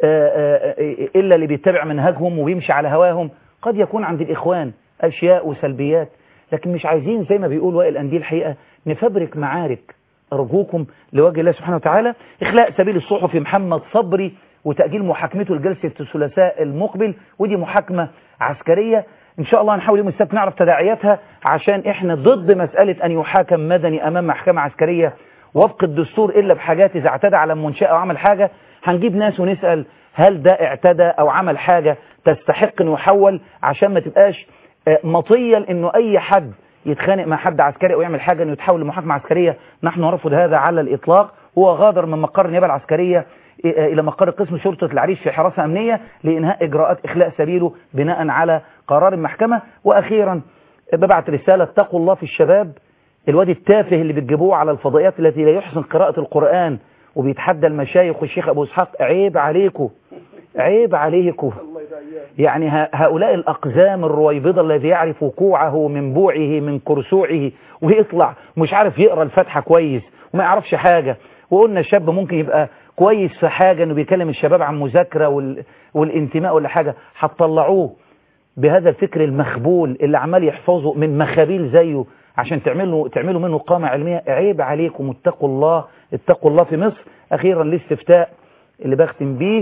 الا اللي بيتبع منهجهم وبيمشي على هواهم. قد يكون عند الاخوان اشياء وسلبيات، لكن مش عايزين زي ما بيقول وائل انديل الحقيقه نفبرك معارك. ارجوكم لوجه الله سبحانه وتعالى اخلاء سبيل الصحفي محمد صبري وتاجيل محاكمته لجلسه الثلاثاء المقبل، ودي محاكمه عسكريه ان شاء الله هنحاول يوم السبت نعرف تداعياتها، عشان احنا ضد مسألة ان يحاكم مدني امام محكمة عسكرية وفق الدستور الا بحاجات اذا اعتدى على منشأة او عمل حاجة. هنجيب ناس ونسأل هل ده اعتدى او عمل حاجة تستحق انه يحول، عشان ما تبقاش مطية انه اي حد يتخانق مع حد عسكري او يعمل حاجة انه يتحول لمحاكمة عسكرية. نحن نرفض هذا على الاطلاق. هو غادر من مقر النيابة العسكرية الى مقر قسم شرطة العريش في حراسة امنية لانهاء اجراءات اخلاء سبيله بناء على قرار المحكمة. واخيرا ببعت رسالة اتقوا الله في الشباب، الواد التافه اللي بتجيبوه على الفضائيات التي لا يحسن قراءة القرآن وبيتحدى المشايخ والشيخ ابو اسحاق، عيب عليكم عيب عليكم. يعني هؤلاء الاقزام الرويبضة الذي يعرف وقوعه من بوعه من كرسوعه ويطلع مش عارف يقرأ الفاتحة كويس وما يعرفش حاجة. وقلنا الشاب ممكن يبقى كويس في حاجة انه بيكلم الشباب عن مذاكرة وال... والانتماء ولا حاجة، هتطلعوه بهذا الفكر المخبول اللي عمال يحفظه من مخابيل زيه عشان تعملوا تعملوا منه قامة علمية. عيب عليكم، اتقوا الله اتقوا الله في مصر. اخيرا الاستفتاء اللي بختم بيه،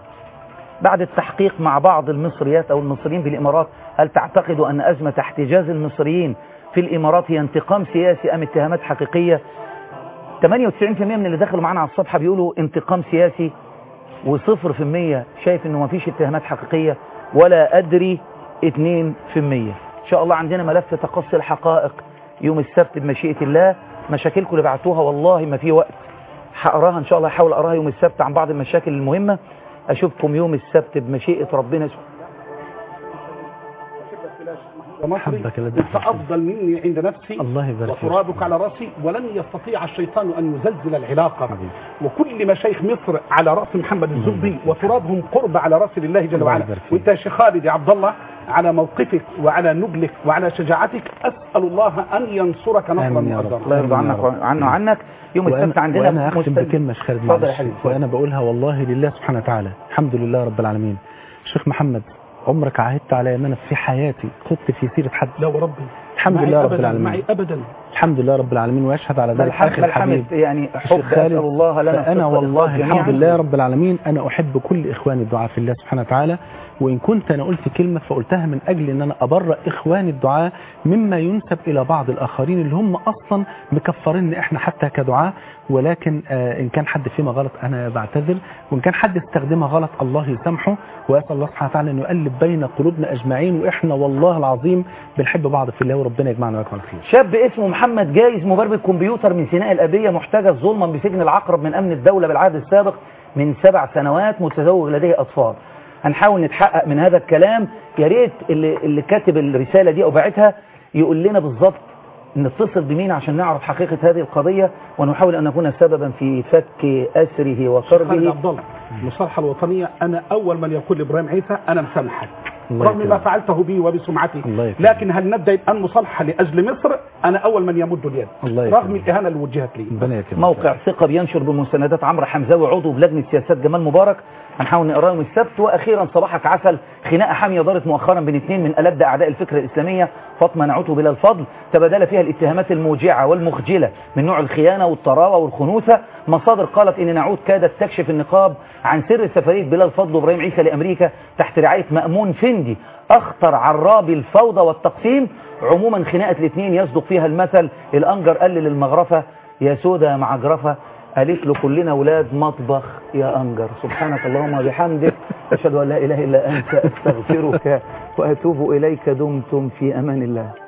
بعد التحقيق مع بعض المصريات او المصريين بالامارات، هل تعتقدوا ان ازمة احتجاز المصريين في الامارات هي انتقام سياسي ام اتهامات حقيقية؟ ثمانية وتسعين بالمئة من اللي دخلوا معانا على الصفحة بيقولوا انتقام سياسي، وصفر في المية شايف انه ما فيش اتهامات حقيقية، ولا ادري اثنين في المية. ان شاء الله عندنا ملف تقصي الحقائق يوم السبت بمشيئة الله. مشاكلكم اللي بعتوها والله ما في وقت هقراها ان شاء الله، هحاول اقراها يوم السبت عن بعض المشاكل المهمة. اشوفكم يوم السبت بمشيئة ربنا. مصري انت افضل مني عند نفسي، الله يبارك وترابك على راسي، ولن يستطيع الشيطان ان يزلزل العلاقه. وكل مشايخ مصر على راس محمد الزغبي وترابهم قرب على راس الله جل وعلا. وانت يا شيخ خالد يا عبد الله على موقفك وعلى نبلك وعلى شجاعتك. أسأل الله أن ينصرك نصرا مؤزرا. الله يرضى عنك عنه عنك. يوم السبت عندنا وأنا أختم بكلمة شيخ خالد معلش، وأنا بقولها والله لله سبحانه وتعالى. الحمد لله رب العالمين. شيخ محمد، عمرك عهدت علي ان انا في حياتي خدت في سيره حد؟ لا وربي. الحمد لله رب العالمين. معي ابدا. الحمد لله رب العالمين، ويشهد على ذلك اخي الحبيب يعني حب اسال الله لنا. انا والله الحمد لله رب العالمين انا احب كل اخواني الدعاء في الله سبحانه وتعالى، وان كنت انا قلت كلمه فقلتها من اجل ان انا ابرأ اخواني الدعاء مما ينسب الى بعض الاخرين اللي هم اصلا مكفرين احنا حتى كدعاء. ولكن آه ان كان حد فيما غلط انا بعتذر، وان كان حد استخدمها غلط الله يسامحه، واسال الله سبحانه وتعالى انه يقلب بين قلوبنا اجمعين، واحنا والله العظيم بنحب بعض في الله، وربنا يجمعنا وياكم على خير. شاب اسمه محمد جايز مبرمج كمبيوتر من سيناء الابيه، محتجز ظلما بسجن العقرب من امن الدوله بالعهد السابق من سبع سنوات، متزوج لديه اطفال. هنحاول نتحقق من هذا الكلام. يا ريت اللي, اللي كاتب الرساله دي او باعتها يقول لنا بالظبط نتصل بمين عشان نعرف حقيقه هذه القضيه، ونحاول ان نكون سببا في فك اسره وكربه. عبد الله، المصالحه الوطنيه انا اول من يقول لابراهيم عيسى انا مسامحك رغم ما فعلته بي وبسمعتي، لكن هل نبدا الان مصالحه لاجل مصر؟ انا اول من يمد اليد رغم الاهانه اللي وجهت لي. موقع ثقه بينشر بمستندات عمرو حمزاوي عضو بلجنه سياسات جمال مبارك، هنحاول نقراه يوم السبت. واخيرا صباحك عسل، خناقه حاميه دارت مؤخرا بين اثنين من ألد اعداء الفكره الاسلاميه، فاطمه نعوت وبلال الفضل، تبادل فيها الاتهامات الموجعه والمخجله من نوع الخيانه والطراوه والخنوثه. مصادر قالت ان نعوت كادت تكشف النقاب عن سر سفريه بلال الفضل وابراهيم عيسى لامريكا تحت رعايه مأمون فندي اخطر عرابي الفوضى والتقسيم. عموما خناقه الاثنين يصدق فيها المثل الانجر قلل المغرفه يا سوده مع جرفه، قالت له كلنا اولاد مطبخ يا انجر. سبحانك اللهم وبحمدك، اشهد ان لا اله الا انت، استغفرك واتوب اليك. دمتم في امان الله.